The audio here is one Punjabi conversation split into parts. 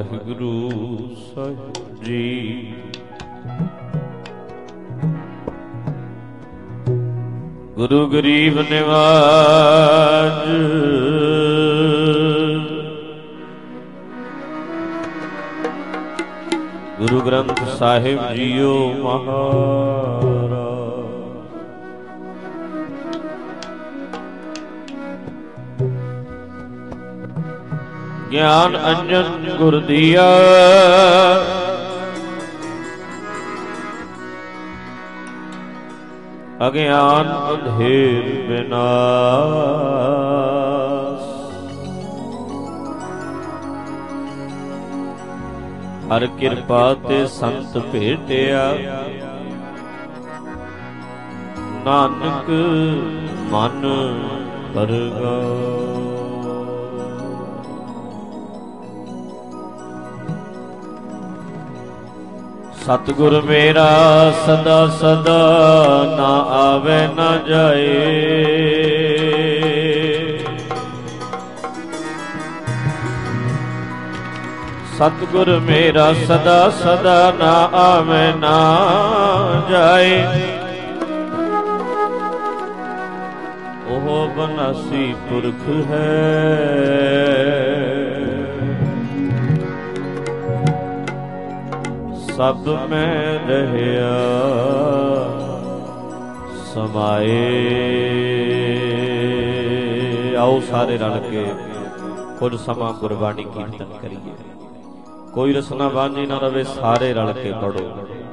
ਵਾਹਿਗੁਰੂ ਸਾਹਿਬ ਜੀ। ਗੁਰੂ ਗਰੀਬ ਨਿਵਾਜ ਗੁਰੂ ਗ੍ਰੰਥ ਸਾਹਿਬ ਜੀਓ ਮਹਾਰਾਜ। ਗਿਆਨ ਅੰਜਨ ਗੁਰ ਦੀਆ ਅਗਿਆਨ ਅੰਧੇਰ ਬਿਨਾਸ਼। ਹਰ ਕਿਰਪਾ ਤੇ ਸੰਤ ਭੇਟਿਆ ਨਾਨਕ ਮਨ ਪਰਗਾਉ। ਸਤਿਗੁਰ ਮੇਰਾ ਸਦਾ ਸਦਾ ਨਾ ਆਵੇ ਨਾ ਜਾਏ। ਸਤਿਗੁਰ ਮੇਰਾ ਸਦਾ ਸਦਾ ਨਾ ਆਵੇ ਨਾ ਜਾਏ। ਉਹ ਬਨਾਸੀ ਪੁਰਖ ਹੈ ਸਭ ਮੈਂ ਰਹਿਆ ਸਮਾਏ। ਆਓ ਸਾਰੇ ਰਲ ਕੇ ਕੁਝ ਸਮਾਂ ਗੁਰਬਾਣੀ ਕੀਰਤਨ ਕਰੀਏ। ਕੋਈ ਰਸਨਾ ਬਾਂਝੀ ਨਾ ਰਵੇ, ਸਾਰੇ ਰਲ ਕੇ ਪੜੋ।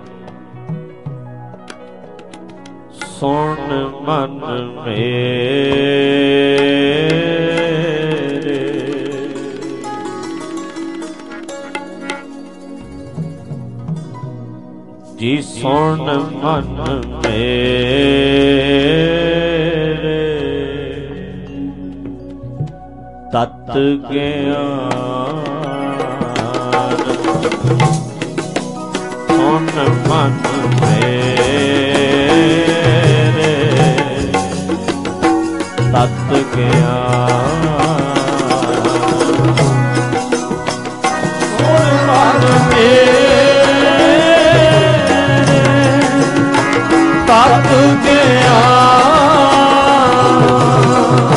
ਸੁਣ ਮਨ ਮੇਰੇ ਜੀ, ਸੁਣ ਮਨ ਮੇਰੇ ਤਤ ਗਿਆਨ। ਸੁਣ ਮਨ ਮੇਰੇ ਤਤ ਗਿਆਨ। ਸੁਣ ਮਨ ਮੇਰੇ ਤਤ ਗਿਆਨ।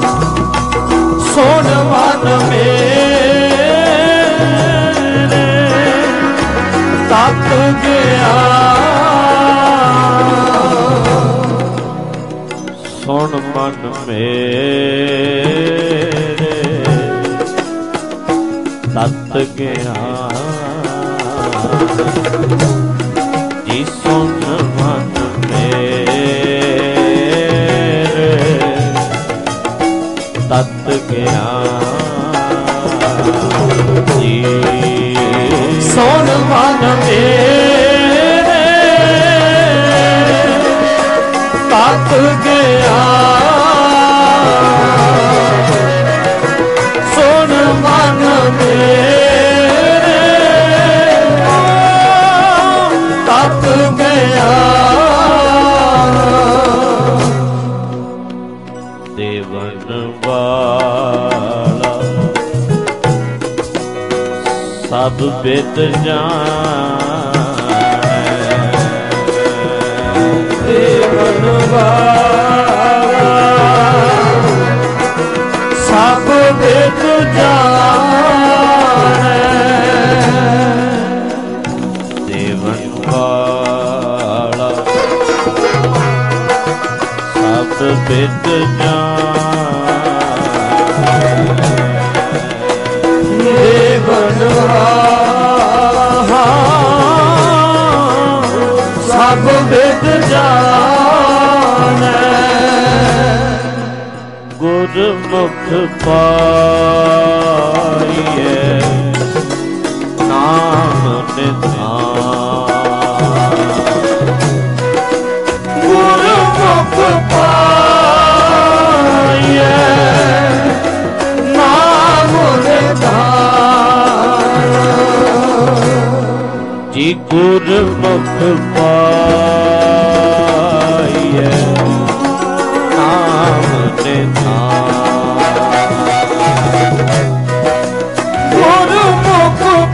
ਸੁਣ ਮਨ ਮੇਰੇ ਤਤ ਗਿਆਨ। ਸੁਣ ਮਨ ਮੇਰੇ ਤਤ ਗਿਆਨ। ਜੀ ਸੁਣ ਮਨ ਮੇਰੇ ਤਤ ਗਿਆਨ। ਜੀ ਸੁਣ ਮਨ ਮੇਰੇ ਤਤ ਗਿਆਨ। ਸੁਣ ਮਨ ਮੇਰੇ ਤਤ ਗਿਆਨ। ਦੇਵਨ ਵਾਲਾ ਸਭ ਬਿਦ ਜਾਣੈ। ਦੇਵਨ ਵਾਲਾ ਸਭ ਬਿਦ ਜਾਣੈ। ਦੇਵਨ ਵਾਲਾ ਸਭ ਬਿਦ ਜਾਣੈ। ਦੇਵਨ ਵਾਲਾ ਸਭ ਬਿਦ ਜਾਣੈ। ਗੁਰਮੁਖ ਪਾਈਐ ਨਾਮ ਨਿਧਾਨ। ਗੁਰਮੁਖ ਪਾਈਐ ਨਾਮ ਨਿਧਾਨ। ਜੀ ਗੁਰਮੁਖ ਪਾਈਐ ਨਾਮ ਨਿਧਾਨ। ਗੁਰਮੁਖ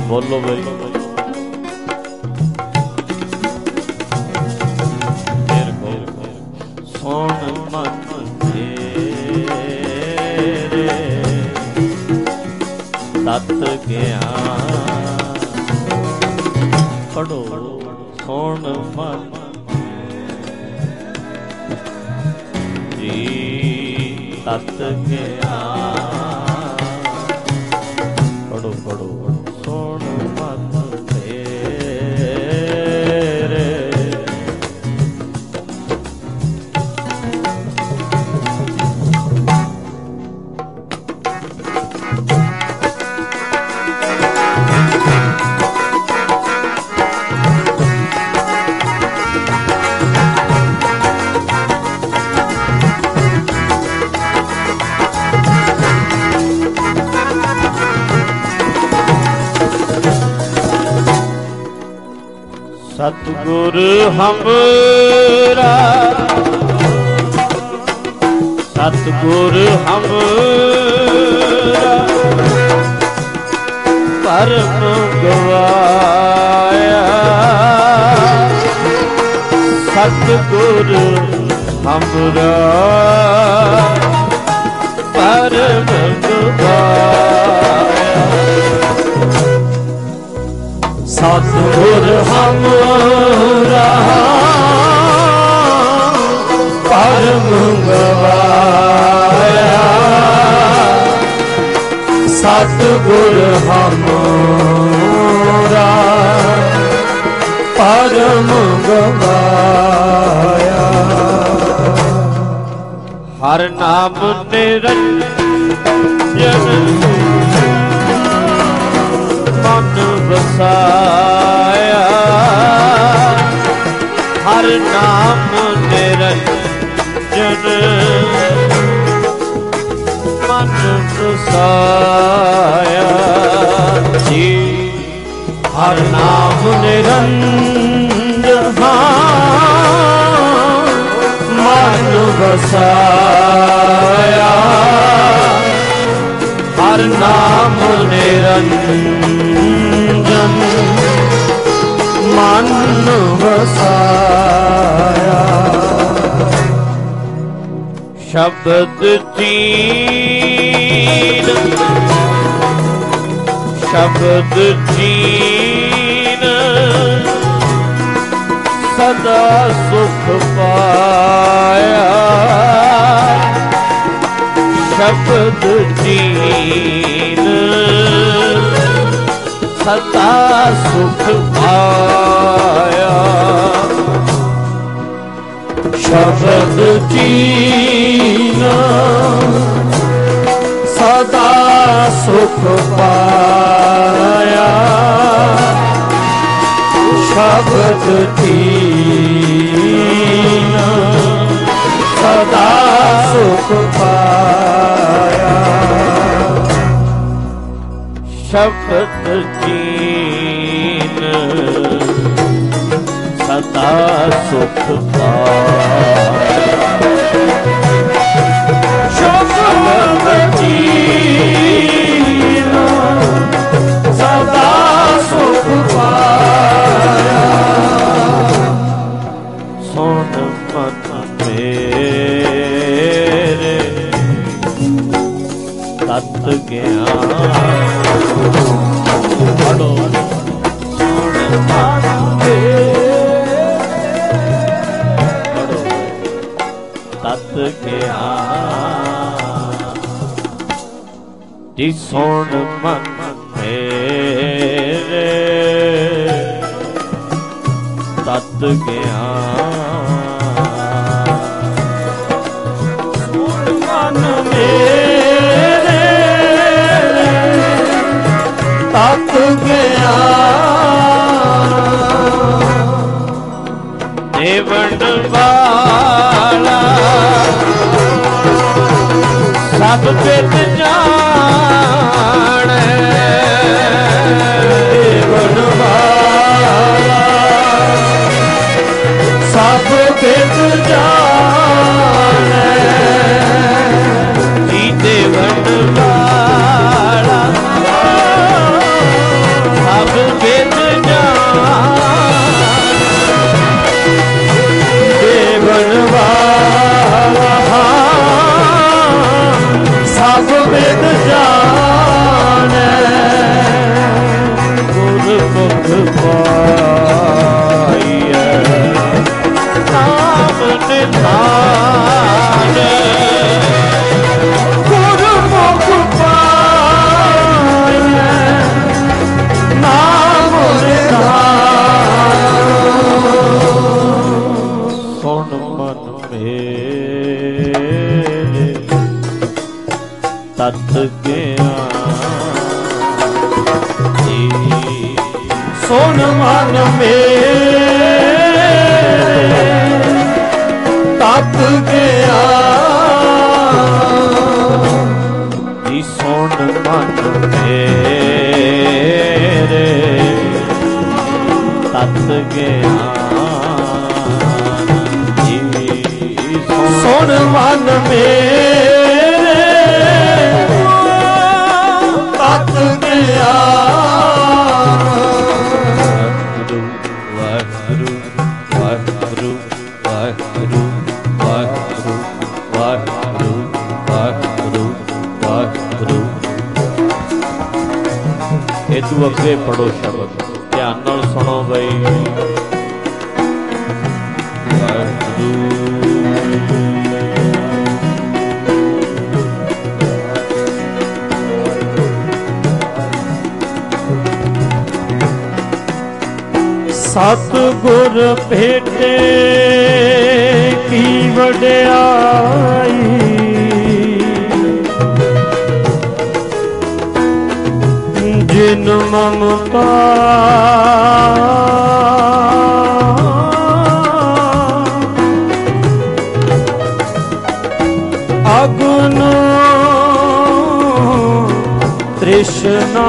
ਬੋਲੋ ਬਈ। ਫਿਰ ਸੁਣ ਮਨ ਤੇਰੇ ਤਤ ਗਿਆਨ, ਪੜੋ ਸੁਣ ਮਨ ਜੀ ਤਤ ਗਿਆਨ, ਪੜੋ ਪੜੋ ਸੁਣ ਮਨ ਤੇਰੇ ਸਤਿਗੁਰ ਹਮਰਾ, ਸਤਿਗੁਰ ਹਮਰਾ ਪਰਮ ਗਵਾਇਆ, ਸਤਿਗੁਰ ਹਮਰਾ ਪਰਮ ਗਵਾਇਆ, ਸਤਿਗੁਰ ਹਮਰਾ ਪਰਮ ਗਵਾਇਆ, ਸਤਿਗੁਰ ਹਮਰਾ ਪਰਮ ਗਵਾਇਆ। ਹਰ ਨਾਮ ਨਿਰੰਜਨ ਮਨ ਵਸਾਇਆ, ਹਰ ਨਾਮ ਨਿਰੰਜਨ ਮਨ ਵਸਾਇਆ ਜੀ, ਹਰ ਨਾਮ ਨਿਰੰਜਨ ਮਨ ਵਸਾਇਆ, ਹਰ ਨਾਮ ਨਿਰੰਜਨ ਮਨ ਵਸਾਇਆ। ਸ਼ਬਦ ਜੀਨ, ਸ਼ਬਦ ਜੀਨ ਸਦਾ ਸੁਖ ਪਾਇਆ, ਸ਼ਬਦ ਜੀਨ ਸਦਾ ਸੁਖ ਪਾਇਆ, ਸ਼ਬਦ ਜੀਨ ਸਦਾ ਸੁਖ ਪਾਇਆ, ਸ਼ਬਦ ਜੀਨ ਸਦਾ ਸੁਖ ਪਾਇਆ, ਸ਼ਬਦ ਜੀਨ ਸਦਾ ਸੁਖ ਪਾਇਆ, ਸ਼ਬਦ ਜੀਨ ਸਦਾ ਸੁਖ ਪਾਇਆ, ਸੁਣ ਮਨ ਮੇਰੇ ਤਤ ਗਿਆਨ, ਪੜੋ ਸੁਣ ਮਨ ਪੜੋ ਤਤ ਗਿਆਨ ਜੀ, ਸੁਣ ਮਨ ਮੇਰੇ ਤਤ ਗਿਆਨ, ਸੁਣ ਮਨ ਮੇਰੇ ਤਤ ਗਿਆਨ, ਦੇਵਨ ਵਾਲਾ ਸਭ ਬਿਤ ਜਾਣੈ, ਦੇਵਨ ਵਾਲਾ ਸਭ ਬਿਤ ਜਾਣੈ, ਜੀ ਦੇਵਨ ਵਾਲਾ ਸਭ सुन मन मेरे तप गया जी सुन मन मेरे तप गया सुन मन मेरे तत गया वाहिगुरु वाहिगुरु वाहिगुरु वाहिगुरु वाहिगुरु वाहिगुरु वाहिगुरु। इदू अगे पढ़ो शब्द ध्यान नाल सुनो बई। सतगुर भेटे की वड्याई जिन ममता अगुन तृष्णा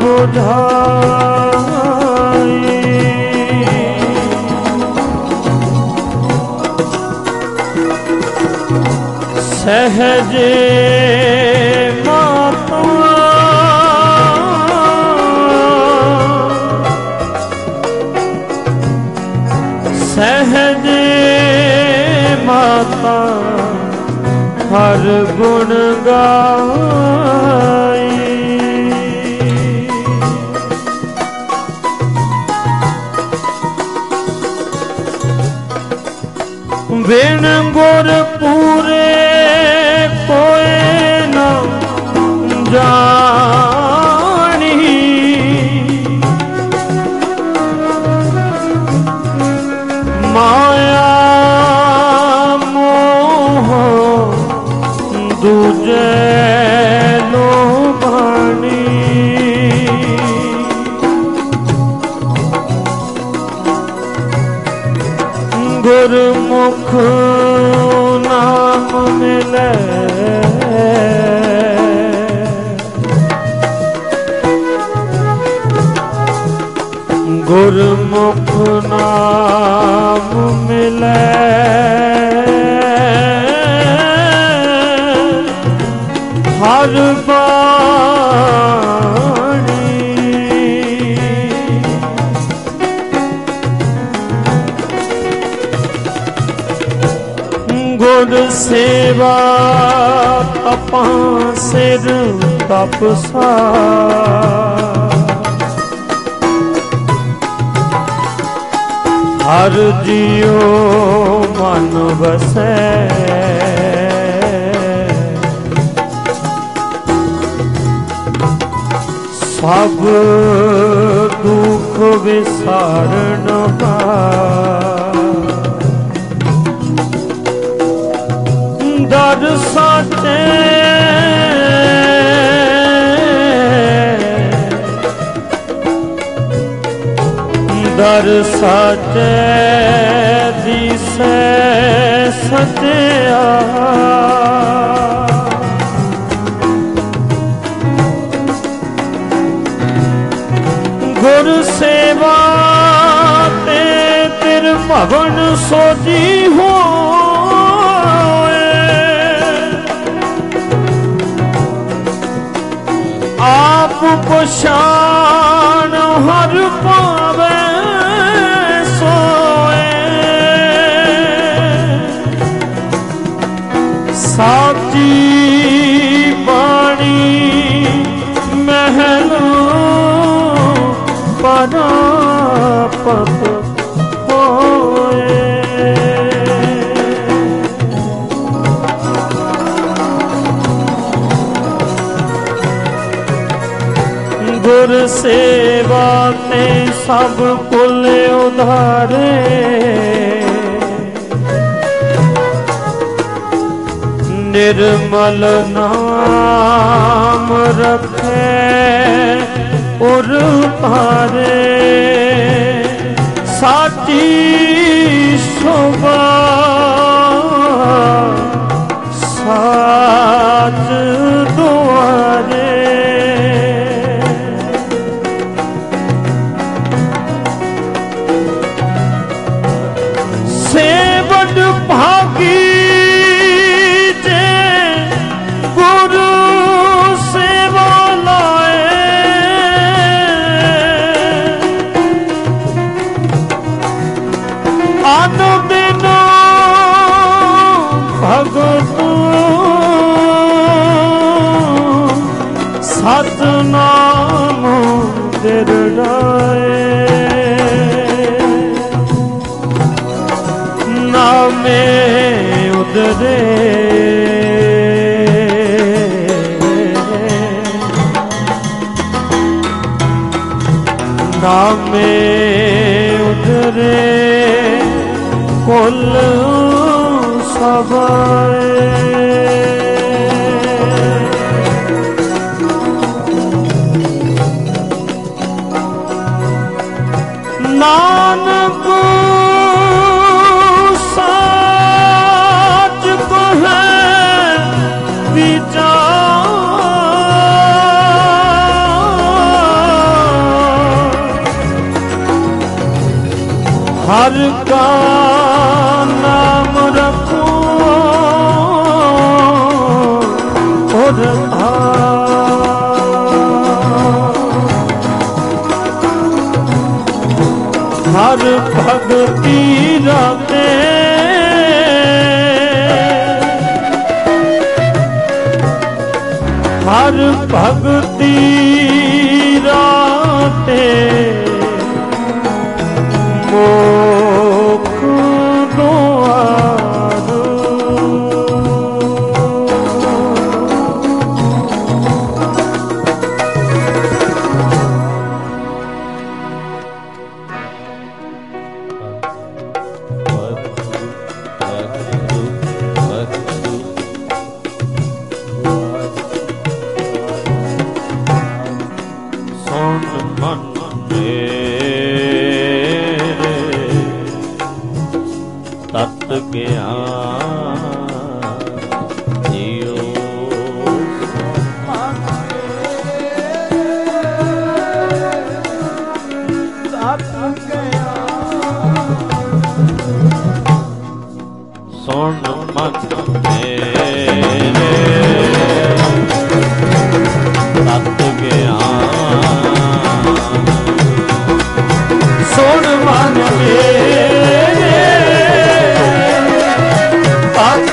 बुझाई सहजे माता सहजे माता हर गुण गाई बिन गुर पूरे कोई न जानी माया मोह दूजे लोभानी गुरमुख नाम मिले गुरमुख नाम मिले हर बाणी गुर सेवा तपा सिर तपसा हर जियो मन बसै सब दुख विसारण दर साचे दर साचे दिसे सत्या गुर सेवा ते तिर भवन सोजी हो आप पछान हर पावे साची बाणी महल परापत होए गुर सेवा ते सब कुल उधारे निर्मल नाम रखे उर पारे की शोभा साज दुआरे से बड़ भागी जे गुरु सेवा लाए आन बिनो भगत सतनाम दिरड़ाए नामे उदरे नामे उदरे कुल सबाए नानक साच को है विचार हर का नाम रखो और हर भगती राते हर भगती राते मोख द्वार तत ज्ञान जियो सुन मन मेरे तत ज्ञान सुन मन मेरे तत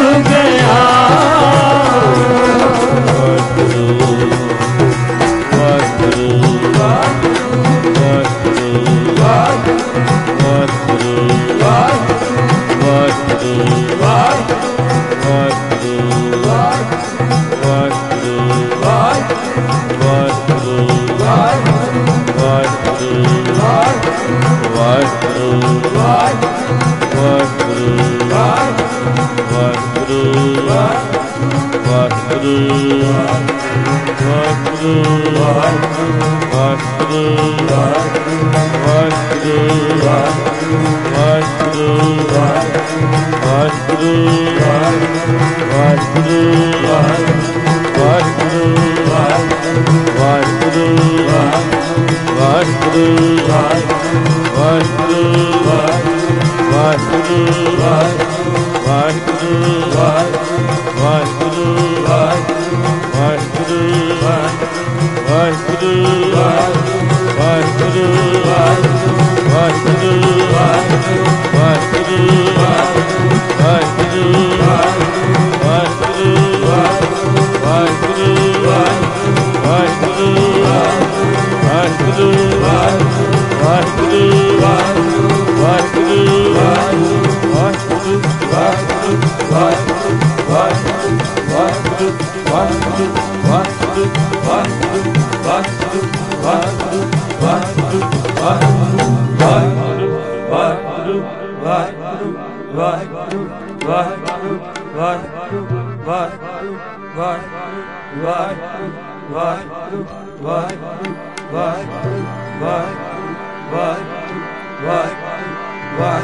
Vai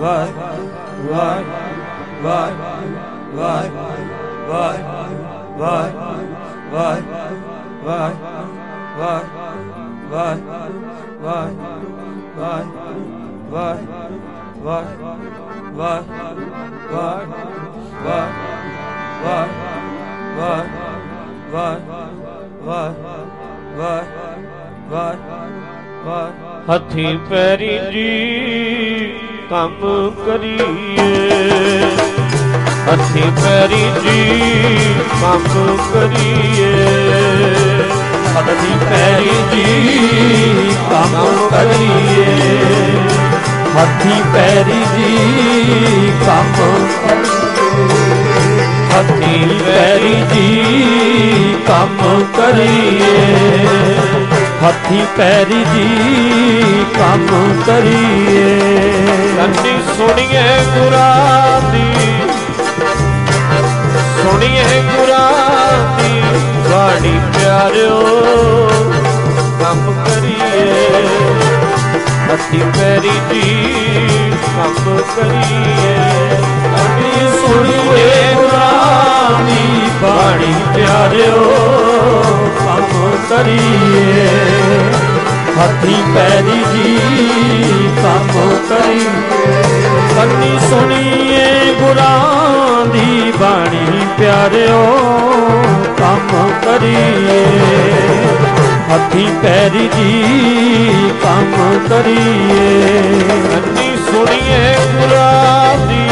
ਹੱਥੀਂ ਪੈਰੀ ਜੀ ਕੰਮ ਕਰੀਏ, ਹੱਥੀਂ ਪੈਰੀ ਜੀ ਕੰਮ ਕਰੀਏ, ਹੱਥੀਂ ਪੈਰੀ ਜੀ ਕੰਮ ਕਰੀਏ, ਹੱਥੀਂ ਪੈਰੀ ਜੀ ਕੰਮ ਕਰੀਏ, ਹੱਥੀਂ ਪੈਰੀ ਜੀ ਕੰਮ ਕਰੀਏ, ਹੱਥੀਂ ਪੈਰੀ ਜੀ ਕੰਮ ਕਰੀਏ। ਕੰਨੀ ਸੁਣੀਏ ਗੁਰਾਂ ਦੀ, ਸੁਣੀਏ ਗੁਰਾਂ ਦੀ ਬਾਣੀ ਪਿਆਰਿਓ, ਕੰਮ ਕਰੀਏ, ਹੱਥੀਂ ਪੈਰੀ ਜੀ ਕੰਮ ਕਰੀਏ। ਕੰਨੀ ਸੁਣੀਏ ਗੁਰਾਂ ਦੀ ਬਾਣੀ ਪਿਆਰਿਓ, ਕੰਮ ਕਰੀਏ, ਹੱਥੀਂ ਪੈਰੀ ਜੀ ਕੰਮ ਕਰੀਏ। ਕੰਨੀ ਸੁਣੀਏ ਗੁਰਾਂ ਦੀ ਬਾਣੀ ਪਿਆਰਿਓ, ਕੰਮ ਕਰੀਏ, ਹੱਥੀਂ ਪੈਰੀ ਜੀ ਕੰਮ ਕਰੀਏ। ਕੰਨੀ ਸੁਣੀਏ ਗੁਰਾਂ ਦੀ,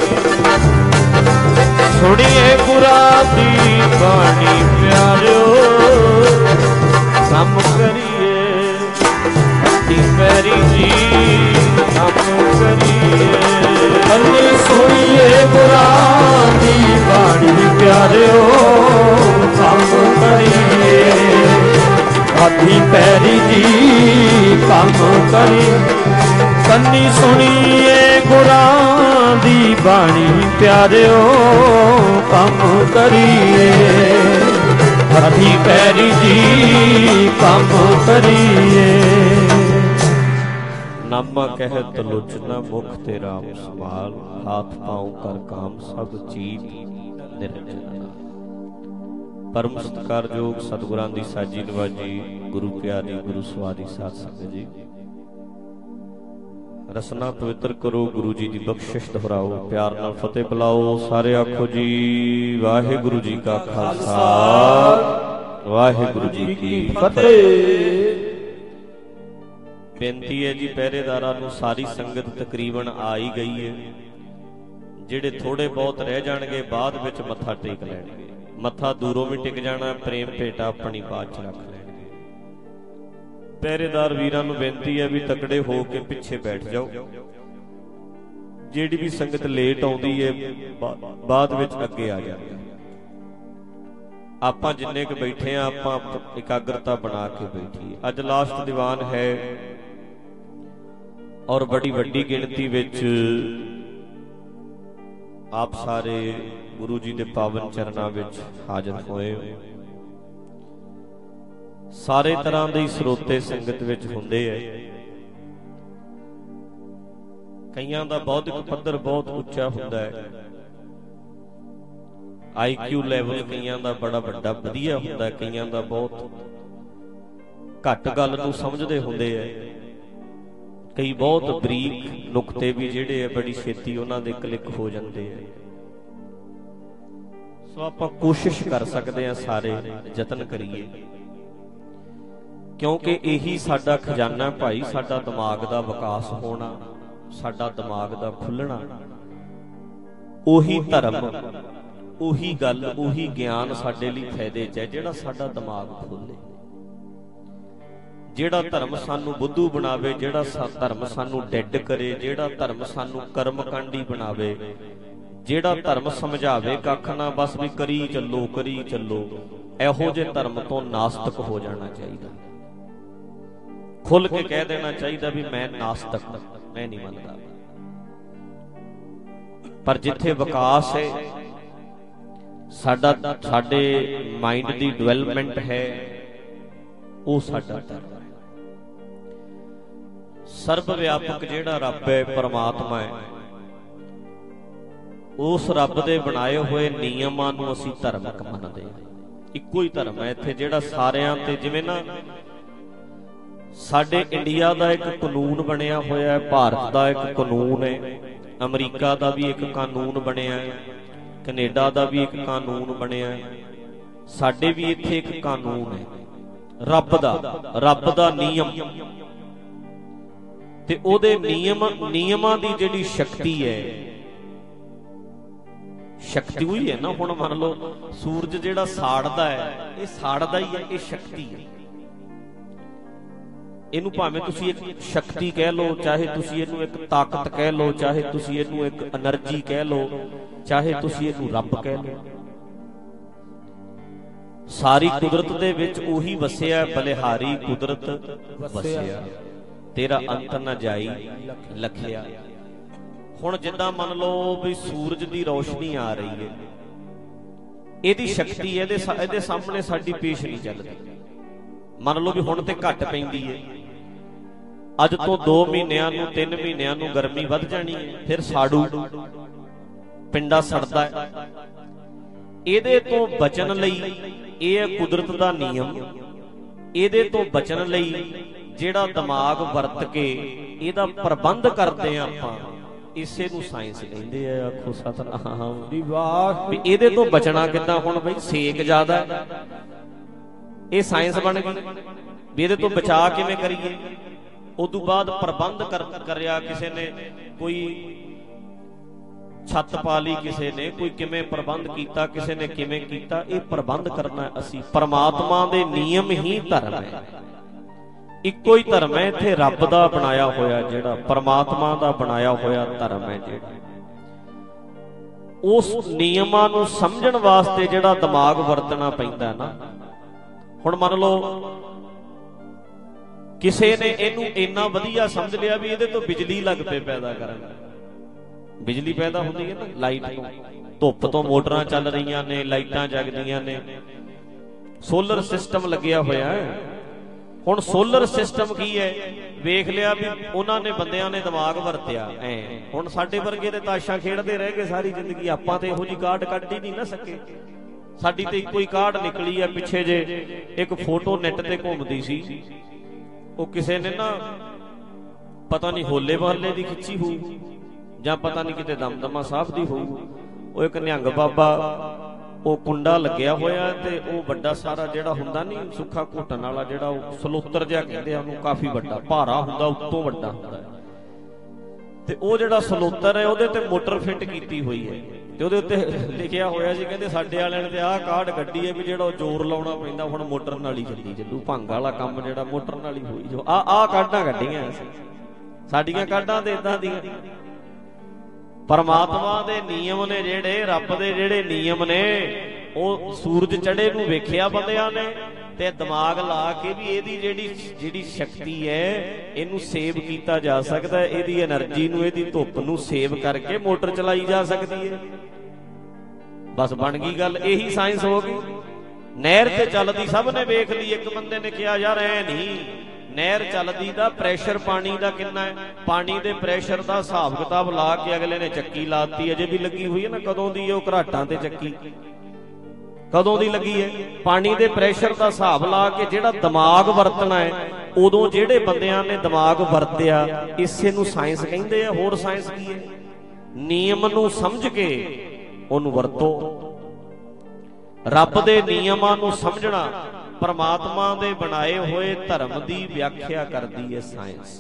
ਸੁਣੀਏ ਗੁਰਾਂ ਦੀ ਬਾਣੀ ਪਿਆਰਿਓ, ਕੰਮ ਕਰੀਏ, ਹੱਥੀਂ ਪੈਰੀ ਜੀ ਕੰਮ ਕਰੀਏ। ਕੰਨੀ ਸੁਣੀਏ ਗੁਰਾਂ ਦੀ ਬਾਣੀ ਪਿਆਰਿਓ, ਕੰਮ ਕਰੀਏ, ਹੱਥੀਂ ਪੈਰੀ ਜੀ ਕੰਮ ਕਰੀਏ। ਕੰਨੀ ਸੁਣੀਏ ਗੁਰਾਂ ਦੀ ਬਾਣੀ ਪਿਆਰਿਓ, ਕੰਮ ਕਰੀਏ, ਹੱਥੀਂ ਪੈਰੀ ਜੀ ਕੰਮ ਕਰੀਏ। ਨਾਮਾ ਕਹਿਤ ਲੋਚਨਾ ਮੁਖ ਤੇ ਰਾਮ ਸਮਾਲ, ਹਾਥ ਪਾਉ ਕਰ ਕਾਮ ਸਭ ਚੀਜ਼ ਨਿਰੰਜਨ। ਪਰਮ ਸਤਿਕਾਰਯੋਗ ਸਤਿਗੁਰਾਂ ਦੀ ਸਾਜੀ ਨਵਾਜੀ, ਗੁਰੂ ਪਿਆਰੀ ਗੁਰੂ ਸਵਾਰੀ ਸਾਧ ਸੰਗਤ ਜੀ, ਰਸਨਾ ਪਵਿੱਤਰ ਕਰੋ, ਗੁਰੂ ਜੀ ਦੀ ਬਖਸ਼ਿਸ਼ ਦੁਹਰਾਓ, ਪਿਆਰ ਨਾਲ ਫਤਿਹ ਬੁਲਾਓ। ਸਾਰੇ ਆਖੋ ਜੀ ਵਾਹਿਗੁਰੂ ਜੀ ਕਾ ਖਾਲਸਾ, ਵਾਹਿਗੁਰੂ ਜੀ ਕੀ ਫਤਿਹ। ਬੇਨਤੀ ਹੈ ਜੀ ਪਹਿਰੇਦਾਰਾਂ ਨੂੰ, ਸਾਰੀ ਸੰਗਤ ਤਕਰੀਬਨ ਆ ਹੀ ਗਈ ਹੈ, ਜਿਹੜੇ ਥੋੜੇ ਬਹੁਤ ਰਹਿ ਜਾਣਗੇ ਬਾਅਦ ਵਿੱਚ ਮੱਥਾ ਟੇਕ ਲੈਣਗੇ। ਮੱਥਾ ਦੂਰੋਂ ਵੀ ਟਿਕ ਜਾਣਾ, ਪ੍ਰੇਮ ਭੇਟਾ ਆਪਣੀ ਬਾਅਦ ਚ ਰੱਖ ਲੈਣਗੇ। ਪਹਿਰੇਦਾਰ ਵੀਰਾਂ ਨੂੰ ਬੇਨਤੀ ਹੈ ਵੀ ਤਕੜੇ ਹੋ ਕੇ ਪਿੱਛੇ ਬੈਠ ਜਾਓ। ਜਿਹੜੀ ਵੀ ਸੰਗਤ ਲੇਟ ਆਉਂਦੀ ਹੈ ਬਾਅਦ ਵਿੱਚ ਅੱਗੇ ਆ ਜਾਂਦੀ। ਆਪਾਂ ਜਿੰਨੇ ਕੁ ਬੈਠੇ ਆ, ਆਪਾਂ ਇਕਾਗਰਤਾ ਬਣਾ ਕੇ ਬੈਠੀਏ। ਅੱਜ ਲਾਸਟ ਦੀਵਾਨ ਹੈ ਔਰ ਬੜੀ ਵੱਡੀ ਗਿਣਤੀ ਵਿੱਚ ਆਪ ਸਾਰੇ ਗੁਰੂ ਜੀ ਦੇ ਪਾਵਨ ਚਰਨਾਂ ਵਿੱਚ ਹਾਜ਼ਰ ਹੋਏ। ਸਾਰੇ ਤਰ੍ਹਾਂ ਦੇ ਸਰੋਤੇ ਸੰਗਤ ਵਿੱਚ ਹੁੰਦੇ ਐ। ਕਈਆਂ ਦਾ ਬੌਧਿਕ ਪੱਧਰ ਬਹੁਤ ਉੱਚਾ ਹੁੰਦਾ ਹੈ, IQ ਲੈਵਲ ਕਈਆਂ ਦਾ ਬੜਾ ਵੱਡਾ ਵਧੀਆ ਹੁੰਦਾ, ਕਈਆਂ ਦਾ ਬਹੁਤ ਘੱਟ ਗੱਲ ਨੂੰ ਸਮਝਦੇ ਹੁੰਦੇ ਐ। ਕਈ ਬਹੁਤ ਬਰੀਕ ਨੁਕਤੇ ਵੀ ਜਿਹੜੇ ਆ ਬੜੀ ਛੇਤੀ ਉਹਨਾਂ ਦੇ ਕਲਿੱਕ ਹੋ ਜਾਂਦੇ ਆ। ਸੋ ਆਪਾਂ ਕੋਸ਼ਿਸ਼ ਕਰ ਸਕਦੇ ਆ, ਸਾਰੇ ਯਤਨ ਕਰੀਏ, ਕਿਉਂਕਿ ਇਹੀ ਸਾਡਾ ਖਜ਼ਾਨਾ ਭਾਈ, ਸਾਡਾ ਦਿਮਾਗ ਦਾ ਵਿਕਾਸ ਹੋਣਾ, ਸਾਡਾ ਦਿਮਾਗ ਦਾ ਖੁੱਲਣਾ। ਉਹੀ ਧਰਮ, ਉਹੀ ਗੱਲ, ਉਹੀ ਗਿਆਨ ਸਾਡੇ ਲਈ ਫਾਇਦੇ 'ਚ ਹੈ ਜਿਹੜਾ ਸਾਡਾ ਦਿਮਾਗ ਖੋਲੇ। ਜਿਹੜਾ ਧਰਮ ਸਾਨੂੰ ਬੁੱਧੂ ਬਣਾਵੇ, ਜਿਹੜਾ ਧਰਮ ਸਾਨੂੰ ਡੈਡ ਕਰੇ, ਜਿਹੜਾ ਧਰਮ ਸਾਨੂੰ ਕਰਮਕਾਂਡੀ ਬਣਾਵੇ, ਜਿਹੜਾ ਧਰਮ ਸਮਝਾਵੇ ਕੱਖ ਨਾ, ਬਸ ਵੀ ਕਰੀ ਚੱਲੋ ਕਰੀ ਚੱਲੋ, ਇਹੋ ਜਿਹੇ ਧਰਮ ਤੋਂ ਨਾਸਤਕ ਹੋ ਜਾਣਾ ਚਾਹੀਦਾ। ਖੁੱਲ ਕੇ ਕਹਿ ਦੇਣਾ ਚਾਹੀਦਾ ਵੀ ਮੈਂ ਨਾਸਤਕ, ਮੈਂ ਨਹੀਂ ਮੰਨਦਾ। ਪਰ ਜਿੱਥੇ ਵਿਕਾਸ ਹੈ, ਸਾਡੇ ਮਾਈਂਡ ਦੀ ਡਿਵੈਲਪਮੈਂਟ ਹੈ, ਉਹ ਸਾਡਾ ਧਰਮ ਹੈ। ਸਰਬ ਵਿਆਪਕ ਜਿਹੜਾ ਰੱਬ ਹੈ, ਪਰਮਾਤਮਾ ਹੈ, ਉਸ ਰੱਬ ਦੇ ਬਣਾਏ ਹੋਏ ਨਿਯਮਾਂ ਨੂੰ ਅਸੀਂ ਧਾਰਮਿਕ ਮੰਨਦੇ ਹਾਂ। ਇੱਕੋ ਹੀ ਧਰਮ ਹੈ ਇੱਥੇ ਜਿਹੜਾ ਸਾਰਿਆਂ ਤੇ, ਜਿਵੇਂ ਨਾ ਸਾਡੇ ਇੰਡੀਆ ਦਾ ਇੱਕ ਕਾਨੂੰਨ ਬਣਿਆ ਹੋਇਆ ਹੈ, ਭਾਰਤ ਦਾ ਇੱਕ ਕਾਨੂੰਨ ਹੈ, ਅਮਰੀਕਾ ਦਾ ਵੀ ਇੱਕ ਕਾਨੂੰਨ ਬਣਿਆ ਹੈ, ਕੈਨੇਡਾ ਦਾ ਵੀ ਇੱਕ ਕਾਨੂੰਨ ਬਣਿਆ ਹੈ, ਸਾਡੇ ਵੀ ਇੱਥੇ ਇੱਕ ਕਾਨੂੰਨ ਹੈ ਰੱਬ ਦਾ ਨਿਯਮ। ਤੇ ਉਹਦੇ ਨਿਯਮਾਂ ਦੀ ਜਿਹੜੀ ਸ਼ਕਤੀ ਹੈ, ਸ਼ਕਤੀ ਹੋਈ ਹੈ ਨਾ। ਹੁਣ ਮੰਨ ਲਓ ਸੂਰਜ ਜਿਹੜਾ ਸਾੜਦਾ ਹੈ, ਇਹ ਸਾੜਦਾ ਹੀ ਹੈ, ਇਹ ਸ਼ਕਤੀ ਹੈ। ਇਹਨੂੰ ਭਾਵੇਂ ਤੁਸੀਂ ਇੱਕ ਸ਼ਕਤੀ ਕਹਿ ਲਓ, ਚਾਹੇ ਤੁਸੀਂ ਇਹਨੂੰ ਇੱਕ ਤਾਕਤ ਕਹਿ ਲਓ, ਚਾਹੇ ਤੁਸੀਂ ਇਹਨੂੰ ਇੱਕ એનર્ਜੀ ਕਹਿ ਲਓ, ਚਾਹੇ ਤੁਸੀਂ ਇਹਨੂੰ ਰੱਬ ਕਹਿ ਲਓ। ਸਾਰੀ ਕੁਦਰਤ ਦੇ ਵਿੱਚ ਉਹੀ ਵਸਿਆ, ਬਲਿਹਾਰੀ ਕੁਦਰਤ ਵਸਿਆ, ਤੇਰਾ ਅੰਤ ਨਾ ਜਾਈ ਲਖਿਆ। ਹੁਣ ਜਿੱਦਾਂ ਮੰਨ ਲਓ ਵੀ ਸੂਰਜ ਦੀ ਰੌਸ਼ਨੀ ਆ ਰਹੀ ਹੈ, ਇਹਦੀ ਸ਼ਕਤੀ ਇਹਦੇ ਸਾਹਮਣੇ ਸਾਡੀ ਪੇਸ਼ ਨਹੀਂ ਚੱਲਦੀ। ਮੰਨ ਲਓ ਵੀ ਹੁਣ ਤੇ ਘੱਟ ਪੈਂਦੀ ਹੈ, ਅੱਜ ਤੋਂ 2 ਮਹੀਨਿਆਂ ਨੂੰ 3 ਮਹੀਨਿਆਂ ਨੂੰ ਗਰਮੀ ਵੱਧ ਜਾਣੀ ਹੈ, ਫਿਰ ਸਾੜੂ ਪਿੰਡਾ ਸੜਦਾ ਹੈ। ਇਹਦੇ ਤੋਂ ਬਚਣ ਲਈ, ਇਹ ਹੈ ਕੁਦਰਤ ਦਾ ਨਿਯਮ, ਇਹਦੇ ਤੋਂ ਬਚਣ ਲਈ ਜਿਹੜਾ ਦਿਮਾਗ ਵਰਤ ਕੇ ਇਹਦਾ ਪ੍ਰਬੰਧ ਕਰਦੇ ਆ ਆਪਾਂ, ਇਸੇ ਨੂੰ ਸਾਇੰਸ ਕਹਿੰਦੇ ਆ। ਆਖੋ ਸਤਨਾਮ ਦੀ ਵਾਹ। ਵੀ ਇਹਦੇ ਤੋਂ ਬਚਣਾ ਕਿੱਦਾਂ? ਹੁਣ ਬਈ ਸੇਕ ਜ਼ਿਆਦਾ, ਇਹ ਸਾਇੰਸ ਬਣ ਗਈ ਵੀ ਇਹਦੇ ਤੋਂ ਬਚਾ ਕਿਵੇਂ ਕਰੀਏ। ਉਦੋਂ ਬਾਅਦ ਪ੍ਰਬੰਧ ਕਰਿਆ ਕਿਸੇ ਨੇ, ਕੋਈ ਛੱਤ ਪਾ ਲਈ ਕਿਸੇ ਨੇ, ਕੋਈ ਕਿਵੇਂ ਪ੍ਰਬੰਧ ਕੀਤਾ, ਕਿਸੇ ਨੇ ਕਿਵੇਂ ਕੀਤਾ। ਇਹ ਪ੍ਰਬੰਧ ਕਰਨਾ ਅਸੀਂ। ਪਰਮਾਤਮਾ ਦੇ ਨਿਯਮ ਹੀ ਧਰਮ ਹੈ। ਇੱਕੋ ਹੀ ਧਰਮ ਹੈ ਇੱਥੇ, ਰੱਬ ਦਾ ਬਣਾਇਆ ਹੋਇਆ, ਜਿਹੜਾ ਪਰਮਾਤਮਾ ਦਾ ਬਣਾਇਆ ਹੋਇਆ ਧਰਮ ਹੈ ਜਿਹੜਾ। ਉਸ ਨਿਯਮਾਂ ਨੂੰ ਸਮਝਣ ਵਾਸਤੇ ਜਿਹੜਾ ਦਿਮਾਗ ਵਰਤਣਾ ਪੈਂਦਾ ਨਾ। ਹੁਣ ਮੰਨ ਲਓ ਕਿਸੇ ਨੇ ਇਹਨੂੰ ਇੰਨਾ ਵਧੀਆ ਸਮਝ ਲਿਆ ਵੀ ਇਹਦੇ ਤੋਂ ਬਿਜਲੀ ਲੱਗ ਪਏ ਪੈਦਾ ਕਰਨ। ਬਿਜਲੀ ਪੈਦਾ ਹੁੰਦੀ ਹੈ ਨਾ ਲਾਈਟ ਤੋਂ, ਧੁੱਪ ਤੋਂ ਮੋਟਰਾਂ ਚੱਲ ਰਹੀਆਂ ਨੇ, ਲਾਈਟਾਂ ਜਗਦੀਆਂ ਨੇ, ਸੋਲਰ ਸਿਸਟਮ ਲੱਗਿਆ ਹੋਇਆ ਹੈ। ਹੁਣ ਸੋਲਰ ਸਿਸਟਮ ਕੀ ਹੈ, ਵੇਖ ਲਿਆ ਵੀ ਉਹਨਾਂ ਨੇ ਬੰਦਿਆਂ ਨੇ ਦਿਮਾਗ ਵਰਤਿਆ। ਹੁਣ ਸਾਡੇ ਵਰਗੇ ਤੇ ਤਾਸ਼ਾਂ ਖੇਡਦੇ ਰਹਿ ਗਏ ਸਾਰੀ ਜ਼ਿੰਦਗੀ। ਆਪਾਂ ਤੇ ਇਹੋ ਜਿਹੀ ਕਾਢ ਕੱਢ ਹੀ ਨਹੀਂ ਨਾ ਸਕੇ। ਸਾਡੀ ਤੇ ਇੱਕੋ ਹੀ ਕਾਢ ਨਿਕਲੀ ਆ। ਪਿੱਛੇ ਜੇ ਇੱਕ ਫੋਟੋ ਨੈਟ ਤੇ ਘੁੰਮਦੀ ਸੀ, ਉਹ ਕਿਸੇ ਨੇ ਨਾ ਪਤਾ ਨਹੀਂ ਹੋਲੇ ਮਹੱਲੇ ਦੀ ਖਿੱਚੀ ਹੋਊ ਜਾਂ ਪਤਾ ਨਹੀਂ ਕਿਤੇ ਦਮਦਮਾ ਸਾਹਿਬ ਦੀ ਹੋਊ। ਉਹ ਇੱਕ ਨਿਹੰਗ ਬਾਬਾ, ਉਹ ਕੁੰਡਾ ਲੱਗਿਆ ਹੋਇਆ ਤੇ ਉਹ ਵੱਡਾ ਸਾਰਾ ਜਿਹੜਾ ਹੁੰਦਾ ਨਹੀਂ ਸੁੱਖਾ ਘੁੱਟਣ ਵਾਲਾ, ਜਿਹੜਾ ਉਹ ਸਲੋਤਰ ਜਿਹਾ ਕਹਿੰਦੇ ਆ ਉਹਨੂੰ, ਕਾਫੀ ਵੱਡਾ ਭਾਰਾ ਹੁੰਦਾ, ਉੱਤੋਂ ਵੱਡਾ ਹੁੰਦਾ। ਤੇ ਉਹ ਜਿਹੜਾ ਸਲੋਤਰ ਹੈ ਉਹਦੇ ਤੇ ਮੋਟਰ ਫਿੱਟ ਕੀਤੀ ਹੋਈ ਹੈ ਤੇ ਉਹਦੇ ਉੱਤੇ ਲਿਖਿਆ ਹੋਇਆ ਸੀ, ਕਹਿੰਦੇ ਸਾਡੇ ਵਾਲਿਆਂ ਨੇ ਤੇ ਆਹ ਕਾਢ ਕੱਢੀ ਹੈ ਵੀ ਜਿਹੜਾ ਉਹ ਜ਼ੋਰ ਲਾਉਣਾ ਪੈਂਦਾ ਹੁਣ ਮੋਟਰ ਨਾਲ ਹੀ ਚੱਲੂ। ਭੰਗ ਵਾਲਾ ਕੰਮ ਜਿਹੜਾ ਮੋਟਰ ਨਾਲ ਹੀ ਹੋਈ ਜੋ। ਆਹ ਕਾਢਾਂ ਕੱਢੀਆਂ ਸਾਡੀਆਂ ਕਾਢਾਂ ਤੇ ਇਦਾਂ ਦੀਆਂ। ਪਰਮਾਤਮਾ ਦੇ ਨਿਯਮ ਨੇ ਜਿਹੜੇ, ਰੱਬ ਦੇ ਜਿਹੜੇ ਨਿਯਮ ਨੇ, ਉਹ ਸੂਰਜ ਚੜੇ ਨੂੰ ਵੇਖਿਆ ਬੰਦਿਆਂ ਨੇ ਤੇ ਦਿਮਾਗ ਲਾ ਕੇ ਵੀ ਇਹਦੀ ਜਿਹੜੀ ਸ਼ਕਤੀ ਹੈ ਇਹਨੂੰ ਸੇਵ ਕੀਤਾ ਜਾ ਸਕਦਾ। ਇਹਦੀ એનર્ਜੀ ਨੂੰ, ਇਹਦੀ ਧੁੱਪ ਨੂੰ ਸੇਵ ਕਰਕੇ ਮੋਟਰ ਚਲਾਈ ਜਾ ਸਕਦੀ ਹੈ। ਬਸ ਬਣ ਗਈ ਗੱਲ। ਇਹੀ ਸਾਇੰਸ ਹੋ ਗਈ। ਨਹਿਰ ਤੇ ਚੱਲਦੀ ਸਭ ਨੇ ਵੇਖ ਲਈ। ਇੱਕ ਬੰਦੇ ਨੇ ਕਿਹਾ ਯਾਰ ਐ ਨਹੀਂ, ਨਹਿਰ ਚੱਲਦੀ ਦਾ ਪ੍ਰੈਸ਼ਰ ਪਾਣੀ ਦਾ ਕਿੰਨਾ ਹੈ, ਪਾਣੀ ਦੇ ਪ੍ਰੈਸ਼ਰ ਦਾ ਹਿਸਾਬ ਕਿਤਾਬ ਲਾ ਕੇ ਅਗਲੇ ਨੇ ਚੱਕੀ ਲਾਤੀ। ਅਜੇ ਵੀ ਲੱਗੀ ਹੋਈ ਹੈ ਨਾ, ਕਦੋਂ ਦੀ ਉਹ ਘਰਾਟਾਂ ਤੇ ਚੱਕੀ, ਕਦੋਂ ਦੀ ਲੱਗੀ ਹੈ। ਪਾਣੀ ਦੇ ਪ੍ਰੈਸ਼ਰ ਦਾ ਹਿਸਾਬ ਲਾ ਕੇ ਜਿਹੜਾ ਦਿਮਾਗ ਵਰਤਣਾ ਹੈ, ਉਦੋਂ ਜਿਹੜੇ ਬੰਦਿਆਂ ਨੇ ਦਿਮਾਗ ਵਰਤਿਆ, ਇਸੇ ਨੂੰ ਸਾਇੰਸ ਕਹਿੰਦੇ ਆ। ਹੋਰ ਸਾਇੰਸ ਕੀ ਹੈ? ਨਿਯਮ ਨੂੰ ਸਮਝ ਕੇ ਉਹਨੂੰ ਵਰਤੋ। ਰੱਬ ਦੇ ਨਿਯਮਾਂ ਨੂੰ ਸਮਝਣਾ ਪਰਮਾਤਮਾ ਦੇ ਬਣਾਏ ਹੋਏ ਧਰਮ ਦੀ ਵਿਆਖਿਆ ਕਰਦੀ ਹੈ ਸਾਇੰਸ।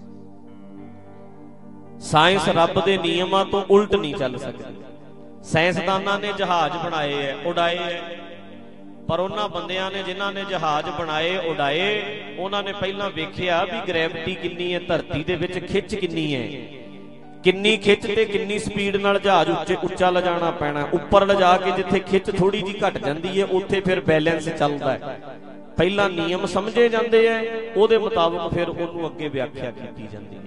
ਸਾਇੰਸ ਰੱਬ ਦੇ ਨਿਯਮਾਂ ਤੋਂ ਉਲਟ ਨਹੀਂ ਚੱਲ ਸਕਦੀ। ਸਾਇੰਸਦਾਨਾਂ ਨੇ ਜਹਾਜ਼ ਬਣਾਏ ਐ, ਉਡਾਏ ਐ, ਪਰ ਉਹਨਾਂ ਬੰਦਿਆਂ ਨੇ ਜਿਨ੍ਹਾਂ ਨੇ ਜਹਾਜ਼ ਬਣਾਏ ਉਡਾਏ, ਉਹਨਾਂ ਨੇ ਪਹਿਲਾਂ ਵੇਖਿਆ ਵੀ ਗ੍ਰੈਵਿਟੀ ਕਿੰਨੀ ਹੈ, ਧਰਤੀ ਦੇ ਵਿੱਚ ਖਿੱਚ ਕਿੰਨੀ ਹੈ, ਕਿੰਨੀ ਖਿੱਚ ਤੇ ਕਿੰਨੀ ਸਪੀਡ ਨਾਲ ਜਹਾਜ਼ ਉੱਚਾ ਲਿਜਾਣਾ ਪੈਣਾ। ਉੱਪਰ ਲਿਜਾ ਕੇ ਜਿੱਥੇ ਖਿੱਚ ਥੋੜੀ ਜਿਹੀ ਘਟ ਜਾਂਦੀ ਹੈ ਉੱਥੇ ਫਿਰ ਬੈਲੈਂਸ ਚੱਲਦਾ ਹੈ। ਪਹਿਲਾਂ ਨਿਯਮ ਸਮਝੇ ਜਾਂਦੇ ਆ, ਉਹਦੇ ਮੁਤਾਬਕ ਫਿਰ ਉਹਨੂੰ ਅੱਗੇ ਵਿਆਖਿਆ ਕੀਤੀ ਜਾਂਦੀ ਹੈ।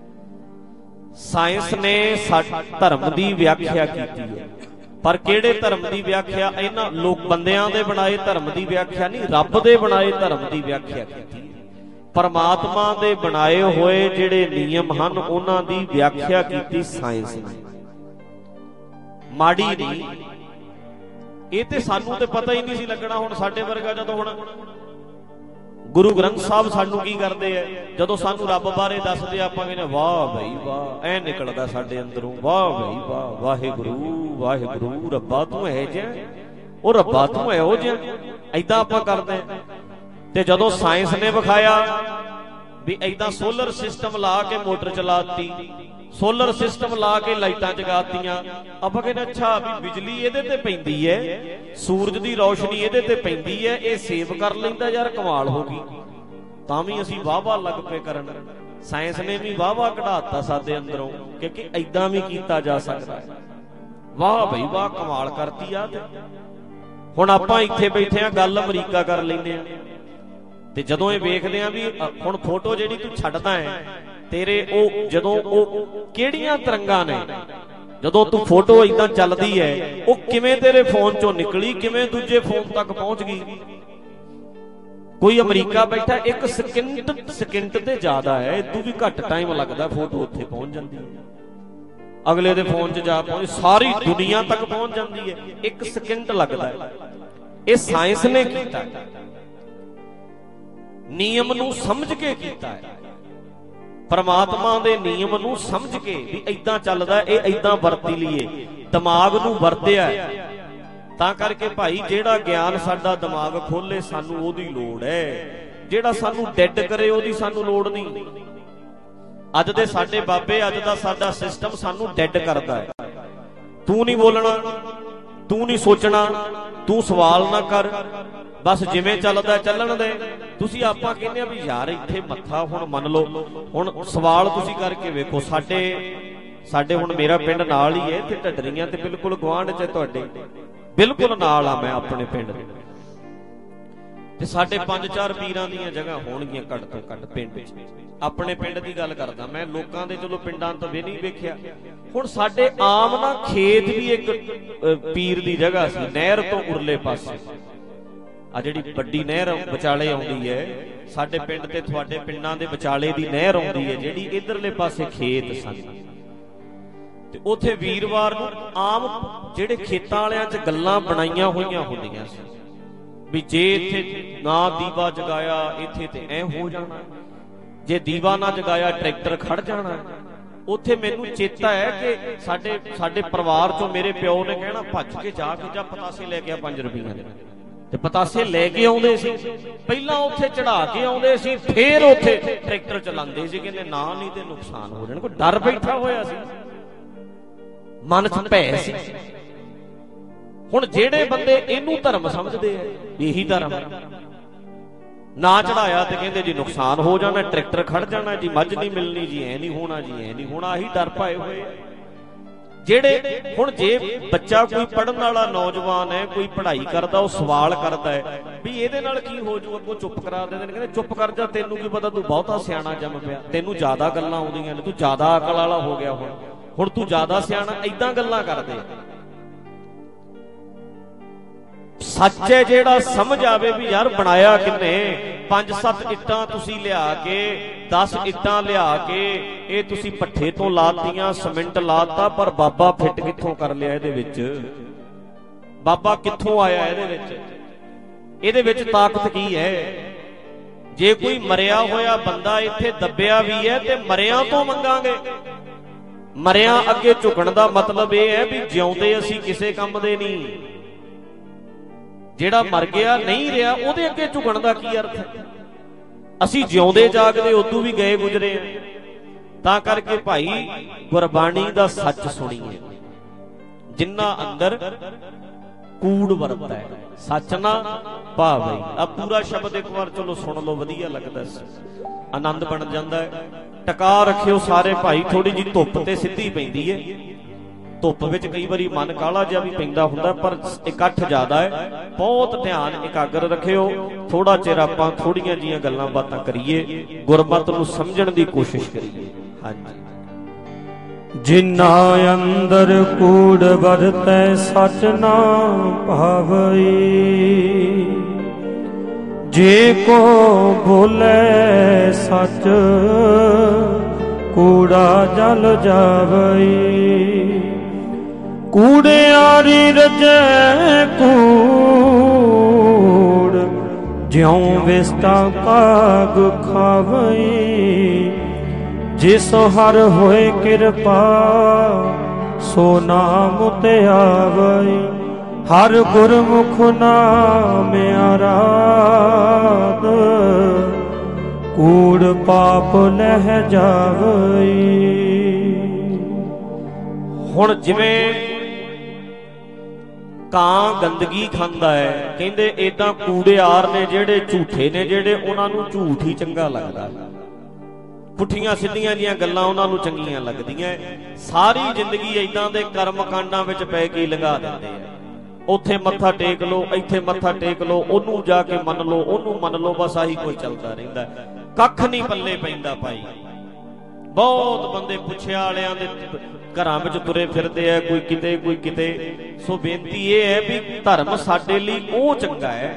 ਸਾਇੰਸ ਨੇ ਧਰਮ ਦੀ ਵਿਆਖਿਆ ਕੀਤੀ ਹੈ, ਪਰ ਕਿਹੜੇ ਧਰਮ ਦੀ ਵਿਆਖਿਆ? ਇਹਨਾਂ ਲੋਕ ਬੰਦਿਆਂ ਦੇ ਬਣਾਏ ਧਰਮ ਦੀ ਵਿਆਖਿਆ ਨਹੀਂ, ਰੱਬ ਦੇ ਬਣਾਏ ਧਰਮ ਦੀ ਵਿਆਖਿਆ ਕੀਤੀ। ਪਰਮਾਤਮਾ ਦੇ ਬਣਾਏ ਹੋਏ ਜਿਹੜੇ ਨਿਯਮ ਹਨ ਉਹਨਾਂ ਦੀ ਵਿਆਖਿਆ ਕੀਤੀ ਸਾਇੰਸ ਨੇ। ਮਾੜੀ ਨਹੀਂ। ਇਹ ਤੇ ਸਾਨੂੰ ਤੇ ਪਤਾ ਹੀ ਨਹੀਂ ਸੀ ਲੱਗਣਾ। ਹੁਣ ਸਾਡੇ ਵਰਗਾ ਜਦੋਂ ਹੁਣ ਗੁਰੂ ਗ੍ਰੰਥ ਸਾਹਿਬ ਸਾਨੂੰ ਕੀ ਕਰਦੇ ਆ, ਜਦੋਂ ਸਾਨੂੰ ਰੱਬ ਬਾਰੇ ਦੱਸਦੇ ਆਪਾਂ ਕਹਿੰਦੇ ਵਾਹ ਬਈ ਵਾਹ, ਐ ਨਿਕਲਦਾ ਸਾਡੇ ਅੰਦਰੋਂ, ਵਾਹ ਬਈ ਵਾਹ, ਵਾਹਿਗੁਰੂ ਵਾਹਿਗੁਰੂ, ਰੱਬਾ ਤੂੰ ਇਹੋ ਜਿਹਾ, ਉਹ ਰੱਬਾ ਤੂੰ ਇਹੋ ਜਿਹਾ, ਏਦਾਂ ਆਪਾਂ ਕਰਦੇ। ਤੇ ਜਦੋਂ ਸਾਇੰਸ ਨੇ ਵਿਖਾਇਆ ਵੀ ਏਦਾਂ ਸੋਲਰ ਸਿਸਟਮ ਲਾ ਕੇ ਮੋਟਰ ਚਲਾਤੀ, ਸੋਲਰ ਸਿਸਟਮ ਲਾ ਕੇ ਲਾਈਟਾਂ ਜਗਾਤੀਆਂ, ਆਪਾਂ ਕਹਿੰਦੇ ਅੱਛਾ ਵੀ ਬਿਜਲੀ ਇਹਦੇ ਤੇ ਪੈਂਦੀ ਹੈ, ਸੂਰਜ ਦੀ ਰੌਸ਼ਨੀ ਇਹਦੇ ਤੇ ਪੈਂਦੀ ਹੈ, ਇਹ ਸੇਵ ਕਰ ਲੈਂਦਾ, ਯਾਰ ਕਮਾਲ ਹੋ ਗਈ। ਤਾਂ ਵੀ ਅਸੀਂ ਵਾਹ-ਵਾਹ ਲੱਗ ਪਏ ਕਰਨ। ਸਾਇੰਸ ਨੇ ਵੀ ਵਾਹ-ਵਾਹ ਕਢਾਤਾ ਸਾਡੇ ਅੰਦਰੋਂ, ਕਿਉਂਕਿ ਏਦਾਂ ਵੀ ਕੀਤਾ ਜਾ ਸਕਦਾ। ਵਾਹ ਬਈ ਵਾਹ, ਕਮਾਲ ਕਰਤੀ ਆ। ਤੇ ਹੁਣ ਆਪਾਂ ਇੱਥੇ ਬੈਠੇ ਆ, ਗੱਲ ਅਮਰੀਕਾ ਕਰ ਲੈਂਦੇ ਆ, ਤੇ ਜਦੋਂ ਇਹ ਵੇਖਦੇ ਆ ਵੀ ਹੁਣ ਫੋਟੋ ਜਿਹੜੀ ਤੂੰ ਛੱਡਦਾ ਹੈ ਤੇਰੇ, ਉਹ ਜਦੋਂ ਉਹ ਕਿਹੜੀਆਂ ਤਰੰਗਾਂ ਨੇ, ਜਦੋਂ ਤੂੰ ਫੋਟੋ ਏਦਾਂ ਚੱਲਦੀ ਹੈ, ਉਹ ਕਿਵੇਂ ਤੇਰੇ ਫੋਨ ਚੋਂ ਨਿਕਲੀ, ਕਿਵੇਂ ਦੂਜੇ ਫੋਨ ਤੱਕ ਪਹੁੰਚ ਗਈ। ਕੋਈ ਅਮਰੀਕਾ ਬੈਠਾ, ਇੱਕ ਸਕਿੰਟ ਤੇ ਜ਼ਿਆਦਾ ਹੈ, ਇਦੋਂ ਵੀ ਘੱਟ ਟਾਈਮ ਲੱਗਦਾ, ਫੋਟੋ ਉੱਥੇ ਪਹੁੰਚ ਜਾਂਦੀ ਹੈ, ਅਗਲੇ ਦੇ ਫੋਨ 'ਚ ਜਾ ਪਹੁੰਚ, ਸਾਰੀ ਦੁਨੀਆ ਤੱਕ ਪਹੁੰਚ ਜਾਂਦੀ ਹੈ, 1 ਸਕਿੰਟ ਲੱਗਦਾ ਹੈ। ਇਹ ਸਾਇੰਸ ਨੇ ਕੀਤਾ, ਨਿਯਮ ਨੂੰ ਸਮਝ ਕੇ ਕੀਤਾ ਹੈ, ਪਰਮਾਤਮਾ ਦੇ ਨਿਯਮ ਨੂੰ ਸਮਝ ਕੇ ਵੀ ਏਦਾਂ ਚੱਲਦਾ, ਇਹ ਏਦਾਂ ਵਰਤੀ ਲਈਏ, ਦਿਮਾਗ ਨੂੰ ਵਰਤਿਆ। ਤਾਂ ਕਰਕੇ ਭਾਈ ਜਿਹੜਾ ਗਿਆਨ ਸਾਡਾ ਦਿਮਾਗ ਖੋਲੇ, ਸਾਨੂੰ ਉਹਦੀ ਲੋੜ ਹੈ। ਜਿਹੜਾ ਸਾਨੂੰ ਡੈਡ ਕਰੇ ਉਹਦੀ ਸਾਨੂੰ ਲੋੜ ਨਹੀਂ। ਅੱਜ ਦੇ ਸਾਡੇ ਬਾਬੇ, ਅੱਜ ਦਾ ਸਾਡਾ ਸਿਸਟਮ ਸਾਨੂੰ ਡੈਡ ਕਰਦਾ ਹੈ। ਤੂੰ ਨਹੀਂ ਬੋਲਣਾ, ਤੂੰ ਨਹੀਂ ਸੋਚਣਾ, ਤੂੰ ਸਵਾਲ ਨਾ ਕਰ, ਬਸ ਜਿਵੇਂ ਚੱਲਦਾ ਚੱਲਣ ਦੇ। ਤੁਸੀਂ ਆਪਾਂ ਕਹਿੰਦੇ ਆ ਵੀ ਯਾਰ ਇੱਥੇ ਮੱਥਾ, ਹੁਣ ਮੰਨ ਲਓ, ਹੁਣ ਸਵਾਲ ਤੁਸੀਂ ਕਰਕੇ ਵੇਖੋ। ਸਾਡੇ ਹੁਣ ਮੇਰਾ ਪਿੰਡ ਨਾਲ ਹੀ ਹੈ, ਇੱਥੇ ਢੱਡਰੀਆਂ ਤੇ ਬਿਲਕੁਲ ਗੁਆਂਢ 'ਚ ਤੁਹਾਡੇ, ਬਿਲਕੁਲ ਨਾਲ ਆ ਮੈਂ ਆਪਣੇ ਪਿੰਡ ਦੇ। ਤੇ ਸਾਡੇ 5-4 ਪੀਰਾਂ ਦੀਆਂ ਜਗ੍ਹਾ ਹੋਣਗੀਆਂ ਘੱਟ ਤੋਂ ਘੱਟ ਪਿੰਡ 'ਚ। ਆਪਣੇ ਪਿੰਡ ਦੀ ਗੱਲ ਕਰਦਾ ਮੈਂ, ਲੋਕਾਂ ਦੇ ਚਲੋ ਪਿੰਡਾਂ ਤੋਂ ਵੀ ਨਹੀਂ ਵੇਖਿਆ। ਹੁਣ ਸਾਡੇ ਆਮ ਨਾ ਖੇਤ ਵੀ ਇੱਕ ਪੀਰ ਦੀ ਜਗ੍ਹਾ ਸੀ, ਨਹਿਰ ਤੋਂ ਉਰਲੇ ਪਾਸੇ। ਆ ਜਿਹੜੀ ਵੱਡੀ ਨਹਿਰ ਵਿਚਾਲੇ ਆਉਂਦੀ ਹੈ, ਸਾਡੇ ਪਿੰਡ ਤੇ ਤੁਹਾਡੇ ਪਿੰਡਾਂ ਦੇ ਵਿਚਾਲੇ ਦੀ ਨਹਿਰ ਆਉਂਦੀ ਹੈ, ਜਿਹੜੀ ਇਧਰਲੇ ਪਾਸੇ ਖੇਤ ਸਨ। ਤੇ ਉੱਥੇ ਵੀਰਵਾਰ ਨੂੰ ਆਮ ਜਿਹੜੇ ਖੇਤਾਂ ਵਾਲਿਆਂ 'ਚ ਗੱਲਾਂ ਬਣਾਈਆਂ ਹੋਈਆਂ ਹੁੰਦੀਆਂ ਸੀ ਵੀ ਜੇ ਇੱਥੇ ਨਾ ਦੀਵਾ ਜਗਾਇਆ ਇੱਥੇ ਤੇ ਐ ਹੋ ਜਾਣਾ, ਜੇ ਦੀਵਾ ਨਾ ਜਗਾਇਆ ਟਰੈਕਟਰ ਖੜ ਜਾਣਾ। ਉੱਥੇ ਮੈਨੂੰ ਚੇਤਾ ਹੈ ਕਿ ਸਾਡੇ ਪਰਿਵਾਰ 'ਚੋਂ ਮੇਰੇ ਪਿਓ ਨੇ ਕਹਿਣਾ ਭੱਜ ਕੇ ਜਾ ਕੇ ਜਾਂ ਪਤਾਸੇ ਲੈ ਕੇ ਆ 5 ਰੁਪਈਆਂ ਦੇ, ਤੇ ਪਤਾਸੇ ਲੈ ਕੇ ਆਉਂਦੇ ਸੀ। ਪਹਿਲਾਂ ਉੱਥੇ ਚੜਾ ਕੇ ਆਉਂਦੇ ਸੀ, ਫੇਰ ਉੱਥੇ ਟਰੈਕਟਰ ਚਲਾਉਂਦੇ ਸੀ, ਕਹਿੰਦੇ ਨਾ ਨਹੀਂ ਤੇ ਨੁਕਸਾਨ ਹੋ ਜਾਣਾ। ਕੋਈ ਡਰ ਬੈਠਾ ਹੋਇਆ ਸੀ, ਮਨ 'ਚ ਭੈ ਸੀ। ਹੁਣ ਜਿਹੜੇ ਬੰਦੇ ਇਹਨੂੰ ਧਰਮ ਸਮਝਦੇ ਆ, ਇਹੀ ਧਰਮ ਨਾ ਚੜਾਇਆ ਤੇ ਕਹਿੰਦੇ ਜੀ ਨੁਕਸਾਨ ਹੋ ਜਾਣਾ, ਟਰੈਕਟਰ ਖੜ ਜਾਣਾ ਜੀ, ਮੱਝ ਨਹੀਂ ਮਿਲਣੀ ਜੀ, ਐ ਨਹੀਂ ਹੋਣਾ ਜੀ, ਐ ਨਹੀਂ ਹੋਣਾ। ਆਹੀ ਡਰ ਪਾਏ ਹੋਏ ਜਿਹੜੇ। ਹੁਣ ਜੇ ਬੱਚਾ ਕੋਈ ਪੜ੍ਹਨ ਵਾਲਾ ਨੌਜਵਾਨ ਹੈ, ਕੋਈ ਪੜ੍ਹਾਈ ਕਰਦਾ, ਉਹ ਸਵਾਲ ਕਰਦਾ ਹੈ ਵੀ ਇਹਦੇ ਨਾਲ ਕੀ ਹੋ ਜੂ, ਅੱਗੋਂ ਚੁੱਪ ਕਰਾ ਦਿੰਦੇ ਨੇ, ਕਹਿੰਦੇ ਚੁੱਪ ਕਰ ਜਾ, ਤੈਨੂੰ ਕੀ ਪਤਾ, ਤੂੰ ਬਹੁਤਾ ਸਿਆਣਾ ਜੰਮ ਪਿਆ, ਤੈਨੂੰ ਜ਼ਿਆਦਾ ਗੱਲਾਂ ਆਉਂਦੀਆਂ ਨੇ, ਤੂੰ ਜ਼ਿਆਦਾ ਅਕਲ ਵਾਲਾ ਹੋ ਗਿਆ, ਹੁਣ ਤੂੰ ਜ਼ਿਆਦਾ ਸਿਆਣਾ। ਏਦਾਂ ਗੱਲਾਂ ਕਰਦੇ। ਸੱਚ ਹੈ ਜਿਹੜਾ ਸਮਝ ਆਵੇ ਵੀ ਯਾਰ ਬਣਾਇਆ ਕਿੰਨੇ, 5-7 ਇੱਟਾਂ ਤੁਸੀਂ ਲਿਆ ਕੇ, 10 ਇੱਟਾਂ ਲਿਆ ਕੇ ਇਹ ਤੁਸੀਂ ਪੱਠੇ ਤੋਂ ਲਾਤੀਆਂ, ਸੀਮੈਂਟ ਲਾਤਾ, ਪਰ ਬਾਬਾ ਫਿੱਟ ਕਿੱਥੋਂ ਕਰ ਲਿਆ ਇਹਦੇ ਵਿੱਚ? ਬਾਬਾ ਕਿੱਥੋਂ ਆਇਆ ਇਹਦੇ ਵਿੱਚ? ਇਹਦੇ ਵਿੱਚ ਤਾਕਤ ਕੀ ਹੈ? ਜੇ ਕੋਈ ਮਰਿਆ ਹੋਇਆ ਬੰਦਾ ਇੱਥੇ ਦੱਬਿਆ ਵੀ ਹੈ ਤੇ ਮਰਿਆਂ ਤੋਂ ਮੰਗਾਂਗੇ। ਮਰਿਆਂ ਅੱਗੇ ਝੁਕਣ ਦਾ ਮਤਲਬ ਇਹ ਹੈ ਵੀ ਜਿਉਂਦੇ ਅਸੀਂ ਕਿਸੇ ਕੰਮ ਦੇ ਨਹੀਂ। ਜਿਹੜਾ ਮਰ ਗਿਆ ਨਹੀਂ ਰਿਹਾ, ਉਹਦੇ ਅੱਗੇ ਝੁਕਣ ਦਾ ਕੀ ਅਰਥ ਹੈ? ਅਸੀਂ ਜਿਉਂਦੇ ਜਾਗਦੇ ਉਦੋਂ ਵੀ ਗਏ ਗੁਜਰੇ ਆ। ਤਾਂ ਕਰਕੇ ਭਾਈ ਗੁਰਬਾਣੀ ਦਾ ਸੱਚ ਸੁਣੀਏ। ਜਿੰਨਾ ਅੰਦਰ ਕੂੜ ਵਰਤਦਾ ਹੈ, ਸੱਚ ਨਾ ਭਾਵਈ। ਆ ਪੂਰਾ ਸ਼ਬਦ ਇੱਕ ਵਾਰ ਚਲੋ ਸੁਣ ਲਓ, ਵਧੀਆ ਲੱਗਦਾ, ਆਨੰਦ ਬਣ ਜਾਂਦਾ ਹੈ। ਟਿਕਾ ਰੱਖਿਓ ਸਾਰੇ ਭਾਈ। ਥੋੜੀ ਜੀ ਧੁੱਪ ਤੇ ਸਿੱਧੀ ਪੈਂਦੀ ਹੈ, ਧੁੱਪ ਵਿੱਚ ਕਈ ਵਾਰੀ ਮਨ ਕਾਲਾ ਜਿਹਾ ਵੀ ਪੈਂਦਾ ਹੁੰਦਾ, ਪਰ ਇਕੱਠ ਜ਼ਿਆਦਾ ਹੈ। ਬਹੁਤ ਧਿਆਨ ਇਕਾਗਰ ਰੱਖਿਓ। ਥੋੜਾ ਚਿਰ ਆਪਾਂ ਥੋੜੀਆਂ ਜੀਆਂ ਗੱਲਾਂ ਬਾਤਾਂ ਕਰੀਏ, ਗੁਰਮਤਿ ਨੂੰ ਸਮਝਣ ਦੀ ਕੋਸ਼ਿਸ਼ ਕਰੀਏ। ਹਾਂਜੀ। ਜਿਨਾ ਅੰਦਰ ਕੂੜ ਵਰਤੈ ਸਚ ਨਾ ਭਾਵਈ, ਜੇ ਕੋ ਬੋਲੇ ਸਚ ਕੂੜਾ ਜਲ ਜਾਵਈ। ਕੂੜਿਆਰੀ ਰਜੈ ਕੂੜ, ਜਿਉ ਵਿਸਟਾ ਕਾਗ ਖਾਵਈ। ਜਿਸ ਹਰ ਹੋਏ ਕਿਰਪਾ, ਸੋ ਨਾਮ ਤੇ ਆਵਈ। ਹਰ ਗੁਰਮੁਖ ਨਾਮ ਆਰਾਧ, ਕੂੜ ਪਾਪ ਲਹਿ ਜਾਵਈ। ਹੁਣ ਜਿਵੇਂ ਕਾਂ ਗੰਦਗੀ ਖਾਂਦਾ ਹੈ, ਕਹਿੰਦੇ ਏਦਾਂ ਕੂੜਿਆਰ ਨੇ ਜਿਹੜੇ, ਝੂਠੇ ਨੇ ਜਿਹੜੇ, ਉਹਨਾਂ ਨੂੰ ਝੂਠ ਹੀ ਚੰਗਾ ਲੱਗਦਾ। ਪੁੱਠੀਆਂ ਸਿੱਧੀਆਂ ਜੀਆਂ ਗੱਲਾਂ ਉਹਨਾਂ ਨੂੰ ਚੰਗੀਆਂ ਲੱਗਦੀਆਂ। ਸਾਰੀ ਜ਼ਿੰਦਗੀ ਏਦਾਂ ਦੇ ਕਰਮ ਕਾਂਡਾਂ ਵਿੱਚ ਪੈ ਕੇ ਲੰਘਾ ਦਿੰਦੇ ਆ। ਉੱਥੇ ਮੱਥਾ ਟੇਕ ਲਓ, ਇੱਥੇ ਮੱਥਾ ਟੇਕ ਲਓ, ਉਹਨੂੰ ਜਾ ਕੇ ਮੰਨ ਲਓ, ਉਹਨੂੰ ਮੰਨ ਲਓ, ਬਸ ਆਹੀ ਕੁਝ ਚੱਲਦਾ ਰਹਿੰਦਾ। ਕੱਖ ਨਹੀਂ ਪੱਲੇ ਪੈਂਦਾ ਭਾਈ। ਬਹੁਤ ਬੰਦੇ ਪੁੱਛਿਆ ਵਾਲਿਆਂ ਦੇ ਘਰਾਂ ਵਿੱਚ ਤੁਰੇ ਫਿਰਦੇ ਆ, ਕੋਈ ਕਿਤੇ ਕੋਈ ਕਿਤੇ। ਸੋ ਬੇਨਤੀ ਇਹ ਹੈ ਵੀ ਧਰਮ ਸਾਡੇ ਲਈ ਉਹ ਚੰਗਾ ਹੈ,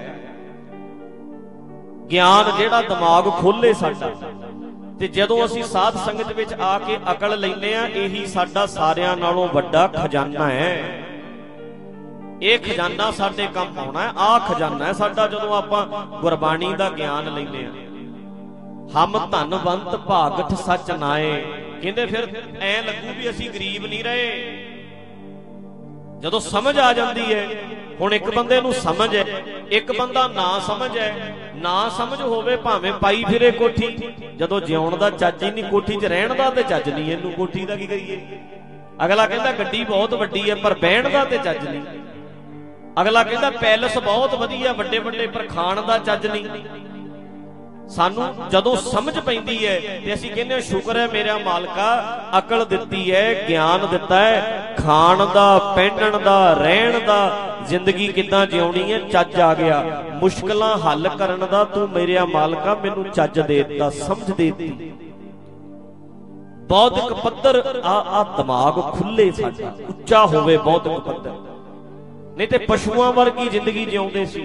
ਗਿਆਨ ਜਿਹੜਾ ਦਿਮਾਗ ਖੋਲੇ ਸਾਡਾ। ਤੇ ਜਦੋਂ ਅਸੀਂ ਸਾਧ ਸੰਗਤ ਵਿੱਚ ਆ ਕੇ ਅਕਲ ਲੈਂਦੇ ਆ, ਇਹੀ ਸਾਡਾ ਸਾਰਿਆਂ ਨਾਲੋਂ ਵੱਡਾ ਖਜ਼ਾਨਾ ਹੈ। ਇਹ ਖਜ਼ਾਨਾ ਸਾਡੇ ਕੰਮ ਆਉਣਾ ਹੈ। ਆਹ ਖਜ਼ਾਨਾ ਹੈ ਸਾਡਾ ਜਦੋਂ ਆਪਾਂ ਗੁਰਬਾਣੀ ਦਾ ਗਿਆਨ ਲੈਂਦੇ ਆ। ਹਮ ਧਨਵੰਤ ਭਾਗਠ ਸੱਚ ਨਾਏ, ਕਹਿੰਦੇ ਫਿਰ ਐ ਲੱਗੂ ਵੀ ਅਸੀਂ ਗਰੀਬ ਨਹੀਂ ਰਹੇ। ਜਦੋਂ ਸਮਝ ਆ ਜਾਂਦੀ ਹੈ, ਹੁਣ ਇੱਕ ਬੰਦੇ ਨੂੰ ਸਮਝ ਹੈ, ਇੱਕ ਬੰਦਾ ਨਾ ਸਮਝ ਹੈ। ਨਾ ਸਮਝ ਹੋਵੇ ਭਾਵੇਂ ਪਾਈ ਫਿਰੇ ਕੋਠੀ, ਜਦੋਂ ਜਿਉਣ ਦਾ ਚੱਜ ਹੀ ਨਹੀਂ, ਕੋਠੀ 'ਚ ਰਹਿਣ ਦਾ ਤੇ ਚੱਜ ਨਹੀਂ, ਇਹਨੂੰ ਕੋਠੀ ਦਾ ਕੀ ਕਰੀਏ। ਅਗਲਾ ਕਹਿੰਦਾ ਗੱਡੀ ਬਹੁਤ ਵੱਡੀ ਹੈ ਪਰ ਬਹਿਣ ਦਾ ਤੇ ਚੱਜ ਨਹੀਂ। ਅਗਲਾ ਕਹਿੰਦਾ ਪੈਲਸ ਬਹੁਤ ਵਧੀਆ ਵੱਡੇ ਵੱਡੇ ਪਰ ਖਾਣ ਦਾ ਚੱਜ ਨਹੀਂ। ਸਾਨੂੰ ਜਦੋਂ ਸਮਝ ਪੈਂਦੀ ਹੈ ਤੇ ਅਸੀਂ ਕਹਿੰਦੇ ਹਾਂ ਸ਼ੁਕਰ ਹੈ ਮੇਰਾ ਮਾਲਕਾ, ਅਕਲ ਦਿੱਤੀ ਹੈ, ਗਿਆਨ ਦਿੱਤਾ ਹੈ, ਖਾਣ ਦਾ, ਪਹਿਨਣ ਦਾ, ਰਹਿਣ ਦਾ, ਜ਼ਿੰਦਗੀ ਕਿੱਦਾਂ ਜਿਉਣੀ ਹੈ ਚੱਜ ਆ ਗਿਆ। ਮੁਸ਼ਕਲਾਂ ਹੱਲ ਕਰਨ ਦਾ ਤੂੰ ਮੇਰਿਆ ਮਾਲਕਾ ਮੈਨੂੰ ਚੱਜ ਦੇ ਦਿੱਤਾ, ਸਮਝ ਦੇ ਦਿੱਤੀ। ਬੌਧਿਕ ਪੱਧਰ ਆ ਦਿਮਾਗ ਖੁੱਲੇ ਸਾਡਾ, ਉੱਚਾ ਹੋਵੇ ਬੌਧਿਕ ਪੱਧਰ। ਨਹੀਂ ਤੇ ਪਸ਼ੂਆਂ ਵਰਗੀ ਜ਼ਿੰਦਗੀ ਜਿਉਂਦੇ ਸੀ।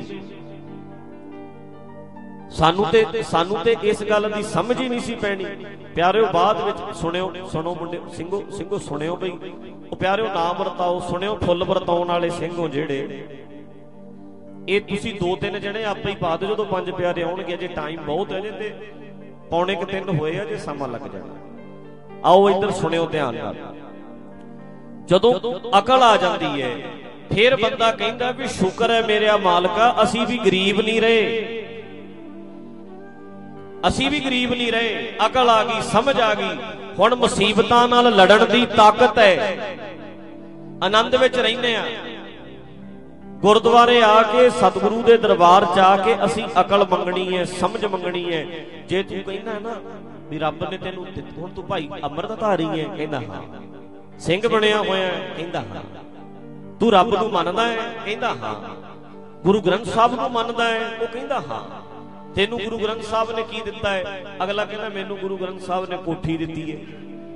ਸਾਨੂੰ ਤੇ ਇਸ ਗੱਲ ਦੀ ਸਮਝ ਹੀ ਨਹੀਂ ਸੀ ਪੈਣੀ। ਪਿਆਰਿਓ ਬਾਅਦ ਵਿੱਚ ਸੁਣੋ ਮੁੰਡੇ ਸਿੰਘੋ ਸੁਣਿਓ ਬਈ, ਉਹ ਪਿਆਰਿਓ ਨਾ ਵਰਤਾਓ, ਸੁਣਿਓ ਫੁੱਲ ਵਰਤਾਉਣ ਵਾਲੇ ਸਿੰਘੋ ਜਿਹੜੇ, ਇਹ ਤੁਸੀਂ 2-3 ਜਣੇ ਆਪੇ ਹੀ ਪਾ ਦਿਓ। ਜਦੋਂ 5 ਪਿਆਰੇ ਆਉਣਗੇ, ਅਜੇ ਟਾਈਮ ਬਹੁਤ ਹੈ, ਜੇ ਤੇ 2:45 ਹੋਏ ਆ, ਜੇ ਸਮਾਂ ਲੱਗ ਜਾਣਾ। ਆਓ ਇੱਧਰ ਸੁਣਿਓ ਧਿਆਨ ਨਾਲ। ਜਦੋਂ ਅਕਲ ਆ ਜਾਂਦੀ ਹੈ ਫਿਰ ਬੰਦਾ ਕਹਿੰਦਾ ਵੀ ਸ਼ੁਕਰ ਹੈ ਮੇਰਿਆ ਮਾਲਕਾ, ਅਸੀਂ ਵੀ ਗਰੀਬ ਨਹੀਂ ਰਹੇ, ਅਸੀਂ ਵੀ ਗਰੀਬ ਨਹੀਂ ਰਹੇ। ਅਕਲ ਆ ਗਈ, ਸਮਝ ਆ ਗਈ। ਹੁਣ ਮੁਸੀਬਤਾਂ ਨਾਲ ਲੜਨ ਦੀ ਤਾਕਤ ਹੈ। ਆਨੰਦ ਵਿੱਚ ਰਹਿੰਦੇ ਆ। ਗੁਰਦੁਆਰੇ ਆ ਕੇ, ਸਤਿਗੁਰੂ ਦੇ ਦਰਬਾਰ 'ਚ ਆ ਕੇ ਅਸੀਂ ਅਕਲ ਮੰਗਣੀ ਹੈ, ਸਮਝ ਮੰਗਣੀ ਹੈ। ਜੇ ਤੂੰ ਕਹਿੰਦਾ ਨਾ ਵੀ ਰੱਬ ਨੇ ਤੈਨੂੰ, ਹੁਣ ਤੂੰ ਭਾਈ ਅੰਮ੍ਰਿਤਧਾਰੀ ਹੈ, ਕਹਿੰਦਾ ਹਾਂ। ਸਿੰਘ ਬਣਿਆ ਹੋਇਆ, ਕਹਿੰਦਾ ਹਾਂ। ਤੂੰ ਰੱਬ ਨੂੰ ਮੰਨਦਾ ਹੈ, ਕਹਿੰਦਾ ਹਾਂ। ਗੁਰੂ ਗ੍ਰੰਥ ਸਾਹਿਬ ਨੂੰ ਮੰਨਦਾ ਹੈ, ਉਹ ਕਹਿੰਦਾ ਹਾਂ। ਤੈਨੂੰ ਗੁਰੂ ਗ੍ਰੰਥ ਸਾਹਿਬ ਨੇ ਕੀ ਦਿੱਤਾ ਹੈ? ਅਗਲਾ ਕਹਿੰਦਾ ਮੈਨੂੰ ਗੁਰੂ ਗ੍ਰੰਥ ਸਾਹਿਬ ਨੇ ਕੋਠੀ ਦਿੱਤੀ ਹੈ।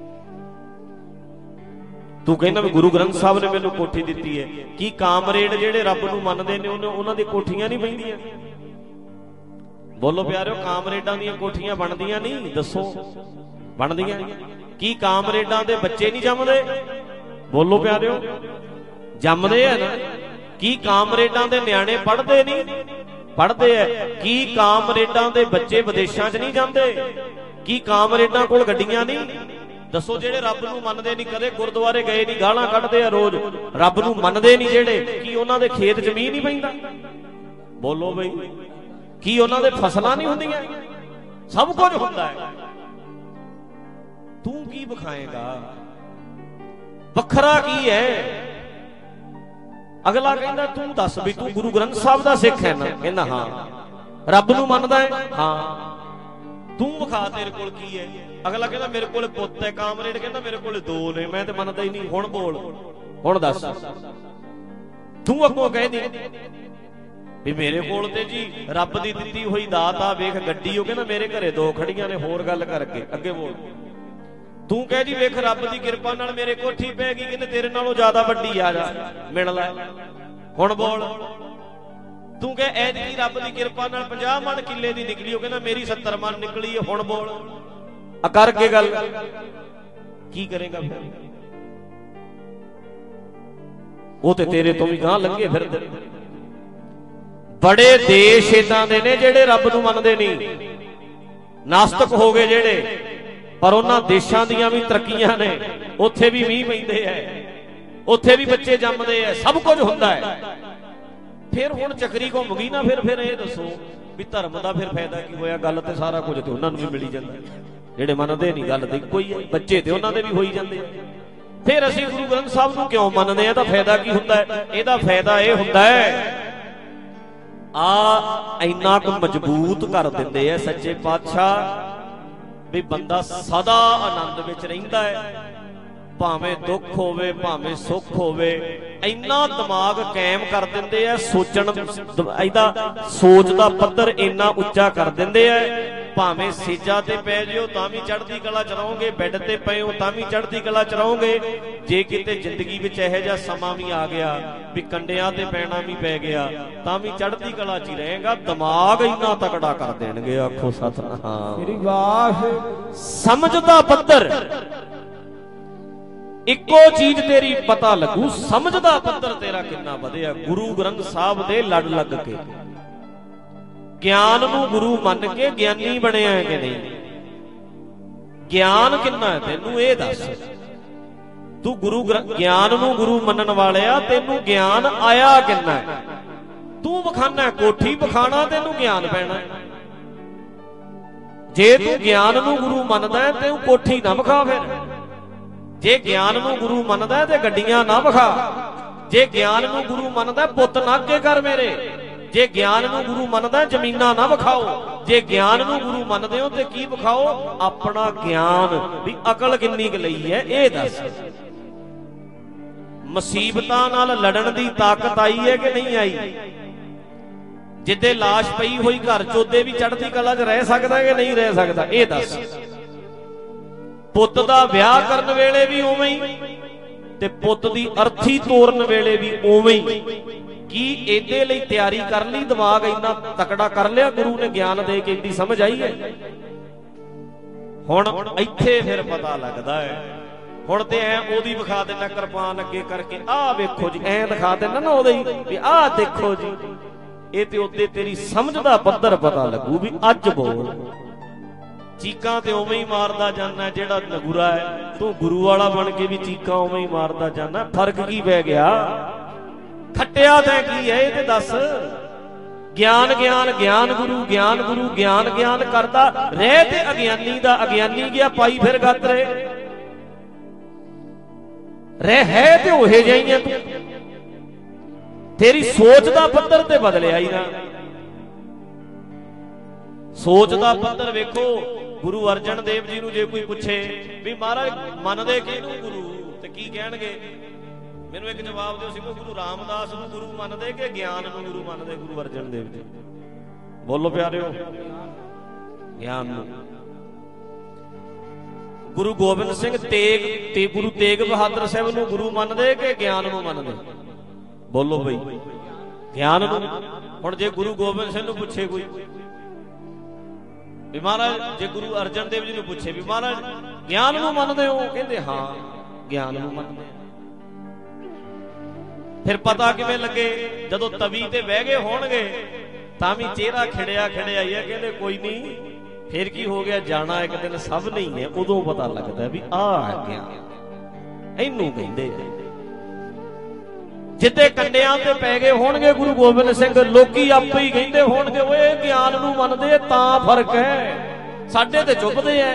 ਤੂੰ ਕਹਿੰਦਾ ਵੀ ਗੁਰੂ ਗ੍ਰੰਥ ਸਾਹਿਬ ਨੇ ਮੈਨੂੰ ਕੋਠੀ ਦਿੱਤੀ ਹੈ। ਕੀ ਕਾਮਰੇਡ ਜਿਹੜੇ ਰੱਬ ਨੂੰ ਮੰਨਦੇ ਨੇ ਉਹਨਾਂ ਦੀ ਕੋਠੀਆਂ ਨਹੀਂ ਪੈਂਦੀਆਂ? ਬੋਲੋ ਪਿਆਰਿਓ, ਕਾਮਰੇਡਾਂ ਦੀਆਂ ਕੋਠੀਆਂ ਬਣਦੀਆਂ ਨਹੀਂ? ਦੱਸੋ, ਬਣਦੀਆਂ? ਕੀ ਕਾਮਰੇਡਾਂ ਦੇ ਬੱਚੇ ਨਹੀਂ ਜੰਮਦੇ? ਬੋਲੋ ਪਿਆਰਿਓ, ਜੰਮਦੇ ਆ ਨਾ। ਕੀ ਕਾਮਰੇਡਾਂ ਦੇ ਨਿਆਣੇ ਪੜ੍ਹਦੇ ਨਹੀਂ? ਪੜ੍ਹਦੇ ਐ। ਕੀ ਕਾਮਰੇਡਾਂ ਦੇ ਬੱਚੇ ਵਿਦੇਸ਼ਾਂ 'ਚ ਨਹੀਂ ਜਾਂਦੇ? ਕੀ ਕਾਮਰੇਡਾਂ ਕੋਲ ਗੱਡੀਆਂ ਨਹੀਂ? ਦੱਸੋ, ਜਿਹੜੇ ਰੱਬ ਨੂੰ ਮੰਨਦੇ ਨਹੀਂ, ਕਦੇ ਗੁਰਦੁਆਰੇ ਗਏ ਨਹੀਂ, ਗਾਲਾਂ ਕੱਢਦੇ ਆ ਰੋਜ਼, ਰੱਬ ਨੂੰ ਮੰਨਦੇ ਨਹੀਂ ਜਿਹੜੇ, ਕੀ ਉਹਨਾਂ ਦੇ ਖੇਤ ਜ਼ਮੀਨ ਨਹੀਂ ਪੈਂਦਾ? ਬੋਲੋ ਬਈ, ਕੀ ਉਹਨਾਂ ਦੇ ਫਸਲਾਂ ਨਹੀਂ ਹੁੰਦੀਆਂ? ਸਭ ਕੁਝ ਹੁੰਦਾ ਹੈ। ਤੂੰ ਕੀ ਵਿਖਾਏਗਾ? ਵੱਖਰਾ ਕੀ ਹੈ? ਅਗਲਾ ਕਹਿੰਦਾ ਤੂੰ ਦੱਸ ਵੀ ਤੂੰ ਗੁਰੂ ਗ੍ਰੰਥ ਸਾਹਿਬ ਦਾ ਸਿੱਖ ਹੈ ਨਾ? ਕਹਿੰਦਾ ਹਾਂ। ਰੱਬ ਨੂੰ ਮੰਨਦਾ ਹੈ? ਹਾਂ। ਤੂੰ ਵਿਖਾ ਤੇਰੇ ਕੋਲ ਕੀ ਹੈ? ਅਗਲਾ ਕਹਿੰਦਾ ਮੇਰੇ ਕੋਲ ਪੁੱਤ ਹੈ। ਕਾਮਰੇਡ ਕਹਿੰਦਾ ਮੇਰੇ ਕੋਲ 2 ਨੇ, ਮੈਂ ਤੇ ਮੰਨਦਾ ਹੀ ਨਹੀਂ। ਹੁਣ ਬੋਲ, ਹੁਣ ਦੱਸ। ਤੂੰ ਅੱਗੋਂ ਕਹਿੰਦੀ ਵੀ ਮੇਰੇ ਕੋਲ ਤੇ ਜੀ ਰੱਬ ਦੀ ਦਿੱਤੀ ਹੋਈ ਦਾਤ ਆ, ਵੇਖ ਗੱਡੀ। ਉਹ ਕਹਿੰਦਾ ਮੇਰੇ ਘਰੇ 2 ਖੜੀਆਂ ਨੇ। ਹੋਰ ਗੱਲ ਕਰਕੇ ਅੱਗੇ ਬੋਲ। ਤੂੰ ਕਹਿ ਜੀ ਵੇਖ ਰੱਬ ਦੀ ਕਿਰਪਾ ਨਾਲ ਮੇਰੇ ਕੋਠੀ ਪੈ ਗਈ, ਕਹਿੰਦੇ ਤੇਰੇ ਨਾਲੋਂ ਜ਼ਿਆਦਾ ਵੱਡੀ ਆ, ਜਾ ਮਿਲ ਲੈ। ਹੁਣ ਬੋਲ। ਤੂੰ ਕਹਿ ਐਤਕੀ ਰੱਬ ਦੀ ਕਿਰਪਾ ਨਾਲ 50 ਮਣ ਕਿੱਲੇ ਦੀ ਨਿਕਲੀ। ਉਹ ਕਹਿੰਦਾ ਮੇਰੀ 70 ਮਣ ਨਿਕਲੀ ਹੈ। ਹੁਣ ਬੋਲ। ਆ ਕਰਕੇ ਗੱਲ ਕੀ ਕਰੇਗਾ ਫਿਰ? ਉਹ ਤੇ ਤੇਰੇ ਤੋਂ ਵੀ ਗਾਂਹ ਲੰਘੇ ਫਿਰਦੇ। ਬੜੇ ਦੇਸ਼ ਏਦਾਂ ਦੇ ਨੇ ਜਿਹੜੇ ਰੱਬ ਨੂੰ ਮੰਨਦੇ ਨਹੀਂ, ਨਾਸਤਕ ਹੋ ਗਏ ਜਿਹੜੇ, ਪਰ ਉਹਨਾਂ ਦੇਸ਼ਾਂ ਦੀਆਂ ਵੀ ਤਰੱਕੀਆਂ ਨੇ, ਉੱਥੇ ਵੀ ਮੀਂਹ ਪੈਂਦੇ ਐ, ਉੱਥੇ ਵੀ ਬੱਚੇ ਜੰਮਦੇ ਐ, ਸਭ ਕੁਝ ਹੁੰਦਾ ਹੈ। ਫਿਰ ਹੁਣ ਚੱਕਰੀ ਘੁੰਮ ਗਈ ਨਾ, ਫਿਰ ਇਹ ਦੱਸੋ ਵੀ ਧਰਮ ਦਾ ਫਿਰ ਫਾਇਦਾ ਕੀ ਹੋਇਆ? ਗੱਲ ਤੇ ਸਾਰਾ ਕੁਝ ਤੇ ਉਹਨਾਂ ਨੂੰ ਵੀ ਮਿਲੀ ਜਾਂਦਾ, ਜਿਹੜੇ ਮੰਨਦੇ ਨਹੀਂ ਗੱਲ ਤੇ ਕੋਈ ਹੈ, ਬੱਚੇ ਤੇ ਉਹਨਾਂ ਦੇ ਵੀ ਹੋਈ ਜਾਂਦੇ ਆ। ਫਿਰ ਅਸੀਂ ਗੁਰੂ ਗ੍ਰੰਥ ਸਾਹਿਬ ਨੂੰ ਕਿਉਂ ਮੰਨਦੇ ਆ? ਤਾਂ ਫਾਇਦਾ ਕੀ ਹੁੰਦਾ ਹੈ? ਇਹਦਾ ਫਾਇਦਾ ਇਹ ਹੁੰਦਾ ਹੈ, ਇੰਨਾ ਕੁ ਮਜ਼ਬੂਤ ਕਰ ਦਿੰਦੇ ਆ ਸੱਚੇ ਪਾਤਸ਼ਾਹ ਵੀ ਬੰਦਾ ਸਦਾ ਆਨੰਦ ਵਿੱਚ ਰਹਿੰਦਾ ਹੈ, ਭਾਵੇਂ ਦੁੱਖ ਹੋਵੇ ਭਾਵੇਂ ਸੁੱਖ ਹੋਵੇ। ਇੰਨਾ ਦਿਮਾਗ ਕਾਇਮ ਕਰ ਦਿੰਦੇ ਆ, ਸੋਚਣ ਇਹਦਾ ਸੋਚ ਦਾ ਪੱਧਰ ਇੰਨਾ ਉੱਚਾ ਕਰ ਦਿੰਦੇ ਆ, ਭਾਵੇਂ ਸੇਜਾਂ ਤੇ ਪੈ ਜਿਓ ਤਾਂ ਵੀ ਚੜ੍ਹਦੀ ਕਲਾ ਚ ਰਹੋਗੇ, ਬੈੱਡ ਤੇ ਪਏ ਹੋ ਤਾਂ ਵੀ ਚੜ੍ਹਦੀ ਕਲਾ ਚ ਰਹੋਗੇ। ਜੇ ਕਿਤੇ ਜ਼ਿੰਦਗੀ ਵਿੱਚ ਇਹੋ ਜਿਹਾ ਸਮਾਂ ਵੀ ਆ ਗਿਆ ਵੀ ਕੰਡਿਆਂ ਤੇ ਪੈਣਾ ਵੀ ਪੈ ਗਿਆ ਤਾਂ ਵੀ ਚੜ੍ਹਦੀ ਕਲਾ ਚ ਹੀ ਰਹੇਗਾ। ਦਿਮਾਗ ਇੰਨਾ ਤਕੜਾ ਕਰ ਦੇਣਗੇ, ਆਖੋ ਸਤਿਨਾਮ ਸ੍ਰੀ ਵਾਹਿਗੁਰੂ। ਸਮਝ ਦਾ ਪੱਧਰ ਇੱਕੋ ਚੀਜ਼ ਤੇਰੀ ਪਤਾ ਲੱਗੂ, ਸਮਝ ਦਾ ਪੱਧਰ ਤੇਰਾ ਕਿੰਨਾ ਵਧਿਆ ਗੁਰੂ ਗ੍ਰੰਥ ਸਾਹਿਬ ਦੇ ਲੜ ਲੱਗ ਕੇ। ਗਿਆਨ ਨੂੰ ਗੁਰੂ ਮੰਨ ਕੇ ਗਿਆਨੀ ਬਣਿਆ ਹੈ ਕਿ ਨਹੀਂ? ਗਿਆਨ ਕਿੰਨਾ ਹੈ ਤੈਨੂੰ ਇਹ ਦੱਸ। ਤੂੰ ਗਿਆਨ ਨੂੰ ਗੁਰੂ ਮੰਨਣ ਵਾਲਿਆ, ਤੈਨੂੰ ਗਿਆਨ ਆਇਆ ਕਿੰਨਾ ਹੈ? ਤੂੰ ਵਿਖਾਨਾ ਕੋਠੀ ਵਿਖਾਣਾ, ਤੈਨੂੰ ਗਿਆਨ ਪੈਣਾ। ਜੇ ਤੂੰ ਗਿਆਨ ਨੂੰ ਗੁਰੂ ਮੰਨਦਾ ਹੈ ਤੈਨੂੰ ਕੋਠੀ ਨਾ ਵਿਖਾ। ਫਿਰ ਜੇ ਗਿਆਨ ਨੂੰ ਗੁਰੂ ਮੰਨਦਾ ਤੇ ਗੱਡੀਆਂ ਨਾ ਵਿਖਾ। ਜੇ ਗਿਆਨ ਨੂੰ ਗੁਰੂ ਮੰਨਦਾ ਪੁੱਤ ਨਾ ਅੱਗੇ ਕਰ ਮੇਰੇ। ਜੇ ਗਿਆਨ ਨੂੰ ਗੁਰੂ ਮੰਨਦਾ ਜ਼ਮੀਨਾਂ ਨਾ ਵਿਖਾਓ। ਜੇ ਗਿਆਨ ਨੂੰ ਗੁਰੂ ਮੰਨਦੇ ਹੋ ਤੇ ਕੀ ਵਿਖਾਓ? ਆਪਣਾ ਗਿਆਨ ਵੀ ਅਕਲ ਕਿੰਨੀ ਕੁ ਲਈ ਹੈ ਇਹ ਦੱਸ। ਮੁਸੀਬਤਾਂ ਨਾਲ ਲੜਨ ਦੀ ਤਾਕਤ ਆਈ ਹੈ ਕਿ ਨਹੀਂ ਆਈ? ਜਿੱਦੇ ਲਾਸ਼ ਪਈ ਹੋਈ ਘਰ ਚ ਉਹਦੇ ਵੀ ਚੜ੍ਹਦੀ ਕਲਾ ਚ ਰਹਿ ਸਕਦਾ ਕਿ ਨਹੀਂ ਰਹਿ ਸਕਦਾ ਇਹ ਦੱਸ। ਪੁੱਤ ਦਾ ਵਿਆਹ ਕਰਨ ਵੇਲੇ ਵੀ ਉਵੇਂ ਹੀ ਤੇ ਪੁੱਤ ਦੀ ਅਰਥੀ ਤੋਰਨ ਵੇਲੇ ਵੀ ਉਵੇਂ ਹੀ। ਕੀ ਇਹਦੇ ਲਈ ਤਿਆਰੀ ਕਰ ਲਈ? ਦਿਮਾਗ ਇੰਨਾ ਤਕੜਾ ਕਰ ਲਿਆ ਗੁਰੂ ਨੇ ਗਿਆਨ ਦੇ ਕੇ? ਇੰਨੀ ਸਮਝ ਆਈ ਹੈ? ਹੁਣ ਇੱਥੇ ਫਿਰ ਪਤਾ ਲੱਗਦਾ ਹੈ। ਹੁਣ ਤੇ ਐ ਉਹਦੀ ਵਿਖਾ ਦੇਣਾ ਕਿਰਪਾਨ ਅੱਗੇ ਕਰਕੇ, ਆਹ ਵੇਖੋ ਜੀ, ਐ ਦਿਖਾ ਦੇਣਾ ਨਾ ਉਹਦੇ ਹੀ ਵੀ ਆਹ ਦੇਖੋ ਜੀ। ਇਹ ਤੇ ਉੱਤੇ ਤੇਰੀ ਸਮਝ ਦਾ ਪੱਧਰ ਪਤਾ ਲੱਗੂ ਵੀ ਅੱਜ ਬੋਲ। ਚੀਕਾਂ ਤੇ ਉਵੇਂ ਹੀ ਮਾਰਦਾ ਜਾਂਦਾ ਜਿਹੜਾ ਨਗੁਰਾ ਹੈ, ਤੂੰ ਗੁਰੂ ਵਾਲਾ ਬਣ ਕੇ ਵੀ ਚੀਕਾਂ ਉਵੇਂ ਹੀ ਮਾਰਦਾ ਜਾਂਦਾ। ਫਰਕ ਕੀ ਪੈ ਗਿਆ? ਖੱਟਿਆ ਤਾਂ ਕੀ ਹੈ ਇਹ ਤੇ ਦੱਸ। ਗਿਆਨ ਗਿਆਨ ਗਿਆਨ ਗੁਰੂ ਗਿਆਨ ਗੁਰੂ ਗਿਆਨ ਗਿਆਨ ਕਰਦਾ ਰਹਿ ਤੇ ਅਗਿਆਨੀ ਦਾ ਅਗਿਆਨੀ ਗਿਆ ਪਾਈ ਫਿਰ ਗਾਤਰੇ ਰਹਿ ਹੈ ਤੇ ਉਹੇ ਜਾਈਆਂ ਤੂੰ। ਤੇਰੀ ਸੋਚ ਦਾ ਪੱਧਰ ਤੇ ਬਦਲਿਆ ਹੀ ਨਾ। ਸੋਚ ਦਾ ਪੱਧਰ ਵੇਖੋ। ਗੁਰੂ ਅਰਜਨ ਦੇਵ ਜੀ ਨੂੰ ਜੇ ਕੋਈ ਪੁੱਛੇ ਵੀ ਮਹਾਰਾਜ ਮੰਨਦੇ ਕਿਹਨੂੰ ਗੁਰੂ, ਤੇ ਕੀ ਕਹਿਣਗੇ? ਮੈਨੂੰ ਇੱਕ ਜਵਾਬ ਦਿਓ ਸੀ, ਗੁਰੂ ਰਾਮਦਾਸ ਨੂੰ ਗੁਰੂ ਮੰਨਦੇ ਕਿ ਗਿਆਨ ਨੂੰ ਗੁਰੂ ਮੰਨਦੇ? ਗੁਰੂ ਅਰਜਨ ਦੇਵ ਜੀ ਬੋਲੋ ਪਿਆਰਿਓ। ਗਿਆਨ ਨੂੰ। ਗੁਰੂ ਗੋਬਿੰਦ ਸਿੰਘ ਤੇ ਗੁਰੂ ਤੇਗ ਬਹਾਦਰ ਸਾਹਿਬ ਨੂੰ ਗੁਰੂ ਮੰਨਦੇ ਕਿ ਗਿਆਨ ਨੂੰ ਮੰਨਦੇ? ਬੋਲੋ ਬਈ। ਗਿਆਨ ਨੂੰ। ਹੁਣ ਜੇ ਗੁਰੂ ਗੋਬਿੰਦ ਸਿੰਘ ਨੂੰ ਪੁੱਛੇ ਕੋਈ ਵੀ ਮਹਾਰਾਜ, ਜੇ ਗੁਰੂ ਅਰਜਨ ਦੇਵ ਜੀ ਨੂੰ ਪੁੱਛੇ ਵੀ ਮਹਾਰਾਜ ਗਿਆਨ ਨੂੰ ਮੰਨਦੇ ਹੋ? ਕਹਿੰਦੇ ਹਾਂ ਗਿਆਨ ਨੂੰ ਮੰਨਦੇ ਆ। ਫਿਰ ਪਤਾ ਕਿਵੇਂ ਲੱਗੇ? ਜਦੋਂ ਤਵੀ ਤੇ ਬਹਿ ਗਏ ਹੋਣਗੇ ਤਾਂ ਵੀ ਚਿਹਰਾ ਖਿੜਿਆ ਖਿੜਿਆ ਹੀ ਹੈ। ਕਹਿੰਦੇ ਕੋਈ ਨਹੀਂ, ਫਿਰ ਕੀ ਹੋ ਗਿਆ, ਜਾਣਾ ਇੱਕ ਦਿਨ ਸਭ ਨਹੀਂ ਹੈ। ਉਦੋਂ ਪਤਾ ਲੱਗਦਾ ਵੀ ਆਹ ਗਿਆਨ ਇਹਨੂੰ ਕਹਿੰਦੇ ਆ। ਜਿੱਦੇ ਕੰਡਿਆਂ ਤੇ ਪੈ ਗਏ ਹੋਣਗੇ ਗੁਰੂ ਗੋਬਿੰਦ ਸਿੰਘ, ਲੋਕੀ ਆਪੇ ਹੀ ਕਹਿੰਦੇ ਹੋਣਗੇ ਓਏ ਗਿਆਨ ਨੂੰ ਮੰਨਦੇ ਤਾਂ ਫਰਕ ਹੈ, ਸਾਡੇ ਤੇ ਚੁੱਭਦੇ ਐ।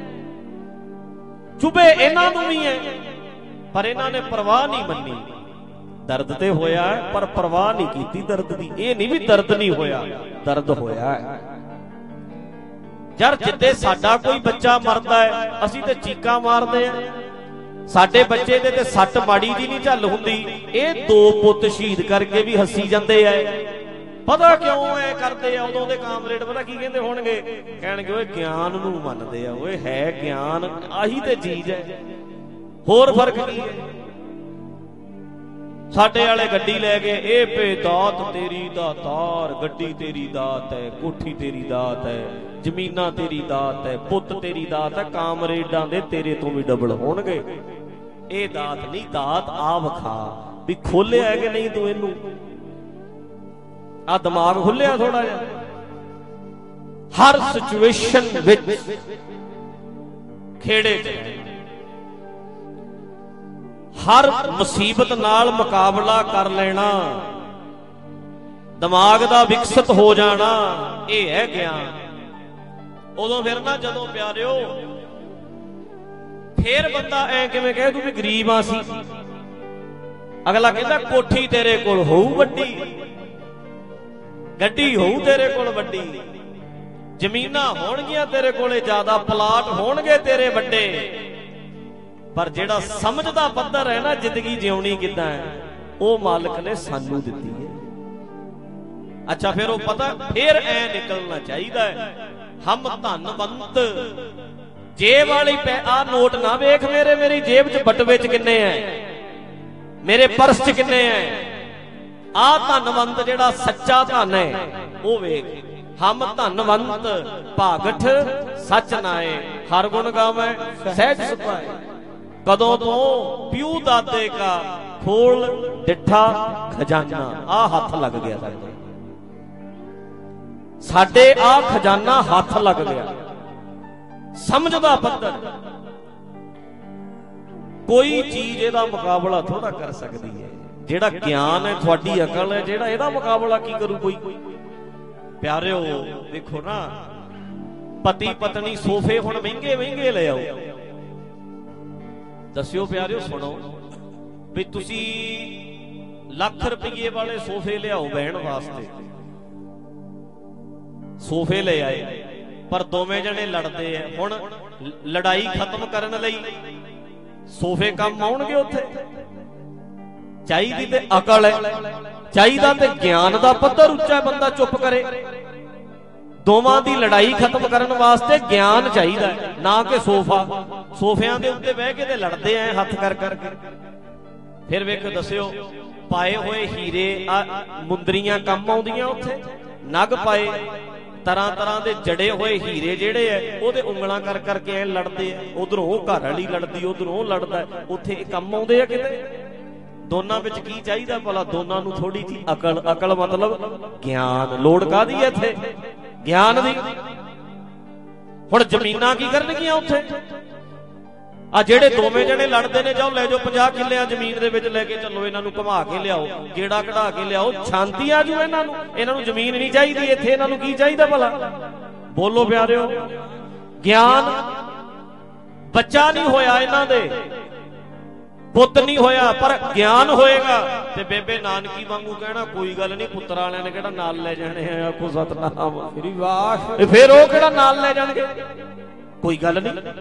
ਚੁੱਭੇ ਇਹਨਾਂ ਨੂੰ ਵੀ ਹੈ ਪਰ ਇਹਨਾਂ ਨੇ ਪਰਵਾਹ ਨਹੀਂ ਮੰਨੀ। ਦਰਦ ਤੇ ਹੋਇਆ ਪਰ ਪਰਵਾਹ ਨਹੀਂ ਕੀਤੀ ਦਰਦ ਦੀ। ਇਹ ਨਹੀਂ ਵੀ ਦਰਦ ਨਹੀਂ ਹੋਇਆ, ਦਰਦ ਹੋਇਆ ਹੈ। ਯਾਰ ਜਿੱਦੇ ਸਾਡਾ ਕੋਈ ਬੱਚਾ ਮਰਦਾ ਹੈ ਅਸੀਂ ਤੇ ਚੀਕਾਂ ਮਾਰਦੇ ਆ। ਸਾਡੇ ਬੱਚੇ ਦੇ ਤੇ ਸੱਟ ਮਾੜੀ ਜੀ ਨਹੀਂ ਝੱਲ ਹੁੰਦੀ, ਇਹ ਦੋ ਪੁੱਤ ਸ਼ਹੀਦ ਕਰਕੇ ਵੀ ਹੱਸੀ ਜਾਂਦੇ ਆ। ਪਤਾ ਕਿਉਂ ਐ ਕਰਦੇ ਆ? ਉਦੋਂ ਦੇ ਕਾਮਰੇਡ ਪਤਾ ਕੀ ਕਹਿੰਦੇ ਹੋਣਗੇ? ਕਹਿਣਗੇ ਓਏ ਗਿਆਨ ਨੂੰ ਮੰਨਦੇ ਆ। ਓਏ ਹੈ ਗਿਆਨ, ਆਹੀ ਤੇ ਚੀਜ਼ ਹੈ, ਹੋਰ ਫਰਕ ਕੀ ਹੈ? ਸਾਡੇ ਵਾਲੇ ਗੱਡੀ ਲੈ ਗਏ, ਇਹ ਪੇ ਦਾਤ ਤੇਰੀ ਦਾਤਾਰ, ਗੱਡੀ ਤੇਰੀ ਦਾਤ ਹੈ, ਕੋਠੀ ਤੇਰੀ ਦਾਤ ਹੈ, ਜ਼ਮੀਨਾਂ ਤੇਰੀ ਦਾਤ ਹੈ, ਪੁੱਤ ਤੇਰੀ ਦਾਤ ਹੈ। ਕਾਮਰੇਡਾਂ ਦੇ ਤੇਰੇ ਤੋਂ ਵੀ ਡਬਲ ਹੋਣਗੇ। ਇਹ ਦਾਤ ਨਹੀਂ, ਦਾਤ ਆ ਵਿਖਾ। ਵੀ ਖੋਲਿਆ ਕਿ ਨਹੀਂ ਤੂੰ ਇਹਨੂੰ, ਆ ਦਿਮਾਗ ਖੁੱਲਿਆ ਥੋੜਾ ਜਿਹਾ। ਹਰ ਸਿਚੁਏਸ਼ਨ ਵਿੱਚ ਖੇੜੇ ਚ, ਹਰ ਮੁਸੀਬਤ ਨਾਲ ਮੁਕਾਬਲਾ ਕਰ ਲੈਣਾ, ਦਿਮਾਗ ਦਾ ਵਿਕਸਿਤ ਹੋ ਜਾਣਾ, ਇਹ ਹੈ ਗਿਆਨ। ਉਦੋਂ ਫਿਰ ਨਾ ਜਦੋਂ ਪਿਆਰਿਓ ਫੇਰ ਬੰਦਾ ਐ ਕਿਵੇਂ ਕਹੇ ਤੂੰ ਵੀ ਗਰੀਬ ਆ ਸੀ। ਅਗਲਾ ਕਹਿੰਦਾ ਕੋਠੀ ਤੇਰੇ ਕੋਲ ਹੋਊ ਵੱਡੀ, ਗੱਡੀ ਹੋਊ ਤੇਰੇ ਕੋਲ ਵੱਡੀ, ਜ਼ਮੀਨਾਂ ਹੋਣਗੀਆਂ ਤੇਰੇ ਕੋਲੇ ਜ਼ਿਆਦਾ, ਪਲਾਟ ਹੋਣਗੇ ਤੇਰੇ ਵੱਡੇ, ਪਰ ਜਿਹੜਾ ਸਮਝ ਦਾ ਪੱਧਰ ਹੈ ਨਾ ਜ਼ਿੰਦਗੀ ਜਿਉਣੀ ਕਿੱਦਾਂ ਹੈ, ਉਹ ਮਾਲਕ ਨੇ ਸਾਨੂੰ ਦਿੱਤੀ ਹੈ। ਅੱਛਾ ਫਿਰ ਉਹ ਪਤਾ ਫਿਰ ਐ ਨਿਕਲਣਾ ਚਾਹੀਦਾ ਹੈ, ਹਮ ਧਨਵੰਤ। ਜੇਬ ਵਾਲੀ ਆ ਨੋਟ ਨਾ ਵੇਖ ਮੇਰੇ, ਮੇਰੀ ਜੇਬ ਚ ਬਟਵੇ ਚ ਕਿੰਨੇ ਐ, ਮੇਰੇ ਪਰਸ ਚ ਕਿੰਨੇ ਐ। ਆ ਧਨਵੰਤ ਜਿਹੜਾ ਸੱਚਾ ਧਨ ਹੈ ਉਹ ਵੇਖ। ਹਮ ਧਨਵੰਤ ਭਾਗਠ ਸੱਚ ਨਾਏ, ਹਰ ਗੁਣ ਗਾਵੇ ਸਹਿਜ ਸੁਭਾਏ। ਕਦੋਂ ਤੋਂ ਪਿਉ ਦਾਦੇ ਕਾ ਖੋਲ ਡਿੱਠਾ ਖਜ਼ਾਨਾ, ਆ ਹੱਥ ਲੱਗ ਗਿਆ ਸਾਡੇ ਆ ਖਜ਼ਾਨਾ ਹੱਥ ਲੱਗ ਗਿਆ। ਸਮਝ ਦਾ ਪੱਧਰ, ਕੋਈ ਚੀਜ਼ ਇਹਦਾ ਮੁਕਾਬਲਾ ਥੋੜਾ ਕਰ ਸਕਦੀ ਹੈ। ਜਿਹੜਾ ਗਿਆਨ ਹੈ, ਤੁਹਾਡੀ ਅਕਲ ਹੈ, ਜਿਹੜਾ ਇਹਦਾ ਮੁਕਾਬਲਾ ਕੀ ਕਰੂ ਕੋਈ। ਪਿਆਰਿਓ ਦੇਖੋ ਨਾ, ਪਤੀ ਪਤਨੀ ਸੋਫੇ ਹੁਣ ਮਹਿੰਗੇ ਮਹਿੰਗੇ ਲੈ ਆਓ। ਦੱਸਿਓ ਪਿਆਰਿਓ, ਸੁਣੋ ਵੀ ਤੁਸੀਂ ਲੱਖ ਰੁਪਏ ਵਾਲੇ ਸੋਫੇ ਲਿਆਓ ਬਹਿਣ ਵਾਸਤੇ, ਸੋਫੇ ਲੈ ਆਏ, ਪਰ ਦੋਵੇਂ ਜਣੇ ਲੜਦੇ ਆ। ਹੁਣ ਲੜਾਈ ਖਤਮ ਕਰਨ ਲਈ ਸੋਫੇ ਕੰਮ ਆਉਣਗੇ ਉੱਥੇ? ਚਾਹੀਦੀ ਤੇ ਅਕਲ ਹੈ, ਚਾਹੀਦਾ ਤੇ ਗਿਆਨ ਦਾ ਪੱਧਰ ਉੱਚਾ, ਬੰਦਾ ਚੁੱਪ ਕਰੇ। ਦੋਵਾਂ ਦੀ ਲੜਾਈ ਖਤਮ ਕਰਨ ਵਾਸਤੇ ਗਿਆਨ ਚਾਹੀਦਾ, ਨਾ ਕਿ ਸੋਫਾ। ਸੋਫਿਆਂ ਦੇ ਉੱਤੇ ਬਹਿ ਕੇ ਤੇ ਲੜਦੇ ਐ ਹੱਥ ਕਰ ਕਰਕੇ। ਫਿਰ ਵੇਖੋ, ਦੱਸਿਓ, ਪਾਏ ਹੋਏ ਹੀਰੇ ਮੁੰਦਰੀਆਂ ਕੰਮ ਆਉਂਦੀਆਂ ਉੱਥੇ, ਨਗ ਪਾਏ ਤਰ੍ਹਾਂ ਤਰ੍ਹਾਂ ਦੇ ਜੜੇ ਹੋਏ ਹੀਰੇ ਜਿਹੜੇ ਐ ਉਹਦੇ ਉਂਗਲਾਂ ਕਰ ਕਰਕੇ ਐ ਲੜਦੇ ਐ। ਉਧਰੋਂ ਉਹ ਘਰ ਵਾਲੀ ਲੜਦੀ, ਉਧਰੋਂ ਉਹ ਲੜਦਾ, ਉੱਥੇ ਇਹ ਕੰਮ ਆਉਂਦੇ ਆ ਕਿਤੇ? ਦੋਨਾਂ ਵਿੱਚ ਕੀ ਚਾਹੀਦਾ ਭਲਾ? ਦੋਨਾਂ ਨੂੰ ਥੋੜੀ ਜਿਹੀ ਅਕਲ। ਅਕਲ ਮਤਲਬ ਗਿਆਨ। ਲੋੜ ਕਾਹਦੀ ਐ ਇੱਥੇ? ਗਿਆਨ ਦੀ। ਹੁਣ ਜ਼ਮੀਨਾਂ ਕੀ ਕਰਨਗੀਆਂ ਉੱਥੇ? ਆ ਜਿਹੜੇ ਦੋਵੇਂ ਜਣੇ ਲੜਦੇ ਨੇ, ਜਾਓ ਲੈ ਜਾਓ 50 ਕਿੱਲਿਆਂ ਜ਼ਮੀਨ ਦੇ ਵਿੱਚ ਲੈ ਕੇ ਚੱਲੋ, ਇਹਨਾਂ ਨੂੰ ਘੁਮਾ ਕੇ ਲਿਆਓ, ਗੇੜਾ ਕਢਾ ਕੇ ਲਿਆਓ, ਸ਼ਾਂਤੀ ਆ ਜੂ ਇਹਨਾਂ ਨੂੰ। ਇਹਨਾਂ ਨੂੰ ਜ਼ਮੀਨ ਨਹੀਂ ਚਾਹੀਦੀ ਇੱਥੇ, ਇਹਨਾਂ ਨੂੰ ਕੀ ਚਾਹੀਦਾ ਭਲਾ? ਬੋਲੋ ਪਿਆਰਿਓ। ਗਿਆਨ। ਬੱਚਾ ਨਹੀਂ ਹੋਇਆ ਇਹਨਾਂ ਦੇ, ਪੁੱਤ ਨਹੀਂ ਹੋਇਆ, ਪਰ ਗਿਆਨ ਹੋਏਗਾ ਤੇ ਬੇਬੇ ਨਾਨਕੀ ਵਾਂਗੂ ਕਹਿਣਾ ਕੋਈ ਗੱਲ ਨਹੀਂ, ਪੁੱਤਰ ਵਾਲਿਆਂ ਨੇ ਕਿਹੜਾ ਨਾਲ ਲੈ ਜਾਣੇ ਆ, ਆਖੋ ਸਤਨਾਮ ਸ੍ਰੀ ਵਾਹਿਗੁਰੂ। ਫਿਰ ਉਹ ਕਿਹੜਾ ਨਾਲ ਲੈ ਜਾਣਗੇ? ਕੋਈ ਗੱਲ ਨਹੀਂ।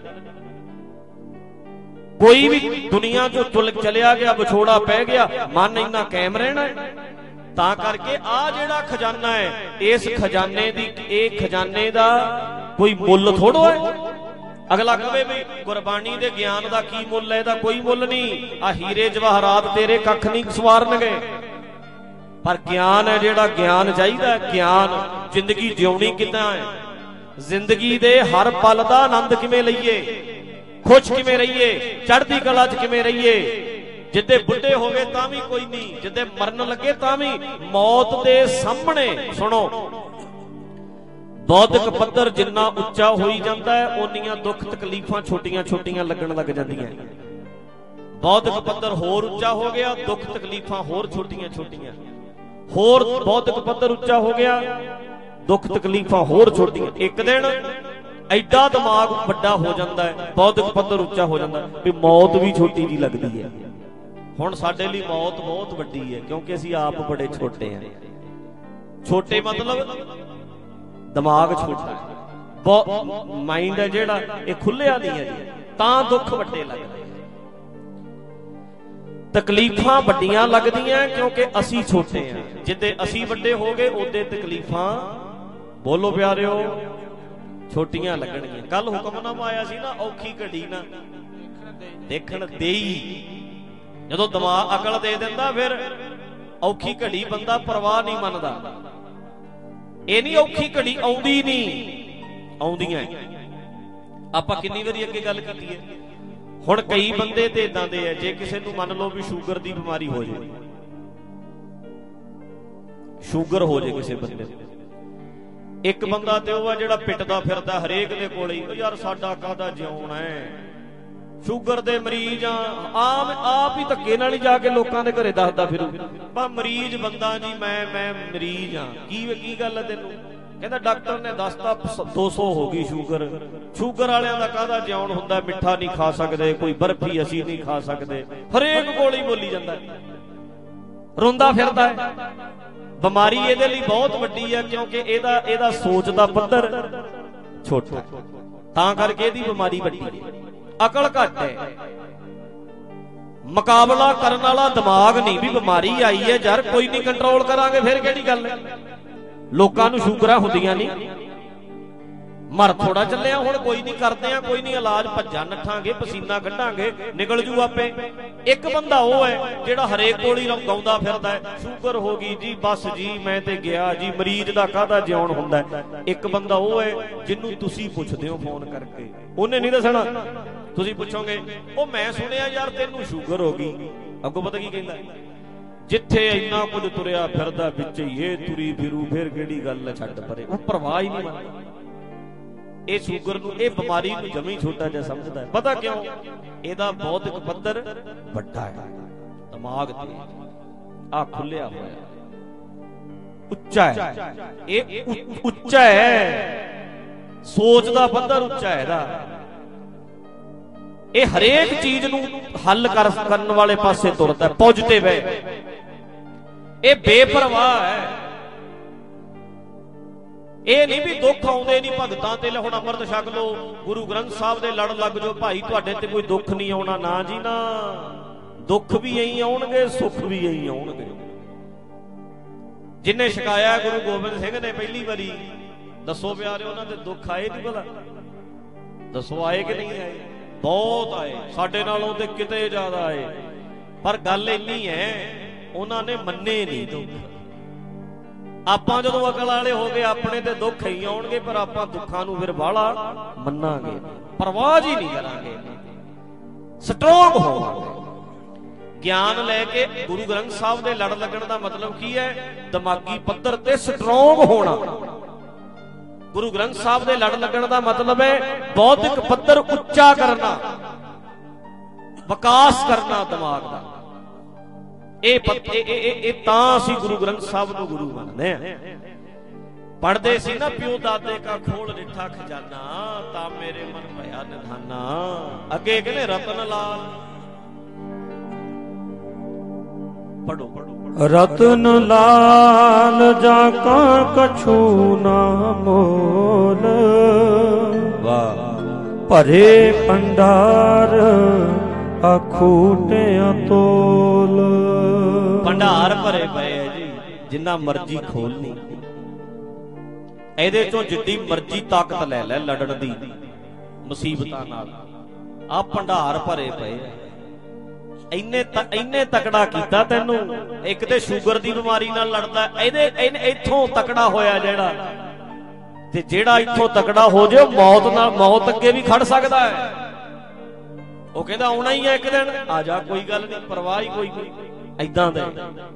ਕੋਈ ਵੀ ਦੁਨੀਆ ਚੋਂ ਚਲਿਆ ਗਿਆ, ਵਿਛੋੜਾ ਪੈ ਗਿਆ, ਮਨ ਇੰਨਾ ਕਾਇਮ ਰਹਿਣਾ। ਤਾਂ ਕਰਕੇ ਆ ਜਿਹੜਾ ਖਜ਼ਾਨਾ ਹੈ, ਇਸ ਖਜ਼ਾਨੇ ਦੀ, ਇਹ ਖਜ਼ਾਨੇ ਦਾ ਕੋਈ ਮੁੱਲ ਥੋੜੋ ਹੈ। ਅਗਲਾ ਕਹੇ ਵੀ ਗੁਰਬਾਣੀ ਦੇ ਗਿਆਨ ਦਾ ਕੀ ਮੁੱਲ ਹੈ? ਇਹਦਾ ਕੋਈ ਮੁੱਲ ਨਹੀਂ। ਆ ਹੀਰੇ ਜਵਾਹਰਾਤ ਤੇਰੇ ਕੱਖ ਨਹੀਂ ਸਵਾਰਨਗੇ, ਪਰ ਗਿਆਨ ਹੈ ਜਿਹੜਾ, ਗਿਆਨ ਚਾਹੀਦਾ। ਗਿਆਨ। ਜ਼ਿੰਦਗੀ ਜਿਉਣੀ ਕਿੱਦਾਂ ਹੈ, ਜ਼ਿੰਦਗੀ ਦੇ ਹਰ ਪਲ ਦਾ ਆਨੰਦ ਕਿਵੇਂ ਲਈਏ, ਖੁਸ਼ ਕਿਵੇਂ ਰਹੀਏ, ਚੜ੍ਹਦੀ ਕਲਾ 'ਚ ਕਿਵੇਂ ਰਹੀਏ। ਜਿੱਦੇ ਬੁੱਢੇ ਹੋ ਗਏ ਤਾਂ ਵੀ ਕੋਈ ਨਹੀਂ, ਜਿੱਦੇ ਮਰਨ ਲੱਗੇ ਤਾਂ ਵੀ ਮੌਤ ਦੇ ਸਾਹਮਣੇ। ਸੁਣੋ, ਬੌਧਿਕ ਪੱਧਰ ਜਿੰਨਾ ਉੱਚਾ ਹੋਈ ਜਾਂਦਾ ਹੈ, ਓਨੀਆਂ ਦੁੱਖ ਤਕਲੀਫਾਂ ਛੋਟੀਆਂ ਛੋਟੀਆਂ ਲੱਗਣ ਲੱਗ ਜਾਂਦੀਆਂ। ਬੌਧਿਕ ਪੱਧਰ ਹੋਰ ਉੱਚਾ ਹੋ ਗਿਆ, ਦੁੱਖ ਤਕਲੀਫਾਂ ਹੋਰ ਛੋਟੀਆਂ ਛੋਟੀਆਂ। ਹੋਰ ਬੌਧਿਕ ਪੱਧਰ ਉੱਚਾ ਹੋ ਗਿਆ, ਦੁੱਖ ਤਕਲੀਫਾਂ ਹੋਰ ਛੋਟੀਆਂ। ਇੱਕ ਦਿਨ ਐਡਾ ਦਿਮਾਗ ਵੱਡਾ ਹੋ ਜਾਂਦਾ ਹੈ, ਬੌਧਿਕ ਪੱਧਰ ਉੱਚਾ ਹੋ ਜਾਂਦਾ ਵੀ ਮੌਤ ਵੀ ਛੋਟੀ ਜੀ ਲੱਗਦੀ ਹੈ। ਹੁਣ ਸਾਡੇ ਲਈ ਮੌਤ ਬਹੁਤ ਵੱਡੀ ਹੈ, ਕਿਉਂਕਿ ਅਸੀਂ ਆਪ ਬੜੇ ਛੋਟੇ ਹਾਂ। ਛੋਟੇ ਮਤਲਬ ਦਿਮਾਗ ਛੋਟਾ ਹੈ, ਮਾਈਂਡ ਹੈ ਜਿਹੜਾ ਇਹ ਖੁੱਲਿਆ ਨਹੀਂ ਹੈ ਜੀ, ਤਾਂ ਦੁੱਖ ਵੱਡੇ ਲੱਗਦੇ, ਤਕਲੀਫਾਂ ਵੱਡੀਆਂ ਲੱਗਦੀਆਂ ਕਿਉਂਕਿ ਅਸੀਂ ਛੋਟੇ ਹਾਂ। ਜਿੱਦੇ ਅਸੀਂ ਵੱਡੇ ਹੋ ਗਏ ਉਹਦੇ ਤਕਲੀਫਾਂ, ਬੋਲੋ ਪਿਆਰਿਓ, ਛੋਟੀਆਂ ਲੱਗਣਗੀਆਂ। ਕੱਲ ਹੁਕਮਨਾਮਾ ਆਇਆ ਸੀ ਨਾ, ਔਖੀ ਘੜੀ ਨਾ ਦੇਖਣ ਦੇਈ। ਜਦੋਂ ਦਿਮਾਗ ਅਕਲ ਦੇ ਦਿੰਦਾ, ਫਿਰ ਔਖੀ ਘੜੀ ਬੰਦਾ ਪਰਵਾਹ ਨਹੀਂ ਮੰਨਦਾ। ਇਹ ਨਹੀਂ ਔਖੀ ਘੜੀ ਆਉਂਦੀ ਨਹੀਂ, ਆਉਂਦੀਆਂ। ਆਪਾਂ ਕਿੰਨੀ ਵਾਰੀ ਅੱਗੇ ਗੱਲ ਕੀਤੀ ਹੈ। ਹੁਣ ਕਈ ਬੰਦੇ ਤੇ ਇਦਾਂ ਦੇ ਆ, ਜੇ ਕਿਸੇ ਨੂੰ ਮੰਨ ਲਓ ਵੀ ਸ਼ੂਗਰ ਦੀ ਬਿਮਾਰੀ ਹੋ ਜੇ, ਸ਼ੂਗਰ ਹੋ ਜੇ ਕਿਸੇ ਬੰਦੇ ਨੂੰ, ਇੱਕ ਬੰਦਾ ਤੇ ਉਹ ਆ ਜਿਹੜਾ ਪਿੱਟਦਾ ਫਿਰਦਾ ਹਰੇਕ ਦੇ ਕੋਲੇ ਹੀ, ਯਾਰ ਸਾਡਾ ਕਾਹਦਾ ਜਿਉਣਾ ਹੈ, ਸ਼ੂਗਰ ਦੇ ਮਰੀਜ਼ ਆ, ਆਪ ਹੀ ਧੱਕੇ ਨਾਲ ਹੀ ਜਾ ਕੇ ਲੋਕਾਂ ਦੇ ਘਰੇ ਦੱਸਦਾ ਫਿਰੂ, ਪਰ ਮਰੀਜ਼ ਬੰਦਾ ਜੀ ਮੈਂ ਮਰੀਜ਼ ਆ। ਕੀ ਗੱਲ ਹੈ ਤੈਨੂੰ? ਕਹਿੰਦਾ ਡਾਕਟਰ ਨੇ ਦੱਸਤਾ 200 ਹੋ ਗਈ ਸ਼ੂਗਰ। ਸ਼ੂਗਰ ਵਾਲਿਆਂ ਦਾ ਕਾਹਦਾ ਜਿਉਣ ਹੁੰਦਾ, ਮਿੱਠਾ ਨਹੀਂ ਖਾ ਸਕਦੇ, ਕੋਈ ਬਰਫੀ ਅਸੀਂ ਨਹੀਂ ਖਾ ਸਕਦੇ, ਹਰੇਕ ਕੋਲ ਹੀ ਬੋਲੀ ਜਾਂਦਾ, ਰੋਂਦਾ ਫਿਰਦਾ ਹੈ। ਬਿਮਾਰੀ ਇਹਦੇ ਲਈ ਬਹੁਤ ਵੱਡੀ ਹੈ, ਕਿਉਂਕਿ ਇਹਦਾ ਸੋਚ ਦਾ ਪੱਧਰ ਛੋਟਾ, ਤਾਂ ਕਰਕੇ ਇਹਦੀ ਬਿਮਾਰੀ ਵੱਡੀ ਹੈ, ਅਕਲ ਘੱਟ ਹੈ। ਮੁਕਾਬਲਾ ਕਰਨ ਵਾਲਾ ਦਿਮਾਗ ਨਹੀਂ ਵੀ ਬਿਮਾਰੀ ਆਈ ਹੈ ਯਾਰ ਕੋਈ ਨਹੀਂ ਕੰਟਰੋਲ ਕਰਾਂਗੇ, ਫਿਰ ਕਿਹੜੀ ਗੱਲ ਹੈ। ਲੋਕਾਂ ਨੂੰ ਸ਼ੂਗਰਾਂ ਹੁੰਦੀਆਂ ਨਹੀਂ, ਮਰ ਥੋੜਾ ਚੱਲਿਆ, ਹੁਣ ਕੋਈ ਨਹੀਂ ਕਰਦੇ ਆ, ਕੋਈ ਨਹੀਂ ਇਲਾਜ, ਭੱਜਾਂ ਨੱਠਾਂਗੇ, ਪਸੀਨਾ ਕੱਢਾਂਗੇ, ਨਿਕਲ ਜੂ ਆਪੇ। ਇੱਕ ਬੰਦਾ ਉਹ ਹੈ ਜਿਹੜਾ ਹਰੇਕ ਕੋਲ ਹੀ ਗਾਉਂਦਾ ਫਿਰਦਾ ਹੈ, ਸ਼ੂਗਰ ਹੋ ਗਈ ਜੀ, ਬਸ ਜੀ ਮੈਂ ਤੇ ਗਿਆ ਜੀ, ਮਰੀਜ਼ ਦਾ ਕਾਹਦਾ ਜਿਉਣ ਹੁੰਦਾ। ਇੱਕ ਬੰਦਾ ਉਹ ਹੈ ਜਿਹਨੂੰ ਤੁਸੀਂ ਪੁੱਛਦੇ ਹੋ ਫੋਨ ਕਰਕੇ, ਉਹਨੇ ਨਹੀਂ ਦੱਸਣਾ, ਤੁਸੀਂ ਪੁੱਛੋਗੇ ਉਹ ਮੈਂ ਸੁਣਿਆ ਯਾਰ ਤੈਨੂੰ ਸ਼ੂਗਰ ਹੋ ਗਈ, ਅੱਗੋਂ ਪਤਾ ਕੀ ਕਹਿੰਦਾ, ਜਿੱਥੇ ਇੰਨਾ ਕੁਝ ਤੁਰਿਆ ਫਿਰਦਾ ਵਿੱਚ ਇਹ ਤੁਰੀ ਫਿਰੂ, ਫਿਰ ਕਿਹੜੀ ਗੱਲ ਛੱਡ ਪਰੇ, ਉਹ ਪਰਵਾਹ ਹੀ ਨਹੀਂ ਮੰਨਦਾ। ਇਹ ਸ਼ੂਗਰ ਨੂੰ, ਇਹ ਬਿਮਾਰੀ ਨੂੰ ਜਮੀ ਛੋਟਾ ਜਿਹਾ ਸਮਝਦਾ ਹੈ। ਪਤਾ ਕਿਉਂ? ਇਹਦਾ ਬੌਧਿਕ ਪੱਧਰ ਵੱਡਾ ਹੈ, ਦਿਮਾਗ ਤੇ ਆ ਖੁੱਲਿਆ ਹੋਇਆ, ਉੱਚਾ ਹੈ, ਇਹ ਉੱਚਾ ਹੈ, ਸੋਚ ਦਾ ਪੱਧਰ ਉੱਚਾ ਹੈ ਇਹਦਾ। ਇਹ ਹਰੇਕ ਚੀਜ਼ ਨੂੰ ਹੱਲ ਕਰਨ ਵਾਲੇ ਪਾਸੇ ਤੁਰਦਾ, ਪੋਜ਼ਿਟਿਵ ਹੈ, ਇਹ ਬੇਪਰਵਾਹ ਹੈ। ਇਹ ਨਹੀਂ ਵੀ ਦੁੱਖ ਆਉਂਦੇ ਨਹੀਂ ਭਗਤਾਂ ਤੇ, ਹੁਣ ਅੰਮ੍ਰਿਤ ਛਕ ਲੋ, ਗੁਰੂ ਗ੍ਰੰਥ ਸਾਹਿਬ ਦੇ ਲੜ ਲੱਗ ਜਾਓ, ਭਾਈ ਤੁਹਾਡੇ ਤੇ ਕੋਈ ਦੁੱਖ ਨਹੀਂ ਆਉਣਾ, ਨਾ ਜੀ ਨਾ, ਦੁੱਖ ਵੀ ਇਹੀ ਆਉਣਗੇ, ਸੁੱਖ ਵੀ ਇਹੀ ਆਉਣਗੇ। ਜਿੰਨੇ ਛਕਾਇਆ ਗੁਰੂ ਗੋਬਿੰਦ ਸਿੰਘ ਨੇ ਪਹਿਲੀ ਵਾਰੀ, ਦੱਸੋ ਪਿਆਰਿਓ ਉਹਨਾਂ ਦੇ ਦੁੱਖ ਆਏ ਨਹੀਂ ਭਲਾ? ਦੱਸੋ ਆਏ ਕਿ ਨਹੀਂ ਆਏ? ਬਹੁਤ ਆਏ, ਸਾਡੇ ਨਾਲੋਂ ਤੇ ਕਿਤੇ ਜ਼ਿਆਦਾ ਆਏ। ਪਰ ਗੱਲ ਇੰਨੀ ਹੈ ਉਹਨਾਂ ਨੇ ਮੰਨੇ ਨਹੀਂ ਦੁੱਖ। ਆਪਾਂ ਜਦੋਂ ਅਕਲ ਵਾਲੇ ਹੋ ਗਏ ਆਪਣੇ ਤੇ ਦੁੱਖ ਹੀ ਆਉਣਗੇ, ਪਰ ਆਪਾਂ ਦੁੱਖਾਂ ਨੂੰ ਫਿਰ ਬਾਹਲਾ ਮੰਨਾਂਗੇ, ਪਰਵਾਹ ਹੀ ਨਹੀਂ ਕਰਾਂਗੇ, ਸਟਰੋਂਗ ਹੋਵਾਂਗੇ। ਗਿਆਨ ਲੈ ਕੇ ਗੁਰੂ ਗ੍ਰੰਥ ਸਾਹਿਬ ਦੇ ਲੜ ਲੱਗਣ ਦਾ ਮਤਲਬ ਕੀ ਹੈ? ਦਿਮਾਗੀ ਪੱਧਰ ਤੇ ਸਟਰੋਂਗ ਹੋਣਾ। ਗੁਰੂ ਗ੍ਰੰਥ ਸਾਹਿਬ ਦੇ ਲੜ ਲੱਗਣ ਦਾ ਮਤਲਬ ਹੈ ਬੌਧਿਕ ਪੱਧਰ ਉੱਚਾ ਕਰਨਾ, ਵਿਕਾਸ ਕਰਨਾ ਦਿਮਾਗ ਦਾ। ਇਹ ਤਾਂ ਅਸੀਂ ਗੁਰੂ ਗ੍ਰੰਥ ਸਾਹਿਬ ਨੂੰ ਗੁਰੂ ਮੰਨਦੇ ਆ। ਪੜ੍ਹਦੇ ਸੀ ਨਾ, ਪਿਓ ਦਾਦੇ ਕਾ ਖੋਲ ਰਿੱਠਾ ਖਜ਼ਾਨਾ, ਤਾਂ ਮੇਰੇ ਮਨ ਭਇਆ ਨਿਧਾਨਾ। ਅੱਗੇ ਕਹਿੰਦੇ ਰਤਨ ਲਾਲ, ਪੜੋ ਰਤਨ ਲਾਲ ਜਾ ਕਾ ਕਛੂ ਨਾ ਮੋਲ, ਵਾਹ ਭਰੇ ਭੰਡਾਰ ਅਖੂਟਿਆਂ ਤੋਲ। ਭੰਡਾਰ ਭਰੇ ਪਏ ਹੈ ਜੀ, ਜਿੰਨਾ ਮਰਜ਼ੀ ਖੋਲਣੀ, ਇਹਦੇ ਚੋਂ ਜਿੱਡੀ ਮਰਜ਼ੀ ਤਾਕਤ ਲੈ ਲੈ ਲੜਨ ਦੀ ਮੁਸੀਬਤਾਂ ਨਾਲ। ਆਹ ਭੰਡਾਰ ਭਰੇ ਪਏ ਆ, ਇੰਨੇ ਤਕੜਾ ਕੀਤਾ ਤੈਨੂੰ। ਇੱਕ ਤੇ ਸ਼ੂਗਰ ਦੀ ਬਿਮਾਰੀ ਨਾਲ ਲੜਦਾ, ਇੱਥੋਂ ਤਕੜਾ ਹੋਇਆ ਜਿਹੜਾ, ਤੇ ਜਿਹੜਾ ਇੱਥੋਂ ਤਕੜਾ ਹੋ ਜਾਏ ਮੌਤ ਅੱਗੇ ਵੀ ਖੜ ਸਕਦਾ ਹੈ। ਉਹ ਕਹਿੰਦਾ ਆਉਣਾ ਹੀ ਹੈ ਇੱਕ ਦਿਨ, ਆ ਜਾ, ਕੋਈ ਗੱਲ ਨਹੀਂ, ਪਰਵਾਹ ਹੀ ਕੋਈ ਨਹੀਂ, ਏਦਾਂ ਦਾ।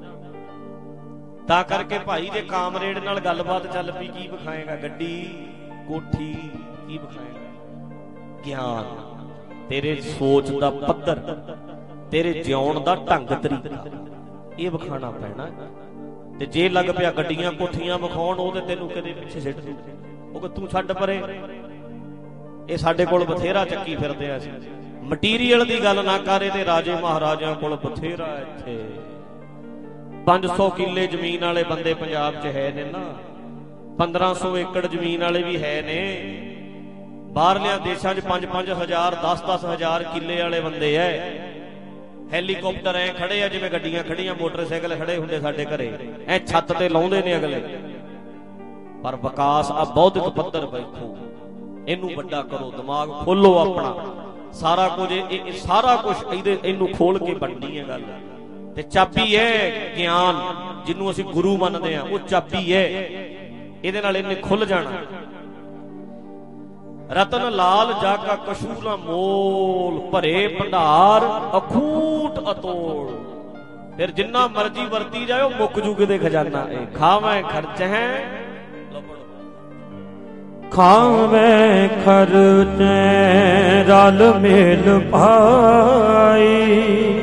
ਤਾਂ ਕਰਕੇ ਭਾਈ ਜੇ ਕਾਮਰੇਡ ਨਾਲ ਗੱਲਬਾਤ ਚੱਲ ਪਈ, ਕੀ ਵਿਖਾਏਗਾ? ਗੱਡੀ, ਕੋਠੀ, ਕੀ ਵਿਖਾਏਗਾ? ਗਿਆਨ, ਤੇਰੇ ਸੋਚ ਦਾ ਪੱਧਰ, ਤੇਰੇ ਜਿਉਣ ਦਾ ਢੰਗ ਤਰੀਕਾ, ਇਹ ਵਿਖਾਣਾ ਪੈਣਾ। ਤੇ ਜੇ ਲੱਗ ਪਿਆ ਗੱਡੀਆਂ ਕੋਠੀਆਂ ਵਿਖਾਉਣ, ਉਹ ਤੇ ਤੈਨੂੰ ਕਦੇ ਪਿੱਛੇ ਸਿੱਟ ਦੂ, ਉਹ ਤੂੰ ਛੱਡ ਪਰੇ। ਇਹ ਸਾਡੇ ਕੋਲ ਬਥੇਰਾ ਚੱਕੀ ਫਿਰਦੇ ਆ ਅਸੀਂ, ਮਟੀਰੀਅਲ ਦੀ ਗੱਲ ਨਾ ਕਰੇ ਤੇ ਰਾਜੇ ਮਹਾਰਾਜਿਆਂ ਕੋਲ ਬਥੇਰਾ। ਇੱਥੇ 500 ਕਿੱਲੇ ਜ਼ਮੀਨ ਵਾਲੇ ਬੰਦੇ ਪੰਜਾਬ 'ਚ ਹੈ ਨੇ ਨਾ, 1500 ਏਕੜ ਜ਼ਮੀਨ ਵਾਲੇ ਵੀ ਹੈ ਨੇ। ਬਾਹਰਲਿਆਂ ਦੇਸ਼ਾਂ 'ਚ 5-5 ਹਜ਼ਾਰ 10-10 ਹਜ਼ਾਰ ਕਿੱਲੇ ਵਾਲੇ ਬੰਦੇ ਐ। ਹੈਲੀਕਾਪਟਰ ਐ ਖੜੇ ਆ ਜਿਵੇਂ ਗੱਡੀਆਂ ਖੜੀਆਂ, ਮੋਟਰਸਾਈਕਲ ਖੜੇ ਹੁੰਦੇ ਸਾਡੇ ਘਰੇ, ਐ ਛੱਤ ਤੇ ਲਾਉਂਦੇ ਨੇ ਅਗਲੇ। ਪਰ ਵਿਕਾਸ ਆ ਬੌਧਿਕ ਪੱਧਰ ਵੇਖੋ, ਇਹਨੂੰ ਵੱਡਾ ਕਰੋ, ਦਿਮਾਗ ਖੋਲੋ ਆਪਣਾ। ਸਾਰਾ ਕੁਝ ਇਹ ਸਾਰਾ ਕੁਝ ਇਹਨੂੰ ਖੋਲ ਕੇ ਬਣਨੀ ਹੈ ਗੱਲ। ਤੇ ਚਾਬੀ ਹੈ ਗਿਆਨ, ਜਿਹਨੂੰ ਅਸੀਂ ਗੁਰੂ ਮੰਨਦੇ ਆ, ਉਹ ਚਾਬੀ ਹੈ, ਇਹਦੇ ਨਾਲ ਇਹਨੇ ਖੁੱਲ ਜਾਣਾ। ਰਤਨ ਲਾਲ ਜਾ ਕਾ ਕਛੂ ਨਾ ਮੋਲ, ਭਰੇ ਭੰਡਾਰ ਅਖੂਟ ਅਤੋੜ। ਫਿਰ ਜਿੰਨਾ ਮਰਜੀ ਵਰਤੀ ਜਾਏ ਉਹ ਮੁੱਕ ਜੂ ਕਿਤੇ ਖਜ਼ਾਨਾ। ਖਾਵੇਂ ਖਰਚੈ ਖਾਵੇਂ ਖਰਚੈ ਰਲ ਮੇਲ ਭਾਈ,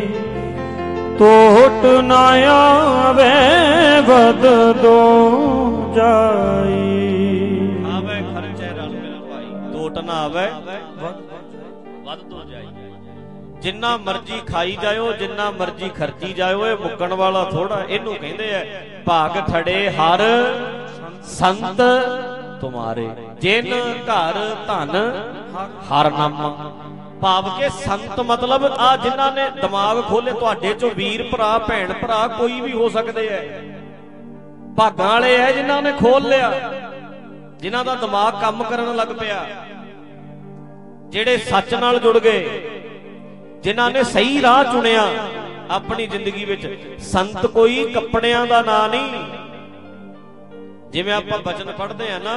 ਟੋਟ ਨਾ ਆਵੇ ਵਦ ਦੋ ਜਾਈ। ਖਾਵੇਂ ਖਰਚੈ ਰਲ ਮੇਲ ਭਾਈ, ਟੋਟ ਨਾ ਆਵੇ ਵਦ ਦੋ ਜਾਈ। ਜਿੰਨਾ ਮਰਜੀ ਖਾਈ ਜਾਇਓ, ਜਿੰਨਾ ਮਰਜੀ ਖਰਚੀ ਜਾਇਓ, ਇਹ ਮੁੱਕਣ ਵਾਲਾ ਥੋੜਾ। ਇਹਨੂੰ ਕਹਿੰਦੇ ਆ ਭਾਗ ਠੜੇ ਹਰ ਸੰਤ ਤੁਮਾਰੇ, ਜਿਨ ਘਰ ਧਨ ਹਰ ਨਾਮਾ। ਭਾਵ ਕੇ ਸੰਤ ਮਤਲਬ ਆ ਜਿਨ੍ਹਾਂ ਨੇ ਦਿਮਾਗ ਖੋਲੇ। ਤੁਹਾਡੇ ਚੋਂ ਵੀਰ ਭਰਾ ਭੈਣ ਭਰਾ ਕੋਈ ਵੀ ਹੋ ਸਕਦੇ ਐ, ਭਾਗਾਂ ਵਾਲੇ ਐ ਜਿਨ੍ਹਾਂ ਨੇ ਖੋਲ ਲਿਆ, ਜਿਨ੍ਹਾਂ ਦਾ ਦਿਮਾਗ ਕੰਮ ਕਰਨ ਲੱਗ ਪਿਆ, ਜਿਹੜੇ ਸੱਚ ਨਾਲ ਜੁੜ ਗਏ, ਜਿਨ੍ਹਾਂ ਨੇ ਸਹੀ ਰਾਹ ਚੁਣਿਆ ਆਪਣੀ ਜ਼ਿੰਦਗੀ ਵਿੱਚ। ਸੰਤ ਕੋਈ ਕੱਪੜਿਆਂ ਦਾ ਨਾਂ ਨਹੀਂ। ਜਿਵੇਂ ਆਪਾਂ ਬਚਨ ਪੜ੍ਹਦੇ ਆ ਨਾ,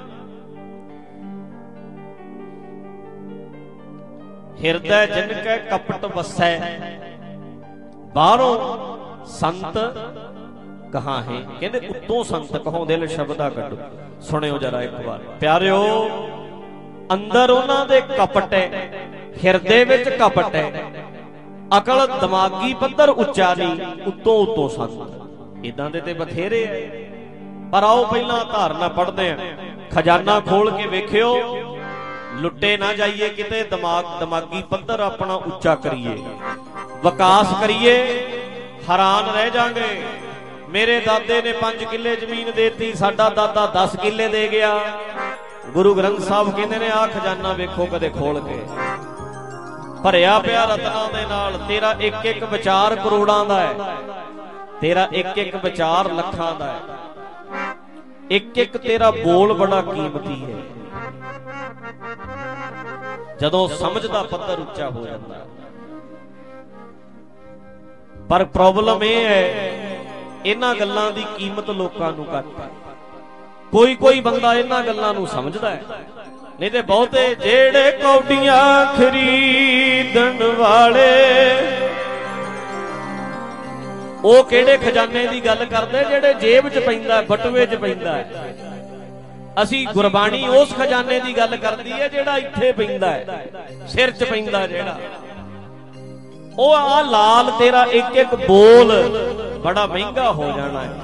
ਹਿਰਦੈ ਜਿਨ ਕੈ ਕਪਟ ਵਸੈ, ਬਾਹਰੋਂ ਸੰਤ ਕਹਾਹੇ। ਕਹਿੰਦੇ ਉੱਤੋਂ ਸੰਤ ਕਹੋ ਦਿਲ ਸ਼ਬਦਾ ਕੱਢੋ। ਸੁਣਿਓ ਜਰਾ ਇੱਕ ਵਾਰ ਪਿਆਰਿਓ, ਅੰਦਰ ਉਹਨਾਂ ਦੇ ਕਪਟ ਹੈ, ਹਿਰਦੇ ਵਿੱਚ ਕਪਟ ਹੈ, ਅਕਲ ਦਿਮਾਗੀ ਪੱਧਰ ਉੱਚਾ ਨਹੀਂ, ਉੱਤੋਂ ਉੱਤੋਂ ਸੰਤ। ਇਦਾਂ ਦੇ ਤੇ ਬਥੇਰੇ ਐ। ਪਰ ਆਓ ਪਹਿਲਾਂ ਧਾਰਨਾ ਪੜ੍ਹਦੇ ਆ। ਖਜ਼ਾਨਾ ਖੋਲ ਕੇ ਵੇਖਿਓ, ਲੁੱਟੇ ਨਾ ਜਾਈਏ ਕਿਤੇ, ਦਿਮਾਗੀ ਪੱਧਰ ਆਪਣਾ ਉੱਚਾ ਕਰੀਏ, ਵਿਕਾਸ ਕਰੀਏ। ਹੈਰਾਨ ਰਹਿ ਜਾਾਂਗੇ। ਮੇਰੇ ਦਾਦੇ ਨੇ 5 ਕਿੱਲੇ ਜ਼ਮੀਨ ਦੇਤੀ, ਸਾਡਾ ਦਾਦਾ 10 ਕਿੱਲੇ ਦੇ ਗਿਆ। ਗੁਰੂ ਗ੍ਰੰਥ ਸਾਹਿਬ ਕਹਿੰਦੇ ਨੇ ਆਹ ਖਜ਼ਾਨਾ ਵੇਖੋ ਕਦੇ ਖੋਲ ਕੇ, ਭਰਿਆ ਪਿਆ ਰਤਨਾਂ ਦੇ ਨਾਲ। ਤੇਰਾ ਇੱਕ ਇੱਕ ਵਿਚਾਰ ਕਰੋੜਾਂ ਦਾ ਹੈ, ਤੇਰਾ ਇੱਕ ਇੱਕ ਵਿਚਾਰ ਲੱਖਾਂ ਦਾ ਹੈ, ਇੱਕ ਇੱਕ ਤੇਰਾ ਬੋਲ ਬੜਾ ਕੀਮਤੀ ਹੈ। ਜਦੋਂ ਸਮਝ ਦਾ ਪੱਧਰ ਉੱਚਾ ਹੋ ਜਾਂਦਾ। ਪਰ ਪ੍ਰੋਬਲਮ ਇਹ ਹੈ, ਇਹਨਾਂ ਗੱਲਾਂ ਦੀ ਕੀਮਤ ਲੋਕਾਂ ਨੂੰ ਘੱਟ ਹੈ। ਕੋਈ ਕੋਈ ਬੰਦਾ ਇਹਨਾਂ ਗੱਲਾਂ ਨੂੰ ਸਮਝਦਾ ਹੈ, ਨਹੀਂ ਤੇ ਬਹੁਤੇ ਜਿਹੜੇ ਕੌਡੀਆਂ ਖਰੀਦਣ ਵਾਲੇ, ਉਹ ਕਿਹੜੇ ਖਜ਼ਾਨੇ ਦੀ ਗੱਲ ਕਰਦੇ ਜਿਹੜੇ ਜੇਬ 'ਚ ਪੈਂਦਾ, ਬਟੂਏ 'ਚ ਪੈਂਦਾ। ਅਸੀਂ ਗੁਰਬਾਣੀ ਉਸ ਖਜ਼ਾਨੇ ਦੀ ਗੱਲ ਕਰਦੀ ਹੈ ਜਿਹੜਾ ਇੱਥੇ ਪੈਂਦਾ ਹੈ, ਸਿਰ 'ਚ ਪੈਂਦਾ ਜਿਹੜਾ। ਉਹ ਆ ਲਾਲ ਤੇਰਾ ਇੱਕ ਇੱਕ ਬੋਲ ਬੜਾ ਮਹਿੰਗਾ ਹੋ ਜਾਣਾ ਹੈ।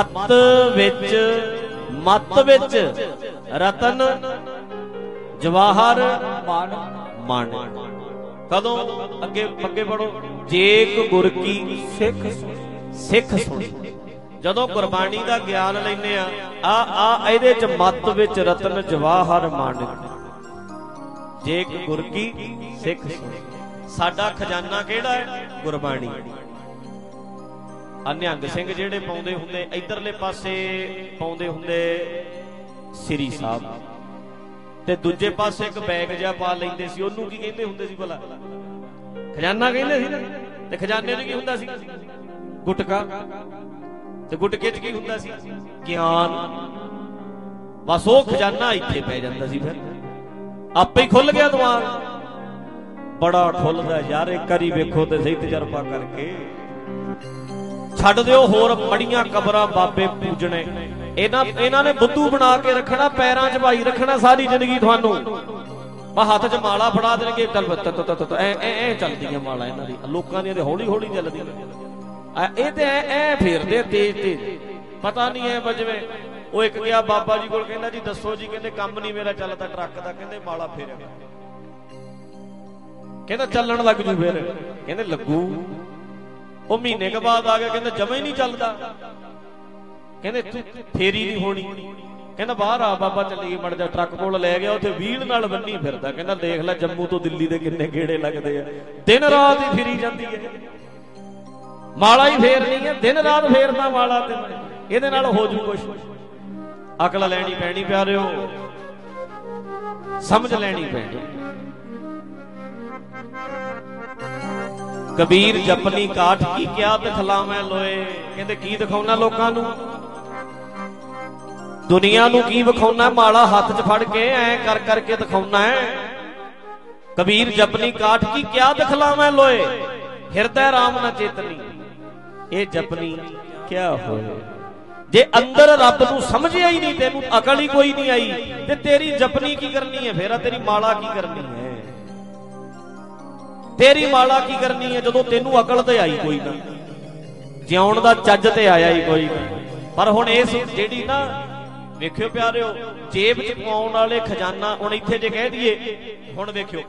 ਮੱਤ ਵਿੱਚ ਰਤਨ ਜਵਾਹਰ ਮਣ। ਕਦੋਂ ਅੱਗੇ ਪੜੋ, ਜੇਕ ਗੁਰ ਕੀ ਸਿੱਖ ਸੁਣੀ। ਜਦੋਂ ਗੁਰਬਾਣੀ ਦਾ ਗਿਆਨ ਲੈਨੇ ਆ ਇਹਦੇ ਚ ਮੱਤ ਵਿੱਚ ਰਤਨ ਜਵਾਹਰ ਮਾਣਕ, ਜੇਕ ਗੁਰ ਕੀ ਸਿੱਖ ਸੁਣੀ। ਸਾਡਾ ਖਜ਼ਾਨਾ ਕਿਹੜਾ ਹੈ? ਗੁਰਬਾਣੀ। ਨਿਹੰਗ ਸਿੰਘ ਜਿਹੜੇ ਪਾਉਂਦੇ ਹੁੰਦੇ ਇਧਰਲੇ ਪਾਸੇ ਪਾਉਂਦੇ ਹੁੰਦੇ ਸ੍ਰੀ ਸਾਹਿਬ, ਤੇ ਦੂਜੇ ਪਾਸੇ ਇੱਕ ਬੈਗ ਜਿਹਾ ਪਾ ਲੈਂਦੇ ਸੀ, ਉਹਨੂੰ ਕੀ ਕਹਿੰਦੇ ਹੁੰਦੇ ਸੀ ਭਲਾ? ਖਜ਼ਾਨਾ ਕਹਿੰਦੇ ਸੀ ਨਾ। ਤੇ ਖਜ਼ਾਨੇ ਚ ਕੀ ਹੁੰਦਾ ਸੀ? ਗੁਟਕਾ। ਤੇ ਗੁਟਕੇ ਚ ਕੀ ਹੁੰਦਾ ਸੀ? ਗਿਆਨ। ਬਸ ਉਹ ਖਜ਼ਾਨਾ ਇੱਥੇ ਪੈ ਜਾਂਦਾ ਸੀ, ਫਿਰ ਆਪੇ ਹੀ ਖੁੱਲ ਗਿਆ ਦਿਮਾਗ। ਬੜਾ ਖੁੱਲਦਾ ਯਾਰ, ਇੱਕ ਵਾਰੀ ਵੇਖੋ ਤੇ ਸਹੀ ਤਜਰਬਾ ਕਰਕੇ। ਛੱਡ ਦਿਓ ਹੋਰ ਬੜੀਆਂ ਕਬਰਾਂ ਬਾਬੇ ਪੂਜਣੇ, ਇਹਨਾਂ ਨੇ ਬੁੱਧੂ ਬਣਾ ਕੇ ਰੱਖਣਾ, ਪੈਰਾਂ 'ਚ ਭਾਈ ਰੱਖਣਾ ਸਾਰੀ ਜ਼ਿੰਦਗੀ ਤੁਹਾਨੂੰ। ਹੱਥ 'ਚ ਮਾਲਾ ਫੜਾ ਦੇਣਗੇ, ਐ ਚੱਲਦੀਆਂ ਮਾਲਾ ਇਹਨਾਂ ਦੀ, ਲੋਕਾਂ ਦੀਆਂ ਤੇ ਹੌਲੀ ਹੌਲੀ ਚੱਲਦੀਆਂ। ਇਹ ਤੇ ਐ ਫੇਰਦੇ ਤੇਜ਼ ਤੇਜ਼, ਪਤਾ ਨਹੀਂ ਐ ਬਜਵੇਂ। ਉਹ ਇੱਕ ਗਿਆ ਬਾਬਾ ਜੀ ਕੋਲ, ਕਹਿੰਦਾ ਜੀ ਦੱਸੋ ਜੀ, ਕਹਿੰਦੇ ਕੰਮ ਨਹੀਂ ਮੇਰਾ ਚੱਲਦਾ ਟਰੱਕ ਦਾ, ਕਹਿੰਦੇ ਮਾਲਾ ਫੇਰਿਆ। ਕਹਿੰਦਾ ਚੱਲਣ ਲੱਗ ਜੂ ਫਿਰ, ਕਹਿੰਦੇ ਲੱਗੂ। ਉਹ ਮਹੀਨੇ ਕੇ ਬਾਅਦ ਆ ਗਿਆ, ਕਹਿੰਦਾ ਜਮਾ ਹੀ ਨਹੀਂ ਚੱਲਦਾ। ਕਹਿੰਦੇ ਫੇਰੀ ਨਹੀਂ ਹੋਣੀ। ਕਹਿੰਦਾ ਬਾਹਰ ਆ ਬਾਬਾ, ਚੱਲੀਏ ਮੜ ਜਾ। ਟਰੱਕ ਕੋਲ ਲੈ ਗਿਆ, ਉੱਥੇ ਵੀਲ ਨਾਲ ਬੰਨੀ ਫਿਰਦਾ। ਕਹਿੰਦਾ ਦੇਖ ਲੈ ਜੰਮੂ ਤੋਂ ਦਿੱਲੀ ਦੇ ਕਿੰਨੇ ਗੇੜੇ ਲੱਗਦੇ ਆ, ਦਿਨ ਰਾਤ ਹੀ ਫਿਰੀ ਜਾਂਦੀ ਹੈ। ਮਾਲਾ ਹੀ ਫੇਰਨੀ ਹੈ, ਦਿਨ ਰਾਤ ਫੇਰਦਾ ਮਾਲਾ, ਤੇ ਇਹਦੇ ਨਾਲ ਹੋ ਜੂ ਕੁਛ। ਅਕਲ ਲੈਣੀ ਪੈਣੀ ਪਿਆਰਿਓ, ਸਮਝ ਲੈਣੀ ਪੈਣੀ। ਕਬੀਰ ਜਪਨੀ ਕਾਠ ਕੀ ਕਿਆ ਦਿਖਲਾਵੇਂ ਲੋਏ। ਕਹਿੰਦੇ ਕੀ ਦਿਖਾਉਣਾ ਲੋਕਾਂ ਨੂੰ? ਦੁਨੀਆ ਨੂੰ ਕੀ ਵਿਖਾਉਣਾ? ਮਾਲਾ ਹੱਥ 'ਚ ਫੜ ਕੇ ਐ ਕਰ ਕਰਕੇ ਦਿਖਾਉਣਾ ਹੈ। ਕਬੀਰ ਜਪਨੀ ਕਾਠ ਕੀ ਕਿਆ ਦਿਖਲਾਵੇਂ ਲੋਏ, ਹਿਰਦੈ ਰਾਮ ਨਾ ਚੇਤਨੀ। ਇਹ ਜਪਨੀ ਕਿਆ ਹੋਏ? ਜੇ ਅੰਦਰ ਰੱਬ ਨੂੰ ਸਮਝਿਆ ਹੀ ਨਹੀਂ, ਤੈਨੂੰ ਅਕਲ ਹੀ ਕੋਈ ਨਹੀਂ ਆਈ, ਤੇ ਤੇਰੀ ਜਪਨੀ ਕੀ ਕਰਨੀ ਹੈ? ਫੇਰ ਤੇਰੀ ਮਾਲਾ ਕੀ ਕਰਨੀ ਹੈ? ਤੇਰੀ ਮਾਲਾ ਕੀ ਕਰਨੀ ਹੈ ਜਦੋਂ ਤੈਨੂੰ ਅਕਲ ਤੇ ਆਈ ਕੋਈ ਨਾ, ਜਿਉਣ ਦਾ ਚੱਜ ਤੇ ਆਇਆ ਹੀ ਕੋਈ ਨਾ। ਪਰ ਹੁਣ ਇਸ ਜਿਹੜੀ ਨਾ, ਵੇਖਿਓ ਪਿਆਰਿਓ, ਜੇਬ 'ਚ ਪਾਉਣ ਵਾਲੇ ਖਜ਼ਾਨਾ, ਹੁਣ ਇੱਥੇ ਜੇ ਕਹਿ ਦਈਏ, ਹੁਣ ਵੇਖਿਓ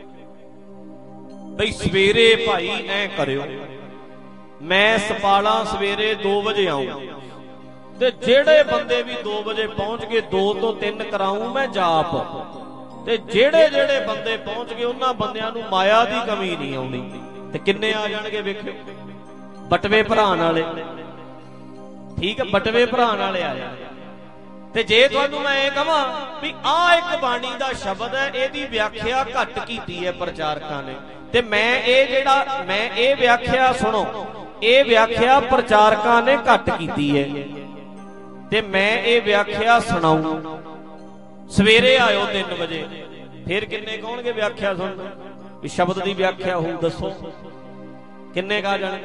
ਬਈ ਸਵੇਰੇ ਭਾਈ ਐ ਕਰਿਓ, ਮੈਂ ਸਪਾਲਾ ਸਵੇਰੇ 2 ਵਜੇ ਆਉਂ, ਤੇ ਜਿਹੜੇ ਬੰਦੇ ਵੀ 2 ਵਜੇ ਪਹੁੰਚ ਗਏ 2 ਤੋਂ 3 ਕਰਾਉਂ ਮੈਂ ਜਾਪ, ਤੇ ਜਿਹੜੇ ਬੰਦੇ ਪਹੁੰਚ ਗਏ ਉਹਨਾਂ ਬੰਦਿਆਂ ਨੂੰ ਮਾਇਆ ਦੀ ਕਮੀ ਨਹੀਂ ਆਉਣੀ। ਤੇ ਕਿੰਨੇ ਆ ਜਾਣਗੇ ਵੇਖਿਓ, ਬਟਵੇ ਭਰਾਣ ਵਾਲੇ, ਠੀਕ ਹੈ, ਬਟਵੇ ਭਰਾਣ ਵਾਲੇ ਆ ਜਾਣਗੇ। ਤੇ ਜੇ ਤੁਹਾਨੂੰ ਮੈਂ ਇਹ ਕਹਾਂ ਵੀ ਆਹ ਇੱਕ ਬਾਣੀ ਦਾ ਸ਼ਬਦ ਹੈ, ਇਹਦੀ ਵਿਆਖਿਆ ਘੱਟ ਕੀਤੀ ਹੈ ਪ੍ਰਚਾਰਕਾਂ ਨੇ, ਤੇ ਮੈਂ ਇਹ ਵਿਆਖਿਆ ਸੁਣੋ, ਇਹ ਵਿਆਖਿਆ ਪ੍ਰਚਾਰਕਾਂ ਨੇ ਘੱਟ ਕੀਤੀ ਹੈ, ਤੇ ਮੈਂ ਇਹ ਵਿਆਖਿਆ ਸੁਣਾਉਂ। ਸਵੇਰੇ ਆਇਓ 3 ਵਜੇ, ਫਿਰ ਕਿੰਨੇ ਕਹੋਣਗੇ ਵਿਆਖਿਆ ਸੁਣ ਵੀ ਸ਼ਬਦ ਦੀ ਵਿਆਖਿਆ ਹੋਊ? ਦੱਸੋ ਕਿੰਨੇ ਕਾ ਜਾਣੇ?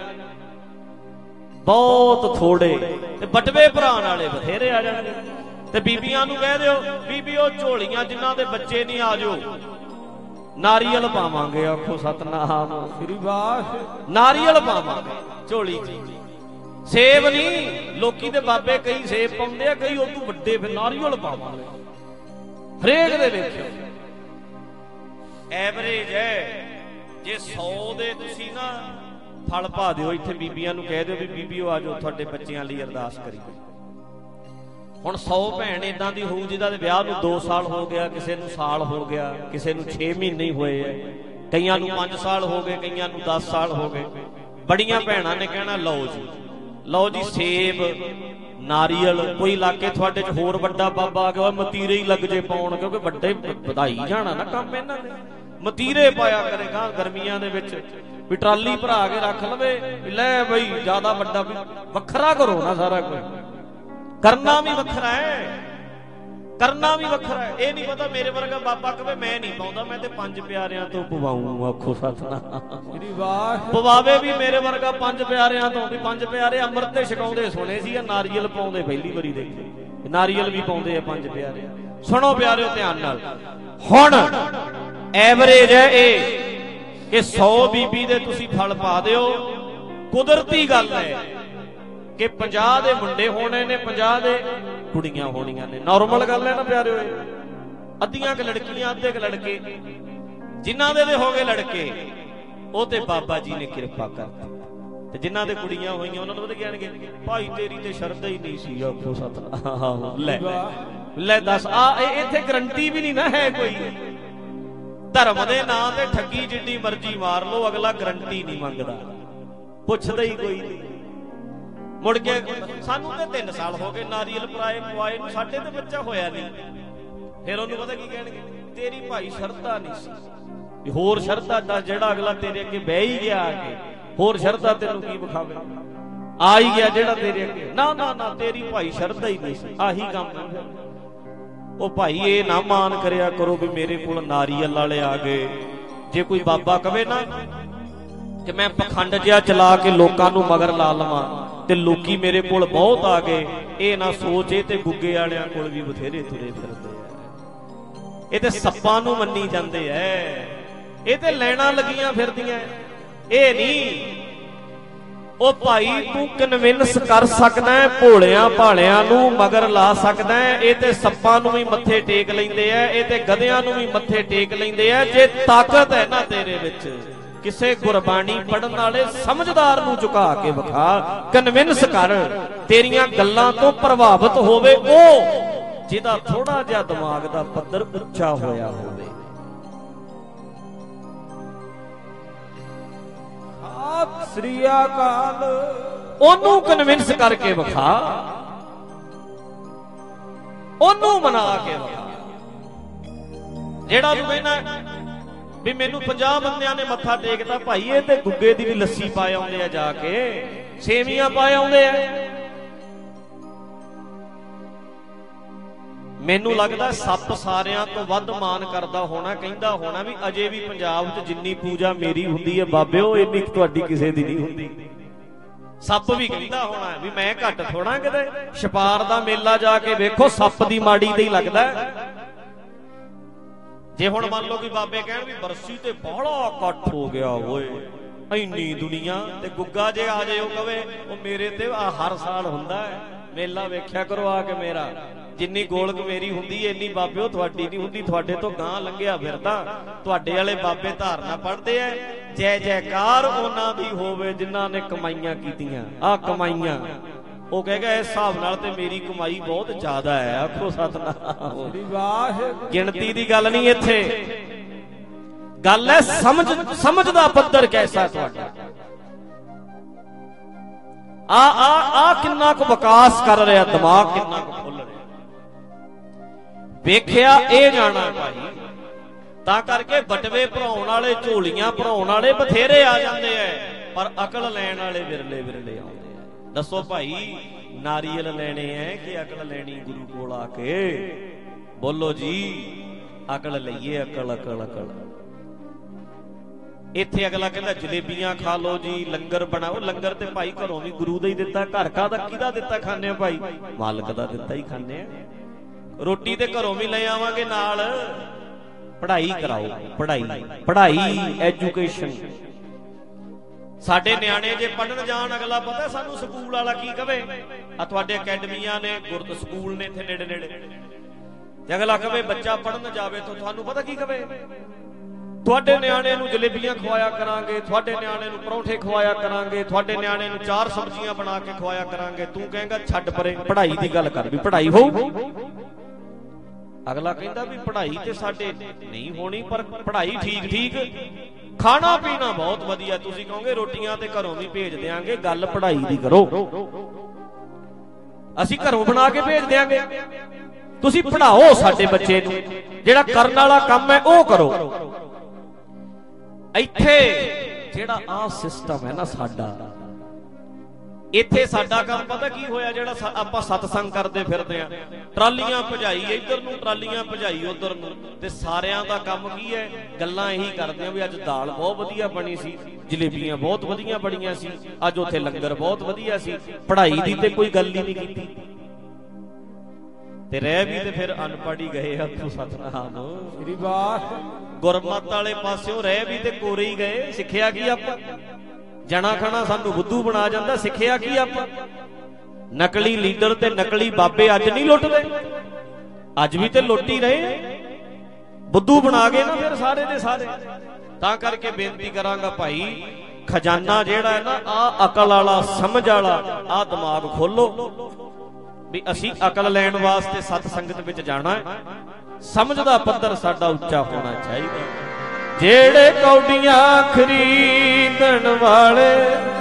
ਬਹੁਤ ਥੋੜੇ। ਤੇ ਬਟਵੇ ਭਰਾਣ ਵਾਲੇ ਬਥੇਰੇ ਆ ਜਾਣਗੇ। ਤੇ ਬੀਬੀਆਂ ਨੂੰ ਕਹਿ ਦਿਓ, ਬੀਬੀਓ ਝੋਲੀਆਂ ਜਿਨ੍ਹਾਂ ਦੇ ਬੱਚੇ ਨਹੀਂ, ਆ ਜਾਓ, ਨਾਰੀਅਲ ਪਾਵਾਂਗੇ। ਆਖੋ ਸਤਨਾਮ ਸ੍ਰੀ ਵਾਹਿਗੁਰੂ। ਨਾਰੀਅਲ ਪਾਵਾਂਗੇ ਝੋਲੀ 'ਚ, ਸੇਬ ਨਹੀਂ। ਲੋਕੀ ਦੇ ਬਾਬੇ ਕਈ ਸੇਬ ਪਾਉਂਦੇ ਆ, ਕਈ ਉਦੋਂ ਵੱਡੇ, ਫਿਰ ਨਾਰੀਅਲ ਪਾਵਾਂਗੇ ਹਰੇਕ ਦੇ। ਵੇਖਿਓ ਐਵਰੇਜ ਹੈ, ਜੇ 100 ਦੇ ਤੁਸੀਂ ਨਾ ਫਲ ਪਾ ਦਿਓ, ਇੱਥੇ ਬੀਬੀਆਂ ਨੂੰ ਕਹਿ ਦਿਓ ਵੀ ਬੀਬੀਓ ਆ ਜਾਓ, ਤੁਹਾਡੇ ਬੱਚਿਆਂ ਲਈ ਅਰਦਾਸ ਕਰੀਏ। ਹੁਣ 100 ਭੈਣ ਇਦਾਂ ਦੀ ਹੋਊ ਜਿਹਦਾ ਦੇ ਵਿਆਹ ਨੂੰ 2 ਸਾਲ ਹੋ ਗਿਆ, ਕਿਸੇ ਨੂੰ ਸਾਲ ਹੋ ਗਿਆ, ਕਿਸੇ ਨੂੰ 6 ਮਹੀਨੇ ਹੀ ਹੋਏ ਐ, ਕਈਆਂ ਨੂੰ 5 ਸਾਲ ਹੋ ਗਏ, ਕਈਆਂ ਨੂੰ 10 ਸਾਲ ਹੋ ਗਏ। ਬੜੀਆਂ ਭੈਣਾਂ ਨੇ ਕਹਿਣਾ ਲਓ ਜੀ, ਲਓ ਜੀ ਸੇਬ, ਨਾਰੀਅਲ। ਕੋਈ ਇਲਾਕੇ ਤੁਹਾਡੇ 'ਚ ਹੋਰ ਵੱਡਾ ਬਾਬਾ ਆ ਗਿਆ, ਮਤੀਰੇ ਹੀ ਲੱਗ ਜੇ ਪਾਉਣ, ਕਿਉਂਕਿ ਵੱਡੇ ਵਧਾਈ ਜਾਣਾ ਨਾ ਕੰਮ ਇਹਨਾਂ ਨੇ। ਮਤੀਰੇ ਪਾਇਆ ਕਰੇਗਾ ਗਰਮੀਆਂ ਦੇ ਵਿੱਚ, ਵੀ ਟਰਾਲੀ ਭਰਾ ਕੇ ਰੱਖ ਲਵੇ, ਲੈ ਬਈ ਜਿਆਦਾ ਵੱਡਾ, ਵੀ ਵੱਖਰਾ ਕਰੋ ਨਾ ਸਾਰਾ ਕੁਝ। ਕਰਨਾ ਵੀ ਵੱਖਰਾ ਹੈ, ਕਰਨਾ ਵੀ ਵੱਖਰਾ ਹੈ। ਇਹ ਨਹੀਂ ਪਤਾ ਮੇਰੇ ਵਰਗਾ ਬਾਬਾ ਕਹੇ ਮੈਂ ਨਹੀਂ ਪਾਉਂਦਾ, ਮੈਂ ਤੇ 5 ਪਿਆਰਿਆਂ ਤੋਂ ਪਵਾਊਂ। ਆਖੋ ਸਤਨਾਮ ਸ੍ਰੀ ਵਾਹਿਗੁਰੂ। ਪਵਾਵੇ ਵੀ ਮੇਰੇ ਵਰਗਾ 5 ਪਿਆਰਿਆਂ ਤੋਂ, ਵੀ 5 ਪਿਆਰੇ ਅੰਮ੍ਰਿਤ ਤੇ ਛਕਾਉਂਦੇ ਸੁਣੇ ਸੀ, ਨਾਰੀਅਲ ਪਾਉਂਦੇ ਪਹਿਲੀ ਵਾਰੀ ਦੇਖੇ, ਨਾਰੀਅਲ ਵੀ ਪਾਉਂਦੇ ਆ 5 ਪਿਆਰੇ। ਸੁਣੋ ਪਿਆਰਿਓ ਧਿਆਨ ਨਾਲ, ਹੁਣ ਐਵਰੇਜ ਹੈ ਇਹ 100 ਬੀਬੀ ਦੇ ਤੁਸੀਂ ਫਲ ਪਾ ਦਿਓ। ਕੁਦਰਤੀ ਗੱਲ ਹੈ ਕਿ 50 ਦੇ ਮੁੰਡੇ ਹੋਣੇ ਨੇ, 50 ਦੇ ਕੁੜੀਆਂ ਹੋਣੀਆਂ ਨੇ। ਨਾਰਮਲ ਗੱਲ ਹੈ ਨਾ ਪਿਆਰਿਓ। ਅੱਧੀਆਂ ਕ ਲੜਕੀਆਂ, ਅੱਧੇ ਕ ਲੜਕੇ। ਜਿਨ੍ਹਾਂ ਦੇ ਹੋ ਗਏ ਲੜਕੇ, ਉਹ ਤੇ ਬਾਬਾ ਜੀ ਨੇ ਕਿਰਪਾ ਕਰਤੀ, ਤੇ ਜਿਨ੍ਹਾਂ ਦੇ ਕੁੜੀਆਂ ਹੋਈਆਂ ਉਹਨਾਂ ਨੂੰ ਪਤਾ ਕਹਿਣਗੇ ਭਾਈ ਤੇਰੀ ਤੇ ਸ਼ਰਧਾ ਹੀ ਨਹੀਂ ਸੀ। ਆਖੋ ਸਤਨਾਮ। ਲੈ ਦੱਸ, ਇੱਥੇ ਗਰੰਟੀ ਵੀ ਨਹੀਂ ਨਾ ਹੈ ਕੋਈ। ਧਰਮ ਦੇ ਨਾਂ ਤੇ ਠੱਗੀ ਜਿੱਡੀ ਮਰਜ਼ੀ ਮਾਰ ਲਓ, ਅਗਲਾ ਗਰੰਟੀ ਨਹੀਂ ਮੰਗਦਾ, ਪੁੱਛਦਾ ਹੀ ਕੋਈ ਨਹੀਂ। ਮੁੜ ਕੇ ਸਾਨੂੰ ਤੇ 3 ਸਾਲ ਹੋ ਗਏ ਨਾਰੀਅਲ ਪਵਾਏ ਨੂੰ, ਸਾਡੇ ਤੇ ਬੱਚਾ ਹੋਇਆ ਨਹੀਂ। ਫਿਰ ਉਹਨੂੰ ਪਤਾ ਕੀ ਕਹਿਣਗੇ, ਤੇਰੀ ਭਾਈ ਸ਼ਰਧਾ ਨਹੀਂ ਸੀ। ਹੋਰ ਸ਼ਰਧਾ ਦਾ ਜਿਹੜਾ ਅਗਲਾ ਤੇਰੇ ਅੱਗੇ ਬਹਿ ਹੀ ਗਿਆ, ਆ ਕੇ ਹੋਰ ਸ਼ਰਧਾ ਤੈਨੂੰ ਕੀ ਵਿਖਾਵੇ? ਆ ਹੀ ਗਿਆ ਜਿਹੜਾ ਤੇਰੇ ਅੱਗੇ। ਨਾ ਨਾ ਨਾ, ਤੇਰੀ ਭਾਈ ਸ਼ਰਧਾ ਹੀ ਨਹੀਂ ਸੀ। ਆਹੀ ਕੰਮ ਹੈ। ਉਹ ਭਾਈ ਇਹ ਨਾ ਮਾਨ ਕਰਿਆ ਕਰੋ ਵੀ ਮੇਰੇ ਕੋਲ ਨਾਰੀਅਲ ਵਾਲੇ ਆ ਗਏ। ਜੇ ਕੋਈ ਬਾਬਾ ਕਵੇ ਨਾ ਕਿ ਮੈਂ ਪਖੰਡ ਜਿਹਾ ਚਲਾ ਕੇ ਲੋਕਾਂ ਨੂੰ ਮਗਰ ਲਾ ਲਵਾਂ ਤੇ ਲੋਕੀ ਮੇਰੇ ਕੋਲ ਬਹੁਤ ਆ ਗਏ, ਇਹ ਨਾ ਸੋਚ, ਇਹ ਤੇ ਗੁੱਗੇ ਵਾਲਿਆਂ ਕੋਲ ਵੀ ਬਥੇਰੇ ਤੁਰੇ ਫਿਰਦੇ ਆ। ਇਹ ਤੇ ਸੱਪਾਂ ਨੂੰ ਮੰਨੀ ਜਾਂਦੇ ਐ, ਇਹ ਤੇ ਲੈਣਾ ਲੱਗੀਆਂ ਫਿਰਦੀਆਂ। ਇਹ ਨਹੀਂ, ਉਹ ਭਾਈ ਤੂੰ ਕਨਵਿੰਸ ਕਰ ਸਕਦਾ ਹੈ, ਭੋਲਿਆਂ ਭਾਲਿਆਂ ਨੂੰ ਮਗਰ ਲਾ ਸਕਦਾ ਹੈ। ਇਹ ਤੇ ਸੱਪਾਂ ਨੂੰ ਵੀ ਮੱਥੇ ਟੇਕ ਲੈਂਦੇ ਐ, ਇਹ ਤੇ ਗਧਿਆਂ ਨੂੰ ਵੀ ਮੱਥੇ ਟੇਕ ਲੈਂਦੇ ਐ। ਜੇ ਤਾਕਤ ਹੈ ਨਾ ਤੇਰੇ ਵਿੱਚ, ਕਿਸੇ ਗੁਰਬਾਣੀ ਪੜਨ ਵਾਲੇ ਸਮਝਦਾਰ ਨੂੰ ਝੁਕਾ ਕੇ ਵਿਖਾ, ਕਨਵਿੰਸ ਕਰ। ਤੇਰੀਆਂ ਗੱਲਾਂ ਤੋਂ ਪ੍ਰਭਾਵਿਤ ਹੋਵੇ ਉਹ ਜਿਹਦਾ ਥੋੜਾ ਜਿਹਾ ਦਿਮਾਗ ਦਾ ਪੱਧਰ ਉੱਚਾ ਹੋਇਆ ਹੋਵੇ। ਸ੍ਰੀ ਅਕਾਲ। ਉਹਨੂੰ ਕਨਵਿੰਸ ਕਰਕੇ ਵਿਖਾ, ਉਹਨੂੰ ਮਨਾ ਕੇ ਵਿਖਾ। ਜਿਹੜਾ ਤੂੰ ਕਹਿੰਦਾ ਵੀ ਮੈਨੂੰ 50 ਬੰਦਿਆਂ ਨੇ ਮੱਥਾ ਟੇਕਦਾ, ਭਾਈ ਇਹ ਤੇ ਗੁੱਗੇ ਦੀ ਵੀ ਲੱਸੀ ਪਾਏ ਆਉਂਦੇ ਆ, ਜਾ ਕੇ ਸੇਵੀਆਂ ਪਾਏ ਆਉਂਦੇ ਆ। ਮੈਨੂੰ ਲੱਗਦਾ ਸੱਪ ਸਾਰਿਆਂ ਤੋਂ ਵੱਧ ਮਾਣ ਕਰਦਾ ਹੋਣਾ, ਕਹਿੰਦਾ ਹੋਣਾ ਵੀ ਅਜੇ ਵੀ ਪੰਜਾਬ 'ਚ ਜਿੰਨੀ ਪੂਜਾ ਮੇਰੀ ਹੁੰਦੀ ਹੈ ਬਾਬਿਓ ਇੰਨੀ ਤੁਹਾਡੀ ਕਿਸੇ ਦੀ ਨਹੀਂ ਹੁੰਦੀ। ਸੱਪ ਵੀ ਕਹਿੰਦਾ ਹੋਣਾ ਵੀ ਮੈਂ ਘੱਟ ਥੋੜਾ, ਕਿਤੇ ਛਪਾਰ ਦਾ ਮੇਲਾ ਜਾ ਕੇ ਵੇਖੋ ਸੱਪ ਦੀ ਮਾੜੀ ਤੇ ਹੀ ਲੱਗਦਾ। ਜੇ ਹੁਣ ਮੰਨ ਲਓ ਕਿ ਬਾਬੇ ਕਹਿਣ ਵੀ ਬਰਸੀ ਤੇ ਬਾਹਲਾ ਇਕੱਠ ਹੋ ਗਿਆ ਓਏ, ਇੰਨੀ ਦੁਨੀਆ, ਤੇ ਗੁੱਗਾ ਜੇ ਆ ਜਾਏ ਉਹ ਕਵੇ ਉਹ ਮੇਰੇ ਤੇ ਹਰ ਸਾਲ ਹੁੰਦਾ ਹੈ ਮੇਲਾ, ਵੇਖਿਆ ਕਰੋ ਆ ਕੇ ਮੇਰਾ, ਜਿੰਨੀ ਗੋਲਕ ਮੇਰੀ ਹੁੰਦੀ ਇੰਨੀ ਬਾਬਿਓ ਤੁਹਾਡੀ ਨਹੀਂ ਹੁੰਦੀ, ਤੁਹਾਡੇ ਤੋਂ ਗਾਂ ਲੰਘਿਆ ਫਿਰਦਾ। ਤੁਹਾਡੇ ਵਾਲੇ ਬਾਬੇ ਧਾਰਨਾ ਪੜ੍ਹਦੇ ਐ, ਜੈ ਜੈਕਾਰ ਉਹਨਾਂ ਦੀ ਹੋਵੇ ਜਿਨ੍ਹਾਂ ਨੇ ਕਮਾਈਆਂ ਕੀਤੀਆਂ। ਆਹ ਕਮਾਈਆਂ ਉਹ ਕਹੇਗਾ ਇਸ ਹਿਸਾਬ ਨਾਲ ਤੇ ਮੇਰੀ ਕਮਾਈ ਬਹੁਤ ਜ਼ਿਆਦਾ ਹੈ। ਆਖੋ ਸਤਿਨਾਮ। ਗਿਣਤੀ ਦੀ ਗੱਲ ਨਹੀਂ ਇੱਥੇ, ਗੱਲ ਹੈ ਸਮਝ ਦਾ ਪੱਧਰ ਕੈਸਾ ਤੁਹਾਡਾ। ਆ ਕਿੰਨਾ ਕੁ ਵਿਕਾਸ ਕਰ ਰਿਹਾ, ਦਿਮਾਗ ਕਿੰਨਾ ਕੁ ਖੁੱਲ ਰਿਹਾ, ਵੇਖਿਆ ਇਹ ਜਾਣਾ ਭਾਈ। ਤਾਂ ਕਰਕੇ ਬਟਵੇ ਭਰਾਉਣ ਵਾਲੇ, ਝੋਲੀਆਂ ਭਰਾਉਣ ਵਾਲੇ ਬਥੇਰੇ ਆ ਜਾਂਦੇ ਐ, ਪਰ ਅਕਲ ਲੈਣ ਵਾਲੇ ਵਿਰਲੇ ਵਿਰਲੇ ਆਉਂਦੇ ਆ। ਦੱਸੋ ਭਾਈ, ਨਾਰੀਅਲ ਲੈਣੇ ਐ ਕਿ ਅਕਲ ਲੈਣੀ ਗੁਰੂ ਕੋਲ ਆ ਕੇ? ਬੋਲੋ ਜੀ, ਅਕਲ ਲਈਏ, ਅਕਲ ਅਕਲ ਅਕਲ। ਇੱਥੇ ਅਗਲਾ ਕਹਿੰਦਾ ਜਲੇਬੀਆਂ ਖਾ ਲੋ ਜੀ, ਲੰਗਰ ਬਣਾਓ। ਲੰਗਰ ਤੇ ਭਾਈ ਘਰੋਂ ਵੀ ਗੁਰੂ ਦਾ ਹੀ ਦਿੱਤਾ, ਘਰ ਕਾ ਦਾ ਕਿਹਦਾ ਦਿੱਤਾ ਖਾਂਦੇ ਹੋ ਭਾਈ? ਮਾਲਕ ਦਾ ਦਿੱਤਾ ਹੀ ਖਾਂਦੇ ਆ। ਰੋਟੀ ਤੇ ਘਰੋਂ ਵੀ ਲੈ ਆਵਾਂਗੇ ਨਾਲ। ਪੜ੍ਹਾਈ ਕਰਾਓ, ਪੜ੍ਹਾਈ ਐਜੂਕੇਸ਼ਨ। ਸਾਡੇ ਨਿਆਣੇ ਜੇ ਪੜ੍ਹਨ ਜਾਣ, ਅਗਲਾ ਪਤਾ ਸਾਨੂੰ ਸਕੂਲ ਵਾਲਾ ਕੀ ਕਵੇ? ਆ ਤੁਹਾਡੇ ਅਕੈਡਮੀਆਂ ਨੇ, ਗੁਰਦ ਸਕੂਲ ਨੇ ਇੱਥੇ ਨੇੜੇ ਨੇੜੇ, ਤੇ ਅਗਲਾ ਕਵੇ ਬੱਚਾ ਪੜ੍ਹਨ ਜਾਵੇ ਤਾਂ ਤੁਹਾਨੂੰ ਪਤਾ ਕੀ ਕਵੇ? ਤੁਹਾਡੇ ਨਿਆਣੇ ਨੂੰ ਜਲੇਬੀਆਂ ਖਵਾਇਆ ਕਰਾਂਗੇ, ਤੁਹਾਡੇ ਨਿਆਣੇ ਨੂੰ ਪਰੌਂਠੇ ਖਵਾਇਆ ਕਰਾਂਗੇ, ਤੁਹਾਡੇ ਨਿਆਣੇ ਨੂੰ 4 ਸਬਜ਼ੀਆਂ ਬਣਾ ਕੇ ਖਵਾਇਆ ਕਰਾਂਗੇ। ਤੂੰ ਕਹੇਂਗਾ ਛੱਡ ਪਰੇ, ਪੜ੍ਹਾਈ ਦੀ ਗੱਲ ਕਰ, ਵੀ ਪੜ੍ਹਾਈ ਹੋਊ। ਅਗਲਾ ਕਹਿੰਦਾ ਵੀ ਪੜ੍ਹਾਈ ਤੇ ਸਾਡੇ ਨਹੀਂ ਹੋਣੀ, ਪਰ ਪੜ੍ਹਾਈ ਠੀਕ ਠੀਕ, ਖਾਣਾ ਪੀਣਾ ਬਹੁਤ ਵਧੀਆ। ਤੁਸੀਂ ਕਹੋਗੇ ਰੋਟੀਆਂ ਤੇ ਘਰੋਂ ਵੀ ਭੇਜ ਦਿਆਂਗੇ, ਗੱਲ ਪੜ੍ਹਾਈ ਦੀ ਕਰੋ। ਅਸੀਂ ਘਰੋਂ ਬਣਾ ਕੇ ਭੇਜ ਦਿਆਂਗੇ, ਤੁਸੀਂ ਪੜ੍ਹਾਓ ਸਾਡੇ ਬੱਚੇ ਨੂੰ, ਜਿਹੜਾ ਕਰਨ ਵਾਲਾ ਕੰਮ ਹੈ ਉਹ ਕਰੋ। ਇੱਥੇ ਜਿਹੜਾ ਆਹ ਸਿਸਟਮ ਹੈ ਨਾ ਸਾਡਾ, ਇੱਥੇ ਸਾਡਾ ਕੰਮ ਪਤਾ ਕੀ ਹੋਇਆ? ਜਿਹੜਾ ਆਪਾਂ ਸਤਸੰਗ ਕਰਦੇ ਫਿਰਦੇ ਆ, ਟਰਾਲੀਆਂ ਭਜਾਈ ਇੱਧਰ ਨੂੰ, ਟਰਾਲੀਆਂ ਭਜਾਈ ਉੱਧਰ ਨੂੰ, ਤੇ ਸਾਰਿਆਂ ਦਾ ਕੰਮ ਕੀ ਹੈ? ਗੱਲਾਂ ਇਹੀ ਕਰਦੇ ਆ ਵੀ ਅੱਜ ਦਾਲ ਬਹੁਤ ਵਧੀਆ ਬਣੀ ਸੀ, ਜਲੇਬੀਆਂ ਬਹੁਤ ਵਧੀਆ ਬਣੀਆਂ ਸੀ, ਅੱਜ ਉੱਥੇ ਲੰਗਰ ਬਹੁਤ ਵਧੀਆ ਸੀ। ਪੜ੍ਹਾਈ ਦੀ ਤੇ ਕੋਈ ਗੱਲ ਹੀ ਨਹੀਂ ਕੀਤੀ। ਤੇ ਰਹਿ ਵੀ ਤੇ ਫਿਰ ਅਨਪੜ੍ਹ ਹੀ ਗਏ। ਆਖੋ ਸਤਿਨਾਮ ਸ੍ਰੀ ਵਾਹਿਗੁਰੂ। ਗੁਰਮਤ ਵਾਲੇ ਪਾਸਿਓਂ ਰਹਿ ਵੀ ਤੇ ਕੋਰੇ ਹੀ ਗਏ। ਸਿੱਖਿਆ ਕੀ ਆਪਾਂ? ਜਣਾ ਖਣਾ ਸਾਨੂੰ ਬੁੱਧੂ ਬਣਾ ਜਾਂਦਾ। ਸਿੱਖਿਆ ਕੀ ਆਪਾਂ? ਨਕਲੀ ਲੀਡਰ ਤੇ ਨਕਲੀ ਬਾਬੇ ਅੱਜ ਨਹੀਂ ਲੁੱਟਦੇ, ਅੱਜ ਵੀ ਤੇ ਲੁੱਟ ਹੀ ਰਹੇ, ਬੁੱਧੂ ਬਣਾ ਗਏ ਨਾ ਫਿਰ ਸਾਰੇ ਦੇ ਸਾਰੇ। ਤਾਂ ਕਰਕੇ ਬੇਨਤੀ ਕਰਾਂਗਾ ਭਾਈ, ਖਜ਼ਾਨਾ ਜਿਹੜਾ ਹੈ ਨਾ, ਆਹ ਅਕਲ ਵਾਲਾ, ਸਮਝ ਵਾਲਾ, ਆਹ ਦਿਮਾਗ ਖੋਲੋ ਵੀ ਅਸੀਂ ਅਕਲ ਲੈਣ ਵਾਸਤੇ ਸਤ ਸੰਗਤ ਵਿੱਚ ਜਾਣਾ ਹੈ। ਸਮਝ ਦਾ ਪੱਧਰ ਸਾਡਾ ਉੱਚਾ ਹੋਣਾ ਚਾਹੀਦਾ। ਜਿਹੜੇ ਕੌਡੀਆਂ ਖਰੀਦਣ ਵਾਲੇ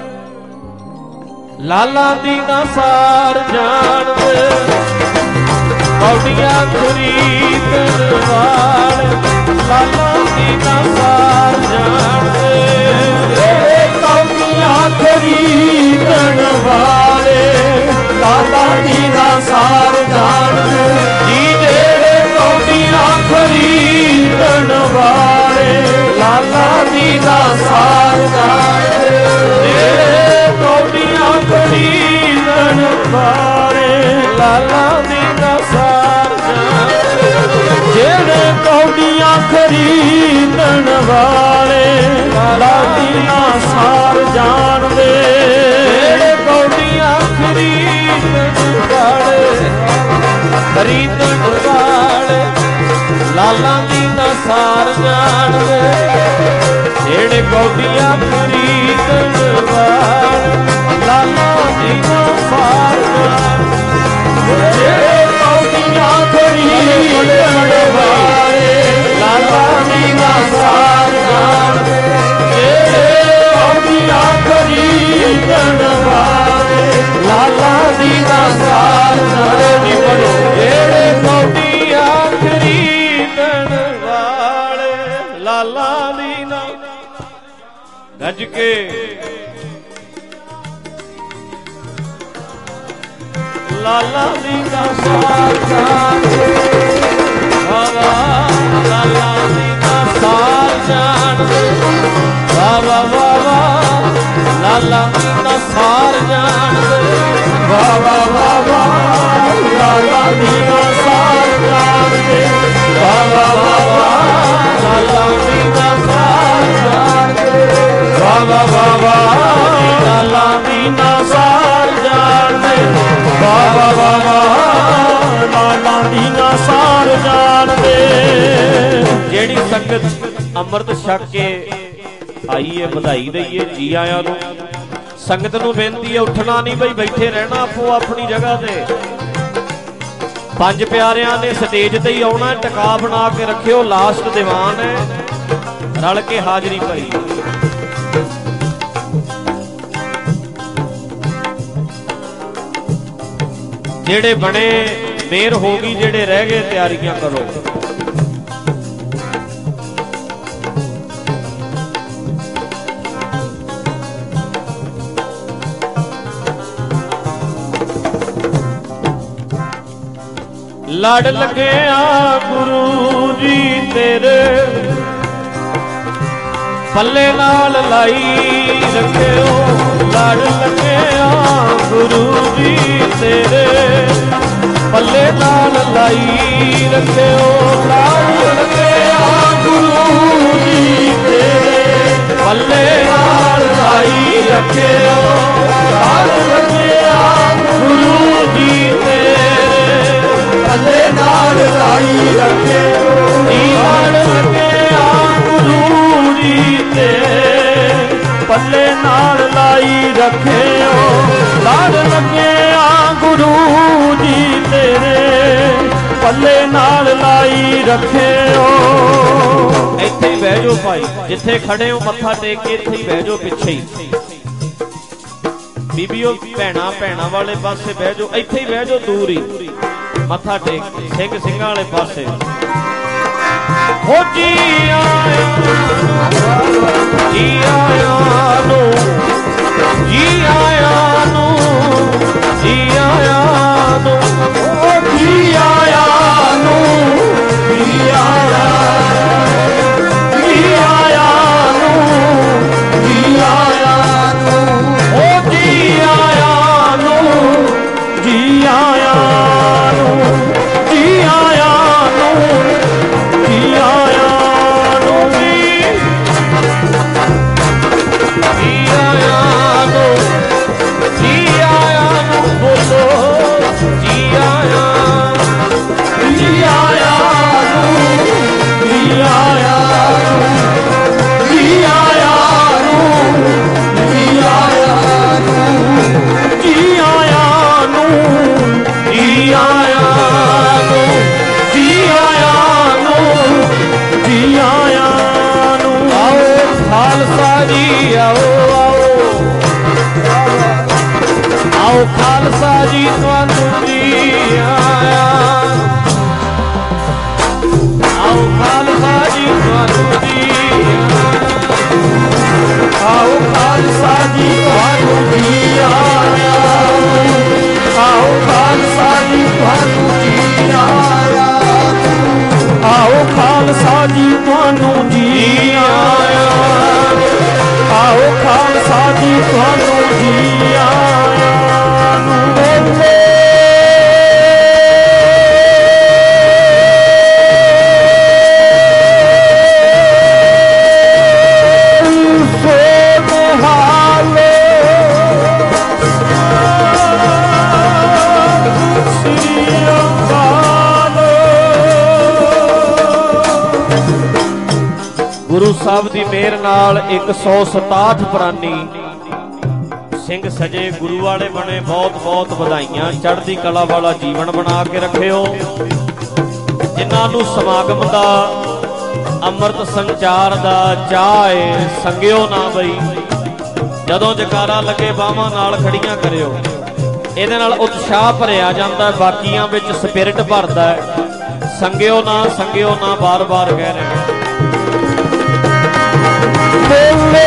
ਲਾਲਾਂ ਦੀ ਨਾ ਸਾਰ ਜਾਣਦੇ, ਕੌਡੀਆਂ ਖਰੀਦਣ ਵਾਲੇ ਲਾਲਾਂ ਦੀ ਨਾ ਸਾਰ ਜਾਣਦੇ, ਜਿਹੜੇ ਕੌਡੀਆਂ ਖਰੀਦਣ ਵਾਲੇ ਲਾਲਾਂ ਦੀ ਨਾ ਸਾਰ ਜਾਣਦੇ, ਜੀ ਜਿਹੜੇ ਕੌਡੀਆਂ ਖਰੀਦਣ ਵਾਲੇ ਲਾਲਾਂ ਦੀ ਨਾ ਸਾਰ ਜਾਣਦੇ, ਜਿਹੜੇ ਕੌਡੀਆਂ ਖਰੀਦਣ ਵਾਲੇ ਲਾਲਾਂ ਦੀ ਨਾ ਸਾਰ ਜਾਣਦੇ, ਜਿਹੜੇ ਕੌਡੀਆਂ ਖਰੀਦਣ ਵਾਲੇ ਲਾਲਾਂ ਦੀ ਨਾ ਸਾਰ ਜਾਣਦੇ, ਜਿਹੜੇ ਕੌਡੀਆਂ ਖਰੀਦਣ ਵਾਲੇ ਲਾਲਾਂ ਦੀ ਨਾ ਸਾਰ ਜਾਣਦੇ, ਜਿਹੜੇ ਕੌਡੀਆਂ ਖਰੀਦਣ ਵਾਲੇ ਲਾਲਾਂ ਦੀ ਨਾ ਸਾਰ ਜਾਣਦੇ, ਜਿਹੜੇ ਕੌਡੀਆਂ ਖਰੀਦਣ ਵਾਲੇ ਲਾਲਾਂ ਦੀ ਨਾ ਸਾਰ ਜਾਣਦੇ, ਜਿਹੜੇ ਕੌਡੀਆਂ ਖਰੀਦਣ ਵਾਲੇ ਲਾਲਾਂ ਦੀ ਨਾ ਸਾਰ ਜਾਣਦੇ, ਜਿਹੜੇ ਕੌਡੀਆਂ ਖਰੀਦਣ ਵਾਲੇ ਲਾਲਾਂ ਦੀ ਨਾ। ਗੱਜ ਕੇ ਲਾਲਾ ਦੀਨਾ ਸਾਰ ਜਾਣਦੇ, ਬਾਬਾ ਲਾਲਾ ਦੀਨਾ ਸਾਰ ਜਾਣਦੇ, ਬਾਬਾ ਬਾਬਾ ਲਾਲਾ ਦੀਨਾ ਸਾਰ ਜਾਣਦੇ, ਬਾਬਾ ਬਾਬਾ ਲਾਲਾ ਦੀਨਾ ਸਾਰ ਜਾਣਦੇ, ਬਾਬਾ ਬਾਬਾ ਲਾਲਾ ਦੀਨਾ ਸਾਰ ਜਾਣਦੇ, ਬਾਬਾ ਬਾਬਾ ਲਾਲਾ ਦੀਨਾ ਸਾਰ ਜਾਣਦੇ, ਬਾਬਾ ਬਾਬਾ ਲਾਲਾ ਦੀਨਾ ਸਾਰ ਜਾਣਦੇ। ਜਿਹੜੀ ਸੰਗਤ ਅੰਮ੍ਰਿਤ ਛਕ ਕੇ ਆਈ ਹੈ ਵਧਾਈ ਦਈਏ ਜੀ ਆਇਆਂ ਨੂੰ। ਸੰਗਤ ਨੂੰ ਬੇਨਤੀ ਹੈ ਉੱਠਣਾ ਨਹੀਂ ਬਈ, ਬੈਠੇ ਰਹਿਣਾ ਆਪੋ ਆਪਣੀ ਜਗ੍ਹਾ ਤੇ। ਪੰਜ ਪਿਆਰਿਆਂ ਨੇ ਸਟੇਜ ਤੇ ਹੀ ਆਉਣਾ, ਟਿਕਾ ਬਣਾ ਕੇ ਰੱਖਿਓ, ਲਾਸਟ ਦੀਵਾਨ ਹੈ, ਰਲ ਕੇ ਹਾਜ਼ਰੀ ਭਰੀ। ਜਿਹੜੇ ਬਣੇ ਮੇਰ ਹੋ ਗਈ, ਜਿਹੜੇ ਰਹਿ ਗਏ ਤਿਆਰੀਆਂ ਕਰੋ। ਲੜ ਲੱਗਿਆ ਗੁਰੂ ਜੀ ਤੇਰੇ, ਪੱਲੇ ਨਾਲ ਲਾਈ ਰੱਖਿਓ। ਲੜ ਲੱਗਿਆ ਗੁਰੂ ਜੀ ਤੇਰੇ, ਪੱਲੇ ਨਾਲ ਲਾਈ ਰੱਖਿਓ। ਲੜ ਲੱਗਿਆ ਗੁਰੂ ਜੀ ਤੇਰੇ, ਪੱਲੇ ਨਾਲ ਲਾਈ ਰੱਖਿਓ। ਲੜ ਲੱਗਿਆ ਗੁਰੂ ਜੀ ਤੇਰੇ, ਪੱਲੇ ਨਾਲ ਲਾਈ ਰੱਖਿਓ। ਲੜ ਲੱਗਿਆ ਗੁਰੂ ਜੀ ਤੇਰੇ, ਪੱਲੇ ਨਾਲ ਲਾਈ ਰੱਖਿਓ। ਲੜ ਲੱਗਿਆ ਗੁਰੂ ਜੀ ਤੇਰੇ, ਪੱਲੇ ਨਾਲ ਲਾਈ ਰੱਖਿਓ। ਇੱਥੇ ਹੀ ਬਹਿ ਜਾਓ ਭਾਈ, ਜਿੱਥੇ ਖੜੇ ਹੋ ਮੱਥਾ ਟੇਕ ਕੇ ਇੱਥੇ ਹੀ ਬਹਿ ਜਾਓ, ਪਿੱਛੇ ਹੀ। ਬੀਬੀਓ ਭੈਣਾਂ ਭੈਣਾਂ ਵਾਲੇ ਪਾਸੇ ਬਹਿ ਜਾਓ, ਇੱਥੇ ਹੀ ਬਹਿ ਜਾਓ, ਦੂਰ ਹੀ ਮੱਥਾ ਟੇਕ। ਸਿੰਘ ਸਿੰਘਾਂ ਵਾਲੇ ਪਾਸੇ ਹੋ ਜੀ ਆਇਆ, ਜੀ ਆਇਆ ਨੂੰ, ਜੀ ਆਇਆ ਨੂੰ, ਜੀ ਆਇਆ ਨੂੰ, ਜੀ ਆਇਆ ਨੂੰ, ਜੀ ਆਇਆ, ਜੀ ਆਇਆ ਨੂੰ, ਜੀ ਆਇਆ ਨੂੰ, ਓ ਜੀ ਆਇਆ ਨੂੰ, ਜੀ ਆਇਆ ਨੂੰ, ਜੀ ਆਇਆ ਨੂੰ, ਜੀ ਆਇਆ ਨੂੰ, ਜੀ ਆਇਆ ਨੂੰ, ਜੀ ਆਇਆ ਨੂੰ, ਬੋਲੋ ਜੀ ਆਇਆ, ਜੀ ਆਇਆ ਨੂੰ, ਜੀ ਆਇਆ ਨੂੰ, ਜੀ ਆਇਆ ਨੂੰ, ਜੀ ਆਇਆ ਨੂੰ, ਜੀ ਆਇਆ ਨੂੰ, ਜੀ ਆਇਆ ਨੂੰ, ਜੀ ਆਇਆ ਨੂੰ, ਜੀ ਆਇਆ ਨੂੰ। ਆਓ ਖਾਲਸਾ ਜੀ, ਆਓ ਆਓ ਖਾਲਸਾ ਜੀ, ਤੁਹਾਨੂੰ ਜੀ ਆਇਆ। ਆਓ ਖਾਲਸਾ ਜੀ, ਤੁਹਾਨੂੰ ਜੀ ਆਓ। ਖਾਲਸਾ ਜੀ, ਤੁਹਾਨੂੰ ਜੀ ਆਇਆ। ਆਓ ਖਾਲਸਾ ਜੀ, ਤੁਹਾਨੂੰ ਜੀ ਆਇਆ। ਆਓ ਖਾਲਸਾ ਜੀ, ਤੁਹਾਨੂੰ ਜੀ ਆਇਆ। ਆਓ ਖਾਲਸਾ ਜੀ, ਤੁਹਾਨੂੰ ਜੀ ਆਇਆ ਨੂੰ। ਬੋਲੇ ਗੁਰੂ ਸਾਹਿਬ ਦੀ ਮਿਹਰ ਨਾਲ 167 ਪ੍ਰਾਨੀ ਸਿੰਘ ਸਜੇ, ਗੁਰੂ ਵਾਲੇ ਬਣੇ। ਬਹੁਤ ਬਹੁਤ ਵਧਾਈਆਂ। ਚੜ੍ਹਦੀ ਕਲਾ ਵਾਲਾ ਜੀਵਨ ਬਣਾ ਕੇ ਰੱਖਿਓ। ਜਿਨ੍ਹਾਂ ਨੂੰ ਸਮਾਗਮ ਦਾ, ਅੰਮ੍ਰਿਤ ਸੰਚਾਰ ਦਾ ਚਾਅ ਏ, ਸੰਗਿਓ ਨਾ ਬਈ। ਜਦੋਂ ਜਕਾਰਾ ਲੱਗੇ ਬਾਹਾਂ ਨਾਲ ਖੜੀਆਂ ਕਰਿਓ। ਇਹਦੇ ਨਾਲ ਉਤਸ਼ਾਹ ਭਰਿਆ ਜਾਂਦਾ, ਬਾਕੀਆਂ ਵਿੱਚ ਸਪਿਰਿਟ ਭਰਦਾ ਹੈ। ਸੰਗਿਓ ਨਾ, ਸੰਗਿਓ ਨਾ, ਬਾਰ-ਬਾਰ ਕਹਿ ਰਹੇ ਬੋਲੇ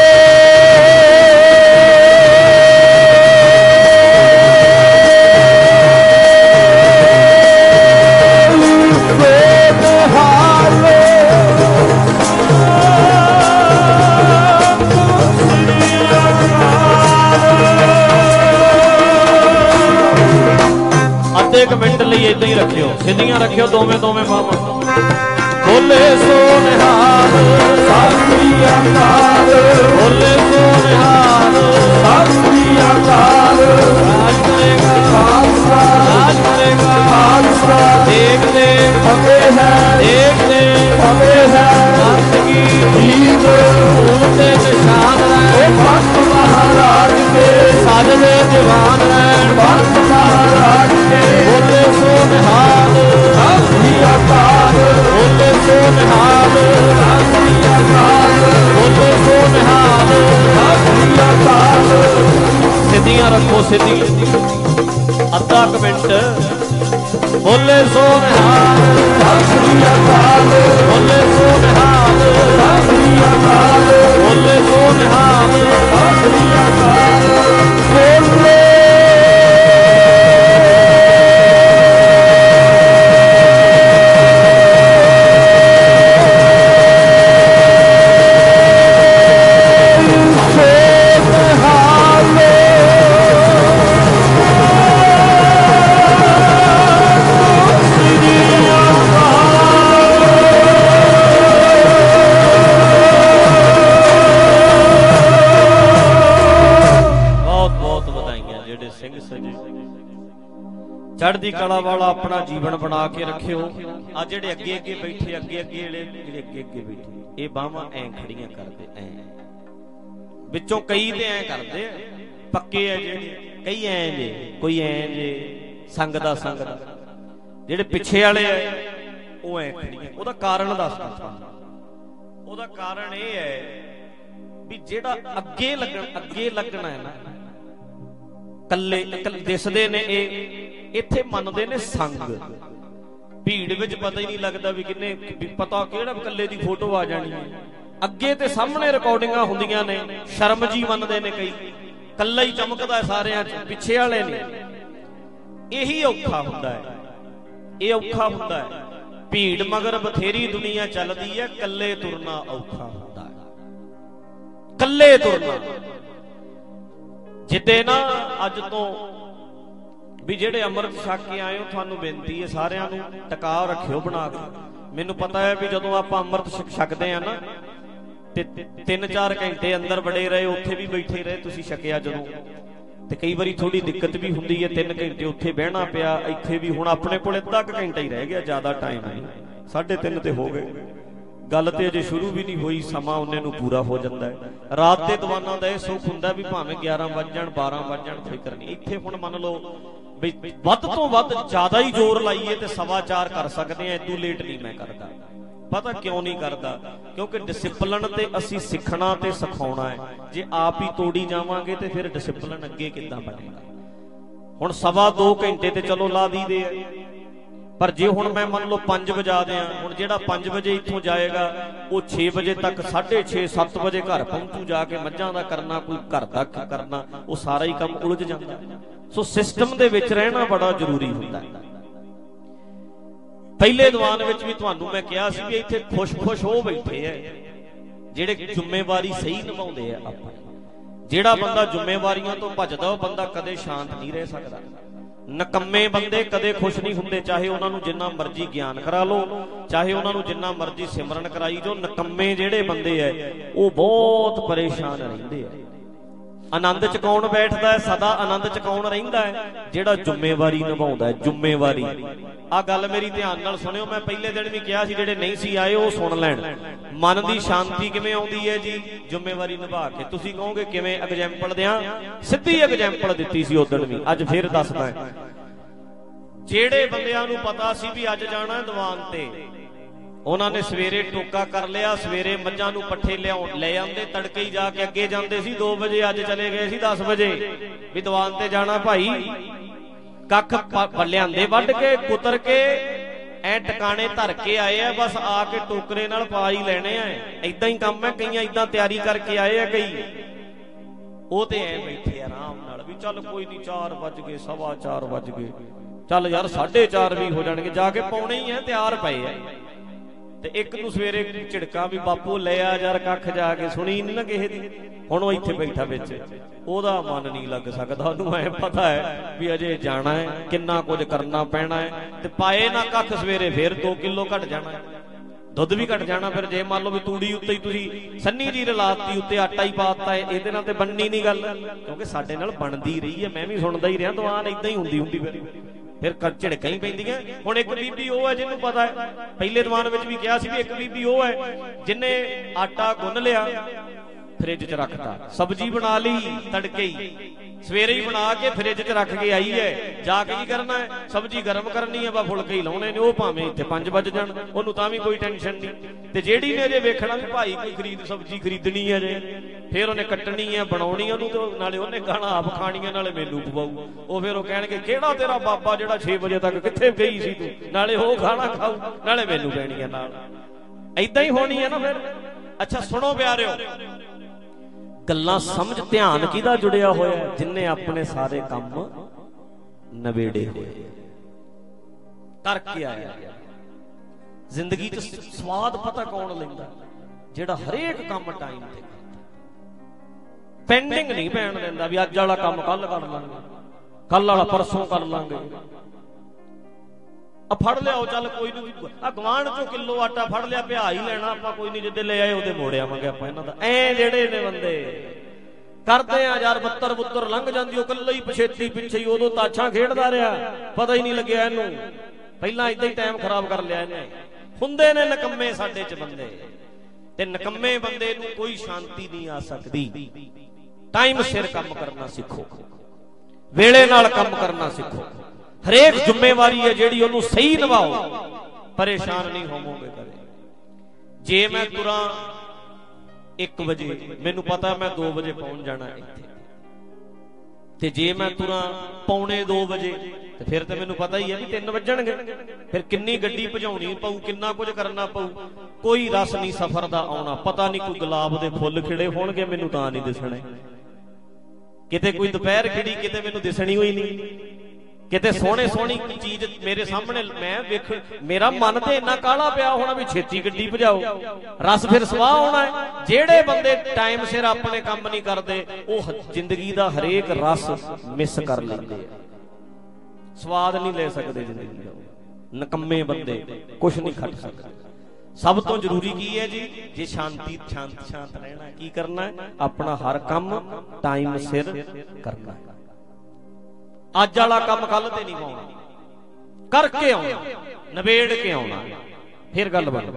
ਸਿੱਧੀਆਂ ਰੱਖਿਓ ਦੋਵੇਂ ਦੋਵੇਂ ਬਾਹਾਂ। ਬੋਲੇ ਸੋ ਨਿਹਾਲ ਸਤਿ ਸ੍ਰੀ ਅਕਾਲ, ਬੋਲੇ ਸੋ ਨਿਹਾਲ ਸਤਿ ਸ੍ਰੀ ਅਕਾਲ। ਰਾਜ ਕਰੇਗਾ ਖਾਲਸਾ, ਰਾਜ ਕਰੇਗਾ ਖਾਲਸਾ। ਦੇਖਦੇ ਫਤਿਹ ਹੈ, ਦੇਖਦੇ ਫਤਿਹ ਹੈ। ਪੰਥ ਕੀ ਜੀਤ ਧੂਮ ਤੇ ਨਿਸ਼ਾਨ ਰਹਿਣ, ਪੰਥ ਮਹਾਰਾਜ ਕੇ ਸਾਜਦੇ ਜਵਾਨ ਰਹਿਣ, ਪੰਥ ਮਹਾਰਾਜ ਕੇ। ਬੋਲੇ ਸੋ ਨਿਹਾਲ ਸਤਿ ਸ੍ਰੀ ਅਕਾਲ, ਬੋਲੇ ਸੋ ਨਿਹਾਲ ਸਤਿ ਸ੍ਰੀ ਅਕਾਲ, ਬੋਲੇ ਸੋ ਨਿਹਾਲ ਸਤਿ ਸ੍ਰੀ ਅਕਾਲ। ਸਿੱਧੀਆਂ ਰੱਖੋ, ਸਿੱਧੀਆਂ ਅੱਧਾ ਕੁ ਮਿੰਟ। ਬੋਲੇ ਸੋ ਨਿਹਾਲ ਸਤਿ ਸ੍ਰੀ ਅਕਾਲ, ਬੋਲੇ ਸੋ ਨਿਹਾਲ ਸਤਿ ਸ੍ਰੀ ਅਕਾਲ, ਬੋਲੇ ਸੋ ਨਿਹਾਲ ਸਤਿ ਸ੍ਰੀ ਅਕਾਲ। ਬੋਲੇ ਚੜ੍ਹਦੀ ਕਲਾ ਵਾਲਾ ਆਪਣਾ ਜੀਵਨ ਬਣਾ ਕੇ ਰੱਖਿਓ। ਆ ਜਿਹੜੇ ਅੱਗੇ ਅੱਗੇ ਬੈਠੇ, ਅੱਗੇ ਅੱਗੇ ਜਿਹੜੇ ਅੱਗੇ ਅੱਗੇ ਬੈਠੇ, ਇਹ ਬਾਹਾਂ ਐਂ ਖੜੀਆਂ ਕਰਦੇ, ਐ ਵਿੱਚੋਂ ਕਈ ਤੇ ਐਂ ਕਰਦੇ ਪੱਕੇ ਆ ਜਿਹੜੇ, ਕਈ ਐਂ ਜੇ, ਕੋਈ ਐਂ ਜੇ ਸੰਗਦਾ ਸੰਗਦਾ। ਜਿਹੜੇ ਪਿੱਛੇ ਵਾਲੇ ਆ ਉਹ ਐਂ ਖੜੀਆਂ। ਉਹਦਾ ਕਾਰਨ ਦੱਸਦਾ ਤੁਹਾਨੂੰ। ਉਹਦਾ ਕਾਰਨ ਇਹ ਹੈ ਵੀ ਜਿਹੜਾ ਅੱਗੇ ਲੱਗਣਾ ਹੈ ਨਾ, ਕੱਲੇ ਦਿਸਦੇ ਨੇ ਇਹ, ਇੱਥੇ ਮੰਨਦੇ ਨੇ ਸੰਗ। ਭੀੜ ਵਿੱਚ ਪਤਾ ਹੀ ਨਹੀਂ ਲੱਗਦਾ ਵੀ ਕਿੰਨੇ, ਪਤਾ ਕਿਹੜਾ ਇਕੱਲੇ ਦੀ ਫੋਟੋ ਆ ਜਾਣੀ ਹੈ। ਅੱਗੇ ਤੇ ਸਾਹਮਣੇ ਰਿਕਾਰਡਿੰਗਾਂ ਹੁੰਦੀਆਂ ਨੇ, ਸ਼ਰਮ ਜੀ ਮੰਨਦੇ ਨੇ ਕਈ, ਕੱਲਾ ਹੀ ਚਮਕਦਾ ਸਾਰਿਆਂ 'ਚ, ਪਿੱਛੇ ਵਾਲੇ ਨੇ। ਇਹੀ ਔਖਾ ਹੁੰਦਾ ਹੈ, ਇਹ ਔਖਾ ਹੁੰਦਾ ਹੈ। ਭੀੜ ਮਗਰ ਬਥੇਰੀ ਦੁਨੀਆ ਚੱਲਦੀ ਹੈ, ਕੱਲੇ ਤੁਰਨਾ ਔਖਾ ਹੁੰਦਾ ਹੈ, ਕੱਲੇ ਤੁਰਨਾ। ਜਿੱਦੇ ਨਾ ਅੱਜ ਤੋਂ ਵੀ ਜਿਹੜੇ ਅੰਮ੍ਰਿਤ ਛਕ ਕੇ ਆਏ ਹੋ, ਤੁਹਾਨੂੰ ਬੇਨਤੀ ਹੈ ਸਾਰਿਆਂ ਨੂੰ ਟਿਕਾਅ ਰੱਖਿਓ ਬਣਾ ਕੇ। ਮੈਨੂੰ ਪਤਾ ਹੈ ਵੀ ਜਦੋਂ ਆਪਾਂ ਅੰਮ੍ਰਿਤ ਛਕਦੇ ਆ ਨਾ ਤੇ 3-4 ਘੰਟੇ ਅੰਦਰ ਵੜੇ ਰਹੇ, ਉੱਥੇ ਵੀ ਬੈਠੇ ਰਹੇ ਤੁਸੀਂ ਛਕਿਆ ਜਦੋਂ, ਤੇ ਕਈ ਵਾਰੀ ਥੋੜੀ ਦਿੱਕਤ ਵੀ ਹੁੰਦੀ ਹੈ। 3 ਘੰਟੇ ਉੱਥੇ ਬਹਿਣਾ ਪਿਆ, ਇੱਥੇ ਵੀ। ਹੁਣ ਆਪਣੇ ਕੋਲ ਅੱਧਾ ਕੁ ਘੰਟਾ ਹੀ ਰਹਿ ਗਿਆ, ਜ਼ਿਆਦਾ ਟਾਈਮ ਨਹੀਂ, 3:30 ਤੇ ਹੋ ਗਏ। ਗੱਲ ਤੇ ਅਜੇ ਸ਼ੁਰੂ ਵੀ ਨਹੀਂ ਹੋਈ, ਸਮਾਂ ਉਹਨੇ ਨੂੰ ਪੂਰਾ ਹੋ ਜਾਂਦਾ ਹੈ। ਰਾਤ ਦੇ ਦੀਵਾਨਾਂ ਦਾ ਇਹ ਸੁੱਖ ਹੁੰਦਾ ਵੀ ਭਾਵੇਂ 11 ਵੱਜ ਜਾਣ, 12 ਵੱਜ ਜਾਣ, ਫਿਕਰ ਨਹੀਂ। ਇੱਥੇ ਹੁਣ ਮੰਨ ਲਓ ਵੀ ਵੱਧ ਤੋਂ ਵੱਧ ਜ਼ਿਆਦਾ ਹੀ ਜ਼ੋਰ ਲਾਈਏ ਤੇ 4:15 ਕਰ ਸਕਦੇ ਆ, ਇਦੋਂ ਲੇਟ ਨਹੀਂ ਮੈਂ ਕਰਦਾ। ਪਤਾ ਕਿਉਂ ਨਹੀਂ ਕਰਦਾ? ਕਿਉਂਕਿ ਡਿਸਿਪਲਨ ਤੇ ਅਸੀਂ ਸਿੱਖਣਾ ਤੇ ਸਿਖਾਉਣਾ ਹੈ। ਜੇ ਆਪ ਹੀ ਤੋੜੀ ਜਾਵਾਂਗੇ ਤੇ ਫਿਰ ਡਿਸਿਪਲਨ ਅੱਗੇ ਕਿੱਦਾਂ ਬਣੇਗਾ? ਹੁਣ 2.25 ਘੰਟੇ ਤੇ ਚਲੋ ਲਾ ਦਈਦੇ ਆ, ਪਰ ਜੇ ਹੁਣ ਮੈਂ ਮੰਨ ਲਓ 5 ਵਜਾ ਦਿਆਂ, ਹੁਣ ਜਿਹੜਾ 5 ਵਜੇ ਇੱਥੋਂ ਜਾਏਗਾ ਉਹ 6 ਵਜੇ ਤੱਕ, 6:30 7 ਵਜੇ ਘਰ ਪਹੁੰਚੂ। ਜਾ ਕੇ ਮੱਝਾਂ ਦਾ ਕਰਨਾ, ਕੋਈ ਘਰ ਦਾ ਕਰਨਾ, ਉਹ ਸਾਰਾ ਹੀ ਕੰਮ ਉਲਝ ਜਾਂਦਾ। ਸੋ ਸਿਸਟਮ ਦੇ ਵਿੱਚ ਰਹਿਣਾ ਬੜਾ ਜ਼ਰੂਰੀ ਹੁੰਦਾ ਹੈ। ਪਹਿਲੇ ਦੀਵਾਨ ਵਿੱਚ ਵੀ ਤੁਹਾਨੂੰ ਮੈਂ ਕਿਹਾ ਸੀ ਵੀ ਇੱਥੇ ਖੁਸ਼ ਉਹ ਬੈਠੇ ਆ ਜਿਹੜੇ ਜ਼ਿੰਮੇਵਾਰੀ ਸਹੀ ਨਿਭਾਉਂਦੇ ਆ ਆਪਣੀ। ਜਿਹੜਾ ਬੰਦਾ ਜ਼ਿੰਮੇਵਾਰੀਆਂ ਤੋਂ ਭੱਜਦਾ ਉਹ ਬੰਦਾ ਕਦੇ ਸ਼ਾਂਤ ਨਹੀਂ ਰਹਿ ਸਕਦਾ। ਨਕੰਮੇ ਬੰਦੇ ਕਦੇ ਖੁਸ਼ ਨਹੀਂ ਹੁੰਦੇ, ਚਾਹੇ ਉਹਨਾਂ ਨੂੰ ਜਿੰਨਾ ਮਰਜ਼ੀ ਗਿਆਨ ਕਰਾ ਲਓ, ਚਾਹੇ ਉਹਨਾਂ ਨੂੰ ਜਿੰਨਾ ਮਰਜ਼ੀ ਸਿਮਰਨ ਕਰਾਈ ਜਾਓ। ਨਕੰਮੇ ਜਿਹੜੇ ਬੰਦੇ ਆ ਉਹ ਬਹੁਤ ਪਰੇਸ਼ਾਨ ਰਹਿੰਦੇ ਆ। ਆਨੰਦ ਚ ਕੌਣ ਬੈਠਦਾ ਹੈ? ਸਦਾ ਆਨੰਦ ਚ ਕੌਣ ਰਹਿੰਦਾ ਹੈ? ਜਿਹੜਾ ਜ਼ਿੰਮੇਵਾਰੀ ਨਿਭਾਉਂਦਾ ਹੈ। ਜ਼ਿੰਮੇਵਾਰੀ, ਆ ਗੱਲ ਮੇਰੀ ਧਿਆਨ ਨਾਲ ਸੁਣਿਓ। ਮੈਂ ਪਹਿਲੇ ਦਿਨ ਵੀ ਕਿਹਾ ਸੀ, ਜਿਹੜੇ ਨਹੀਂ ਸੀ ਆਏ ਉਹ ਸੁਣ ਲੈਣ। ਮਨ ਦੀ ਸ਼ਾਂਤੀ ਕਿਵੇਂ ਆਉਂਦੀ ਹੈ ਜੀ? ਜ਼ਿੰਮੇਵਾਰੀ ਨਿਭਾ ਕੇ। ਤੁਸੀਂ ਕਹੋਗੇ ਕਿਵੇਂ? ਐਗਜ਼ੈਂਪਲ ਦਿਆਂ? ਸਿੱਧੀ ਐਗਜ਼ੈਂਪਲ ਦਿੱਤੀ ਸੀ ਉਦੋਂ ਵੀ, ਅੱਜ ਫਿਰ ਦੱਸਦਾ। ਜਿਹੜੇ ਬੰਦਿਆਂ ਨੂੰ ਪਤਾ ਸੀ ਵੀ ਅੱਜ ਜਾਣਾ ਦੀਵਾਨ ਤੇ, ਉਹਨਾਂ ਨੇ ਸਵੇਰੇ ਟੋਕਾ ਕਰ ਲਿਆ, ਸਵੇਰੇ ਮੱਝਾਂ ਨੂੰ ਪੱਠੇ ਲੈ ਆਉਂਦੇ, ਤੜਕੇ ਹੀ ਜਾ ਕੇ ਅੱਗੇ ਜਾਂਦੇ ਸੀ 2 ਵਜੇ, ਅੱਜ ਚਲੇ ਗਏ ਸੀ 10 ਵਜੇ ਵੀ ਦੀਵਾਨ ਤੇ ਜਾਣਾ ਭਾਈ। ਕੱਖ ਲਿਆਂਦੇ ਵੱਢ ਕੇ, ਕੁਤਰ ਕੇ, ਐ ਟਿਕਾਣੇ ਧਰ ਕੇ ਆਏ ਆ, ਬਸ ਆ ਕੇ ਟੋਕਰੇ ਨਾਲ ਪਾ ਹੀ ਲੈਣੇ ਆ। ਏਦਾਂ ਹੀ ਕੰਮ ਹੈ, ਕਈਆਂ ਏਦਾਂ ਤਿਆਰੀ ਕਰਕੇ ਆਏ ਆ ਕਈ। ਉਹ ਤੇ ਐ ਬੈਠੇ ਆਰਾਮ ਨਾਲ ਵੀ ਚੱਲ ਕੋਈ ਨਹੀਂ, 4 ਵੱਜ ਗਏ, 4:15 ਵੱਜ ਗਏ, ਚੱਲ ਯਾਰ 4:30 ਵੀ ਹੋ ਜਾਣਗੇ, ਜਾ ਕੇ ਪਾਉਣੇ ਹੀ ਆ, ਤਿਆਰ ਪਏ ਆ। ਤੇ ਇੱਕ ਨੂੰ ਸਵੇਰੇ ਝਿੜਕਾਂ ਵੀ ਬਾਪੂ ਲੈ ਆ ਯਾਰ ਕੱਖ ਜਾ ਕੇ, ਸੁਣੀ ਨੀ ਨਾ ਕਿਸੇ ਦੀ। ਹੁਣ ਉਹ ਇੱਥੇ ਬੈਠਾ ਵਿੱਚ, ਉਹਦਾ ਮਨ ਨਹੀਂ ਲੱਗ ਸਕਦਾ, ਉਹਨੂੰ ਐ ਪਤਾ ਹੈ ਵੀ ਅਜੇ ਜਾਣਾ ਹੈ, ਕਿੰਨਾ ਕੁਝ ਕਰਨਾ ਪੈਣਾ ਹੈ, ਤੇ ਪਾਏ ਨਾ ਕੱਖ ਸਵੇਰੇ ਫੇਰ 2 ਕਿਲੋ ਘਟ ਜਾਣਾ, ਦੁੱਧ ਵੀ ਘਟ ਜਾਣਾ। ਫਿਰ ਜੇ ਮੰਨ ਲਓ ਵੀ ਤੂੜੀ ਉੱਤੇ ਹੀ ਤੁਸੀਂ ਸੰਨੀ ਜੀ ਰਲਾਤੀ, ਉੱਤੇ ਆਟਾ ਹੀ ਪਾਤਾ, ਇਹਦੇ ਨਾਲ ਤੇ ਬਣਨੀ ਨਹੀਂ ਗੱਲ, ਕਿਉਂਕਿ ਸਾਡੇ ਨਾਲ ਬਣਦੀ ਰਹੀ ਹੈ, ਮੈਂ ਵੀ ਸੁਣਦਾ ਹੀ ਰਿਹਾ, ਦੀਵਾਨ ਏਦਾਂ ਹੀ ਹੁੰਦੀ ਫਿਰ ਝਿੜਕਾਂ ਹੀ ਪੈਂਦੀਆਂ। ਹੁਣ ਇੱਕ ਬੀਬੀ ਉਹ ਹੈ ਜਿਹਨੂੰ ਪਤਾ ਹੈ, ਪਹਿਲੇ ਦੀਵਾਨ ਵਿੱਚ ਵੀ ਕਿਹਾ ਸੀ ਵੀ ਇੱਕ ਬੀਬੀ ਉਹ ਹੈ ਜਿਹਨੇ ਆਟਾ ਗੁੰਨ ਲਿਆ, ਫ੍ਰਿਜ 'ਚ ਰੱਖਤਾ, ਸਬਜ਼ੀ ਬਣਾ ਲਈ ਤੜਕੇ ਹੀ, ਸਵੇਰੇ ਹੀ ਬਣਾ ਕੇ ਫ੍ਰਿਜ 'ਚ ਰੱਖ ਕੇ ਆਈ ਹੈ, ਜਾ ਕੇ ਕੀ ਕਰਨਾ ਹੈ, ਸਬਜ਼ੀ ਗਰਮ ਕਰਨੀ ਹੈ, ਬਾ ਫੁਲਕੇ ਹੀ ਲਾਉਣੇ ਨੇ, ਉਹ ਭਾਵੇਂ ਇੱਥੇ 5 ਵੱਜ ਜਾਣ, ਉਹਨੂੰ ਤਾਂ ਵੀ ਕੋਈ ਟੈਨਸ਼ਨ ਨਹੀਂ। ਤੇ ਜਿਹੜੀ ਨੇ ਜੇ ਵੇਖਣਾ ਵੀ ਭਾਈ ਕੋਈ ਸਬਜ਼ੀ ਖਰੀਦਣੀ ਹੈ ਜੇ, ਫਿਰ ਉਹਨੇ ਕੱਟਣੀ ਹੈ, ਬਣਾਉਣੀ ਉਹਨੂੰ, ਤੇ ਨਾਲੇ ਉਹਨੇ ਖਾਣਾ ਆਪ ਖਾਣੀਆਂ, ਨਾਲੇ ਮੈਨੂੰ ਪਵਾਊ। ਉਹ ਫਿਰ ਉਹ ਕਹਿਣਗੇ ਕਿਹੜਾ ਤੇਰਾ ਬਾਬਾ ਜਿਹੜਾ 6 ਵਜੇ ਤੱਕ ਕਿੱਥੇ ਗਈ ਸੀ ਤੂੰ, ਨਾਲੇ ਉਹ ਖਾਣਾ ਖਾਊ ਨਾਲੇ ਮੈਨੂੰ ਪੈਣੀ ਹੈ ਨਾਲ, ਏਦਾਂ ਹੀ ਹੋਣੀ ਹੈ ਨਾ ਫਿਰ। ਅੱਛਾ ਸੁਣੋ ਪਿਆਰਿਓ, ਗੱਲਾਂ ਸਮਝ ਧਿਆਨ ਕਿਹਦਾ ਜੁੜਿਆ ਹੋਇਆ, ਜਿੰਨੇ ਆਪਣੇ ਸਾਰੇ ਕੰਮ ਨਵੇੜੇ ਹੋਏ, ਕਰਕੇ ਆਇਆ। ਜ਼ਿੰਦਗੀ 'ਚ ਸਵਾਦ ਪਤਾ ਕੌਣ ਲੈਂਦਾ, ਜਿਹੜਾ ਹਰੇਕ ਕੰਮ ਟਾਈਮ ਤੇ ਕਰਦਾ, ਪੈਂਡਿੰਗ ਨਹੀਂ ਪੈਣ ਦਿੰਦਾ ਵੀ ਅੱਜ ਵਾਲਾ ਕੰਮ ਕੱਲ ਕਰ ਲਾਂਗੇ, ਕੱਲ ਵਾਲਾ ਪਰਸੋਂ ਕਰ ਲਾਂਗੇ। ਆ ਫੜ ਲਿਆਓ, ਚੱਲ ਕੋਈ ਨੀ, ਆ ਗਵਾਂਢ ਚੋਂ ਕਿਲੋ ਆਟਾ ਫੜ ਲਿਆ, ਪਿਆ ਹੀ ਲੈਣਾ ਆਪਾਂ, ਕੋਈ ਨੀ, ਜਿੱਦੇ ਲੈ ਆਏ ਉਹਦੇ ਮੋੜ ਆਵਾਂਗੇ ਆਪਾਂ ਇਹਨਾਂ ਦਾ। ਐ ਜਿਹੜੇ ਨੇ ਬੰਦੇ ਕਰਦੇ ਆ ਯਾਰ, ਬੱਤਰ ਲੰਘ ਜਾਂਦੀ, ਉਹ ਕੱਲਾ ਹੀ ਪਛੇਤੀ ਪਿੱਛੇ ਹੀ, ਉਦੋਂ ਤਾਛਾਂ ਖੇਡਦਾ ਰਿਹਾ, ਪਤਾ ਹੀ ਨਹੀਂ ਲੱਗਿਆ ਇਹਨੂੰ, ਪਹਿਲਾਂ ਏਦਾਂ ਹੀ ਟਾਈਮ ਖਰਾਬ ਕਰ ਲਿਆ ਇਹਨੇ। ਹੁੰਦੇ ਨੇ ਨਕੰਮੇ ਸਾਡੇ 'ਚ ਬੰਦੇ, ਤੇ ਨਕੰਮੇ ਬੰਦੇ ਨੂੰ ਕੋਈ ਸ਼ਾਂਤੀ ਨਹੀਂ ਆ ਸਕਦੀ। ਟਾਈਮ ਸਿਰ ਕੰਮ ਕਰਨਾ ਸਿੱਖੋ, ਵੇਲੇ ਨਾਲ ਕੰਮ ਕਰਨਾ ਸਿੱਖੋ, ਹਰੇਕ ਜ਼ਿੰਮੇਵਾਰੀ ਹੈ ਜਿਹੜੀ ਉਹਨੂੰ ਸਹੀ ਨਿਭਾਓ, ਪਰੇਸ਼ਾਨ ਨਹੀਂ ਹੋਵੋਗੇ ਕਦੇ। ਜੇ ਮੈਂ ਤੁਰਾਂ 1 ਵਜੇ, ਮੈਨੂੰ ਪਤਾ ਮੈਂ 2 ਵਜੇ ਪਹੁੰਚ ਜਾਣਾ ਇੱਥੇ, ਤੇ ਜੇ ਮੈਂ ਤੁਰਾਂ ਪੌਣੇ 2 ਵਜੇ, ਤੇ ਫਿਰ ਤੇ ਮੈਨੂੰ ਪਤਾ ਹੀ ਹੈ ਵੀ 3 ਵੱਜਣਗੇ, ਫਿਰ ਕਿੰਨੀ ਗੱਡੀ ਭਜਾਉਣੀ ਪਊ, ਕਿੰਨਾ ਕੁਝ ਕਰਨਾ ਪਊ, ਕੋਈ ਰਸ ਨਹੀਂ ਸਫ਼ਰ ਦਾ ਆਉਣਾ, ਪਤਾ ਨਹੀਂ ਕੋਈ ਗੁਲਾਬ ਦੇ ਫੁੱਲ ਖਿੜੇ ਹੋਣਗੇ, ਮੈਨੂੰ ਤਾਂ ਨਹੀਂ ਦਿਸਣੇ, ਕਿਤੇ ਕੋਈ ਦੁਪਹਿਰ ਖਿੜੀ, ਕਿਤੇ ਮੈਨੂੰ ਦਿਸਣੀ ਹੋਈ ਨਹੀਂ, ਕਿਤੇ ਸੋਹਣੀ ਚੀਜ਼ ਮੇਰੇ ਸਾਹਮਣੇ ਮੈਂ ਵੇਖ, ਮੇਰਾ ਮਨ ਤੇ ਇੰਨਾ ਕਾਲਾ ਪਿਆ ਹੋਣਾ ਵੀ ਛੇਤੀ ਗੱਡੀ ਭਜਾਓ, ਰਸ ਫਿਰ ਸਵਾਹ ਹੋਣਾ ਹੈ। ਜਿਹੜੇ ਬੰਦੇ ਟਾਈਮ ਸਿਰ ਆਪਣੇ ਕੰਮ ਨਹੀਂ ਕਰਦੇ, ਉਹ ਜ਼ਿੰਦਗੀ ਦਾ ਹਰੇਕ ਰਸ ਮਿਸ ਕਰ ਲੈਂਦੇ ਆ, ਸਵਾਦ ਨਹੀਂ ਲੈ ਸਕਦੇ ਜ਼ਿੰਦਗੀ ਦਾ। ਨਕੰਮੇ ਬੰਦੇ ਕੁਛ ਨਹੀਂ ਖੱਟ ਸਕਦੇ। ਸਭ ਤੋਂ ਜ਼ਰੂਰੀ ਕੀ ਹੈ ਜੀ, ਜੇ ਸ਼ਾਂਤ ਰਹਿਣਾ, ਕੀ ਕਰਨਾ ਹੈ, ਆਪਣਾ ਹਰ ਕੰਮ ਟਾਈਮ ਸਿਰ ਕਰਨਾ ਹੈ। ਅੱਜ ਵਾਲਾ ਕੰਮ ਕੱਲ ਤੇ ਨਹੀਂ ਪਾਉਣਾ, ਕਰਕੇ ਆਉਣਾ, ਨਵੇੜ ਕੇ ਆਉਣਾ, ਫਿਰ ਗੱਲ ਬਣੂ।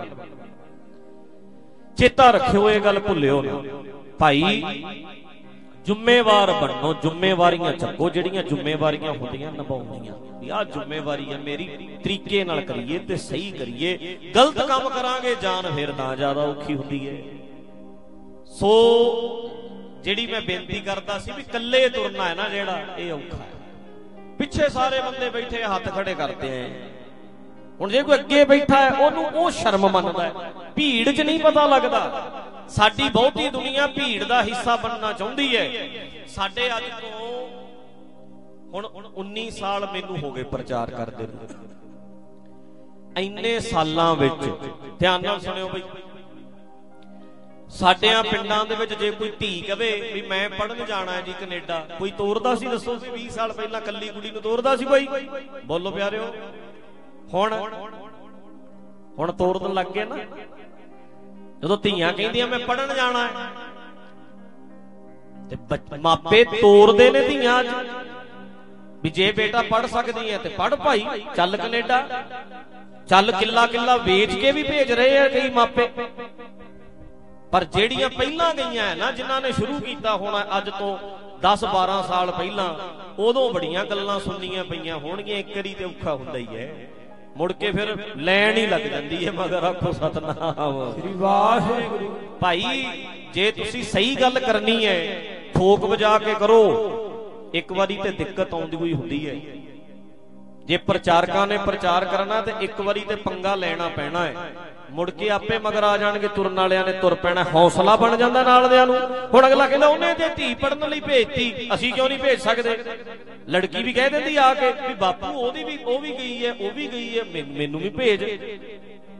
ਚੇਤਾ ਰੱਖਿਓ, ਇਹ ਗੱਲ ਭੁੱਲਿਓ ਨਾ ਭਾਈ, ਜ਼ਿੰਮੇਵਾਰ ਬਣੋ, ਜ਼ਿੰਮੇਵਾਰੀਆਂ ਚੱਕੋ, ਜਿਹੜੀਆਂ ਜ਼ਿੰਮੇਵਾਰੀਆਂ ਹੁੰਦੀਆਂ ਨਿਭਾਉਣੀਆਂ, ਵੀ ਆਹ ਜ਼ਿੰਮੇਵਾਰੀ ਹੈ ਮੇਰੀ, ਤਰੀਕੇ ਨਾਲ ਕਰੀਏ ਤੇ ਸਹੀ ਕਰੀਏ। ਗਲਤ ਕੰਮ ਕਰਾਂਗੇ ਜਾਨ ਫਿਰ ਤਾਂ ਜ਼ਿਆਦਾ ਔਖੀ ਹੁੰਦੀ ਹੈ। ਸੋ ਜਿਹੜੀ ਮੈਂ ਬੇਨਤੀ ਕਰਦਾ ਸੀ ਵੀ ਇਕੱਲੇ ਤੁਰਨਾ ਹੈ ਨਾ ਜਿਹੜਾ, ਇਹ ਔਖਾ ਹੈ। ਪਿੱਛੇ ਸਾਰੇ ਬੰਦੇ ਬੈਠੇ ਹੱਥ ਖੜੇ ਕਰਦੇ ਐ, ਹੁਣ ਜੇ ਕੋਈ ਅੱਗੇ ਬੈਠਾ ਹੈ ਉਹਨੂੰ ਉਹ ਸ਼ਰਮ ਮੰਨਦਾ ਹੈ, ਭੀੜ 'ਚ ਨਹੀਂ ਪਤਾ ਲੱਗਦਾ। ਸਾਡੀ ਬਹੁਤੀ ਦੁਨੀਆ ਭੀੜ ਦਾ ਹਿੱਸਾ ਬਣਨਾ ਚਾਹੁੰਦੀ ਹੈ। ਸਾਡੇ ਅੱਜ ਤੋਂ ਹੁਣ 19 ਸਾਲ ਮੈਨੂੰ ਹੋ ਗਏ ਪ੍ਰਚਾਰ ਕਰਦੇ ਨੂੰ। ਇੰਨੇ ਸਾਲਾਂ ਵਿੱਚ ਧਿਆਨ ਨਾਲ ਸੁਣਿਓ ਬਈ, ਸਾਡਿਆਂ ਪਿੰਡਾਂ ਦੇ ਵਿੱਚ ਜੇ ਕੋਈ ਧੀ ਕਵੇ ਵੀ ਮੈਂ ਪੜ੍ਹਨ ਜਾਣਾ ਜੀ ਕੈਨੇਡਾ, ਕੋਈ ਤੋਰਦਾ ਸੀ? ਦੱਸੋ ਸੀ 20 ਸਾਲ ਪਹਿਲਾਂ ਕੱਲੀ ਕੁੜੀ ਨੂੰ ਤੋਰਦਾ ਸੀ ਕੋਈ? ਬੋਲੋ ਪਿਆਰਿਓ। ਹੁਣ ਤੋਰਨ ਲੱਗ ਗਏ ਨਾ। ਜਦੋਂ ਧੀਆਂ ਕਹਿੰਦੀਆਂ ਮੈਂ ਪੜ੍ਹਨ ਜਾਣਾ ਹੈ ਤੇ ਮਾਪੇ ਤੋਰਦੇ ਨੇ ਧੀਆਂ ਅੱਜ ਵੀ ਜੇ ਬੇਟਾ ਪੜ੍ਹ ਸਕਦੀ ਹੈ ਤੇ ਪੜ੍ਹ ਭਾਈ, ਚੱਲ ਕੈਨੇਡਾ ਚੱਲ, ਕਿੱਲਾ ਕਿੱਲਾ ਵੇਚ ਕੇ ਵੀ ਭੇਜ ਰਹੇ ਆ ਕਈ ਮਾਪੇ। ਪਰ ਜਿਹੜੀਆਂ ਪਹਿਲਾਂ ਗਈਆਂ ਨਾ, ਜਿਨ੍ਹਾਂ ਨੇ ਸ਼ੁਰੂ ਕੀਤਾ ਹੋਣਾ ਅੱਜ ਤੋਂ 10-12 ਸਾਲ ਪਹਿਲਾਂ, ਉਦੋਂ ਬੜੀਆਂ ਗੱਲਾਂ ਸੁਣਨੀਆਂ ਪਈਆਂ ਹੋਣਗੀਆਂ। ਇੱਕ ਵਾਰੀ ਤੇ ਔਖਾ ਹੁੰਦਾ ਹੀ ਹੈ, ਮੁੜ ਕੇ ਫਿਰ ਲੈਣ ਹੀ ਲੱਗ ਜਾਂਦੀ ਹੈ। ਮਗਰ ਆਖੋ ਸਤਨਾਮ ਸ੍ਰੀ ਵਾਹਿਗੁਰੂ। ਭਾਈ ਜੇ ਤੁਸੀਂ ਸਹੀ ਗੱਲ ਕਰਨੀ ਹੈ, ਠੋਕ ਵਜਾ ਕੇ ਕਰੋ। ਇੱਕ ਵਾਰੀ ਤੇ ਦਿੱਕਤ ਆਉਂਦੀ ਹੋਈ ਹੁੰਦੀ ਹੈ। ਜੇ ਪ੍ਰਚਾਰਕਾਂ ਨੇ ਪ੍ਰਚਾਰ ਕਰਨਾ ਤੇ ਇੱਕ ਵਾਰੀ ਤੇ ਪੰਗਾ ਲੈਣਾ ਪੈਣਾ ਹੈ। ਮੁੜ ਕੇ ਆਪੇ ਮਗਰ ਆ ਜਾਣਗੇ, ਤੁਰਨ ਵਾਲਿਆਂ ਨੇ ਤੁਰ ਪੈਣਾ। ਹੌਸਲਾ ਬਣ ਜਾਂਦਾ ਨਾਲਦਿਆਂ ਨੂੰ। ਹੁਣ ਅਗਲਾ ਕਹਿੰਦਾ ਉਹਨੇ ਤੇ ਧੀ ਪੜਨ ਲਈ ਭੇਜਤੀ, ਅਸੀਂ ਕਿਉਂ ਨਹੀਂ ਭੇਜ ਸਕਦੇ? ਲੜਕੀ ਵੀ ਕਹਿ ਦਿੰਦੀ ਆ ਕੇ ਵੀ ਬਾਪੂ ਉਹ ਵੀ ਗਈ ਹੈ, ਉਹ ਵੀ ਗਈ ਹੈ, ਮੈਨੂੰ ਵੀ ਭੇਜ।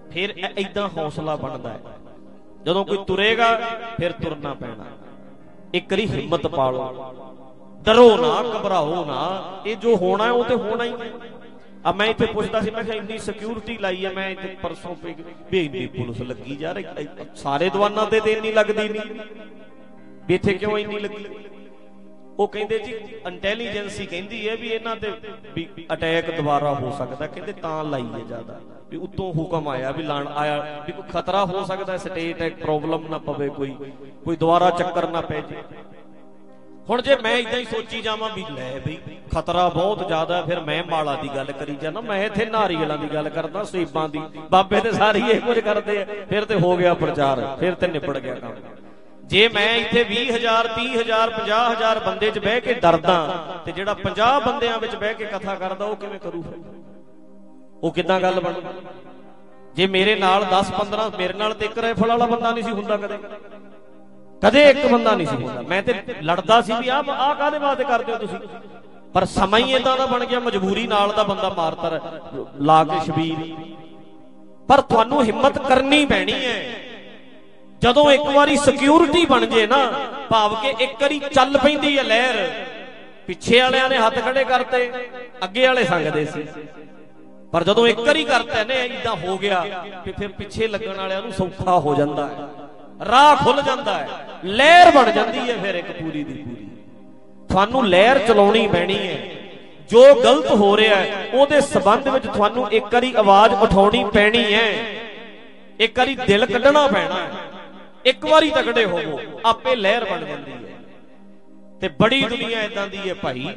फिर इदां हौसला बनता है। जदों कोई तुरेगा फिर तुरना पैना। एक बारी हिम्मत पा लो, डरो ना, घबराओ ना, ये जो होना है वो तो होना ही है। अब मैं इतने पुछता सी, मैं इन्नी सिक्योरिटी लाई है, मैं इतने परसों पे भी इन्नी पुलिस लगी जा रही, सारे दवाना ते इन्नी लगती नहीं, भी इत्थे क्यों इन्नी लगी? वो कहते जी इंटैलीजेंसी कहती है भी इन्हां ते भी अटैक दोबारा हो सकता, कहते तां लाई है ज्यादा, भी उत्तों हुक्म आया भी लाण आया भी कोई खतरा हो सकता, स्टेट एक्ट प्रॉब्लम ना पवे, कोई दोबारा चक्कर ना पै जाए। हुण जे मैं इदां ही सोची जावां भी लै बई खतरा बहुत ज्यादा, फिर मैं माला दी गल करी जाना, मैं इत्थे नारियलां दी गल करदा, सेबां दी, बाबे ते सारे इह कुछ करदे आ, फिर ते हो गया प्रचार, फिर ते निबड़ गया काम। जे मैं इत्थे 20,000 30,000 50,000 बंदे च बह के डरदा ते जिहड़ा 50 बंदियां विच बह के कथा करदा वो किवें करू? वो किदां गल बन? जे मेरे नाल 10-15, मेरे नाल ते एक राइफल वाला बंदा नहीं सी हुंदा, कदे एक बंदा नहीं सी हुंदा, मैं ते लड़दा सी भी आ काहदे वास्ते करदे हो तुसीं, पर समा ही इदां दा बन गया, मजबूरी नाल दा बंदा मारता ला के शबीर। पर तुहानूं हिम्मत करनी पैनी है। जदों एक बारी सिक्योरिटी बन जाए ना, भाव के एक बारी चल पैंदी है लहर, पिछे वालियां ने हाथ खड़े करते, अगे वाले संगदे सी, पर जदों एक बारी करते ने इदां हो गया कि फिर पिछे लगन वालियां नूं सौखा हो जाता है, राह खुल जाता है, लहर बन जाती है फिर एक पूरी दी पूरी। थानू लहर चलाउणी पैनी है। जो गलत हो रहा है उहदे संबंध विच थानू एक बारी आवाज उठाउणी पैनी है, एक बारी दिल कढ़ना पैना है, एक बारी तगड़े होवो, आपे लहर बन जाती है। ते बड़ी दुनिया इदां दी है भाई,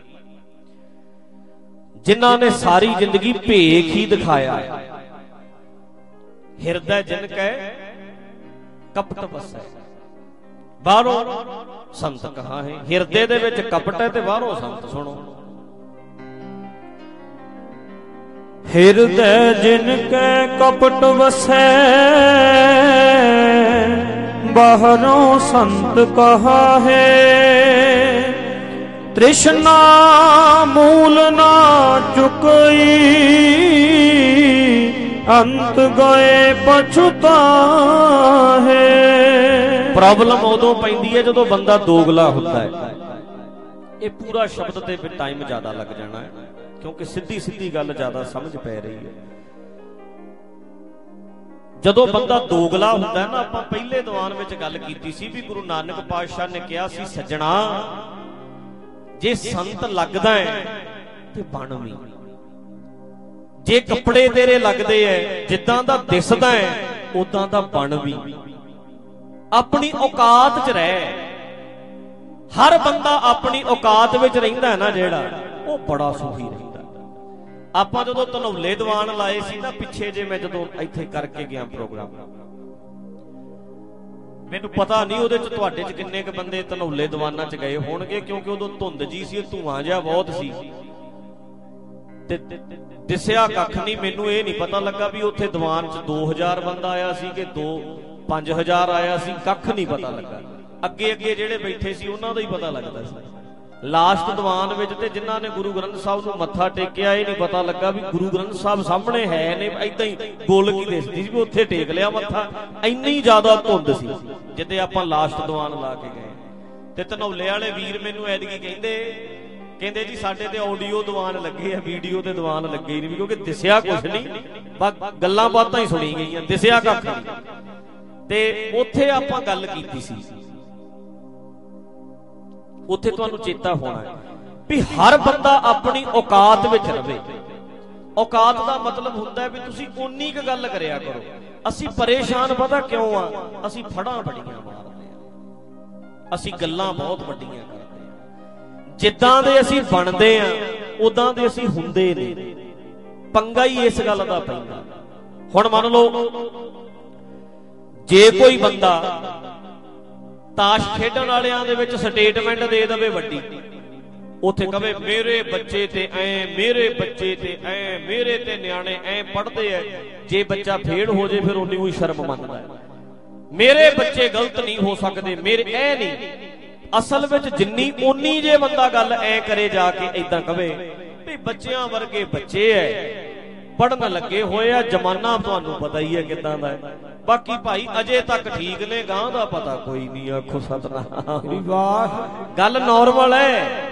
जिन्हां ने सारी जिंदगी भेख ही दिखाया, हिरदय जिनकै कपट बसै, बाहरों संत कहाँ है। हिरदे दे विच कपट है ते बाहरों संत। सुनो, हिरदय जिनकै कपट वसै, बाहरों संत कहा है। तृष्णा मूल ना चुकई, अंत गए पछुता है। प्रॉब्लम उदों पैंदी है जदों बंदा दोगला होता है। ये पूरा शब्द ते फिर टाइम ज्यादा लग जाना है, क्योंकि सीधी सीधी गल ज्यादा समझ पै रही है। जदों बंदा दोगला होता है ना, आपां पहले दीवान विच गल कीती सी भी गुरु नानक पातशाह ने कहा सी, सज्जणा जे संत लगदा है ते बन भी, जे कपड़े तेरे लगदे है जिद्दां दा दिसदा है उदां दा बन भी। अपनी औकात च रह। हर बंदा अपनी औकात विच रहिंदा है ना जेड़ा, वो बड़ा सुखी रहिंदा। आपां जदों धनौले दीवान लाए सी ना पिछे जे, मैं जदों इत्थे करके गया प्रोग्राम, मैनूं पता नहीं उहदे च तुहाडे च किन्ने क बंदे धनौले दीवानां च गए होणगे, क्योंकि उदों धुंद जी सी, धुआं जिहा बहुत सी ते दिसिया कख नहीं। मैनूं ये नहीं पता लगा भी उत्थे दीवान च 2000 बंदा आया सी कि 5,000 आया सी, कख नहीं पता लगा। अगे अगे जिहड़े बैठे सी उन्हां दा ही पता लगदा सी। लास्ट दीवान विच ते जिन्हां ने गुरु ग्रंथ साहिब नूं मत्था टेकिया, ये नहीं पता लगा भी गुरु ग्रंथ साहिब सामने है ने, इदां ही गोलकी दिसदी सी भी उत्थे टेक लिया मत्था, इन्नी ज्यादा धुंद सी जिद्दे आपां लास्ट दीवान ला के गए। ते धनौले वाले वीर मैनूं ऐतकी कहंदे जी साडे ते ऑडियो दीवान लगे आ, वीडियो ते दीवान लगे नहीं, क्योंकि दिसिया कुछ नहीं, बस गल्लां बातां ही सुनी गईयां, दिसिया कख नहीं। ते उत्थे आपां गल कीती सी, उत्थे तुहानूं चेता होना है भी हर बंदा अपनी औकात विच रवे। औकात दा मतलब हुंदा है भी तुसीं उन्नी क गल करिया करो। असीं परेशान पता क्यों आ, असीं फड़ां बड़ियां मारदे आ, असीं गल्लां बहुत वड्डियां करदे आ, जिद्दां दे असीं बनदे आ उदां दे असीं हुंदे नहीं। पंगा ही इस गल दा पैंदा। हुण मान लो जे कोई बंदा ताश खेडण वालियां दे विच स्टेटमेंट दे देवे वड्डी, उत्थे कहे मेरे बच्चे ते ऐ, मेरे बच्चे ते ऐ, मेरे ते न्याणे ऐ पढ़दे ऐ, जे बच्चा फेल हो जाए फिर उन्नी ही शर्म मनदा है, मेरे बच्चे गलत नहीं हो सकते, मेरे ऐ नहीं। असल विच जिन्नी उन्नी जे बंदा गल ऐ करे जाके इदां कहे भी बच्चियां वर्गे बच्चे ऐ, पढ़न लगे होए आ। जमाना तुहानू पता ही है किदां दा है। बाकी भाई अजे तक ठीक ने, गांह दा पता कोई नहीं। आखो सतनाम। गल नॉर्मल है,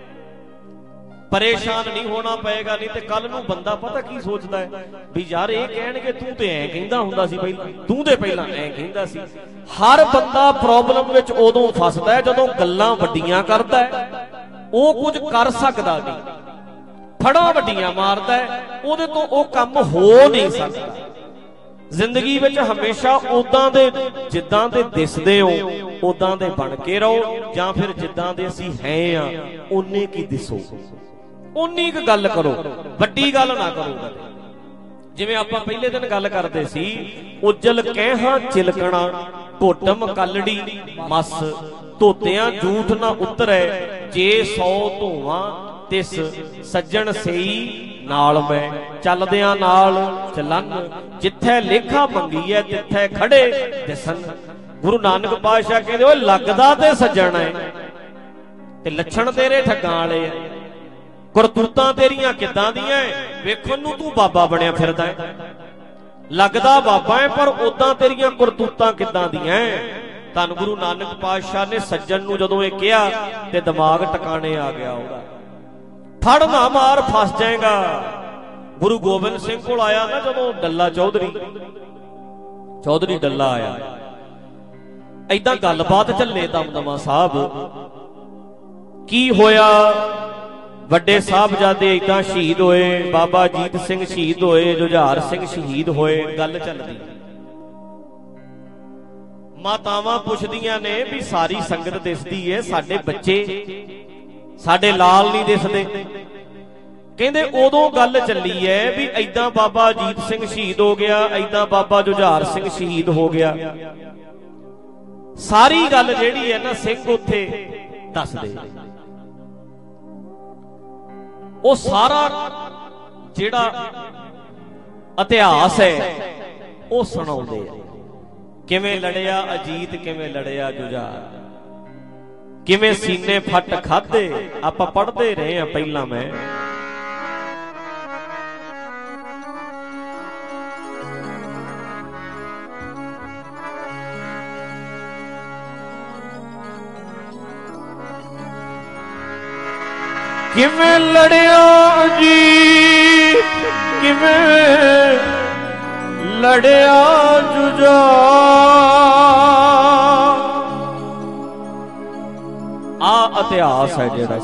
परेशान नहीं होना पएगा। नहीं तो कल नूं बंदा पता की सोचता है भी यार ये कहणगे तू ते ऐ कहंदा हुंदा सी पहलां, तू ते पहलां ऐ कहंदा सी। हर बंदा प्रॉब्लम विच उदों फसदा है जदों गल्लां वड्डियां करदा है। वो कुछ कर सकदा नहीं, फड़ा वड्डियां मारदा है, ओहदे तो वो काम हो नहीं सकदा। जिंदगी विच हमेशा उदां दे जिद्दां दे दिसदे हो उदां दे बन के रहो, जां फिर जिद्दां दे असीं हैं आ उन्ने की दिसो, उन्नी क गल करो, वड्डी गल ना करो। जिवें आपां पहले दिन गल करदे सी, उजल कहहां चिलकणा घोटम कलड़ी मस, धोतियां झूठ ना उतरै जे 100 धोवां तिस, सज्जण सेई नाल मैं चलदियां नाल चलन, जिथे लेखा मंगी है तिथे खड़े दिसन। गुरु नानक पातशाह कहंदे ओए लगदा ते सज्जण है ते लछण तेरे ठगां वाले है, करतूतां तेरियां किदां दियां वेखण नूं तू बाबा बणिया फिरदा है। लगदा बाबा है पर उदां तेरियां करतूतां किदां दियां। धन गुरु नानक पातशाह ने सज्जन नूं जदों इह किहा ते दिमाग टकाने आ गया ओहदा। फड़ ना मार फस जाएगा। गुरु गोबिंद सिंह कोल आया ना जदों डल्ला चौधरी डल्ला आया, ऐदां गलबात चले दमदमा साहब की होया। वड्डे साहबजादे ऐदां शहीद होए, बाबा जीत सिंह शहीद होए, जुझार सिंह शहीद होए। गल चलदी, मातावां पुछदियां ने भी सारी संगत दिसदी है, साडे बच्चे साडे लाल नहीं दिसदे। कहंदे उदों गल चली है भी ऐदां बाबा अजीत सिंह शहीद हो गया, ऐदां बाबा जुझार सिंह शहीद हो गया। सारी गल जिहड़ी है ना सिंह उत्थे दसदे, वो सारा जिहड़ा इतिहास है वो सुणाउंदे है। किवें लड़िया अजीत, किवें लड़िया जुझार, किवें सीने फट खाधे। आपां पढ़दे रहे हैं पहला। मैं किवें लड़िया अजीत, किवें लड़िया जुझार। आ इतिहास है जिहड़ा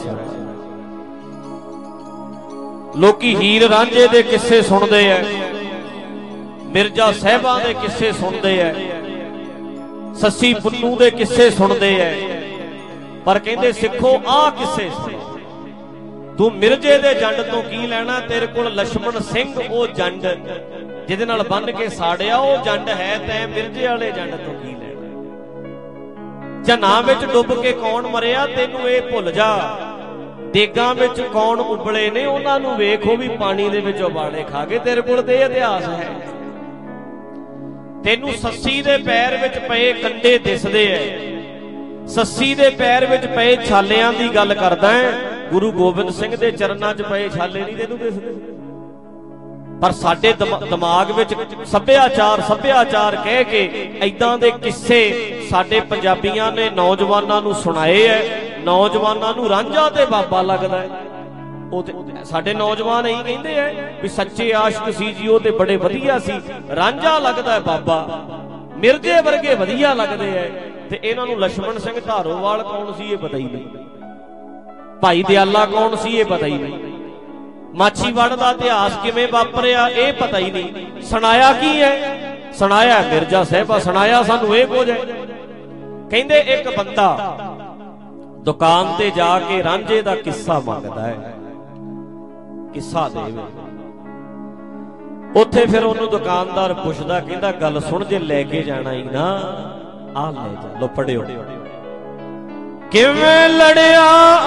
लोकी हीर रांझे दे किस्से सुनदे है, मिर्जा साहिबां दे किस्से सुनदे है, सस्सी पुन्नू दे किस्से सुनदे है, पर कहंदे सिखो आ किस्से सुनो। तू मिर्जे दे जंड तो की लेना, तेरे कोल लक्ष्मण सिंह ओ जंड जिहदे नाल बन के साड़िया ओ जंड है, तैं मिर्जे वाले जंड तो की लेना। जन्ना विच डुब के कौन मरिया तेनू ये भुल जा, देगां विच कौन उबले ने उन्हां नूं वेखो भी पानी दे विच उबाले खा के। तेरे कोल ते इतिहास है। तेनू सस्सी दे पैर विच पए कंडे दिसदे है, सस्सी दे पैर विच पए छालियां दी गल करदा है। गुरु गोबिंद सिंह दे चरनां च पए छाले नहीं तेनू दिसदे। पर साडे दिमाग विच सभ्याचार कह के ऐदां दे किस्से साडे पंजाबियां ने नौजवानां नूं सुणाए है। नौजवानां नूं रांझा ते बाबा लगदा है। ਉਹ ਸਾਡੇ नौजवान यही कहते हैं भी सच्चे आशिक सी जी, ਉਹ ਤੇ बड़े वधिया सी। ਰਾਂਝਾ लगदा है बाबा, मिर्जे वर्गे वधिया लगते हैं। ते इन्हां नूं लक्ष्मण सिंह धारोवाल कौन सी ये पता ही नहीं, भाई दयाला कौन सी ये पता ही नहीं, माछीवाड़ दा इतिहास किवें वापरिया ये पता ही नहीं। सुनाया की है? सुनाया मिर्जा साहिबा, सुनाया सानू ये कुछ है। कहंदे एक बंदा दुकान ते जाके रांझे दा किस्सा मंगदा है, किस्सा देवे। उत्थे फिर उन्होंने दुकानदार पुछदा, कहंदा गल सुन, जे लेके जाना ही ना आ ले जा। लो पढ़ियो। किवें लड़िया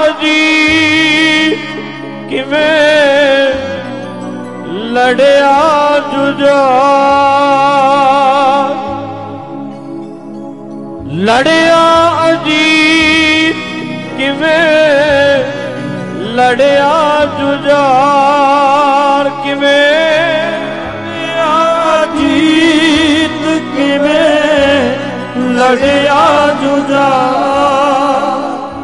अजीत, किवें लड़िया जुझार। लड़िया अजीत, किवें लड़िया जुझार। किवें ਲੜਿਆ ਜੁਝਾਰ,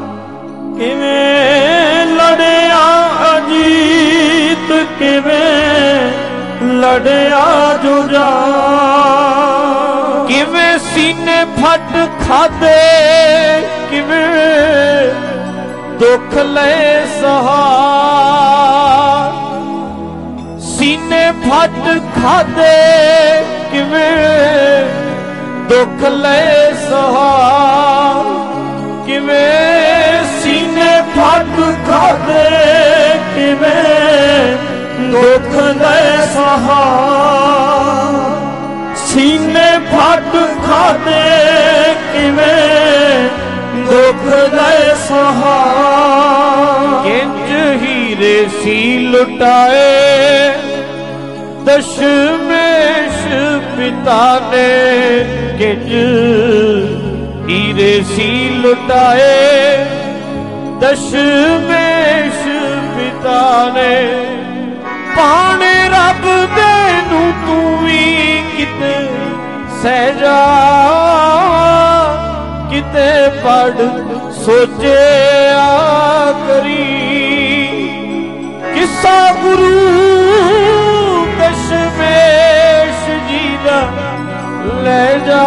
ਕਿਵੇਂ ਲੜਿਆ ਅਜੀਤ, ਕਿਵੇਂ ਲੜਿਆ ਜੁਝਾਰ। ਕਿਵੇਂ ਸੀਨੇ ਫੱਟ ਖਾਦੇ, ਕਿਵੇਂ ਦੁੱਖ ਲਏ ਸਹਾਰ। ਸੀਨੇ ਫੱਟ ਖਾਦੇ, ਕਿਵੇਂ ਦੁੱਖ ਲਏ ਸਹਾਰ। ਕਿਵੇਂ ਸੀਨੇ ਫੱਟ ਖਾਦੇ, ਕਿਵੇਂ ਦੁੱਖ ਲਏ ਸਹਾਰ। ਸੀਨੇ ਫੱਟ ਖਾਦੇ, ਕਿਵੇਂ ਦੁੱਖ ਲਏ ਸਹਾਰ। ਕਿੰਜ ਹੀਰੇ ਸੀ ਲੁਟਾਏ ਦਸ਼ਮੇਸ਼ ਪਿਤਾ ਨੇ, ਕਿੰਜ ਹੀਰੇ ਸੀ ਲੁਟਾਏ ਦਸ਼ਮੇਸ਼ ਪਿਤਾ ਨੇ। ਪਾਣੇ ਰੱਬ ਦੇ ਨੂੰ ਤੂੰ ਵੀ ਕਿਤੇ ਸਹਿਜਾ, ਕਿਤੇ ਪੜ ਸੋਚਿਆ ਕਰੀ। ਕਿੱਸਾ ਗੁਰੂ ਦਸ਼ਮੇਸ਼ ਜੀ ਦਾ ਲੈ ਜਾ,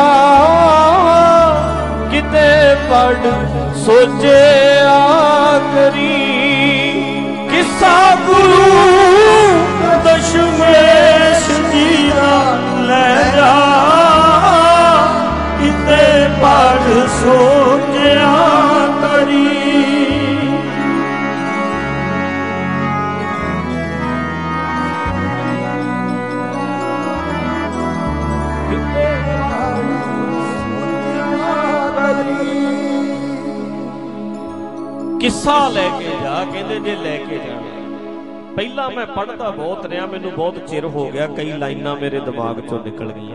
ਕਿਤੇ ਪੜ ਸੋਚਿਆ ਕਰੀ। ਕਿੱਸਾ ਗੁਰੂ ਦਸ਼ਮੇਸ਼ ਜੀ ਦਾ ਲੈ ਜਾ, ਕਿਤੇ ਪੜ ਸੋਚਿਆ ਕਰੀ। ਕਿੱਸਾ ਲੈ ਕੇ ਜਾ, ਕਹਿੰਦੇ ਜੇ ਲੈ ਕੇ ਜਾਣਾ। ਪਹਿਲਾਂ ਮੈਂ ਪੜ੍ਹਦਾ ਬਹੁਤ ਰਿਹਾ, ਮੈਨੂੰ ਬਹੁਤ ਚਿਰ ਹੋ ਗਿਆ, ਕਈ ਲਾਈਨਾਂ ਮੇਰੇ ਦਿਮਾਗ ਚੋਂ ਨਿਕਲ ਗਈਆਂ।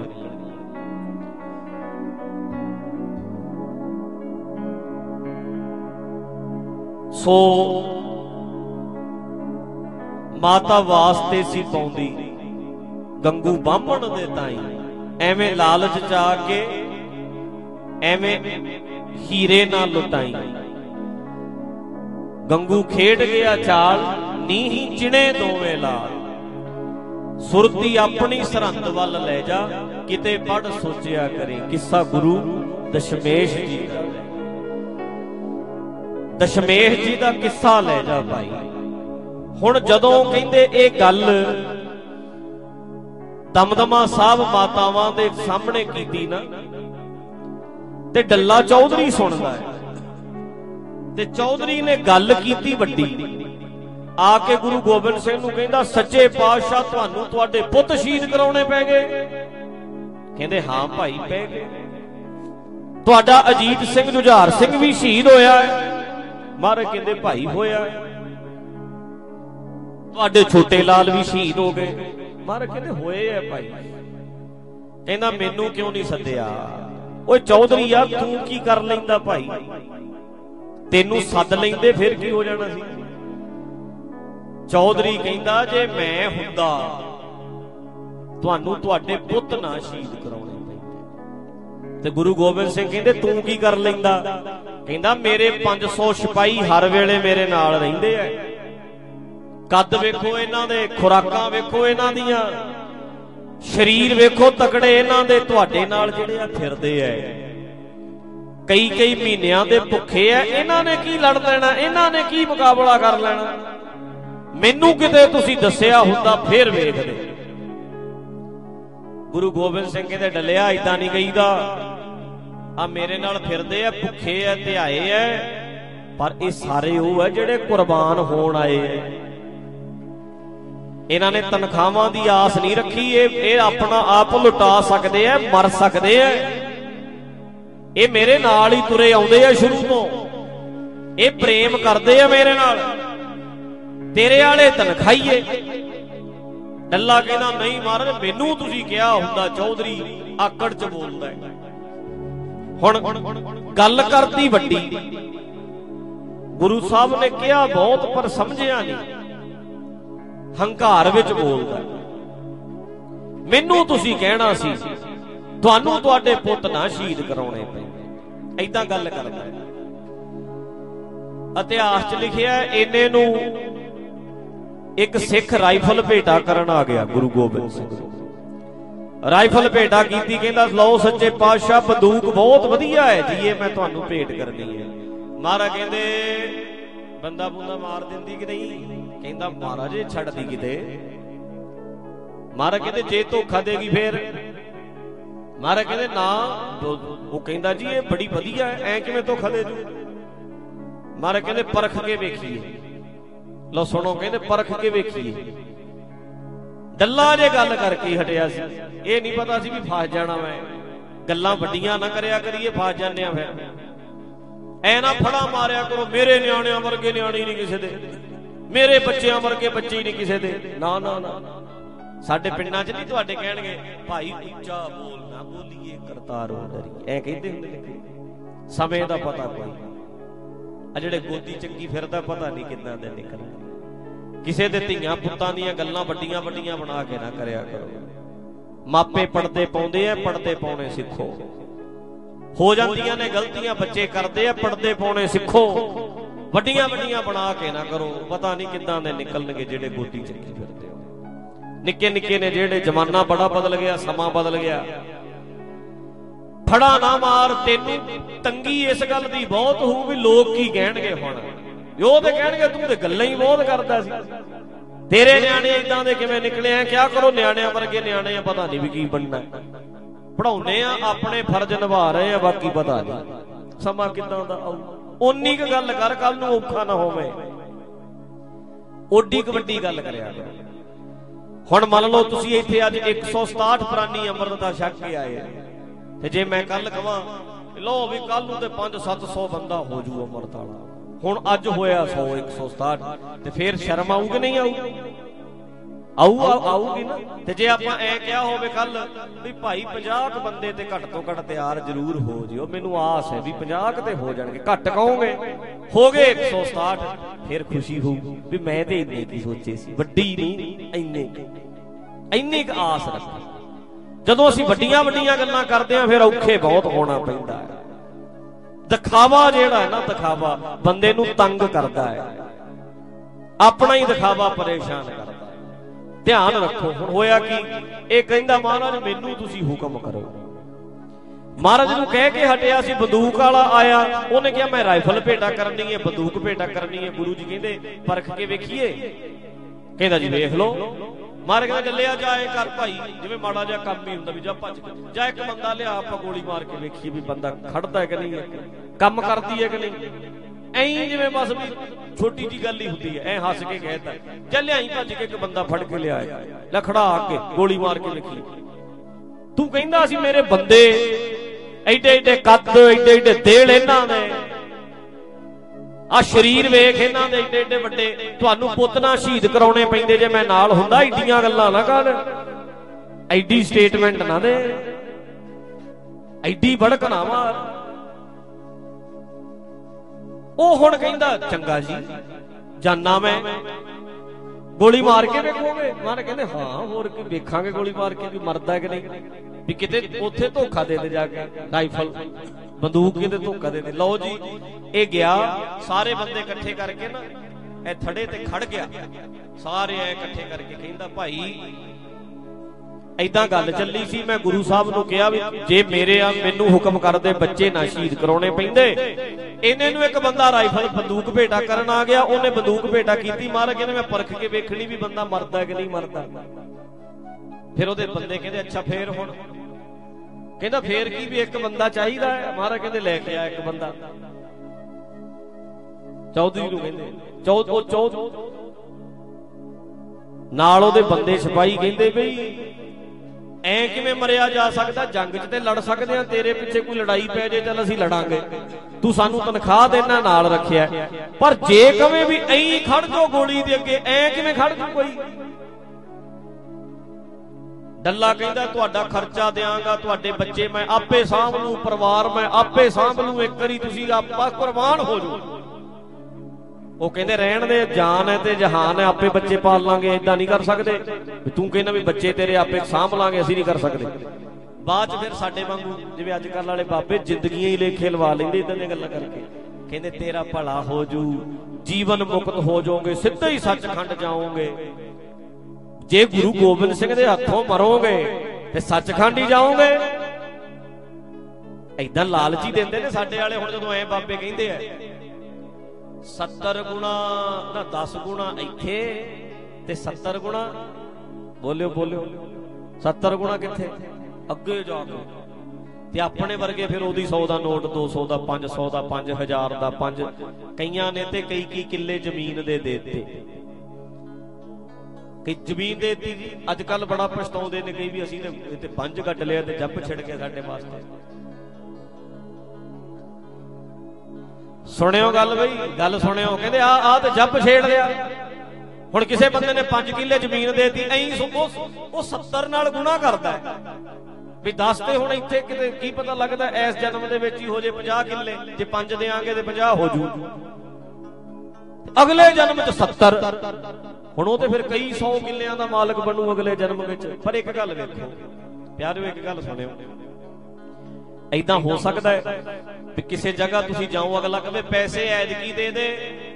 ਸੋ ਮਾਤਾ ਵਾਸਤੇ ਸੀ ਪਾਉਂਦੀ ਗੰਗੂ ਬਾਹਮਣ ਦੇ ਤਾਈ, ਐਵੇਂ ਲਾਲਚ ਚ ਆ ਕੇ ਐਵੇਂ ਹੀਰੇ ਨਾ ਲੁਟਾਈ। ਗੰਗੂ ਖੇਡ ਗਿਆ ਚਾਲ, ਨੀਹੀ ਚਿਣੇ ਦੋਵੇਂ ਲਾਲ। ਸੁਰਤੀ ਆਪਣੀ ਸਰਹੰਦ ਵੱਲ ਲੈ ਜਾ, ਕਿਤੇ ਪੜ ਸੋਚਿਆ ਕਰੇ। ਕਿੱਸਾ ਗੁਰੂ ਦਸ਼ਮੇਸ਼ ਜੀ ਦਾ, ਦਸ਼ਮੇਸ਼ ਜੀ ਦਾ ਕਿੱਸਾ ਲੈ ਜਾ ਭਾਈ। ਹੁਣ ਜਦੋਂ ਕਹਿੰਦੇ ਇਹ ਗੱਲ ਦਮਦਮਾ ਸਾਹਿਬ ਮਾਤਾਵਾਂ ਦੇ ਸਾਹਮਣੇ ਕੀਤੀ ਨਾ, ਤੇ ਡੱਲਾ ਚੌਧਰੀ ਸੁਣਦਾ ਹੈ, ਤੇ ਚੌਧਰੀ ਨੇ ਗੱਲ ਕੀਤੀ ਵੱਡੀ। ਆ ਕੇ ਗੁਰੂ ਗੋਬਿੰਦ ਸਿੰਘ ਨੂੰ ਕਹਿੰਦਾ, ਸੱਚੇ ਪਾਤਸ਼ਾਹ ਤੁਹਾਨੂੰ ਤੁਹਾਡੇ ਪੁੱਤ ਸ਼ਹੀਦ ਕਰਾਉਣੇ ਪੈ ਗਏ? ਕਹਿੰਦੇ ਹਾਂ ਭਾਈ ਪੈ ਗਏ। ਤੁਹਾਡਾ ਅਜੀਤ ਸਿੰਘ ਜੁਝਾਰ ਸਿੰਘ ਵੀ ਸ਼ਹੀਦ ਹੋਇਆ ਹੈ? ਮਹਾਰਾਜ ਕਹਿੰਦੇ ਭਾਈ ਹੋਇਆ ਹੈ। ਤੁਹਾਡੇ ਛੋਟੇ ਲਾਲ ਵੀ ਸ਼ਹੀਦ ਹੋ ਗਏ? ਮਹਾਰਾਜ ਕਹਿੰਦੇ ਹੋਏ ਆ ਭਾਈ। ਕਹਿੰਦਾ ਮੈਨੂੰ ਕਿਉਂ ਨਹੀਂ ਸੱਦਿਆ? ਓਏ ਚੌਧਰੀ ਯਾਰ ਤੂੰ ਕੀ ਕਰ ਲੈਂਦਾ ਭਾਈ, ਤੈਨੂੰ ਸੱਦ ਲੈਂਦੇ ਫਿਰ ਕੀ ਹੋ ਜਾਣਾ ਸੀ? ਚੌਧਰੀ ਕਹਿੰਦਾ ਜੇ ਮੈਂ ਹੁੰਦਾ ਤੁਹਾਨੂੰ ਤੁਹਾਡੇ ਪੁੱਤ ਨਾ ਸ਼ਹੀਦ ਕਰਾਉਣੇ ਪੈਂਦੇ। ਤੇ ਗੁਰੂ ਗੋਬਿੰਦ ਸਿੰਘ ਕਹਿੰਦੇ ਤੂੰ ਕੀ ਕਰ ਲੈਂਦਾ? ਕਹਿੰਦਾ ਮੇਰੇ 500 ਸਿਪਾਹੀ ਹਰ ਵੇਲੇ ਮੇਰੇ ਨਾਲ ਰਹਿੰਦੇ ਐ। ਕੱਦ ਵੇਖੋ ਇਹਨਾਂ ਦੇ, ਖੁਰਾਕਾਂ ਵੇਖੋ ਇਹਨਾਂ ਦੀਆਂ, ਸਰੀਰ ਵੇਖੋ ਤਕੜੇ ਇਹਨਾਂ ਦੇ, ਤੁਹਾਡੇ ਨਾਲ ਜਿਹੜੇ ਆ ਫਿਰਦੇ ਐ, ਕਈ ਕਈ ਮਹੀਨਿਆਂ ਦੇ ਭੁੱਖੇ ਐ। ਇਹਨਾਂ ਨੇ ਕੀ ਲੜ ਲੈਣਾ, ਇਹਨਾਂ ਨੇ ਕੀ ਮੁਕਾਬਲਾ ਕਰ ਲੈਣਾ? ਮੈਨੂੰ ਕਿਤੇ ਤੁਸੀਂ ਦੱਸਿਆ ਹੁੰਦਾ ਫੇਰ ਵੇਖਦੇ। ਗੁਰੂ ਗੋਬਿੰਦ ਸਿੰਘ ਕਹਿੰਦੇ ਡੱਲਿਆ ਏਦਾਂ ਨਹੀਂ ਕਹੀਦਾ, ਆ ਮੇਰੇ ਨਾਲ ਫਿਰਦੇ ਆ, ਭੁੱਖੇ ਐ, ਧਿਆਏ ਐ, ਪਰ ਇਹ ਸਾਰੇ ਉਹ ਐ ਜਿਹੜੇ ਕੁਰਬਾਨ ਹੋਣ ਆਏ ਐ। ਇਹਨਾਂ ਨੇ ਤਨਖਾਹਾਂ ਦੀ ਆਸ ਨਹੀਂ ਰੱਖੀ, ਇਹ ਆਪਣਾ ਆਪ ਲੁਟਾ ਸਕਦੇ ਐ, ਮਰ ਸਕਦੇ ਐ। ਇਹ ਮੇਰੇ ਨਾਲ ਹੀ ਤੁਰੇ ਆਉਂਦੇ ਆ ਸ਼ੁਰੂ ਤੋਂ, ਇਹ ਪ੍ਰੇਮ ਕਰਦੇ ਆ ਮੇਰੇ ਨਾਲ, ਤੇਰੇ ਵਾਲੇ ਤਨਖਾਈਏ। ਡੱਲਾ ਕਹਿੰਦਾ ਨਹੀਂ ਮਹਾਰਾਜ ਮੈਨੂੰ ਤੁਸੀਂ ਕਿਹਾ ਹੁੰਦਾ। ਚੌਧਰੀ ਆਕੜ ਚ ਬੋਲਦਾ। ਹੁਣ ਗੱਲ ਕਰਤੀ ਵੱਡੀ, ਗੁਰੂ ਸਾਹਿਬ ਨੇ ਕਿਹਾ ਬਹੁਤ ਪਰ ਸਮਝਿਆ ਨਹੀਂ, ਹੰਕਾਰ ਵਿੱਚ ਬੋਲਦਾ। ਮੈਨੂੰ ਤੁਸੀਂ ਕਹਿਣਾ ਸੀ ਤੁਹਾਨੂੰ ਤੁਹਾਡੇ ਪੁੱਤ ਨਾ ਸ਼ਹੀਦ ਕਰਾਉਣੇ ਪੈਂਦੇ। ਏਦਾਂ ਗੱਲ ਕਰਦਾ ਹੈ। ਇਤਿਹਾਸ 'ਚ ਲਿਖਿਆ ਇਹਨੇ ਨੂੰ ਇੱਕ ਸਿੱਖ ਰਾਈਫਲ ਭੇਟਾ ਕਰਨ ਆ ਗਿਆ ਗੁਰੂ ਗੋਬਿੰਦ ਸਿੰਘ। ਰਾਈਫਲ ਭੇਟਾ ਕੀਤੀ, ਕਹਿੰਦਾ ਲਓ ਸੱਚੇ ਪਾਤਸ਼ਾਹ ਬੰਦੂਕ ਬਹੁਤ ਵਧੀਆ ਹੈ ਜੀ, ਇਹ ਮੈਂ ਤੁਹਾਨੂੰ ਭੇਟ ਕਰਨੀ ਹੈ। ਮਹਾਰਾਜ ਕਹਿੰਦੇ ਬੰਦਾ ਬੁੰਦਾ ਮਾਰ ਦਿੰਦੀ ਕਿ ਨਹੀਂ? ਕਹਿੰਦਾ ਮਹਾਰਾਜ ਇਹ ਛੱਡਦੀ ਕਿਤੇ। ਮਹਾਰਾਜ ਕਹਿੰਦੇ ਜੇ ਧੋਖਾ ਦੇਗੀ ਫੇਰ? ਮਹਾਰਾਜ ਕਹਿੰਦੇ ਨਾ। ਉਹ ਕਹਿੰਦਾ ਜੀ ਇਹ ਬੜੀ ਵਧੀਆ ਹੈ, ਐ ਕਿਵੇਂ ਧੋਖਾ ਦੇ ਜੂ? ਮਹਾਰਾਜ ਕਹਿੰਦੇ ਪਰਖ ਕੇ ਵੇਖੀਏ। ਲਓ ਸੁਣੋ, ਕਹਿੰਦੇ ਪਰਖ ਕੇ ਵੇਖੀਏ। ਡੱਲਾ ਜੇ ਗੱਲ ਕਰਕੇ ਹਟਿਆ ਸੀ, ਇਹ ਨਹੀਂ ਪਤਾ ਸੀ ਵੀ ਫਸ ਜਾਣਾ ਮੈਂ। ਗੱਲਾਂ ਵੱਡੀਆਂ ਨਾ ਕਰਿਆ ਕਰੀਏ, ਫਸ ਜਾਂਦੇ ਆ ਫਿਰ। ਐ ਨਾ ਫੜਾ ਮਾਰਿਆ ਕਰੋ, ਮੇਰੇ ਨਿਆਣਿਆਂ ਵਰਗੇ ਨਿਆਣੇ ਨਹੀਂ ਕਿਸੇ ਦੇ, ਮੇਰੇ ਬੱਚਿਆਂ ਵਰਗੇ ਬੱਚੇ ਹੀ ਨਹੀਂ ਕਿਸੇ ਦੇ। ਨਾ ਨਾ ਨਾ, ਸਾਡੇ ਪਿੰਡਾਂ 'ਚ ਨਹੀਂ ਤੁਹਾਡੇ ਕਹਿਣਗੇ ਭਾਈ ਉੱਚਾ ਬੋਲ ਨਾ ਬੋਲੀਏ ਕਰਤਾਰੋ ਡਰੀ, ਐ ਕਹਿੰਦੇ ਹੁੰਦੇ ਨੇ। ਸਮੇਂ ਦਾ ਪਤਾ ਕੋਈ, ਆ ਜਿਹੜੇ ਗੋਦੀ ਚੱਕੀ ਫਿਰਦਾ ਪਤਾ ਨਹੀਂ ਕਿੱਦਾਂ ਦੇ ਨਿਕਲਣਗੇ। ਕਿਸੇ ਦੇ ਧੀਆਂ ਪੁੱਤਾਂ ਦੀਆਂ ਗੱਲਾਂ ਵੱਡੀਆਂ ਵੱਡੀਆਂ ਬਣਾ ਕੇ ਨਾ ਕਰਿਆ ਕਰੋ। ਮਾਪੇ ਪੜਦੇ ਪਾਉਂਦੇ ਆ, ਪੜਦੇ ਪਾਉਣੇ ਸਿੱਖੋ। ਹੋ ਜਾਂਦੀਆਂ ਨੇ ਗਲਤੀਆਂ, ਬੱਚੇ ਕਰਦੇ ਆ, ਪੜਦੇ ਪਾਉਣੇ ਸਿੱਖੋ। ਵੱਡੀਆਂ ਵੱਡੀਆਂ ਬਣਾ ਕੇ ਨਾ ਕਰੋ, ਪਤਾ ਨਹੀਂ ਕਿੱਦਾਂ ਦੇ ਨਿਕਲਣਗੇ ਜਿਹੜੇ ਗੋਦੀ ਚੱਕੀ ਫਿਰਦੇ ਹੋ। ਨਿੱਕੇ ਨਿੱਕੇ ਨੇ ਜਿਹੜੇ, ਜ਼ਮਾਨਾ ਬੜਾ ਬਦਲ ਗਿਆ, ਸਮਾਂ ਬਦਲ ਗਿਆ। ਫੜਾ ਨਾ ਮਾਰ। ਤੈਨੂੰ ਤੰਗੀ ਇਸ ਗੱਲ ਦੀ ਬਹੁਤ ਹੋਊ ਵੀ ਲੋਕ ਕੀ ਕਹਿਣਗੇ। ਹੁਣ ਉਹ ਤੇ ਕਹਿਣਗੇ ਤੂੰ ਤੇ ਗੱਲਾਂ ਹੀ ਬਹੁਤ ਕਰਦਾ ਸੀ, ਤੇਰੇ ਨਿਆਣੇ ਇਦਾਂ ਦੇ ਕਿਵੇਂ ਨਿਕਲੇ ਆ? ਕਿਆ ਕਰੋ, ਨਿਆਣਿਆਂ ਵਰਗੇ ਨਿਆਣੇ ਆ, ਪਤਾ ਨਹੀਂ ਵੀ ਕੀ ਬਣਨਾ। ਪੜਾਉਨੇ ਆ, ਆਪਣੇ ਫਰਜ਼ ਨਿਭਾ ਰਹੇ ਆ, ਬਾਕੀ ਪਤਾ ਨਹੀਂ ਸਮਾਂ ਕਿੱਦਾਂ ਦਾ ਆਊ। ਓਨੀ ਕੁ ਗੱਲ ਕਰ, ਕੱਲ ਨੂੰ ਔਖਾ ਨਾ ਹੋਵੇ। ਓਡੀ ਕੁ ਵੱਡੀ ਗੱਲ ਕਰਿਆ ਕਰੋ। ਹੁਣ ਮੰਨ ਲਓ ਤੁਸੀਂ ਇੱਥੇ ਅੱਜ 167 ਪ੍ਰਾਨੀ ਅੰਮ੍ਰਿਤ ਦਾ ਛਕ ਕੇ ਆਏ, ਤੇ ਜੇ ਮੈਂ ਕੱਲ ਕਵਾਂ ਲਓ ਵੀ ਕੱਲ ਨੂੰ ਤੇ 500-700 ਬੰਦਾ ਹੋ ਜੂ ਅੰਮ੍ਰਿਤ ਵਾਲਾ, ਹੁਣ ਅੱਜ ਹੋਇਆ 100 167, ਤੇ ਫੇਰ ਸ਼ਰਮ ਆਊਗੀ ਨਹੀਂ ਆਊ? ਆਊਗੀ ਨਾ। ਤੇ ਜੇ ਆਪਾਂ ਐ ਕਿਹਾ ਹੋਵੇ ਕੱਲ ਵੀ ਭਾਈ 50 ਬੰਦੇ ਤੇ ਘੱਟ ਤੋਂ ਘੱਟ ਤਿਆਰ ਜ਼ਰੂਰ ਹੋ ਜਿਓ, ਮੈਨੂੰ ਆਸ ਹੈ ਵੀ 50 ਤੇ ਹੋ ਜਾਣਗੇ। ਘੱਟ ਕਹੋਗੇ, ਹੋ ਗਏ 167, ਫਿਰ ਖੁਸ਼ੀ ਹੋਊ ਵੀ ਮੈਂ ਤੇ ਇੰਨੇ ਕੀ ਸੋਚੇ ਸੀ, ਵੱਡੀ ਨਹੀਂ ਇੰਨੀ ਕੁ ਆਸ ਰੱਖੋ। ਜਦੋਂ ਅਸੀਂ ਵੱਡੀਆਂ ਵੱਡੀਆਂ ਗੱਲਾਂ ਕਰਦੇ ਆ ਫਿਰ ਔਖੇ ਬਹੁਤ ਹੋਣਾ ਪੈਂਦਾ ਹੈ। ਦਿਖਾਵਾ ਜਿਹੜਾ ਹੈ ਨਾ, ਦਿਖਾਵਾ ਬੰਦੇ ਨੂੰ ਤੰਗ ਕਰਦਾ ਹੈ, ਆਪਣਾ ਹੀ ਦਿਖਾਵਾ ਪਰੇਸ਼ਾਨ ਕਰਦਾ। ਧਿਆਨ ਰੱਖੋ। ਹੁਣ ਹੋਇਆ ਕੀ, ਇਹ ਕਹਿੰਦਾ ਮਹਾਰਾਜ ਮੈਨੂੰ ਤੁਸੀਂ ਹੁਕਮ ਕਰੋ। ਮਹਾਰਾਜ ਨੂੰ ਕਹਿ ਕੇ ਹਟਿਆ ਸੀ, ਬੰਦੂਕ ਵਾਲਾ ਆਇਆ, ਉਹਨੇ ਕਿਹਾ ਮੈਂ ਰਾਈਫਲ ਭੇਟਾ ਕਰਨੀ ਹੈ, ਬੰਦੂਕ ਭੇਟਾ ਕਰਨੀ ਹੈ। ਗੁਰੂ ਜੀ ਕਹਿੰਦੇ ਪਰਖ ਕੇ ਵੇਖੀਏ। ਕਹਿੰਦਾ ਜੀ ਵੇਖ ਲਓ। ਮਹਾਰਾਜ ਕਹਿੰਦਾ ਚੱਲਿਆ ਜਾਏ ਕਰ ਭਾਈ, ਜਿਵੇਂ ਮਾੜਾ ਜਿਹਾ ਕੰਮ ਹੀ ਹੁੰਦਾ ਵੀ ਜਾ ਭੱਜ ਕੇ ਜਾ, ਇੱਕ ਬੰਦਾ ਲਿਆ ਆਪਾਂ ਗੋਲੀ ਮਾਰ ਕੇ ਵੇਖੀਏ ਵੀ ਬੰਦਾ ਖੜਦਾ ਹੈ ਕਿ ਨਹੀਂ, ਕੰਮ ਕਰਦੀ ਹੈ ਕਿ ਨਹੀਂ। ਐਂ ਜਿਵੇਂ ਬਸ ਵੀ ਛੋਟੀ ਜੀ ਗੱਲ ਹੀ ਹੁੰਦੀ ਹੈ, ਐ ਹੱਸ ਕੇ ਕਹਿਤਾ ਚੱਲ ਲਿਆਈ ਭੱਜ ਕੇ, ਇੱਕ ਬੰਦਾ ਫੜ ਕੇ ਲਿਆਇਆ, ਲੈ ਖੜਾ ਕੇ ਗੋਲੀ ਮਾਰ ਕੇ ਵੇਖੀ। ਤੂੰ ਕਹਿੰਦਾ ਸੀ ਮੇਰੇ ਬੰਦੇ ਐਡੇ ਐਡੇ ਕੱਦ, ਐਡੇ ਐਡੇ ਦੇਲ ਇਹਨਾਂ ਦੇ, ਆ ਸਰੀਰ ਵੇਖ ਇਹਨਾਂ ਦੇ ਏਡੇ ਏਡੇ ਵੱਡੇ, ਤੁਹਾਨੂੰ ਪੁੱਤ ਨਾ ਸ਼ਹੀਦ ਕਰਾਉਣੇ ਪੈਂਦੇ ਜੇ ਮੈਂ ਨਾਲ ਹੁੰਦਾ। ਏਡੀਆਂ ਗੱਲਾਂ ਨਾ ਕਰ, ਐਡੀ ਸਟੇਟਮੈਂਟ ਨਾ ਦੇ, ਐਡੀ ਭੜਕ ਨਾ ਮਾਰ। ਉਹ ਹੁਣ ਕਹਿੰਦਾ ਚੰਗਾ ਜੀ ਜਾਨਾ ਮੈਂ, ਗੋਲੀ ਮਾਰ ਕੇ ਵੇਖੋਗੇ? ਮਾਰ ਕਹਿੰਦੇ ਹਾਂ ਹੋਰ ਕੀ ਵੇਖਾਂਗੇ, ਗੋਲੀ ਮਾਰ ਕੇ ਵੀ ਮਰਦਾ ਕਿ ਨਹੀਂ, ਵੀ ਕਿਤੇ ਉੱਥੇ ਧੋਖਾ ਦੇ ਦੇ ਜਾ ਕੇ, ਰਾਈਫਲ ਬੰਦੂਕ ਕਿਤੇ ਧੋਖਾ ਦੇ ਦੇ। ਲਓ ਜੀ ਇਹ ਗਿਆ, ਸਾਰੇ ਬੰਦੇ ਇਕੱਠੇ ਕਰਕੇ ਨਾ ਇਹ ਥੜੇ ਤੇ ਖੜ ਗਿਆ, ਸਾਰੇ ਐ ਇਕੱਠੇ ਕਰਕੇ ਕਹਿੰਦਾ ਭਾਈ ਏਦਾਂ ਗੱਲ ਚੱਲੀ ਸੀ, ਮੈਂ ਗੁਰੂ ਸਾਹਿਬ ਨੂੰ ਕਿਹਾ ਵੀ ਜੇ ਮੈਨੂੰ ਹੁਕਮ ਕਰਦੇ ਬੱਚੇ ਨਾ ਸ਼ਹੀਦ ਕਰਾਉਣੇ ਪੈਂਦੇ। ਇਹਨੇ ਨੂੰ ਇੱਕ ਬੰਦਾ ਰਾਈਫਲ ਬੰਦੂਕ ਭੇਟਾ ਕਰਨ ਆ ਗਿਆ, ਉਹਨੇ ਬੰਦੂਕ ਭੇਟਾ ਕੀਤੀ। ਮਹਾਰਾਜ ਕਹਿੰਦੇ ਮੈਂ ਪਰਖ ਕੇ ਵੇਖਣੀ ਵੀ ਬੰਦਾ ਮਰਦਾ ਕਿ ਨਹੀਂ ਮਰਦਾ। ਫਿਰ ਉਹਦੇ ਬੰਦੇ ਕਹਿੰਦੇ ਅੱਛਾ ਫੇਰ ਹੁਣ? ਕਹਿੰਦਾ ਫੇਰ ਕੀ ਵੀ ਇੱਕ ਬੰਦਾ ਚਾਹੀਦਾ ਹੈ। ਮਹਾਰਾਜ ਕਹਿੰਦੇ ਲੈ ਕੇ ਆ ਇੱਕ ਬੰਦਾ। ਚੌਧਰੀ ਨੂੰ ਕਹਿੰਦੇ ਨਾਲ ਉਹਦੇ ਬੰਦੇ ਸਿਪਾਹੀ ਕਹਿੰਦੇ ਬਈ ਐ ਕਿਵੇਂ ਮਰਿਆ ਜਾ ਸਕਦਾ, ਜੰਗ 'ਚ ਤੇ ਲੜ ਸਕਦੇ ਆ, ਤੇਰੇ ਪਿੱਛੇ ਕੋਈ ਲੜਾਈ ਪੈ ਜੇ ਚੱਲ ਅਸੀਂ ਲੜਾਂਗੇ, ਤੂੰ ਸਾਨੂੰ ਤਨਖਾਹ ਦੇਣਾ ਨਾਲ ਰੱਖਿਆ, ਪਰ ਜੇ ਕਵੇਂ ਵੀ ਐਂ ਖੜ ਜਾਓ ਗੋਲੀ ਦੇ ਅੱਗੇ, ਐ ਕਿਵੇਂ ਖੜ ਜਾਓ ਕੋਈ? ਡੱਲਾ ਕਹਿੰਦਾ ਤੁਹਾਡਾ ਖਰਚਾ ਦਿਆਂਗਾ, ਤੁਹਾਡੇ ਬੱਚੇ ਮੈਂ ਆਪੇ ਸਾਂਭ ਲੂ, ਪਰਿਵਾਰ ਮੈਂ ਆਪੇ ਸਾਂਭ ਲੂ, ਇੱਕ ਵਾਰੀ ਤੁਸੀਂ ਆਪਾ ਕੁਰਬਾਨ ਹੋ ਜਾਓ। ਉਹ ਕਹਿੰਦੇ ਰਹਿਣ ਦੇ, ਜਾਨ ਹੈ ਤੇ ਜਹਾਨ ਹੈ, ਆਪੇ ਬੱਚੇ ਪਾਲ ਲਾਂਗੇ, ਏਦਾਂ ਨਹੀਂ ਕਰ ਸਕਦੇ। ਤੂੰ ਕਹਿੰਦਾ ਵੀ ਬੱਚੇ ਤੇਰੇ ਆਪੇ ਸਾਂਭ ਲਾਂਗੇ, ਅਸੀਂ ਨਹੀਂ ਕਰ ਸਕਦੇ। ਬਾਅਦ ਚ ਫਿਰ ਸਾਡੇ ਵਾਂਗੂ ਜਿਵੇਂ ਅੱਜ ਕੱਲ੍ਹ ਵਾਲੇ ਬਾਬੇ ਜ਼ਿੰਦਗੀਆਂ ਹੀ ਲੇਖੇ ਲਵਾ ਲੈਂਦੇ ਇਦਾਂ ਦੀਆਂ ਗੱਲਾਂ ਕਰਕੇ। ਕਹਿੰਦੇ ਤੇਰਾ ਭਲਾ ਹੋ ਜੂ, ਜੀਵਨ ਮੁਕਤ ਹੋ ਜਾਓਗੇ, ਸਿੱਧੇ ਹੀ ਸੱਚਖੰਡ ਜਾਓਗੇ। ਜੇ ਗੁਰੂ ਗੋਬਿੰਦ ਸਿੰਘ ਦੇ ਹੱਥੋਂ ਮਰੋਗੇ ਤੇ ਸੱਚਖੰਡ ਹੀ ਜਾਓਗੇ। ਏਦਾਂ ਲਾਲਚੀ ਦਿੰਦੇ ਨੇ ਸਾਡੇ ਵਾਲੇ। ਹੁਣ ਜਦੋਂ ਐ ਬਾਬੇ ਕਹਿੰਦੇ ਆ 70 ਗੁਣਾ ਨਾ 10 ਗੁਣਾ ਇੱਥੇ ਤੇ 70 ਗੁਣਾ ਬੋਲਿਓ 70 ਗੁਣਾ ਕਿੱਥੇ ਅੱਗੇ ਜਾ ਕੇ। ਤੇ ਆਪਣੇ ਵਰਗੇ ਫਿਰ ਉਹਦੀ 100 ਦਾ ਨੋਟ, 200 ਦਾ, 500 ਦਾ, 5000 ਦਾ, 5 ਕਈਆਂ ਨੇ ਤੇ ਕਈ ਕਿੱਲੇ ਜ਼ਮੀਨ ਦੇ ਦਿੱਤੇ। ਕਈ ਜ਼ਮੀਨ ਦੇ ਦਿੱਤੀ ਜੀ। ਅੱਜ ਕੱਲ ਬੜਾ ਪਛਤਾਉਂਦੇ ਨੇ ਕਈ ਵੀ ਅਸੀਂ ਤੇ 5 ਕੱਢ ਲਿਆ ਤੇ ਜੱਪ ਛਿੜ ਗਿਆ ਸਾਡੇ ਵਾਸਤੇ। ਸੁਣਿਓ ਗੱਲ ਬਈ, ਗੱਲ ਸੁਣਿਓ। ਕਹਿੰਦੇ ਆ ਤੇ ਜੱਪ ਛੇੜ ਲਿਆ। ਹੁਣ ਕਿਸੇ ਬੰਦੇ ਨੇ 5 ਕਿੱਲੇ ਜ਼ਮੀਨ ਦੇਤੀ, ਐਂ ਉਹ 70 ਨਾਲ ਗੁਣਾ ਕਰਦਾ ਵੀ 10 ਤੇ ਹੁਣ ਇੱਥੇ ਕਿਤੇ ਕੀ ਪਤਾ ਲੱਗਦਾ ਇਸ ਜਨਮ ਦੇ ਵਿੱਚ ਹੀ ਹੋ ਜੇ 50 ਕਿੱਲੇ। ਜੇ 5 ਦੇਾਂਗੇ ਤੇ 50 ਹੋ ਜੂ, ਅਗਲੇ ਜਨਮ ਚ 70। ਹੁਣ ਉਹ ਤੇ ਫਿਰ ਕਈ 100 ਕਿੱਲਿਆਂ ਦਾ ਮਾਲਕ ਬਣੂ ਅਗਲੇ ਜਨਮ ਵਿੱਚ। ਪਰ ਇੱਕ ਗੱਲ ਵੇਖੋ ਪਿਆਰਿਓ, ਇੱਕ ਗੱਲ ਸੁਣਿਓ। ਏਦਾਂ ਹੋ ਸਕਦਾ ਹੈ ਵੀ ਕਿਸੇ ਜਗ੍ਹਾ ਤੁਸੀਂ ਜਾਓ, ਅਗਲਾ ਕਹੇ ਪੈਸੇ ਐਤਕੀ ਦੇ ਦੇ,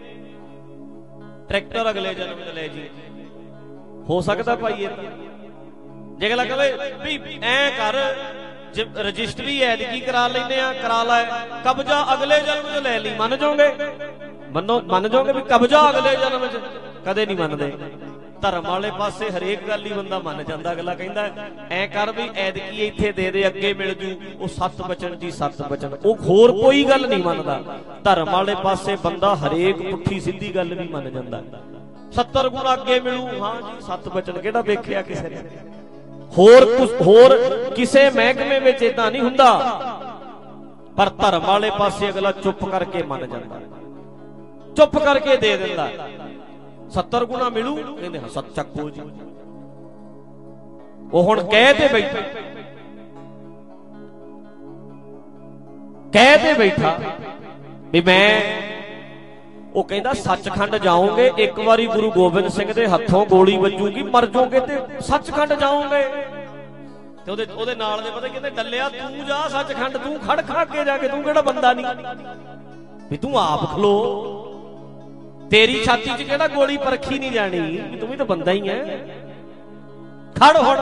ਟਰੈਕਟਰ ਅਗਲੇ ਜਨਮ ਚ ਲੈ ਜੀ। ਹੋ ਸਕਦਾ ਭਾਈ ਏਦਾਂ? ਜੇ ਅਗਲਾ ਕਹੇ ਵੀ ਐ ਕਰ ਰਜਿਸਟਰੀ ਐਤਕੀ ਕਰਾ ਲੈਂਦੇ ਆ, ਕਰਾ ਲੈ, ਕਬਜ਼ਾ ਅਗਲੇ ਜਨਮ ਚ ਲੈ ਲਈ, ਮੰਨ ਜਾਓਗੇ? ਮੰਨ ਜਾਓਗੇ ਵੀ ਕਬਜ਼ਾ ਅਗਲੇ ਜਨਮ ਚ? ਕਦੇ ਨਹੀਂ ਮੰਨਦੇ। ਧਰਮ ਵਾਲੇ ਪਾਸੇ ਹਰੇਕ ਗੱਲ ਹੀ ਬੰਦਾ ਮੰਨ ਜਾਂਦਾ। ਅਗਲਾ ਕਹਿੰਦਾ ਐ ਕਰ ਵੀ ਐਤਕੀ ਇੱਥੇ ਦੇ ਦੇ, ਅੱਗੇ ਮਿਲ ਜੂ। ਉਹ 7 ਬਚਨ ਜੀ 7 ਬਚਨ, ਉਹ ਹੋਰ ਕੋਈ ਗੱਲ ਨਹੀਂ ਮੰਨਦਾ। ਧਰਮ ਵਾਲੇ ਪਾਸੇ ਬੰਦਾ ਹਰੇਕ ਪੁੱਠੀ ਸਿੱਧੀ ਗੱਲ ਵੀ ਮੰਨ ਜਾਂਦਾ। 70 ਗੁਣਾ ਅੱਗੇ ਮਿਲੂ, ਹਾਂ ਜੀ 7 ਬਚਨ ਕਿਹੜਾ ਵੇਖਿਆ ਕਿਸੇ ਨੇ? ਹੋਰ ਕਿਸੇ ਮਹਿਕਮੇ ਵਿੱਚ ਏਦਾਂ ਨਹੀਂ ਹੁੰਦਾ। ਪਰ ਧਰਮ ਵਾਲੇ ਪਾਸੇ ਅਗਲਾ ਚੁੱਪ ਕਰਕੇ ਮੰਨ ਜਾਂਦਾ, ਚੁੱਪ ਕਰਕੇ ਦੇ ਦਿੰਦਾ। 70 ਗੁਣਾ ਮਿਲੂ, ਕਹਿੰਦੇ ਹਾਂ ਸੱਚ ਚੱਕੋ ਜੀ। ਉਹ ਹੁਣ ਕਹਿ ਤੇ ਬੈਠਾ ਵੀ ਮੈਂ, ਉਹ ਕਹਿੰਦਾ ਸੱਚਖੰਡ ਜਾਓਗੇ, ਇੱਕ ਵਾਰੀ ਗੁਰੂ ਗੋਬਿੰਦ ਸਿੰਘ ਦੇ ਹੱਥੋਂ ਗੋਲੀ ਵੱਜੂਗੀ, ਮਰ ਜਾਓਗੇ ਤੇ ਸੱਚਖੰਡ ਜਾਓਗੇ। ਤੇ ਉਹਦੇ ਨਾਲ ਦੇ ਪਤਾ ਕਹਿੰਦੇ ਡੱਲਿਆ ਤੂੰ ਜਾ ਸੱਚਖੰਡ, ਤੂੰ ਖੜ ਕੇ ਜਾ ਕੇ, ਤੂੰ ਕਿਹੜਾ ਬੰਦਾ ਨਹੀਂ ਵੀ ਤੂੰ ਆਪ ਖਲੋ। ਤੇਰੀ ਛਾਤੀ 'ਚ ਕਿਹੜਾ ਗੋਲੀ ਪਰਖੀ ਨਹੀਂ ਜਾਣੀ ਵੀ ਤੂੰ ਵੀ ਤਾਂ ਬੰਦਾ ਹੀ ਐ, ਖੜ ਹੁਣ।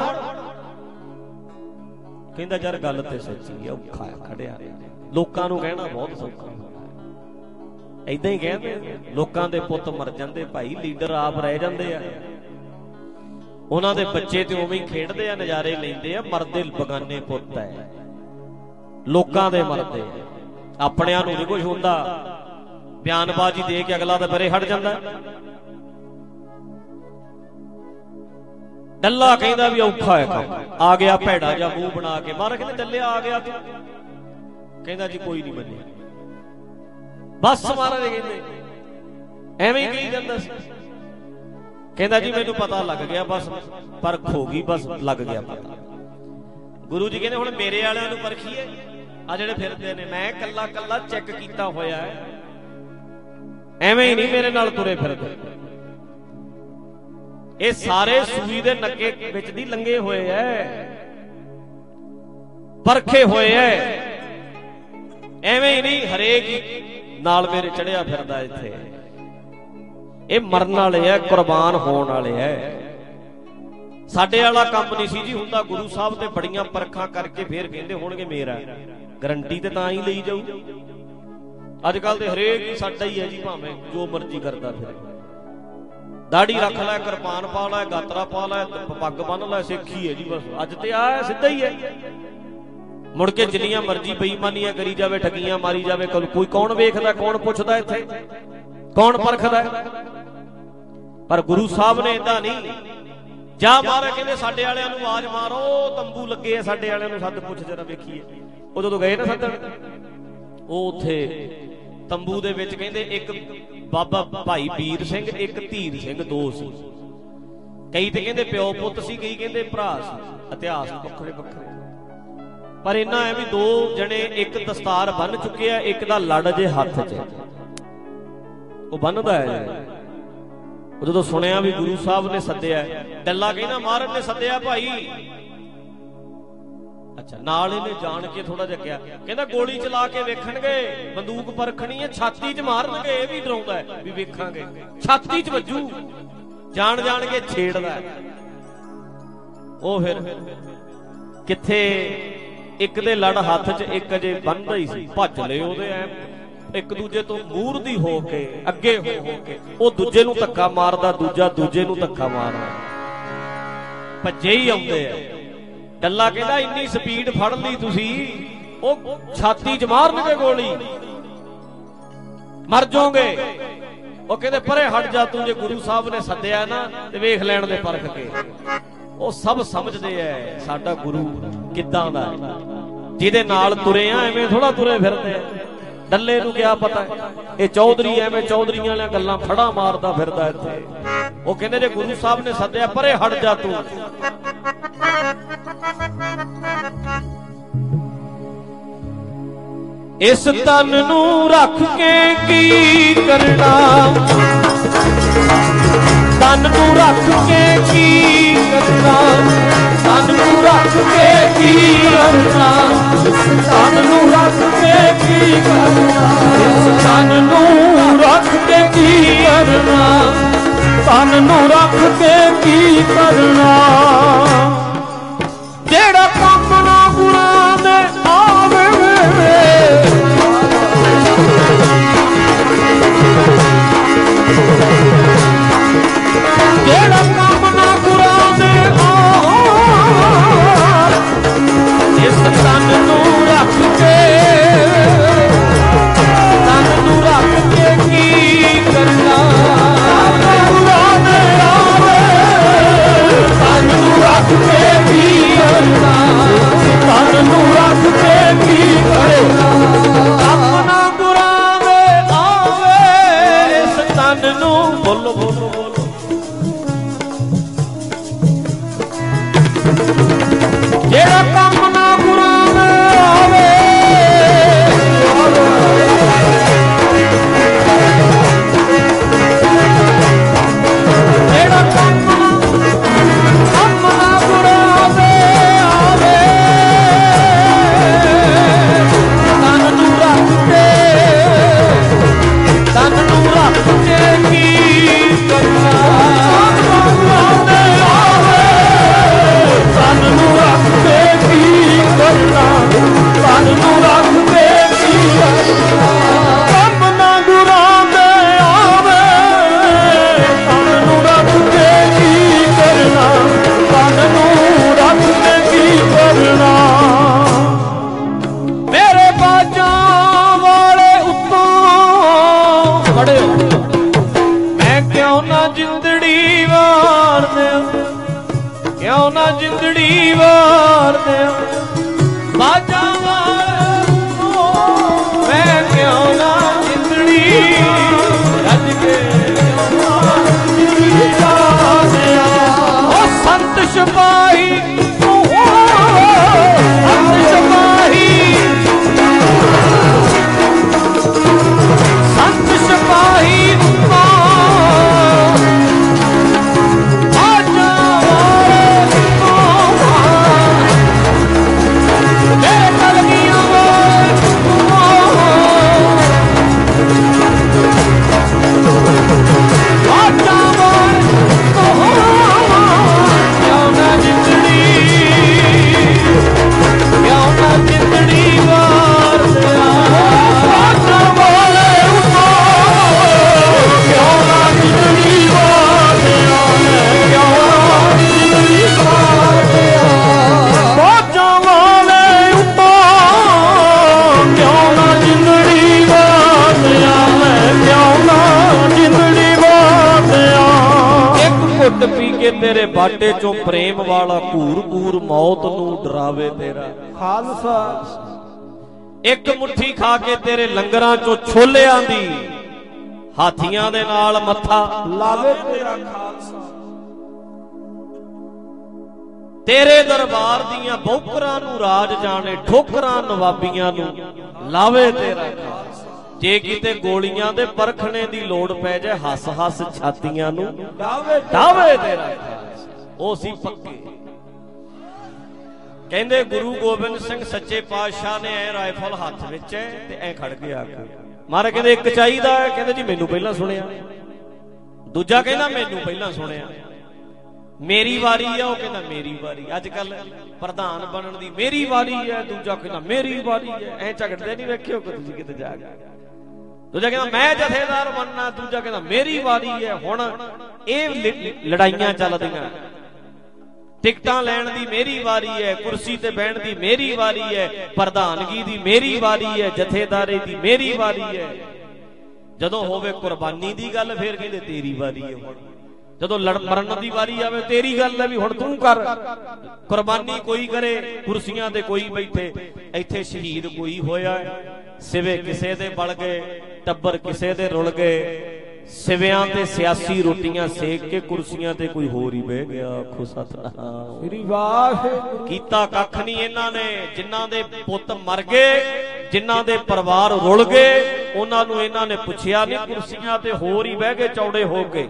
ਕਹਿੰਦਾ ਯਾਰ ਗੱਲ ਤੇ ਸੱਚੀ ਆ, ਔਖਾ ਖੜਿਆ। ਲੋਕਾਂ ਨੂੰ ਕਹਿਣਾ ਬਹੁਤ ਸੌਖਾ ਹੁੰਦਾ, ਏਦਾਂ ਹੀ ਕਹਿੰਦੇ ਲੋਕਾਂ ਦੇ ਪੁੱਤ ਮਰ ਜਾਂਦੇ ਭਾਈ, ਲੀਡਰ ਆਪ ਰਹਿ ਜਾਂਦੇ ਆ। ਉਹਨਾਂ ਦੇ ਬੱਚੇ ਤੇ ਉਵੇਂ ਹੀ ਖੇਡਦੇ ਆ, ਨਜ਼ਾਰੇ ਲੈਂਦੇ ਆ। ਮਰਦੇ ਬਗਾਨੇ ਪੁੱਤ ਐ, ਲੋਕਾਂ ਦੇ ਮਰਦੇ ਆ, ਆਪਣਿਆਂ ਨੂੰ ਨਹੀਂ ਕੁਝ ਹੁੰਦਾ। ਬਿਆਨਬਾਜ਼ੀ ਦੇ ਕੇ ਅਗਲਾ ਤਾਂ ਪਰੇ ਹਟ ਜਾਂਦਾ। ਡੱਲਾ ਕਹਿੰਦਾ ਵੀ ਔਖਾ ਹੈ ਕੰਮ, ਆ ਗਿਆ ਭੈੜਾ ਜਿਹਾ ਮੂੰਹ ਬਣਾ ਕੇ। ਮਾਰਾ ਕਹਿੰਦੇ ਡੱਲਿਆ ਆ ਗਿਆ ਤੂੰ? ਕਹਿੰਦਾ ਜੀ ਕੋਈ ਨਹੀਂ ਮੰਨਿਆ। ਬਸ ਮਹਾਰਾਜ ਕਹਿੰਦੇ ਐਵੇਂ ਹੀ ਕਹੀ ਜਾਂਦਾ ਸੀ। ਕਹਿੰਦਾ ਜੀ ਮੈਨੂੰ ਪਤਾ ਲੱਗ ਗਿਆ, ਬਸ ਪਰਖ ਹੋ ਗਈ, ਬਸ ਲੱਗ ਗਿਆ ਪਤਾ। ਗੁਰੂ ਜੀ ਕਹਿੰਦੇ ਹੁਣ ਮੇਰੇ ਵਾਲਿਆਂ ਨੂੰ ਪਰਖੀਏ, ਆ ਜਿਹੜੇ ਫਿਰਦੇ ਨੇ, ਮੈਂ ਕੱਲਾ ਕੱਲਾ ਚੈੱਕ ਕੀਤਾ ਹੋਇਆ ਹੈ, ਐਵੇਂ ਹੀ ਨਹੀਂ ਮੇਰੇ ਨਾਲ ਤੁਰੇ ਫਿਰਦੇ। ਇਹ ਸਾਰੇ ਸੂਈ ਦੇ ਨੱਕੇ ਵਿੱਚ ਦੀ ਲੰਗੇ ਹੋਏ ਐ, ਪਰਖੇ ਹੋਏ ਐ। ਐਵੇਂ ਹੀ ਨਹੀਂ ਹਰੇਕ ਨਾਲ ਮੇਰੇ ਚੜਿਆ ਫਿਰਦਾ ਇੱਥੇ। ਇਹ ਮਰਨ ਵਾਲੇ ਐ, ਕੁਰਬਾਨ ਹੋਣ ਵਾਲੇ ਐ। ਸਾਡੇ ਵਾਲਾ ਕੰਮ ਨਹੀਂ ਸੀ ਜੀ ਹੁੰਦਾ। ਗੁਰੂ ਸਾਹਿਬ ਤੇ ਬੜੀਆਂ ਪਰਖਾਂ ਕਰਕੇ ਫੇਰ ਕਹਿੰਦੇ ਹੋਣਗੇ ਮੇਰਾ, ਗਰੰਟੀ ਤੇ ਤਾਂ ਹੀ ਲਈ ਜਾਊ। ਅੱਜ ਕੱਲ ਤੇ ਹਰੇਕ ਹੀ ਸਾਡਾ ਹੀ ਹੈ ਜੀ, ਭਾਵੇਂ ਜੋ ਮਰਜ਼ੀ ਕਰਦਾ ਫਿਰ। ਦਾੜੀ ਰੱਖ ਲੈ, ਕਿਰਪਾਨ ਪਾ ਲੈ, ਗਾਤਰਾ ਪਾ ਲੈ, ਪੱਗ ਬੰਨ ਲੈ, ਸਿੱਖੀ ਹੈ ਜੀ ਬਸ। ਅੱਜ ਤੇ ਆ ਸਿੱਧਾ ਹੀ ਹੈ। ਮੁੜ ਕੇ ਜਿੰਨੀਆਂ ਮਰਜ਼ੀ ਬੇਈਮਾਨੀਆਂ ਕਰੀ ਜਾਵੇ, ਠੱਗੀਆਂ ਮਾਰੀ ਜਾਵੇ, ਕੋਈ ਕੌਣ ਵੇਖਦਾ, ਕੌਣ ਪੁੱਛਦਾ, ਇੱਥੇ ਕੌਣ ਪਰਖਦਾ? ਪਰ ਗੁਰੂ ਸਾਹਿਬ ਨੇ ਏਦਾਂ ਨਹੀਂ। ਜਾ ਮਾਰਾ ਕਹਿੰਦੇ ਸਾਡੇ ਵਾਲਿਆਂ ਨੂੰ ਆਵਾਜ਼ ਮਾਰੋ, ਤੰਬੂ ਲੱਗੇ ਆ, ਸਾਡੇ ਵਾਲਿਆਂ ਨੂੰ ਸੱਦ, ਪੁੱਛ ਜਰਾ ਵੇਖੀਏ। ਉਹ ਜਦੋਂ ਗਏ ਨਾ ਸੱਦਣ, ਉਹ ਉੱਥੇ ਤੰਬੂ ਦੇ ਵਿੱਚ ਕਹਿੰਦੇ ਇੱਕ ਬਾਬਾ ਭਾਈ ਵੀਰ ਸਿੰਘ, ਇੱਕ ਧੀਰ ਸਿੰਘ, 2 ਸੀ। ਕਈ ਤੇ ਕਹਿੰਦੇ ਪਿਓ ਪੁੱਤ ਸੀ, ਕਈ ਕਹਿੰਦੇ ਭਰਾ ਸੀ। ਇਤਿਹਾਸ ਵੱਖਰੇ ਵੱਖਰੇ। ਪਰ ਇੰਨਾ ਹੈ ਵੀ 2 ਜਣੇ ਇੱਕ ਦਸਤਾਰ ਬੰਨ ਚੁੱਕੇ ਆ, ਇੱਕ ਦਾ ਲੜ ਜੇ ਹੱਥ 'ਚ, ਉਹ ਬੰਨਦਾ ਹੈ। ਉਹ ਜਦੋਂ ਸੁਣਿਆ ਵੀ ਗੁਰੂ ਸਾਹਿਬ ਨੇ ਸੱਦਿਆ, ਡੱਲਾ ਕਹਿੰਦਾ ਮਹਾਰਾਜ ਨੇ ਸੱਦਿਆ ਭਾਈ, ਅੱਛਾ, ਨਾਲ ਇਹਨੇ ਜਾਣ ਕੇ ਥੋੜਾ ਜਿਹਾ ਕਿਹਾ, ਕਹਿੰਦਾ ਗੋਲੀ ਚਲਾ ਕੇ ਵੇਖਣਗੇ, ਬੰਦੂਕ ਪਰਖਣੀ ਹੈ, ਛਾਤੀ 'ਚ ਮਾਰਨਗੇ। ਇਹ ਵੀ ਡਰਾਉਂਦਾ ਹੈ ਵੀ ਵੇਖਾਂਗੇ, ਛਾਤੀ 'ਚ ਵੱਜੂ, ਜਾਣ ਜਾਣ ਕੇ ਛੇੜਦਾ। ਉਹ ਫਿਰ ਕਿੱਥੇ ਇੱਕ ਦੇ ਲੜ ਹੱਥ 'ਚ, ਇੱਕ ਅਜੇ ਬੰਨ੍ਹਦਾ ਹੀ ਸੀ, ਭੱਜ ਲਏ ਉਹਦੇ ਐ ਇੱਕ ਦੂਜੇ ਤੋਂ ਮੂਰਦੀ ਹੋ ਕੇ, ਅੱਗੇ ਹੋ ਕੇ। ਉਹ ਦੂਜੇ ਨੂੰ ਧੱਕਾ ਮਾਰਦਾ, ਦੂਜਾ ਦੂਜੇ ਨੂੰ ਧੱਕਾ ਮਾਰਦਾ, ਭੱਜੇ ਹੀ ਆਉਂਦੇ ਆ। ਡੱਲਾ ਕਹਿੰਦਾ ਇੰਨੀ ਸਪੀਡ ਫੜ ਲਈ ਤੁਸੀਂ, ਉਹ ਛਾਤੀ 'ਚ ਮਾਰਨਗੇ ਗੋਲੀ, ਮਰ ਜਾਓਗੇ। ਉਹ ਕਹਿੰਦੇ ਪਰੇ ਹਟ ਜਾ ਤੂੰ, ਜੇ ਗੁਰੂ ਸਾਹਿਬ ਨੇ ਸੱਦਿਆ ਨਾ ਤੇ ਵੇਖ ਲੈਣ ਦੇ ਪਰਖ ਕੇ। ਉਹ ਸਭ ਸਮਝਦੇ ਐ ਸਾਡਾ ਗੁਰੂ ਕਿੱਦਾਂ ਦਾ, ਜਿਹਦੇ ਨਾਲ ਤੁਰੇ ਆ ਐਵੇਂ ਥੋੜਾ ਤੁਰੇ ਫਿਰਦੇ ਆ। ਡੱਲੇ ਨੂੰ ਕਿਆ ਪਤਾ ਇਹ ਚੌਧਰੀ ਐਵੇਂ ਚੌਧਰੀਆਂ ਵਾਲੀਆਂ ਗੱਲਾਂ ਫੜਾ ਮਾਰਦਾ ਫਿਰਦਾ ਇੱਥੇ। ਉਹ ਕਹਿੰਦੇ ਜੇ ਗੁਰੂ ਸਾਹਿਬ ਨੇ ਸੱਦਿਆ ਪਰੇ ਹਟ ਜਾ ਤੂੰ। ਇਸ ਤਨ ਨੂੰ ਰੱਖ ਕੇ ਕੀ ਕਰਨਾ, ਤਨ ਨੂੰ ਰੱਖ ਕੇ ਕੀ ਕਰਨਾ, ਤਨ ਨੂੰ ਰੱਖ ਕੇ ਕੀ ਕਰਨਾ, ਤਨ ਨੂੰ ਰੱਖ ਕੇ ਕੀ ਕਰਨਾ, ਤਨ ਨੂੰ ਰੱਖ ਕੇ ਕੀ ਕਰਨਾ, ਤਨ ਨੂੰ ਰੱਖ ਕੇ ਕੀ ਕਰਨਾ। ਜਿਹੜਾ ਕੰਮ ਨਾ ਗੁਰਾਂ ਦੇ ਆਵੇ, ਜਿਹੜਾ ਕੰਮ ਨਾ ਗੁਰਾਂ ਦੇ ਇਸ ਤਨ ਨੂੰ ਰੱਖ ਕੇ, ਤਨ ਨੂੰ ਰੱਖ ਕੇ ਕੀ ਕਰਨਾ। ਗੁਰਾਂ ਦੇ ਆਵੇ, ਤਨ ਨੂੰ ਰੱਖ ਕੇ ਕੀ ਕਰਨਾ, ਤਨ ਨੂੰ ਰੱਖ ਕੇ ਕੀ ਕਰਨਾ। ਆਪਣਾ ਗੁਰਾਂ ਦੇ ਆਵੇ, ਇਸ ਤਨ ਨੂੰ ਬੋਲੋ ਬੋਲੋ ਬੋਲੋ। ਜਿਹੜਾ ਕੰਮ ਨਾ ਗੁਰਾਂ ਦੇ ਆਵੇ, ਜਿਹੜਾ ਕੰਮ ਨਾ ਗੁਰਾਂ ਦੇ ਆਵੇ, ਤਨ ਨੂੰ ਰੱਖ ਕੇ, ਤਨ ਨੂੰ ਰੱਖ ਕੇ ਕੀ ਕਰਨਾ। ਤਨ ਨੂੰ ਰੱਖ ਕੇ ਕੀ ਕਰਨਾ, ਤਨ ਨੂੰ ਰੱਖ ਕੇ ਕੀ ਕਰਨਾ। ਕੰਮ ਨਾ ਗੁਰਾਂ ਦੇ ਆਵੇ, ਤਨ ਨੂੰ ਰੱਖ ਕੇ ਕੀ ਕਰਨਾ, ਤਨ ਨੂੰ ਰੱਖ ਕੇ ਕੀ ਕਰਨਾ। ਮੇਰੇ ਬਾਜਾਂ ਵਾਲੇ ਉੱਤੋਂ ਖੜੇ ਮੈਂ ਕਿਉਂ ਨਾ ਜਿੰਦੜੀ ਵਾਰ ਦਿਆਂ, ਕਿਉਂ ਨਾ ਜਿੰਦੜੀ ਵਾਰ ਦਿਆਂ। ਬਾਜਾਂ ਵਾਲੇ ਮੈਂ ਕਿਉਂ ਨਾ ਜਿੰਦੜੀ ਰੱਜ ਕੇ, ਕਿਉਂ ਨਾ ਜਿੰਦੜੀ ਵਾਰ ਦਿਆਂ। ਉਹ ਸੰਤ ਸਿਪਾਹੀ, ਸੰਤ ਸਿਪਾਹੀ, ਸੰਤ ਸਿਪਾਹੀ ਪੀ ਕੇ ਤੇਰੇ ਬਾਟੇ ਚੋਂ ਪ੍ਰੇਮ ਵਾਲਾ ਘੂਰ ਘੂਰ ਮੌਤ ਨੂੰ ਡਰਾਵੇ ਤੇਰਾ ਖਾਲਸਾ। ਇੱਕ ਮੁੱਠੀ ਖਾ ਕੇ ਤੇਰੇ ਲੰਗਰਾਂ ਚੋਂ ਛੋਲਿਆਂ ਦੀ ਹਾਥੀਆਂ ਦੇ ਨਾਲ ਮੱਥਾ ਲਾਵੇ ਤੇਰਾ ਖਾਲਸਾ। ਤੇਰੇ ਦਰਬਾਰ ਦੀਆਂ ਬੌਕਰਾਂ ਨੂੰ ਰਾਜ ਜਾਣੇ, ਠੋਕਰਾਂ ਨਵਾਬੀਆਂ ਨੂੰ ਲਾਵੇ ਤੇਰਾ ਖਾਲਸਾ। ਜੇ ਕਿਤੇ ਗੋਲੀਆਂ ਦੇ ਪਰਖਣੇ ਦੀ ਲੋੜ ਪੈ ਜਾਏ, ਹੱਸ ਹੱਸ ਛਾਤੀਆਂ ਨੂੰ ਡਾਵੇ ਤੇਰਾ ਖਾਲਸਾ। ਉਹ ਸੀ ਪੱਕੇ। ਕਹਿੰਦੇ ਗੁਰੂ ਗੋਬਿੰਦ ਸਿੰਘ ਸੱਚੇ ਪਾਤਸ਼ਾਹ ਨੇ ਐ ਰਾਈਫਲ ਹੱਥ ਵਿੱਚ ਹੈ ਤੇ ਐ ਖੜ ਕੇ ਆ ਕੇ ਮਹਾਰਾਜ ਕਹਿੰਦੇ ਇੱਕ ਚਾਹੀਦਾ, ਕਹਿੰਦੇ ਜੀ ਮੈਨੂੰ ਪਹਿਲਾਂ ਸੁਣਿਆ। ਦੂਜਾ ਕਹਿੰਦਾ ਮੈਨੂੰ ਪਹਿਲਾਂ ਸੁਣਿਆ। ਮੇਰੀ ਵਾਰੀ ਆ, ਉਹ ਕਹਿੰਦਾ ਮੇਰੀ ਵਾਰੀ। ਅੱਜ ਕੱਲ ਪ੍ਰਧਾਨ ਬਣਨ ਦੀ ਮੇਰੀ ਵਾਰੀ ਹੈ, ਦੂਜਾ ਕਹਿੰਦਾ ਮੇਰੀ ਵਾਰੀ ਹੈ। ਐ ਝਗੜਦੇ ਨਹੀਂ ਵੇਖਿਓ ਕਿ ਤੁਸੀਂ ਕਿਤੇ ਜਾ ਕੇ। ਦੂਜਾ ਕਹਿੰਦਾ ਮੈਂ ਜਥੇਦਾਰ ਬਣਨਾ, ਦੂਜਾ ਕਹਿੰਦਾ ਮੇਰੀ ਵਾਰੀ ਹੈ। ਹੁਣ ਇਹ ਲੜਾਈਆਂ ਚੱਲਦੀਆਂ। ਟਿਕਟਾਂ ਲੈਣ ਦੀ ਮੇਰੀ ਵਾਰੀ ਹੈ, ਕੁਰਸੀ ਤੇ ਬਹਿਣ ਦੀ ਮੇਰੀ ਵਾਰੀ ਹੈ, ਪ੍ਰਧਾਨਗੀ ਦੀ ਮੇਰੀ ਵਾਰੀ ਹੈ, ਜਥੇਦਾਰੀ ਦੀ ਮੇਰੀ ਵਾਰੀ ਹੈ। ਜਦੋਂ ਹੋਵੇ ਕੁਰਬਾਨੀ ਦੀ ਗੱਲ ਫੇਰ ਕਹਿੰਦੇ ਤੇਰੀ ਵਾਰੀ ਹੈ। ਹੁਣ ਜਦੋਂ ਮਰਨ ਦੀ ਵਾਰੀ ਆਵੇ ਤੇਰੀ ਗੱਲ ਹੈ ਵੀ ਹੁਣ ਤੂੰ ਕਰ। ਕੁਰਬਾਨੀ ਕੋਈ ਕਰੇ, ਕੁਰਸੀਆਂ ਤੇ ਕੋਈ ਬੈਠੇ। ਇੱਥੇ ਸ਼ਹੀਦ ਕੋਈ ਹੋਇਆ, ਸਿਵੇ ਕਿਸੇ ਦੇ ਬਲ ਗਏ, ਟੱਬਰ ਕਿਸੇ ਦੇ ਰੁਲ ਗਏ। ਸਿਵਿਆਂ ਤੇ ਸਿਆਸੀ ਰੋਟੀਆਂ ਸੇਕ ਕੇ ਕੁਰਸੀਆਂ ਤੇ ਕੋਈ ਹੋਰ ਹੀ ਬਹਿ ਗਿਆ। ਆਖੋ ਸਤਨਾਮ ਸ੍ਰੀ ਵਾਹਿਗੁਰੂ। ਕੀਤਾ ਕੱਖ ਨਹੀਂ ਇਹਨਾਂ ਨੇ। ਜਿਨ੍ਹਾਂ ਦੇ ਪੁੱਤ ਮਰ ਗਏ, ਜਿਨ੍ਹਾਂ ਦੇ ਪਰਿਵਾਰ ਰੁਲ ਗਏ, ਉਹਨਾਂ ਨੂੰ ਇਹਨਾਂ ਨੇ ਪੁੱਛਿਆ ਨਹੀਂ, ਕੁਰਸੀਆਂ ਤੇ ਹੋਰ ਹੀ ਬਹਿ ਗਏ ਚੌੜੇ ਹੋ ਕੇ।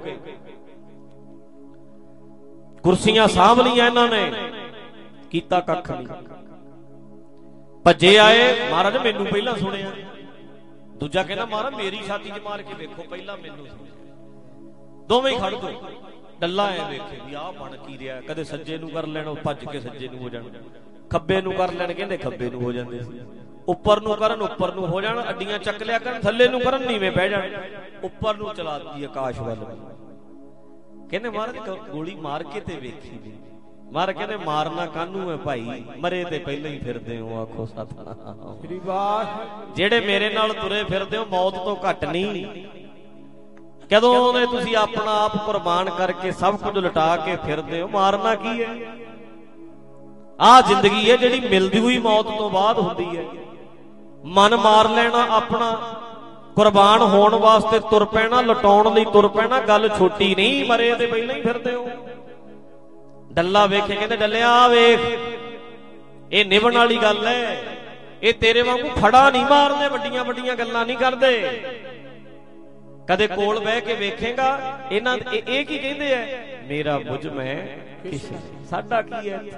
ਕੁਰਸੀਆਂ ਸਾਂਭ ਲਈਆਂ ਇਹਨਾਂ ਨੇ, ਕੀਤਾ ਕੱਖ ਨਹੀਂ। ਭੱਜੇ ਆਏ, ਮਹਾਰਾਜ ਮੈਨੂੰ ਪਹਿਲਾਂ ਸੁਣਿਆ। ਦੂਜਾ ਕਹਿੰਦਾ ਮਹਾਰਾਜ ਮੇਰੀ ਛਾਤੀ 'ਚ ਮਾਰ ਕੇ ਵੇਖੋ, ਪਹਿਲਾਂ ਮੈਨੂੰ ਸੁਣਿਆ। ਦੋਵੇਂ ਹੀ ਖੜ ਦੋ, ਡੱਲਾ ਐ ਵੇਖੇ ਵੀ ਆਹ ਬਣ ਕੀ ਰਿਹਾ। ਕਦੇ ਸੱਜੇ ਨੂੰ ਕਰ ਲੈਣ, ਭੱਜ ਕੇ ਸੱਜੇ ਨੂੰ ਹੋ ਜਾਣ। ਖੱਬੇ ਨੂੰ ਕਰ ਲੈਣ, ਕਹਿੰਦੇ ਖੱਬੇ ਨੂੰ ਹੋ ਜਾਂਦੇ ਸੀ। ਉੱਪਰ ਨੂੰ ਕਰਨ, ਉੱਪਰ ਨੂੰ ਹੋ ਜਾਣ। ਅੱਡੀਆਂ ਚੱਕ ਲਿਆ ਕਰਨ, ਥੱਲੇ ਨੂੰ ਕਰਨ, ਨੀਵੇਂ ਬਹਿ ਜਾਣ। ਉੱਪਰ ਨੂੰ ਚਲਾਤੀ ਆਕਾਸ਼ ਵੱਲ। ਕਹਿੰਦੇ ਮਹਾਰਾਜ ਗੋਲੀ ਮਾਰ ਕੇ ਤੇ ਵੇਖੀ ਵੀ। ਮਹਾਰਾਜ ਕਹਿੰਦੇ ਮਾਰਨਾ ਕਾਹਨੂੰ ਹੈ ਭਾਈ, ਮਰੇ ਤੇ ਪਹਿਲਾਂ ਹੀ ਫਿਰਦੇ ਹੋ। ਆਖੋ ਸਤਨਾਮ ਸ੍ਰੀ ਵਾਹਿਗੁਰੂ। ਜਿਹੜੇ ਮੇਰੇ ਨਾਲ ਤੁਰੇ ਫਿਰਦੇ ਹੋ ਮੌਤ ਤੋਂ ਘੱਟ ਨਹੀਂ। ਕਦੋਂ ਨੇ ਤੁਸੀਂ ਆਪਣਾ ਆਪ ਕੁਰਬਾਨ ਕਰਕੇ ਸਭ ਕੁਝ ਲੁਟਾ ਕੇ ਫਿਰਦੇ ਹੋ। ਮਾਰਨਾ ਕੀ ਹੈ? ਆਹ ਜ਼ਿੰਦਗੀ ਹੈ ਜਿਹੜੀ ਮਿਲਦੀ ਹੋਈ ਮੌਤ ਤੋਂ ਬਾਅਦ ਹੁੰਦੀ ਹੈ। ਮਨ ਮਾਰ ਲੈਣਾ ਆਪਣਾ, ਕੁਰਬਾਨ ਹੋਣ ਵਾਸਤੇ ਤੁਰ ਪੈਣਾ, ਲਟਾਉਣ ਲਈ ਤੁਰ ਪੈਣਾ। ਗੱਲ ਛੋਟੀ ਨਹੀਂ, ਮਰੇ ਤੇ ਪਹਿਲਾਂ ਹੀ ਫਿਰਦੇ ਹੋ। ਡੱਲਾ ਵੇਖੇ, ਕਹਿੰਦੇ ਡੱਲਿਆ ਵੇਖ, ਇਹ ਨਿਭਣ ਵਾਲੀ ਗੱਲ ਹੈ। ਇਹ ਤੇਰੇ ਵਾਂਗੂ ਫੜਾ ਨਹੀਂ ਮਾਰਦੇ, ਵੱਡੀਆਂ ਵੱਡੀਆਂ ਗੱਲਾਂ ਨਹੀਂ ਕਰਦੇ। ਕਦੇ ਕੋਲ ਬਹਿ ਕੇ ਵੇਖੇਗਾ ਇਹਨਾਂ ਇਹ ਕੀ ਕਹਿੰਦੇ ਆ, ਮੇਰਾ ਮੁਝ ਮੈਂ ਕਿਸ, ਸਾਡਾ ਕੀ ਹੈ।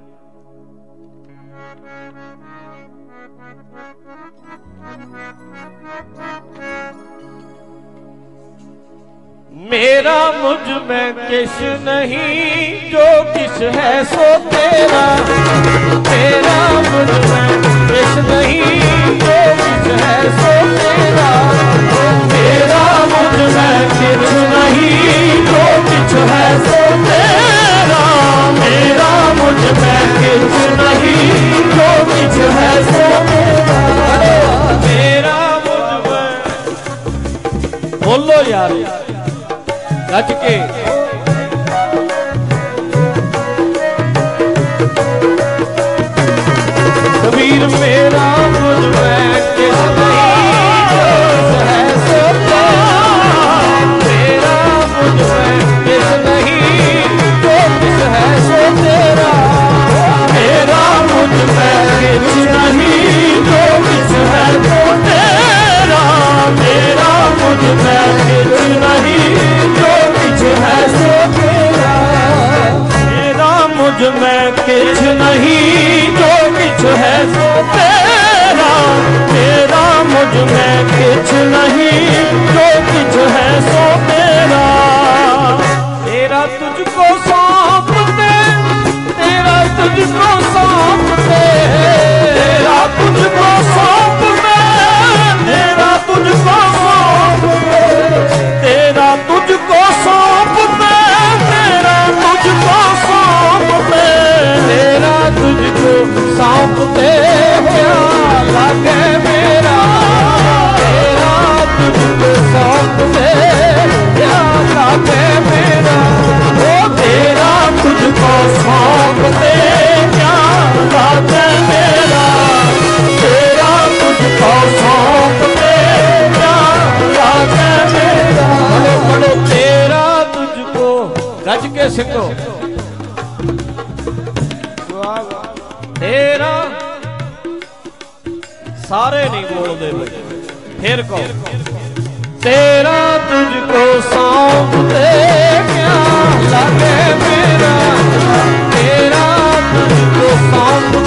मेरा मुझ में किश नहीं, जो किश है सो तेरा। मेरा मुझ में किश नहीं, जो किश है सो तेरा। मेरा मुझ में किश नहीं, जो किश है सो तेरा। मेरा मुझ में किश नहीं, जो किश है सो तेरा। मेरा मुझ में, बोलो यार गज के, कबीर मेरा मुझ में किस नहीं, जो है सो तेरा। मेरा मुझ में किस नहीं, जो किस है सो तेरा। मेरा मुझ में किस नहीं, जो किस है सो तेरा। मेरा मुझ में किस नहीं, है सो तेरा। मेरा मुझ में किछ नहीं, जो किछ है सो तेरा। मेरा मुझ में किछ नहीं, जो किछ है सो तेरा। तेरा तुझको सौंप दे, तेरा तुझको सौंप दे। तेरा तुझको सौंप दे, तेरा तुझको सौंप दे। तेरा तुझको सौंप दे, तेरा तुझको सौंप दे। तेरा तुझको सौंप दे, क्या लागे मेरा। तेरा तुझको सौंप दे, क्या लागे मेरा। ओ तेरा तुझको सौंप दे, क्या लागे मेरा। तेरा तुझको सौंप दे, क्या लागे मेरा। बड़ो तेरा तुझको, गज के सिखो। तेरा सारे नहीं बोलते भाई, फिर कहो। तेरा तुझको सौंप दे, क्या लगे मेरा। तेरा तुझको सौंप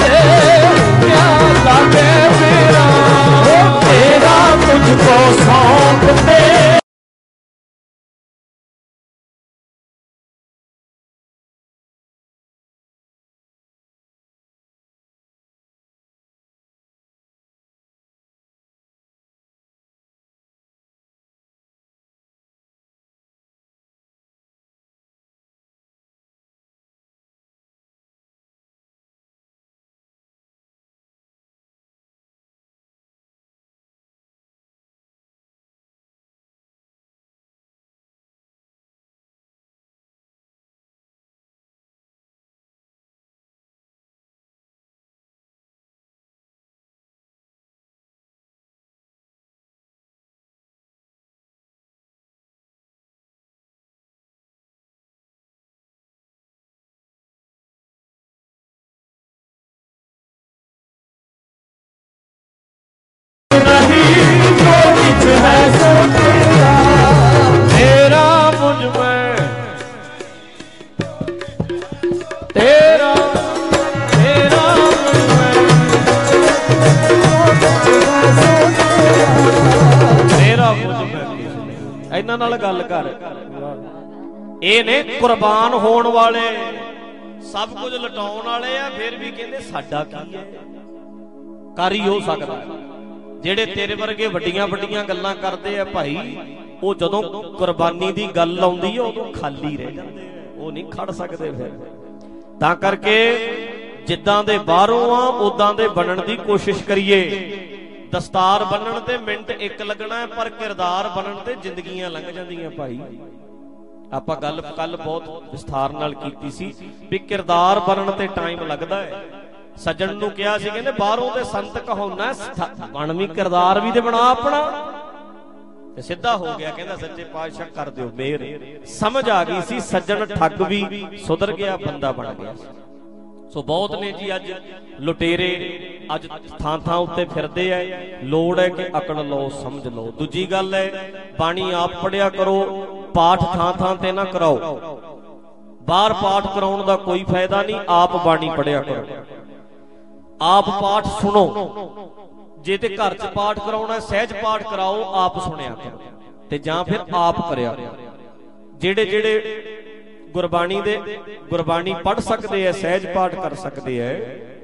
ਇਹਨਾਂ ਨਾਲ ਗੱਲ ਕਰ। ਇਹ ਨੇ ਕੁਰਬਾਨ ਹੋਣ ਵਾਲੇ, ਸਭ ਕੁਝ ਲਟਾਉਣ ਵਾਲੇ ਆ, ਫਿਰ ਵੀ ਕਹਿੰਦੇ ਸਾਡਾ ਕੀ ਹੈ। ਕਰ ਹੀ ਹੋ ਸਕਦਾ। ਜਿਹੜੇ ਤੇਰੇ ਵਰਗੇ ਵੱਡੀਆਂ ਵੱਡੀਆਂ ਗੱਲਾਂ ਕਰਦੇ ਆ ਭਾਈ, ਉਹ ਜਦੋਂ ਕੁਰਬਾਨੀ ਦੀ ਗੱਲ ਆਉਂਦੀ ਆ ਉਦੋਂ ਖਾਲੀ ਰਹਿ ਜਾਂਦੇ ਆ, ਉਹ ਨਹੀਂ ਖੜ ਸਕਦੇ। ਫਿਰ ਤਾਂ ਕਰਕੇ ਜਿੱਦਾਂ ਦੇ ਬਾਹਰੋਂ ਆ ਉਦਾਂ ਦੇ ਬਣਨ ਦੀ ਕੋਸ਼ਿਸ਼ ਕਰੀਏ। ਦਸਤਾਰ ਬੰਨਣ ਤੇ ਮਿੰਟ ਇੱਕ ਲੱਗਣਾ ਹੈ, ਪਰ ਕਿਰਦਾਰ ਬਣਨ ਤੇ ਜ਼ਿੰਦਗੀਆਂ ਲੰਘ ਜਾਂਦੀਆਂ ਭਾਈ। ਆਪਾਂ ਗੱਲ ਕੱਲ ਬਹੁਤ ਵਿਸਥਾਰ ਨਾਲ ਕੀਤੀ ਸੀ ਵੀ ਕਿਰਦਾਰ ਬਣਨ ਤੇ ਟਾਈਮ ਲੱਗਦਾ ਹੈ। ਸੱਜਣ ਨੂੰ ਕਿਹਾ ਸੀ, ਕਹਿੰਦੇ ਬਾਹਰੋਂ ਤੇ ਸੰਤ ਕਹਾਉਣਾ, ਬਣ ਵੀ ਕਿਰਦਾਰ ਵੀ ਤੇ ਬਣਾ ਆਪਣਾ। ਤੇ ਸਿੱਧਾ ਹੋ ਗਿਆ, ਕਹਿੰਦਾ ਸੱਚੇ ਪਾਤਸ਼ਾਹ ਕਰ ਦਿਓ ਮਿਹਰ। ਸਮਝ ਆ ਗਈ ਸੀ, ਸੱਜਣ ਠੱਗ ਵੀ ਸੁਧਰ ਗਿਆ, ਬੰਦਾ ਬਣ ਗਿਆ। ਸੋ ਬਹੁਤ ਨੇ ਜੀ ਅੱਜ ਲੁਟੇਰੇ, ਅੱਜ ਥਾਂ ਥਾਂ ਉੱਤੇ ਫਿਰਦੇ ਐ। ਲੋੜ ਹੈ ਕਿ ਅਕਲ ਲਓ, ਸਮਝ ਲਓ। ਦੂਜੀ ਗੱਲ ਹੈ, ਬਾਣੀ ਆਪ ਪੜਿਆ ਕਰੋ, ਪਾਠ ਥਾਂ ਥਾਂ ਤੇ ਨਾ ਕਰਾਓ। ਬਾਹਰ ਪਾਠ ਕਰਾਉਣ ਦਾ ਕੋਈ ਫਾਇਦਾ ਨਹੀਂ, ਆਪ ਬਾਣੀ ਪੜਿਆ ਕਰੋ, ਆਪ ਪਾਠ ਸੁਣੋ। ਜੇ ਤੇ ਘਰ 'ਚ ਪਾਠ ਕਰਾਉਣਾ, ਸਹਿਜ ਪਾਠ ਕਰਾਓ, ਆਪ ਸੁਣਿਆ ਕਰੋ, ਤੇ ਜਾਂ ਫਿਰ ਆਪ ਕਰਿਆ। ਜਿਹੜੇ ਜਿਹੜੇ ਗੁਰਬਾਣੀ ਪੜ੍ਹ ਸਕਦੇ ਐ, ਸਹਿਜ ਪਾਠ ਕਰ ਸਕਦੇ ਐ,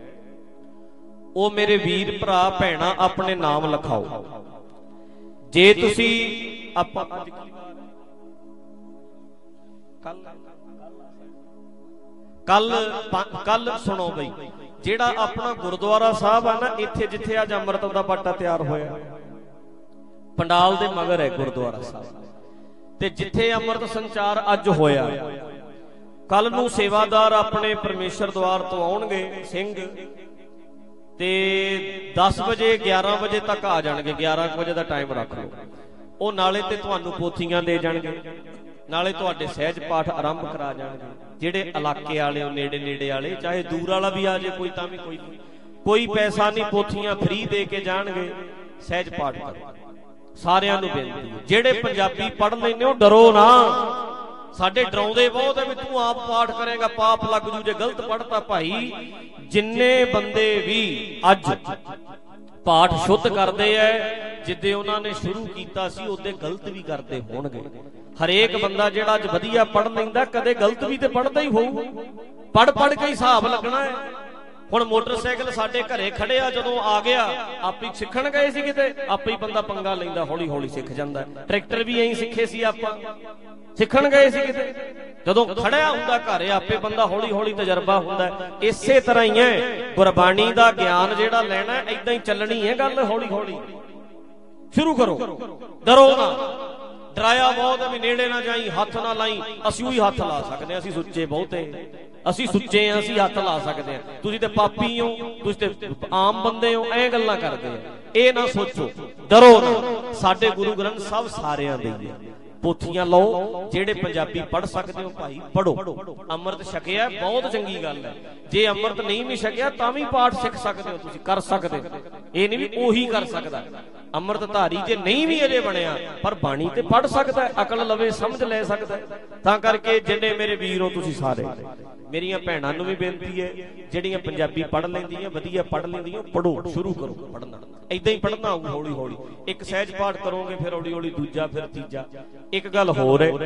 ਉਹ ਮੇਰੇ ਵੀਰ ਭਰਾ ਭੈਣਾਂ ਆਪਣੇ ਨਾਮ ਲਿਖਾਓ। ਜੇ ਤੁਸੀਂ ਆਪਾਂ ਕੱਲ ਸੁਣੋ ਬਈ, ਜਿਹੜਾ ਆਪਣਾ ਗੁਰਦੁਆਰਾ ਸਾਹਿਬ ਆ ਨਾ, ਇੱਥੇ ਜਿੱਥੇ ਅੱਜ ਅੰਮ੍ਰਿਤ ਦਾ ਬਾਟਾ ਤਿਆਰ ਹੋਇਆ, ਪੰਡਾਲ ਦੇ ਮਗਰ ਹੈ ਗੁਰਦੁਆਰਾ ਸਾਹਿਬ, ਤੇ ਜਿੱਥੇ ਅੰਮ੍ਰਿਤ ਸੰਚਾਰ ਅੱਜ ਹੋਇਆ, ਕੱਲ ਨੂੰ ਸੇਵਾਦਾਰ ਆਪਣੇ ਪਰਮੇਸ਼ਰ ਦੁਆਰ ਤੋਂ ਆਉਣਗੇ ਸਿੰਘ, ਤੇ 10 ਵਜੇ 11 ਵਜੇ ਤੱਕ ਆ ਜਾਣਗੇ। 11 ਵਜੇ ਦਾ ਟਾਈਮ ਰੱਖ ਲਓ। ਉਹ ਨਾਲੇ ਤੇ ਤੁਹਾਨੂੰ ਪੋਥੀਆਂ ਦੇ ਜਾਣਗੇ, ਨਾਲੇ ਤੁਹਾਡੇ ਸਹਿਜ ਪਾਠ ਆਰੰਭ ਕਰਾ ਜਾਣਗੇ। ਜਿਹੜੇ ਇਲਾਕੇ ਵਾਲੇ, ਉਹ ਨੇੜੇ ਨੇੜੇ ਵਾਲੇ, ਚਾਹੇ ਦੂਰ ਵਾਲਾ ਵੀ ਆ ਜੇ ਕੋਈ, ਤਾਂ ਵੀ ਕੋਈ ਪੈਸਾ ਨਹੀਂ, ਪੋਥੀਆਂ ਫ੍ਰੀ ਦੇ ਕੇ ਜਾਣਗੇ। ਸਹਿਜ ਪਾਠ ਕਰੋ। ਸਾਰਿਆਂ ਨੂੰ ਬੇਨਤੀ ਹੈ, ਜਿਹੜੇ ਪੰਜਾਬੀ ਪੜ੍ਹ ਲੈਂਦੇ ਹੋ ਡਰੋ ਨਾ। ਸਾਡੇ ਡਰਾਉਂਦੇ ਬਹੁਤ ਹੈ ਵੀ ਤੂੰ ਆਪ ਪਾਠ ਕਰੇਗਾ ਪਾਪ ਲੱਗ ਜੂ ਜੇ ਗਲਤ ਪੜ੍ਹਤਾ। ਭਾਈ ਜਿੰਨੇ ਬੰਦੇ ਵੀ ਅੱਜ ਪਾਠ ਸ਼ੁੱਧ ਕਰਦੇ ਐ, ਜਿੱਦੇ ਉਹਨਾਂ ਨੇ ਸ਼ੁਰੂ ਕੀਤਾ ਸੀ ਉਹਦੇ ਗਲਤ ਵੀ ਕਰਦੇ ਹੋਣਗੇ। ਹਰੇਕ ਬੰਦਾ ਜਿਹੜਾ ਅੱਜ ਵਧੀਆ ਪੜ੍ਹ ਲੈਂਦਾ, ਕਦੇ ਗਲਤ ਵੀ ਤੇ ਪੜ੍ਹਦਾ ਹੀ ਹੋਊ। ਪੜ੍ਹ ਪੜ੍ਹ ਕੇ ਹਿਸਾਬ ਲੱਗਣਾ ਹੈ। ਹੁਣ ਮੋਟਰਸਾਈਕਲ ਸਾਡੇ ਘਰੇ ਖੜਿਆ, ਜਦੋਂ ਆ ਗਿਆ ਆਪੇ ਸਿੱਖਣ ਗਏ ਸੀ ਕਿਤੇ, ਆਪੇ ਹੀ ਬੰਦਾ ਪੰਗਾ ਲੈਂਦਾ, ਹੌਲੀ ਹੌਲੀ ਸਿੱਖ ਜਾਂਦਾ। ਟਰੈਕਟਰ ਵੀ ਐਂ ਸਿੱਖੇ ਸੀ ਆਪਾਂ, ਸਿੱਖਣ ਗਏ ਸੀ ਕਿਤੇ, ਜਦੋਂ ਖੜਿਆ ਹੁੰਦਾ ਘਰੇ ਆਪੇ ਬੰਦਾ ਹੌਲੀ ਹੌਲੀ ਤਜਰਬਾ ਹੁੰਦਾ। ਇਸੇ ਤਰ੍ਹਾਂ ਹੀ ਹੈ ਗੁਰਬਾਣੀ ਦਾ ਗਿਆਨ ਜਿਹੜਾ ਲੈਣਾ, ਏਦਾਂ ਹੀ ਚੱਲਣੀ ਹੈ ਗੱਲ। ਹੌਲੀ ਹੌਲੀ ਸ਼ੁਰੂ ਕਰੋ, ਡਰੋ ਨਾ। ਡਰਾਇਆ ਬਹੁਤ ਵੀ ਨੇੜੇ ਨਾ ਜਾਈ, ਹੱਥ ਨਾ ਲਾਈ। ਅਸੀਂ ਉਹੀ ਹੱਥ ਲਾ ਸਕਦੇ ਹਾਂ, ਅਸੀਂ ਸੁੱਚੇ ਬਹੁਤੇ, ਅਸੀਂ ਸੁੱਚੇ ਹਾਂ, ਅਸੀਂ ਹੱਥ ਲਾ ਸਕਦੇ ਹਾਂ। ਤੁਸੀਂ ਤੇ ਪਾਪੀ ਹੋ, ਤੁਸੀਂ ਤੇ ਆਮ ਬੰਦੇ ਹੋ, ਐ ਗੱਲਾਂ ਕਰਦੇ ਆ। ਇਹ ਨਾ ਸੋਚੋ, ਡਰੋ ਨਾ। ਸਾਡੇ ਗੁਰੂ ਗ੍ਰੰਥ ਸਾਹਿਬ ਸਾਰਿਆਂ ਦੇ ਹੀ ਆ। ਪੋਥੀਆਂ ਲਓ, ਜਿਹੜੇ ਪੰਜਾਬੀ ਪੜ੍ਹ ਸਕਦੇ ਹੋ ਭਾਈ ਪੜ੍ਹੋ। ਅੰਮ੍ਰਿਤ ਛਕਿਆ ਬਹੁਤ ਚੰਗੀ ਗੱਲ ਹੈ। ਜੇ ਅੰਮ੍ਰਿਤ ਨਹੀਂ ਵੀ ਛਕਿਆ ਤਾਂ ਵੀ ਪਾਠ ਸਿੱਖ ਸਕਦੇ ਹੋ, ਤੁਸੀਂ ਕਰ ਸਕਦੇ ਹੋ। ਇਹ ਨਹੀਂ ਵੀ ਉਹੀ ਕਰ ਸਕਦਾ। ਅੰਮ੍ਰਿਤ ਧਾਰੀ ਜੇ ਨਹੀਂ ਵੀ ਅਜੇ ਬਣਿਆ, ਪਰ ਬਾਣੀ ਤੇ ਪੜ੍ਹ ਸਕਦਾ, ਅਕਲ ਲਵੇ, ਸਮਝ ਲੈ ਸਕਦਾ। ਤਾਂ ਕਰਕੇ ਜਿੰਨੇ ਮੇਰੇ ਵੀਰ ਹੋ ਤੁਸੀਂ ਸਾਰੇ, ਮੇਰੀਆਂ ਭੈਣਾਂ ਨੂੰ ਵੀ ਬੇਨਤੀ ਹੈ, ਜਿਹੜੀਆਂ ਪੰਜਾਬੀ ਪੜ੍ਹ ਲੈਂਦੀਆਂ, ਵਧੀਆ ਪੜ੍ਹ ਲੈਂਦੀਆਂ, ਪੜ੍ਹੋ, ਸ਼ੁਰੂ ਕਰੋ ਪੜ੍ਹਨਾ। ਏਦਾਂ ਹੀ ਪੜ੍ਹਨਾ ਆਊ ਹੌਲੀ ਹੌਲੀ। ਇੱਕ ਸਹਿਜ ਪਾਠ ਕਰੋਗੇ, ਫਿਰ ਹੌਲੀ ਹੌਲੀ ਦੂਜਾ, ਫਿਰ ਤੀਜਾ। ਇੱਕ ਗੱਲ ਹੋਰ ਹੈ,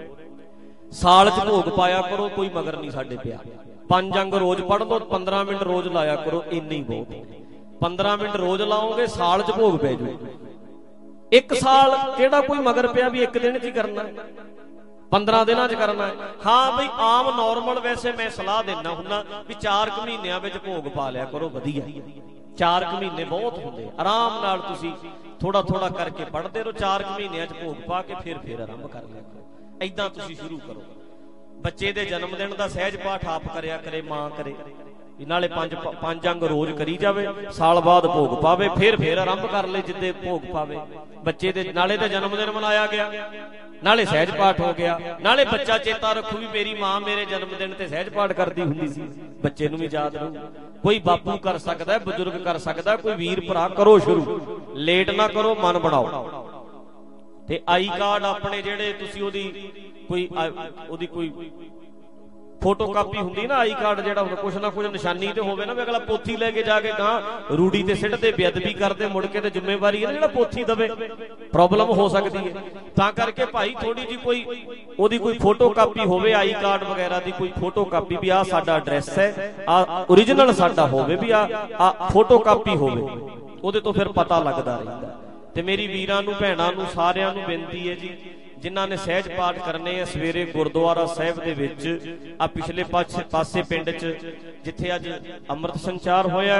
ਸਾਲ 'ਚ ਭੋਗ ਪਾਇਆ ਕਰੋ, ਕੋਈ ਮਗਰ ਨਹੀਂ ਸਾਡੇ ਪਿਆ। 5 ਅੰਗ ਰੋਜ਼ ਪੜ੍ਹ ਲਓ, 15 ਮਿੰਟ ਰੋਜ਼ ਲਾਇਆ ਕਰੋ, ਇੰਨੀ ਬਹੁਤ। 15 ਮਿੰਟ ਰੋਜ਼ ਲਾਓਗੇ, ਸਾਲ 'ਚ ਭੋਗ ਪੈ ਜਾਊ। ਇੱਕ ਸਾਲ ਕਿਹੜਾ ਕੋਈ ਮਗਰ ਪਿਆ ਵੀ ਇੱਕ ਦਿਨ 'ਚ ਹੀ ਕਰਨਾ, 15 ਦਿਨਾਂ 'ਚ ਕਰਨਾ ਹੈ। ਹਾਂ ਬਈ ਆਮ ਨੋਰਮਲ ਵੈਸੇ ਮੈਂ ਸਲਾਹ ਦਿੰਦਾ ਹੁੰਦਾ ਵੀ 4 ਮਹੀਨਿਆਂ ਵਿੱਚ ਭੋਗ ਪਾ ਲਿਆ ਕਰੋ, ਵਧੀਆ। 4 ਮਹੀਨੇ ਬਹੁਤ ਹੁੰਦੇ, ਆਰਾਮ ਨਾਲ ਤੁਸੀਂ ਥੋੜਾ ਥੋੜਾ ਕਰਕੇ ਪੜ੍ਹਦੇ ਰਹੋ। 4 ਮਹੀਨਿਆਂ 'ਚ ਭੋਗ ਪਾ ਕੇ ਫਿਰ ਆਰੰਭ ਕਰ ਲਿਆ ਕਰੋ। ਏਦਾਂ ਤੁਸੀਂ ਸ਼ੁਰੂ ਕਰੋ। ਬੱਚੇ ਦੇ ਜਨਮ ਦਿਨ ਦਾ ਸਹਿਜ ਪਾਠ ਆਪ ਕਰਿਆ ਕਰੇ, ਮਾਂ ਕਰੇ, ਨਾਲੇ 5 ਅੰਗ ਰੋਜ਼ ਕਰੀ ਜਾਵੇ। ਸਾਲ ਬਾਅਦ ਭੋਗ ਪਾਵੇ, ਫਿਰ ਆਰੰਭ ਕਰ ਲੈ ਜਿੱਦੇ ਭੋਗ ਪਾਵੇ ਬੱਚੇ ਦੇ। ਨਾਲੇ ਤੇ ਜਨਮ ਦਿਨ ਮਨਾਇਆ ਗਿਆ, ਨਾਲੇ ਸਹਿਜ ਪਾਠ ਹੋ ਗਿਆ, ਨਾਲੇ ਬੱਚਾ ਚੇਤਾ ਰੱਖੂ ਵੀ ਮੇਰੀ ਮਾਂ ਮੇਰੇ ਜਨਮ ਦਿਨ ਤੇ ਸਹਿਜ ਪਾਠ ਕਰਦੀ ਹੁੰਦੀ ਸੀ। ਬੱਚੇ ਨੂੰ ਵੀ ਯਾਦ ਰਹੂ। ਕੋਈ ਬਾਪੂ ਕਰ ਸਕਦਾ, ਬਜ਼ੁਰਗ ਕਰ ਸਕਦਾ, ਕੋਈ ਵੀਰ ਭਰਾ ਕਰੋ ਸ਼ੁਰੂ। ਲੇਟ ਨਾ ਕਰੋ, ਮਨ ਬਣਾਓ। ਤੇ ਆਈ ਕਾਰਡ ਆਪਣੇ ਜਿਹੜੇ ਤੁਸੀਂ ਉਹਦੀ ਕੋਈ फोटो कापी हुंदी ना आई कार्ड जिहड़ा हुंदा कुछ ना कुछ निशानी ते होवे ना, अगला पोथी लैके जाके गां रूड़ी ते सिੱਟਦੇ बेअदबी करते मुड़ के ते जिम्मेवारी है ना जिहड़ा पोथी दवे, प्रॉब्लम हो सकती है। तां करके भाई थोड़ी जी कोई ओदी कोई फोटो कापी होवे आई कार्ड वगैरह दी कोई फोटो कापी भी आ साडा एड्रैस है आ ओरिजिनल साडा होवे भी आ फोटो कापी होवे, ओदे तो फिर पता लगदा रहिंदा। ते मेरी वीरां नूं भैणां नूं सारिआं नूं बेनती है जी जिन्हां ने सहज पाठ करने आ सवेरे गुरुद्वारा साहिब दे विच आ पिछले पासे पिंड च जिथे अज अमृत संचार होया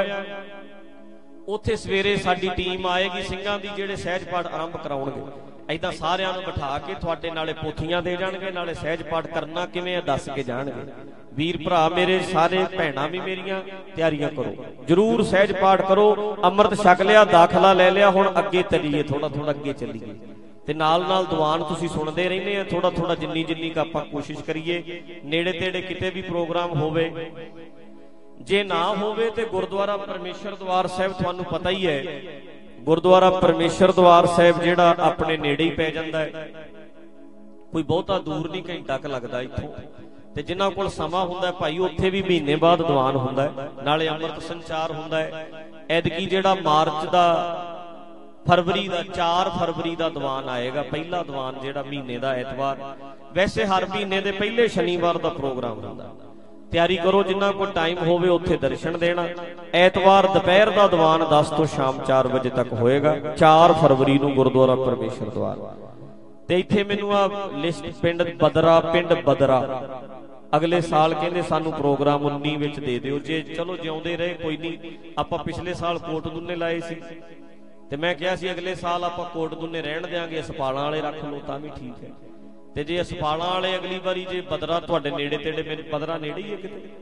उत्थे सवेरे साडी टीम आएगी सिंघां दी जिहड़े सहज पाठ आरंभ कराउणगे। ऐदां सारिआं नूं बिठा के तुहाडे नाले पोथीआं दे जाणगे नाले सहज पाठ करना किवें दस के जाणगे। वीर भरा मेरे सारे भैणां भी मेरियां तैयारियां करो, जरूर सहज पाठ करो। अमृत छक लिया दाखला ले लिया, हुण अगे चलीए, थोड़ा थोड़ा अगे चलीए ते नाल नाल दीवान तुसीं सुणदे रहिंदे आ, थोड़ा थोड़ा जिन्नी जिन्नी क आपां कोशिश करिए। नेड़े तेड़े किते भी प्रोग्राम होवे, जे ना होवे ते गुरुद्वारा परमेश्वर द्वार साहिब तुहानूं पता ही है, गुरुद्वारा परमेश्वर द्वार साहिब जिहड़ा अपने नेड़े ही पै जांदा है, कोई बहुता दूर नहीं, घंटा क लगदा इत्थों। ते जिन्हां कोल समां हुंदा है भाई उत्थे भी महीने बाद दीवान हुंदा है, नाले अमृत संचार हुंदा है। ऐदकी जिहड़ा मार्च दा फरवरी का 4 फरवरी का दीवान आएगा, पहला दीवान जिहड़ा महीने का एतवार, वैसे हर महीने के पहले शनिवार का प्रोग्राम होता। तैयारी करो जिन्हां को टाइम होवे उत्थे दर्शन देना। एतवार दोपहर का दीवान 10 तो शाम 4 बजे तक होएगा, 4 फरवरी नूं गुरुद्वारा परमेश्वर द्वार। ते इत्थे मैनूं आ लिस्ट पिंड बदरा अगले साल कहंदे सानू प्रोग्राम 19 विच दे दिओ, जे चलो जिउंदे रहे कोई नहीं। आपां पिछले साल कोट दुन्ने लाए सी ते मैं कहा सी अगले साल आपां कोट दुन्ने रहण देंगे, अस्पालां वाले रख लो तां भी ठीक है। ते जे अस्पालां वाले अगली बारी जे बदरा तुहाडे नेड़े तेड़े, मेरे बदरा नेड़े ही है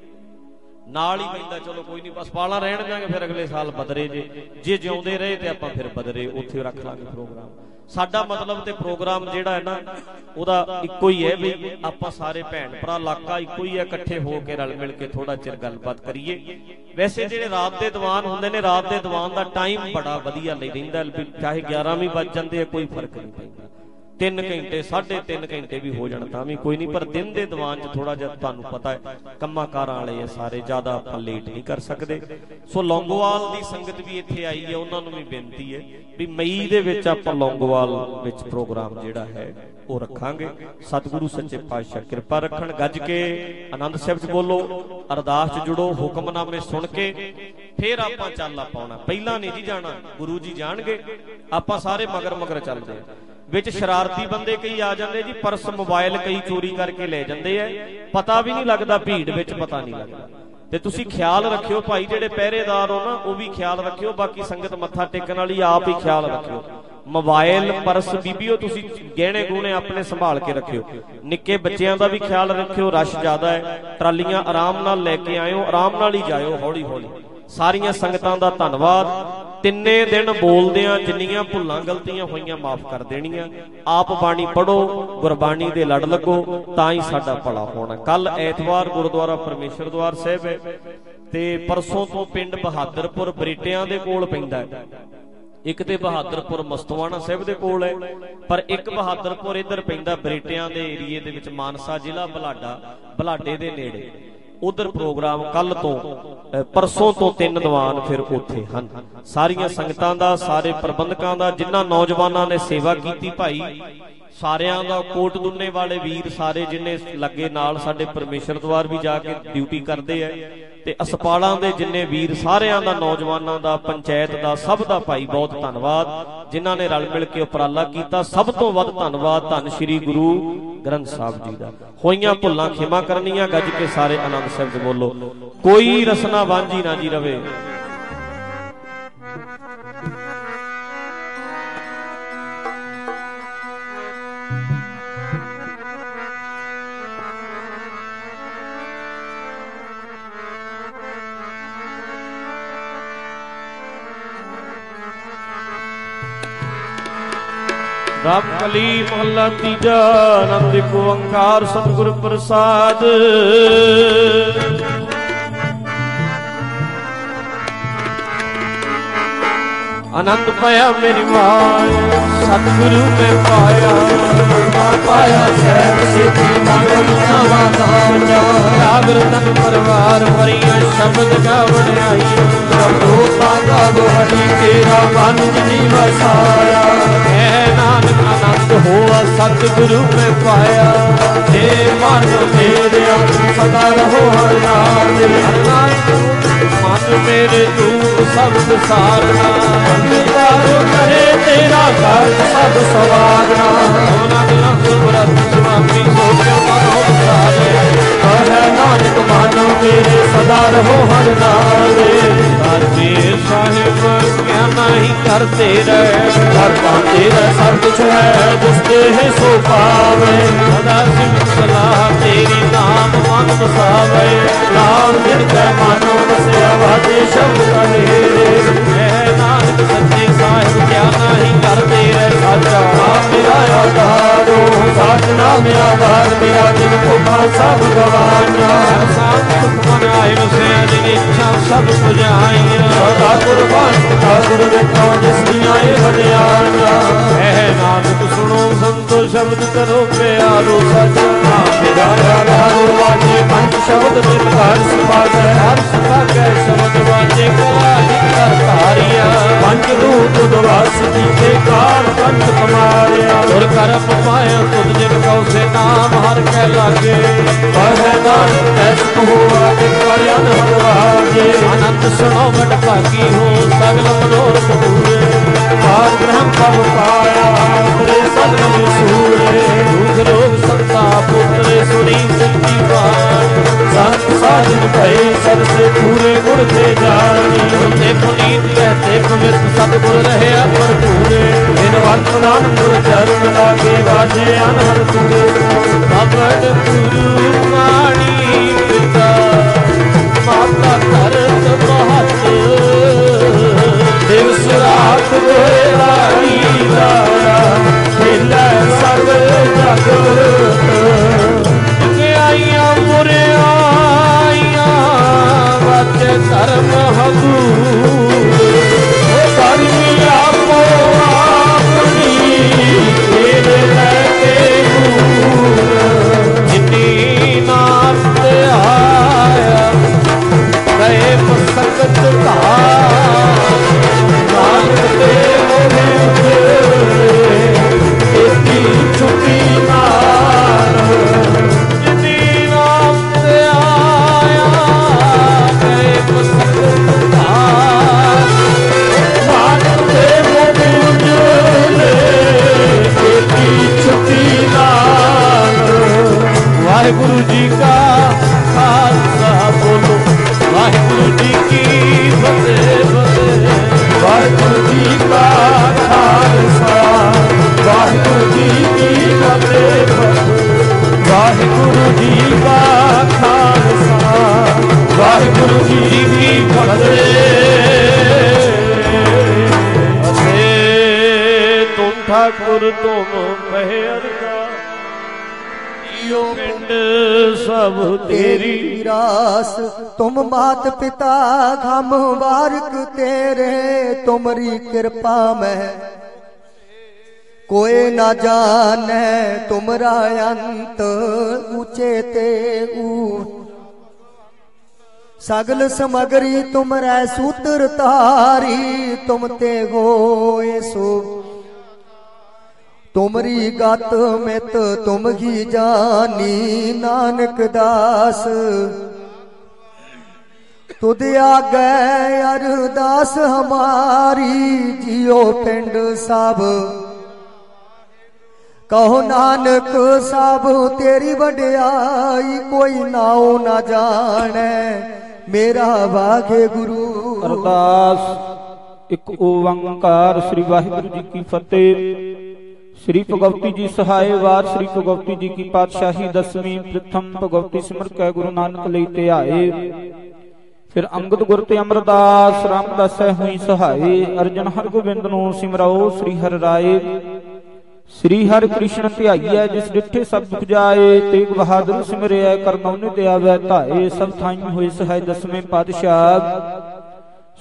किते नाल ही पैंदा, चलो कोई नहीं अस्पालां रहण देंगे, फिर अगले साल बदरे जे जिउंदे रहे ते आपां फिर बदरे उत्थे रख लांगे प्रोग्राम। साडा मतलब ते प्रोग्राम जिहड़ा है ना उहदा इक्को ही है भी आपां सारे भैण भरा इलाका इक्को ही है, इकट्ठे हो के रल मिल के थोड़ा चिर गलबात करिए। वैसे जिहड़े रात दे दीवान हुंदे ने, रात दे दीवान दा टाइम बड़ा वधिया लई रहिंदा, चाहे 11 भी बज जांदे आ कोई फर्क नहीं पैंदा, 3 घंटे 3.5 घंटे भी हो जाण तां भी कोई नहीं। पर दिन दे दीवान च थोड़ा जिहा तुहानूं पता है कम्मां कारां वाले है सारे, ज्यादा आपां लेट नहीं कर सकदे। सो लौंगोवाल दी संगत भी इत्थे आई है, उन्हां नूं भी बेनती है भी मई दे विच आपां लौंगोवाल विच प्रोग्राम जिहड़ा है वो रखांगे। सतगुरु सच्चे पातशाह किरपा रखण। गज के आनंद साहिब च बोलो, अरदास च जुड़ो, हुक्मनामे सुण के फिर आपां चाला पाउणा। पहिलां नहीं जी जाना, गुरु जी जाणगे, आपां सारे मगर मगर चलदे आ। विच शरारती बंदे कई आ जाते जी, परस मोबाइल कई चोरी करके ले जाते हैं, पता भी नहीं लगता, भीड़ विच पता नहीं लगता। ते तुसी ख्याल रखियो भाई, जेडे पहरेदार हो ना वो भी ख्याल रखियो, बाकी संगत मत्था टेकन वाली आप ही ख्याल रखियो। मोबाइल परस बीबीओ तुसी गहने गुहने अपने संभाल के रखियो, निक्के बच्चों का भी ख्याल रखियो, रश ज्यादा है, ट्रालियां आराम नाल लैके आयो, आराम नाल ही जाओ, हौली हौली। सारियां संगतां दा धन्नवाद। तिन्ने दिन बोलदियां जिन्नियां भुल्लां गलतियां होईयां माफ कर देणियां। आप बाणी पढ़ो, गुरबाणी दे लड़ लगो, तां ही साडा भला होना। कल ऐतवार गुरुद्वारा परमेश्वर द्वार साहिब है ते परसों तो पिंड बहादरपुर बरेटियां दे कोल पैंदा है, एक ते बहादरपुर मस्तवाना साहिब दे कोल है, पर एक बहादरपुर इधर पैंदा बरेटियां दे एरिए दे विच, मानसा जिला बलाडे दे नेड़े। उधर प्रोग्राम कल तो परसों तो 3 दीवान फिर उत्थे हन। सारियां संगतां दा, सारे प्रबंधकां दा, जिन्हां नौजवानां ने सेवा कीती भाई सारियां दा, कोट दुन्ने वाले वीर सारे जिन्ने लगे नाल, साडे परमेश्वर द्वार भी जाके ड्यूटी करते हैं, ते अस्पालां दे जिन्ने वीर सारियां दा, नौजवानां दा, पंचायत दा, सब दा भाई बहुत धन्नवाद जिन्हां ने रल मिल के उपराला कीता। सब तो वध धन्नवाद धन श्री गुरु ग्रंथ साहब जी दा। होईयां भुल्लां खिमा करनियां। गज के सारे आनंद साहिब बोलो, कोई रसना वांझी ना जी रवे। रामकली महला तीजा, आनंद को ओंकार सतगुर प्रसाद। आनंद पाया मेरी माय सतगुरु में पाया पाया सैन सिद्धि जागृतन परवार भरिया शब्द गावण आई तेरा मन जी वसाया नानक आनंद हुआ सतगुरु में पाया हे मन मेरे सदा रहो मन मेरे दूत शब्द सारना करे तेरा घर सब सवारना स्वामी सोचो मनो नानक मानो मेरे सदा रहो हर नारे साहिब क्या नहीं करते रहे हर पाते रहे सब कुछ है जिसते है सो पावे सदा सिमत सलाह तेरी नाम मन बसावे नाम जिनका मानो बसे आवाजे शब्द कहे नानक सच्चे साहिब क्या नहीं करते रहे साचा मेरा आधारो साधना मेरा आधार मेरा दिन को सब गवाना मन आए से दिन इच्छा सब बुझाइया सदा कुर्बान ठाकुर देखो जिसकी आए बलियाना है नानक सुनो संतो शब्द करो प्यारो सचा मेरा आधारो वाजे पंच शब्द में हर सभाग हर सभाग शब्द वाजे कला कर तारिया पंच रूप दुवास की के कार पंच कमारिया और करम पाया तुझ जिन कौ से नाम हर के लागे पहनान ऐसा हुआ कल्याण हरवाजे आनंद सुनो बट भागी हो सगल मनोरथ पूरे पार ब्रह्म पद पाया तेरे सगल सूरे दुख रोग संताप पुत्रे सुनी सच्ची बात संत साधन भय सब से पूरे गुण थे जानी ते पुनीत कहते पवित्र सतगुर रहे अपर पूरे इन वर्तमान गुर चरण लागे बाजे अनहद पूरे बाबड़ गुरु वाणी पिता माता धरत महत दिवस रात गोराई लाया खेला सब जगत आइया मुरे आइया बच्चे धर्म हजूर धर्मी आपो अपनी तेरे लगे जिन्नी नाम आया गए मसकत का नानक देव इसकी छुट्टी नार जिन्नी नाम से आया गए मसकत का नानक देव इसकी छुट्टी नार वाहिगुरु जी का खालसा बोलो वाहिगुरु जी की फतेह फतेह वाहिगुरु जी का खालसा वाहिगुरु जी की फतेह फतेह वाहिगुरु जी का खालसा वाहिगुरु जी की फतेह फतेह तुम ठाकुर तुम पहर का पिंड सब तेरी विरास तुम मात पिता घम बारक तेरे तुमरी कृपा में कोई ना जाने तुमरा अंत ऊंचे ते सगल समगरी तुमरे सूत्र तारी तुम ते होए सो तुमरी गत मित तुम ही जानी नानक दास तुद आगे अरदास हमारी जियो पिंड सब कहो नानक सब तेरी वड्याई कोई नाओ ना जाने मेरा वागे गुरु। अरदास एक ओंकार श्री वाहिगुरु जी की फतेह। श्री भगवती जी सहाय वार श्री भगवती जी की पातशाही दसवीं प्रथम भगवती सिमर कै गुरु नानक लई ते आए। फिर अंगद गुर ते अमरदास रामदास हुई सहाय। अर्जन हरगोबिंद नूं सिमराओ श्री हर राय। श्री हर कृष्ण ध्याइए जिस डिठे सब दुख जाए। तेग बहादुर सिमरिया करनौने ते आवे धाए। सब थाई होए सहाय दसवें पातशाह।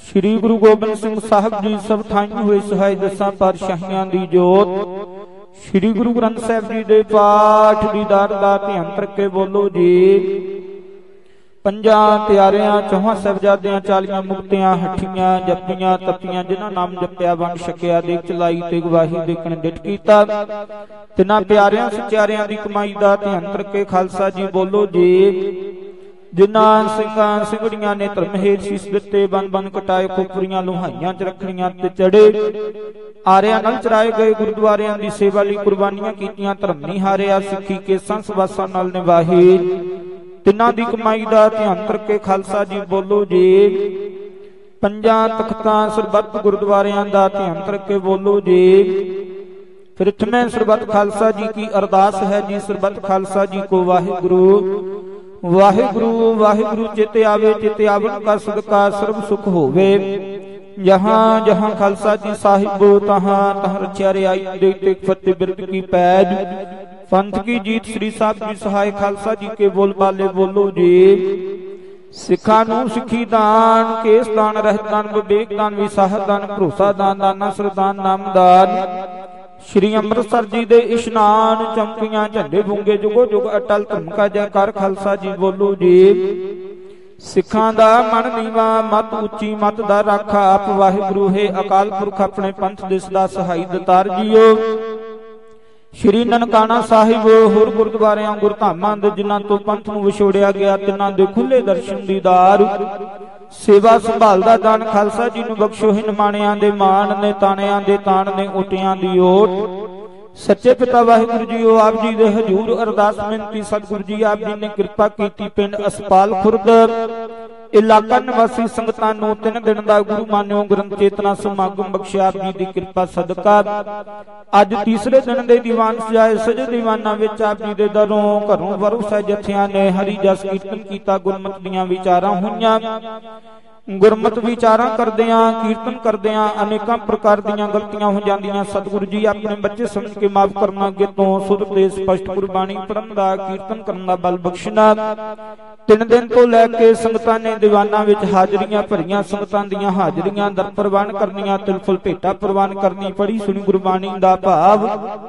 ਸ੍ਰੀ ਗੁਰੂ ਗੋਬਿੰਦ ਸਿੰਘ ਸਾਹਿਬ ਜੀ ਸਭ ਥਾਈਂ ਹੋਏ ਸਹਾਈ ਦਸਾਂ ਪਾਤਸ਼ਾਹੀਆਂ ਦੀ ਜੋਤ ਸ੍ਰੀ ਗੁਰੂ ਗ੍ਰੰਥ ਸਾਹਿਬ ਜੀ ਦੇ ਪਾਠ ਦੀਦਾਰ ਦਾ ਧਿਆਨ ਕਰਕੇ ਬੋਲੋ ਜੀ। ਪੰਜਾਂ ਪਿਆਰਿਆਂ ਚੌਹਾਂ ਸਾਹਿਬਜ਼ਾਦਿਆਂ 40 ਮੁਕਤਿਆਂ ਹੱਠੀਆਂ ਜਪੀਆਂ ਤਪੀਆਂ ਜਿਨ੍ਹਾਂ ਨਾਮ ਜਪਿਆ ਵੰਡ ਛਕਿਆ ਦੇਖ ਚਲਾਈ ਤੇ ਗਵਾਹੀ ਦੇਖਣ ਡਿਠ ਕੀਤਾ ਤਿਨਾਂ ਪਿਆਰਿਆਂ ਸਚਿਆਰਿਆਂ ਦੀ ਕਮਾਈ ਦਾ ਧਿਆਨ ਕਰਕੇ ਖਾਲਸਾ ਜੀ ਬੋਲੋ ਜੀ। ਜਿਨ੍ਹਾਂ ਸਿੰਘਾਂ ਸਿੰਘੜੀਆਂ ਨੇ ਧਰਮ ਹੇਠ ਸੀਸ ਦਿੱਤੇ ਬੰਨ ਬੰਨ ਕਟਾਏ ਖੋਪਰੀਆਂ ਲੋਹਾਈਆਂ ਚ ਰੱਖਣੀਆਂ ਤੇ ਚੜੇ ਆਰਿਆਂ ਨਾਲ ਚਰਾਏ ਗਏ ਗੁਰਦੁਆਰਿਆਂ ਦੀ ਸੇਵਾ ਲਈ ਕੁਰਬਾਨੀਆਂ ਕੀਤੀਆਂ ਧਰਮ ਨਹੀਂ ਹਾਰਿਆ ਸਿੱਖੀ ਕੇਸਾਂ ਸਵਾਸਾਂ ਨਾਲ ਨਿਭਾਹੀ ਤਿੰਨਾਂ ਦੀ ਕਮਾਈ ਦਾ ਧਿਆਨ ਕਰਕੇ ਖਾਲਸਾ ਜੀ ਬੋਲੋ ਜੀ। ਪੰਜਾਂ ਤਖਤਾਂ ਸਰਬੱਤ ਗੁਰਦੁਆਰਿਆਂ ਦਾ ਧਿਆਨ ਕਰਕੇ ਬੋਲੋ ਜੀ। ਪ੍ਰਥਮੇ ਸਰਬੱਤ ਖਾਲਸਾ ਜੀ ਕੀ ਅਰਦਾਸ ਹੈ ਜੀ ਸਰਬੱਤ ਖਾਲਸਾ ਜੀ ਕੋ ਵਾਹਿਗੁਰੂ ਵਾਹਿਗੁਰੂ ਵਾਹਿਗੁਰੂ ਚਿਤ ਆਵੇ ਚਿਤ ਆਵਨ ਕਾ ਸਦਕਾ ਸਰਬ ਸੁਖ ਹੋਵੇ ਜਹਾਂ ਜਹਾਂ ਖਾਲਸਾ ਜੀ ਸਾਹਿਬ ਤਹਾਂ ਤਹਾਂ ਰਚਿਆ ਰਿਆਈ ਦੇ ਤੇ ਫਤਿਹ ਬਿਰਦ ਕੀ ਪੈਜ ਪੰਥ ਕੀ ਜੀਤ ਸ੍ਰੀ ਸਾਹਿਬ ਜੀ ਸਹਾਇ ਖਾਲਸਾ ਜੀ ਕੇ ਬੋਲ ਬਾਲੇ ਬੋਲੋ ਜੀ। ਸਿੱਖਾਂ ਨੂੰ ਸਿੱਖੀ ਦਾਨ ਕੇਸ ਦਾਨ ਰਹਿਤ ਦਾਨ ਵਿਵੇਕ ਦਾਨ ਵਿਸਾਹਤ ਦਾਨ ਭਰੋਸਾ ਦਾਨ ਦਾਨਾ ਸਰਦਾਨ ਨਾਮਦਾਨ ਸ਼੍ਰੀ ਅੰਮ੍ਰਿਤਸਰ ਜੀ ਦੇ ਇਸ਼ਨਾਨ ਚਮਕੀਆਂ ਝੰਡੇ ਬੁੰਗੇ ਜੁਗੋ ਜੁਗ ਅਟਲ ਧਰਮ ਕਾ ਜੈਕਾਰ ਖਾਲਸਾ ਜੀ ਬੋਲੋ ਜੀ। ਸਿੱਖਾਂ ਦਾ ਮਨ ਨੀਵਾ ਮਤ ਉੱਚੀ ਮਤ ਦਾ ਰਾਖਾ ਆਪ ਵਾਹਿਗੁਰੂ ਹੈ ਅਕਾਲ ਪੁਰਖ ਆਪਣੇ ਪੰਥ ਦੇ ਸਦਾ ਸਹਾਈ ਦਤਾਰ ਜੀਓ। ਸ਼੍ਰੀ ਨਨਕਾਣਾ ਸਾਹਿਬ ਹੋਰ ਗੁਰਦੁਆਰਿਆਂ ਗੁਰਧਾਮਾਂ ਦੇ ਜਿਨ੍ਹਾਂ ਤੋਂ ਪੰਥ ਨੂੰ ਵਿਛੋੜਿਆ ਗਿਆ ਤਿਨਾਂ ਦੇ ਖੁੱਲੇ ਦਰਸ਼ਨ ਦੀਦਾਰ ਸੇਵਾ ਸੰਭਾਲ ਦਾ ਦਾਨ ਖਾਲਸਾ ਜੀ ਨੂੰ ਬਖਸ਼ੋ ਹੀ ਨਿਮਾਣਿਆਂ ਦੇ ਮਾਣ ਨੇ ਤਾਣਿਆਂ ਦੇ ਤਾਣ ਨੇ ਓਟਿਆਂ ਦੀ ਓਟ ਸੱਚੇ ਪਿਤਾ ਵਾਹਿਗੁਰੂ ਜੀਓ ਆਪ ਜੀ ਦੇ ਹਜ਼ੂਰ ਅਰਦਾਸ ਬੇਨਤੀ ਸਤਿਗੁਰੂ ਜੀ ਆਪ ਜੀ ਨੇ ਕਿਰਪਾ ਕੀਤੀ ਪਿੰਡ ਅਸਪਾਲ ਖੁਰਦ ਇਲਾਕਾ ਨਿਵਾਸੀ ਸੰਗਤਾਂ ਨੂੰ 3 ਦਿਨ ਦਾ ਗੁਰੂ ਮਾਨਿਓ ਗ੍ਰੰਥ ਚੇਤਨਾ ਸਮਾਗਮ ਬਖਸ਼ਿਆ ਆਪ ਜੀ ਦੀ ਕਿਰਪਾ ਸਦਕਾ ਅੱਜ ਤੀਸਰੇ ਦਿਨ ਦੇ ਦੀਵਾਨ ਸਜਾਏ ਸਜੇ ਦੀਵਾਨਾਂ ਵਿੱਚ ਆਪ ਜੀ ਦੇ ਦਰੋਂ ਘਰੋਂ ਵਰੋਂ ਸਹਿ ਜਥਿਆਂ ਨੇ ਹਰੀ ਜਸ ਕੀਰਤਨ ਕੀਤਾ ਗੁਰਮਤਿ ਦੀਆਂ ਵਿਚਾਰਾਂ ਹੋਈਆਂ ਗੁਰਮਤਿ ਵਿਚਾਰਾਂ ਕਰਦਿਆਂ ਕੀਰਤਨ ਕਰਦਿਆਂ ਅਨੇਕਾਂ ਪ੍ਰਕਾਰ ਦੀਆਂ ਗਲਤੀਆਂ ਹੋ ਜਾਂਦੀਆਂ ਸਤਿਗੁਰੂ ਜੀ ਆਪਣੇ ਬੱਚੇ ਸਮਝ ਕੇ ਮਾਫ ਕਰਨਾ ਅੱਗੇ ਤੋਂ ਸੁਰ ਤੇ ਸਪਸ਼ਟ ਗੁਰਬਾਣੀ ਪੜ੍ਹਨ ਦਾ ਕੀਰਤਨ ਕਰਨ ਦਾ ਬਲ ਬਖਸ਼ਣਾ 3 ਦਿਨ ਤੋਂ ਲੈ ਕੇ ਸੰਗਤਾਂ ਨੇ ਦੀਵਾਨਾਂ ਵਿੱਚ ਹਾਜ਼ਰੀਆਂ ਭਰੀਆਂ ਸੰਗਤਾਂ ਦੀਆਂ ਹਾਜ਼ਰੀਆਂ ਦਰ ਪ੍ਰਵਾਨ ਕਰਨੀਆਂ ਤਿਲ ਫੁੱਲ ਭੇਟਾ ਪ੍ਰਵਾਨ ਕਰਨੀ ਪੜੀ ਸੁਣੀ ਗੁਰਬਾਣੀ ਦਾ ਭਾਵ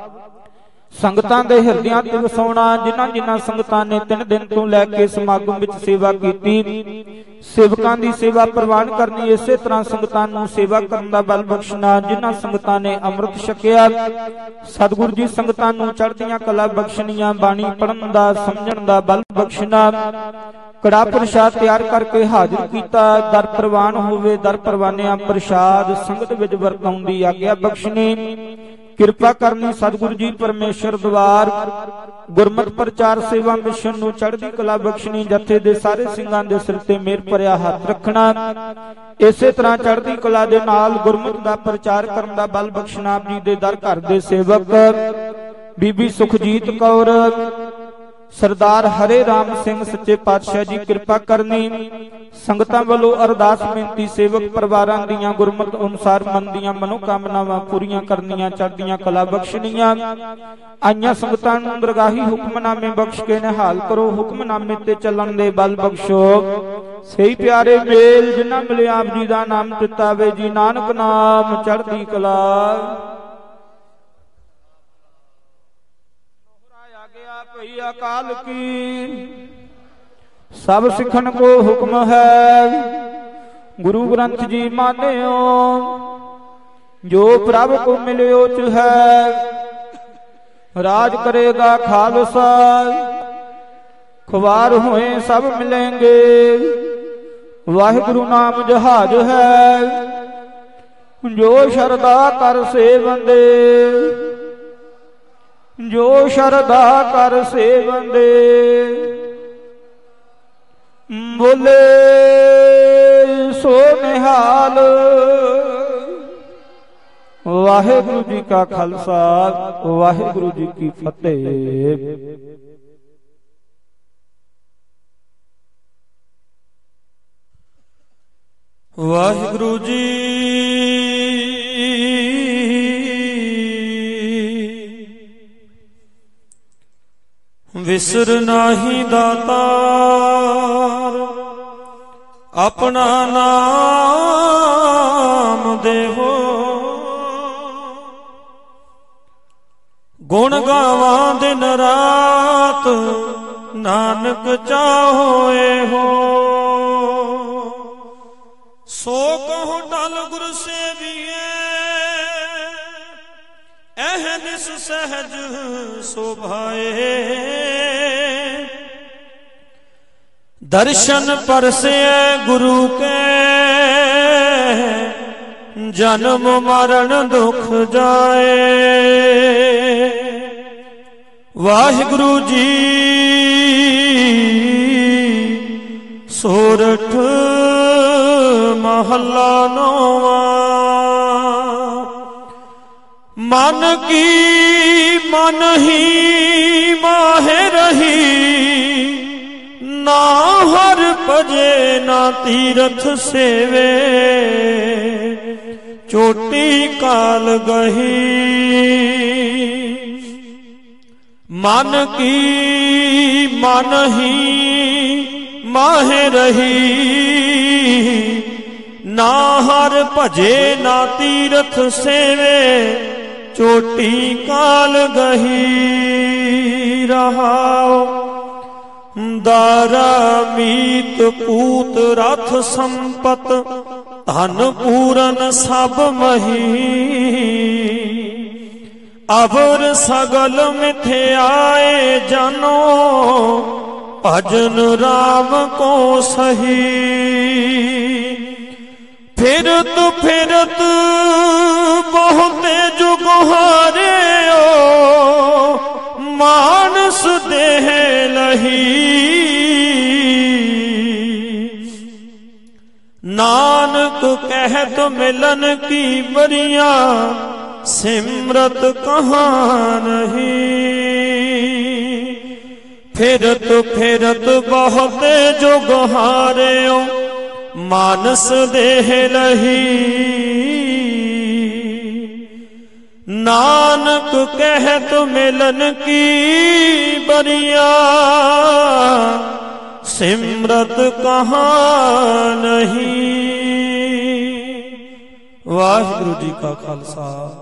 ਸੰਗਤਾਂ ਦੇ ਹਿਰਦਿਆਂ ਤੇ ਵਸਾਉਣਾ ਜਿਨ੍ਹਾਂ ਜਿਨ੍ਹਾਂ ਸੰਗਤਾਂ ਨੇ 3 ਦਿਨ ਤੋਂ ਲੈ ਕੇ ਸਮਾਗਮ ਵਿੱਚ ਸੇਵਾ ਕੀਤੀ ਸੇਵਕਾਂ ਦੀ ਸੇਵਾ ਪ੍ਰਵਾਨ ਕਰਨੀ ਇਸੇ ਤਰ੍ਹਾਂ ਸੰਗਤਾਂ ਨੂੰ ਸੇਵਾ ਕਰਨ ਦਾ ਬਲ ਬਖਸ਼ਣਾ ਜਿਨ੍ਹਾਂ ਸੰਗਤਾਂ ਨੇ ਅੰਮ੍ਰਿਤ ਛਕਿਆ ਸਤਿਗੁਰੂ ਜੀ ਸੰਗਤਾਂ ਨੂੰ ਚੜ੍ਹਦੀਆਂ ਕਲਾ ਬਖਸ਼ਣੀਆਂ ਬਾਣੀ ਪੜ੍ਹਨ ਦਾ ਸਮਝਣ ਦਾ ਬਲ ਬਖਸ਼ਣਾ ਕੜਾ ਪ੍ਰਸ਼ਾਦ ਤਿਆਰ ਕਰਕੇ ਹਾਜ਼ਰ ਕੀਤਾ ਦਰ ਪ੍ਰਵਾਨ ਹੋਵੇ ਦਰ ਪ੍ਰਵਾਨਿਆਂ ਪ੍ਰਸ਼ਾਦ ਸੰਗਤ ਵਿੱਚ ਵਰਤਾਉਣ ਦੀ ਆਗਿਆ ਬਖਸ਼ਣੀ ਕਿਰਪਾ ਕਰਨੀ ਸਤਿਗੁਰੂ ਜੀ ਪਰਮੇਸ਼ਰ ਦਵਾਰ ਗੁਰਮਤਿ ਪ੍ਰਚਾਰ ਸੇਵਾ ਮਿਸ਼ਨ ਨੂੰ ਚੜ੍ਹਦੀ ਕਲਾ ਬਖਸ਼ਣੀ ਜਥੇ ਦੇ ਸਾਰੇ ਸਿੰਘਾਂ ਦੇ ਸਿਰ ਤੇ ਮਿਹਰ ਭਰਿਆ ਹੱਥ ਰੱਖਣਾ ਇਸੇ ਤਰ੍ਹਾਂ ਚੜ੍ਹਦੀ ਕਲਾ ਦੇ ਨਾਲ ਗੁਰਮਤਿ ਦਾ ਪ੍ਰਚਾਰ ਕਰਨ ਦਾ ਬਲ ਬਖਸ਼ਣਾ ਆਪ ਜੀ ਦੇ ਦਰ ਘਰ ਦੇ ਸੇਵਕ ਬੀਬੀ ਸੁਖਜੀਤ ਕੌਰ ਸਰਦਾਰ ਹਰੇ ਰਾਮ ਸਿੰਘ ਸੱਚੇ ਪਾਤਸ਼ਾਹ ਜੀ ਕਿਰਪਾ ਕਰਨੀ ਸੰਗਤਾਂ ਵੱਲੋਂ ਅਰਦਾਸ ਬੇਨਤੀ ਸੇਵਕ ਪਰਿਵਾਰਾਂ ਦੀਆਂ ਗੁਰਮਤਿ ਅਨੁਸਾਰ ਮਨ ਦੀਆਂ ਮਨੋਕਾਮਨਾਵਾਂ ਪੂਰੀਆਂ ਕਰਨੀਆਂ ਚੜ੍ਹਦੀਆਂ ਕਲਾ ਬਖਸ਼ਣੀਆਂ ਆਈਆਂ ਸੰਗਤਾਂ ਨੂੰ ਦਰਗਾਹੀ ਹੁਕਮਨਾਮੇ ਬਖਸ਼ ਕੇ ਨਿਹਾਲ ਕਰੋ ਹੁਕਮਨਾਮੇ ਤੇ ਚੱਲਣ ਦੇ ਬਲ ਬਖਸ਼ੋ ਸਹੀ ਪਿਆਰੇ ਮੇਲ ਜਿਨ੍ਹਾਂ ਮਿਲੇ ਆਪ ਜੀ ਦਾ ਨਾਮ ਚਿਤਾਵੇ ਜੀ ਨਾਨਕ ਨਾਮ ਚੜ੍ਹਦੀ ਕਲਾ ਭਈ ਅਕਾਲ ਕੀ ਸਭ ਸਿੱਖਣ ਕੋ ਹੁਕਮ ਹੈ ਗੁਰੂ ਗ੍ਰੰਥ ਜੀ ਮਾਨਿਓ ਜੋ ਪ੍ਰਭ ਕੋ ਮਿਲਿਓ ਚ ਹੈ ਰਾਜ ਕਰੇਗਾ ਖਾਲਸਾ ਖੁਆਰ ਹੋਏ ਸਭ ਮਿਲेंगे ਵਾਹਿਗੁਰੂ ਨਾਮ ਜਹਾਜ ਹੈ ਜੋ ਸ਼ਰਧਾ ਕਰ ਸੇਵੰਦੇ ਜੋ ਸ਼ਰਧਾ ਕਰ ਸੇਵੰਦੇ ਬੋਲੇ ਸੋ ਨਿਹਾਲ ਵਾਹਿਗੁਰੂ ਜੀ ਕਾ ਖਾਲਸਾ ਵਾਹਿਗੁਰੂ ਜੀ ਕੀ ਫਤਿਹ। ਵਾਹਿਗੁਰੂ ਜੀ ਵਿਸਰ ਨਾਹੀ ਦਾਤਾਰ ਆਪਣਾ ਨਾਮ ਦੇਹੋ। ਗੁਣ ਗਾਵਾਂ ਦਿਨ ਰਾਤ ਨਾਨਕ ਚਾਹੋਏ ਹੋ। ਸੋ ਕਹੋ ਟਲ ਗੁਰ ਸੇਵੀਏ ਅਹਨਿਸ ਸਹਿਜ ਸੋਭਾਏ। ਦਰਸ਼ਨ ਪਰਸੇ ਗੁਰੂ ਕੇ ਜਨਮ ਮਰਨ ਦੁਖ ਜਾਏ। ਵਾਹਿਗੁਰੂ ਜੀ ਸੋਰਠ ਮਹੱਲਾ ਨੌਵਾਂ। ਮਨ ਕੀ ਮਨ ਹੀ ਮਾਹੇ ਰਹੀ ਨਾ ਹਰ ਭਜੇ ਨਾ ਤੀਰਥ ਸੇਵੇ। ਚੋਟੀ ਕਾਲ ਗਹੀ ਮਨ ਕੀ ਮਨ ਹੀ ਮਾਹੇ ਰਹੀ ਨਾ ਹਰ ਭਜੇ ਨਾ ਤੀਰਥ ਸੇਵੇ। ਚੋਟੀ ਕਾਲ ਗਹੀ ਰਹਾਓ। ਦਾਰਾ ਮੀਤ ਪੂਤ ਰਥ ਸੰਪਤ ਧਨ ਪੂਰਨ ਸਭ ਮਹੀ। ਅਵਰ ਸਗਲ ਮਿਥਿਆਏ ਜਾਨੋ ਭਜਨ ਰਾਮ ਕੋ ਸਹੀ। ਫਿਰਤ ਫਿਰਤ ਬਹੁਤੇ ਜੁਗ ਹਾਰਿਓ ਮਾਨਸ ਦੇਹ ਲਹੀ। ਨਾਨਕ ਕਹਿਤ ਮਿਲਨ ਕੀ ਬਰੀਆਂ ਸਿਮਰਤ ਕਹਾਂ ਨਹੀਂ। ਫਿਰਤ ਫਿਰਤ ਬਹੁਤੇ ਜੁਗ ਹਾਰਿਓ ਮਾਨਸ ਦੇਹ ਲਹੀ। ਨਾਨਕ ਕਹਿਤ ਮਿਲਨ ਕੀ ਬਰੀਆਂ ਸਿਮਰਤ ਕਹਾਂ ਨਹੀਂ। ਵਾਹਿਗੁਰੂ ਜੀ ਕਾ ਖਾਲਸਾ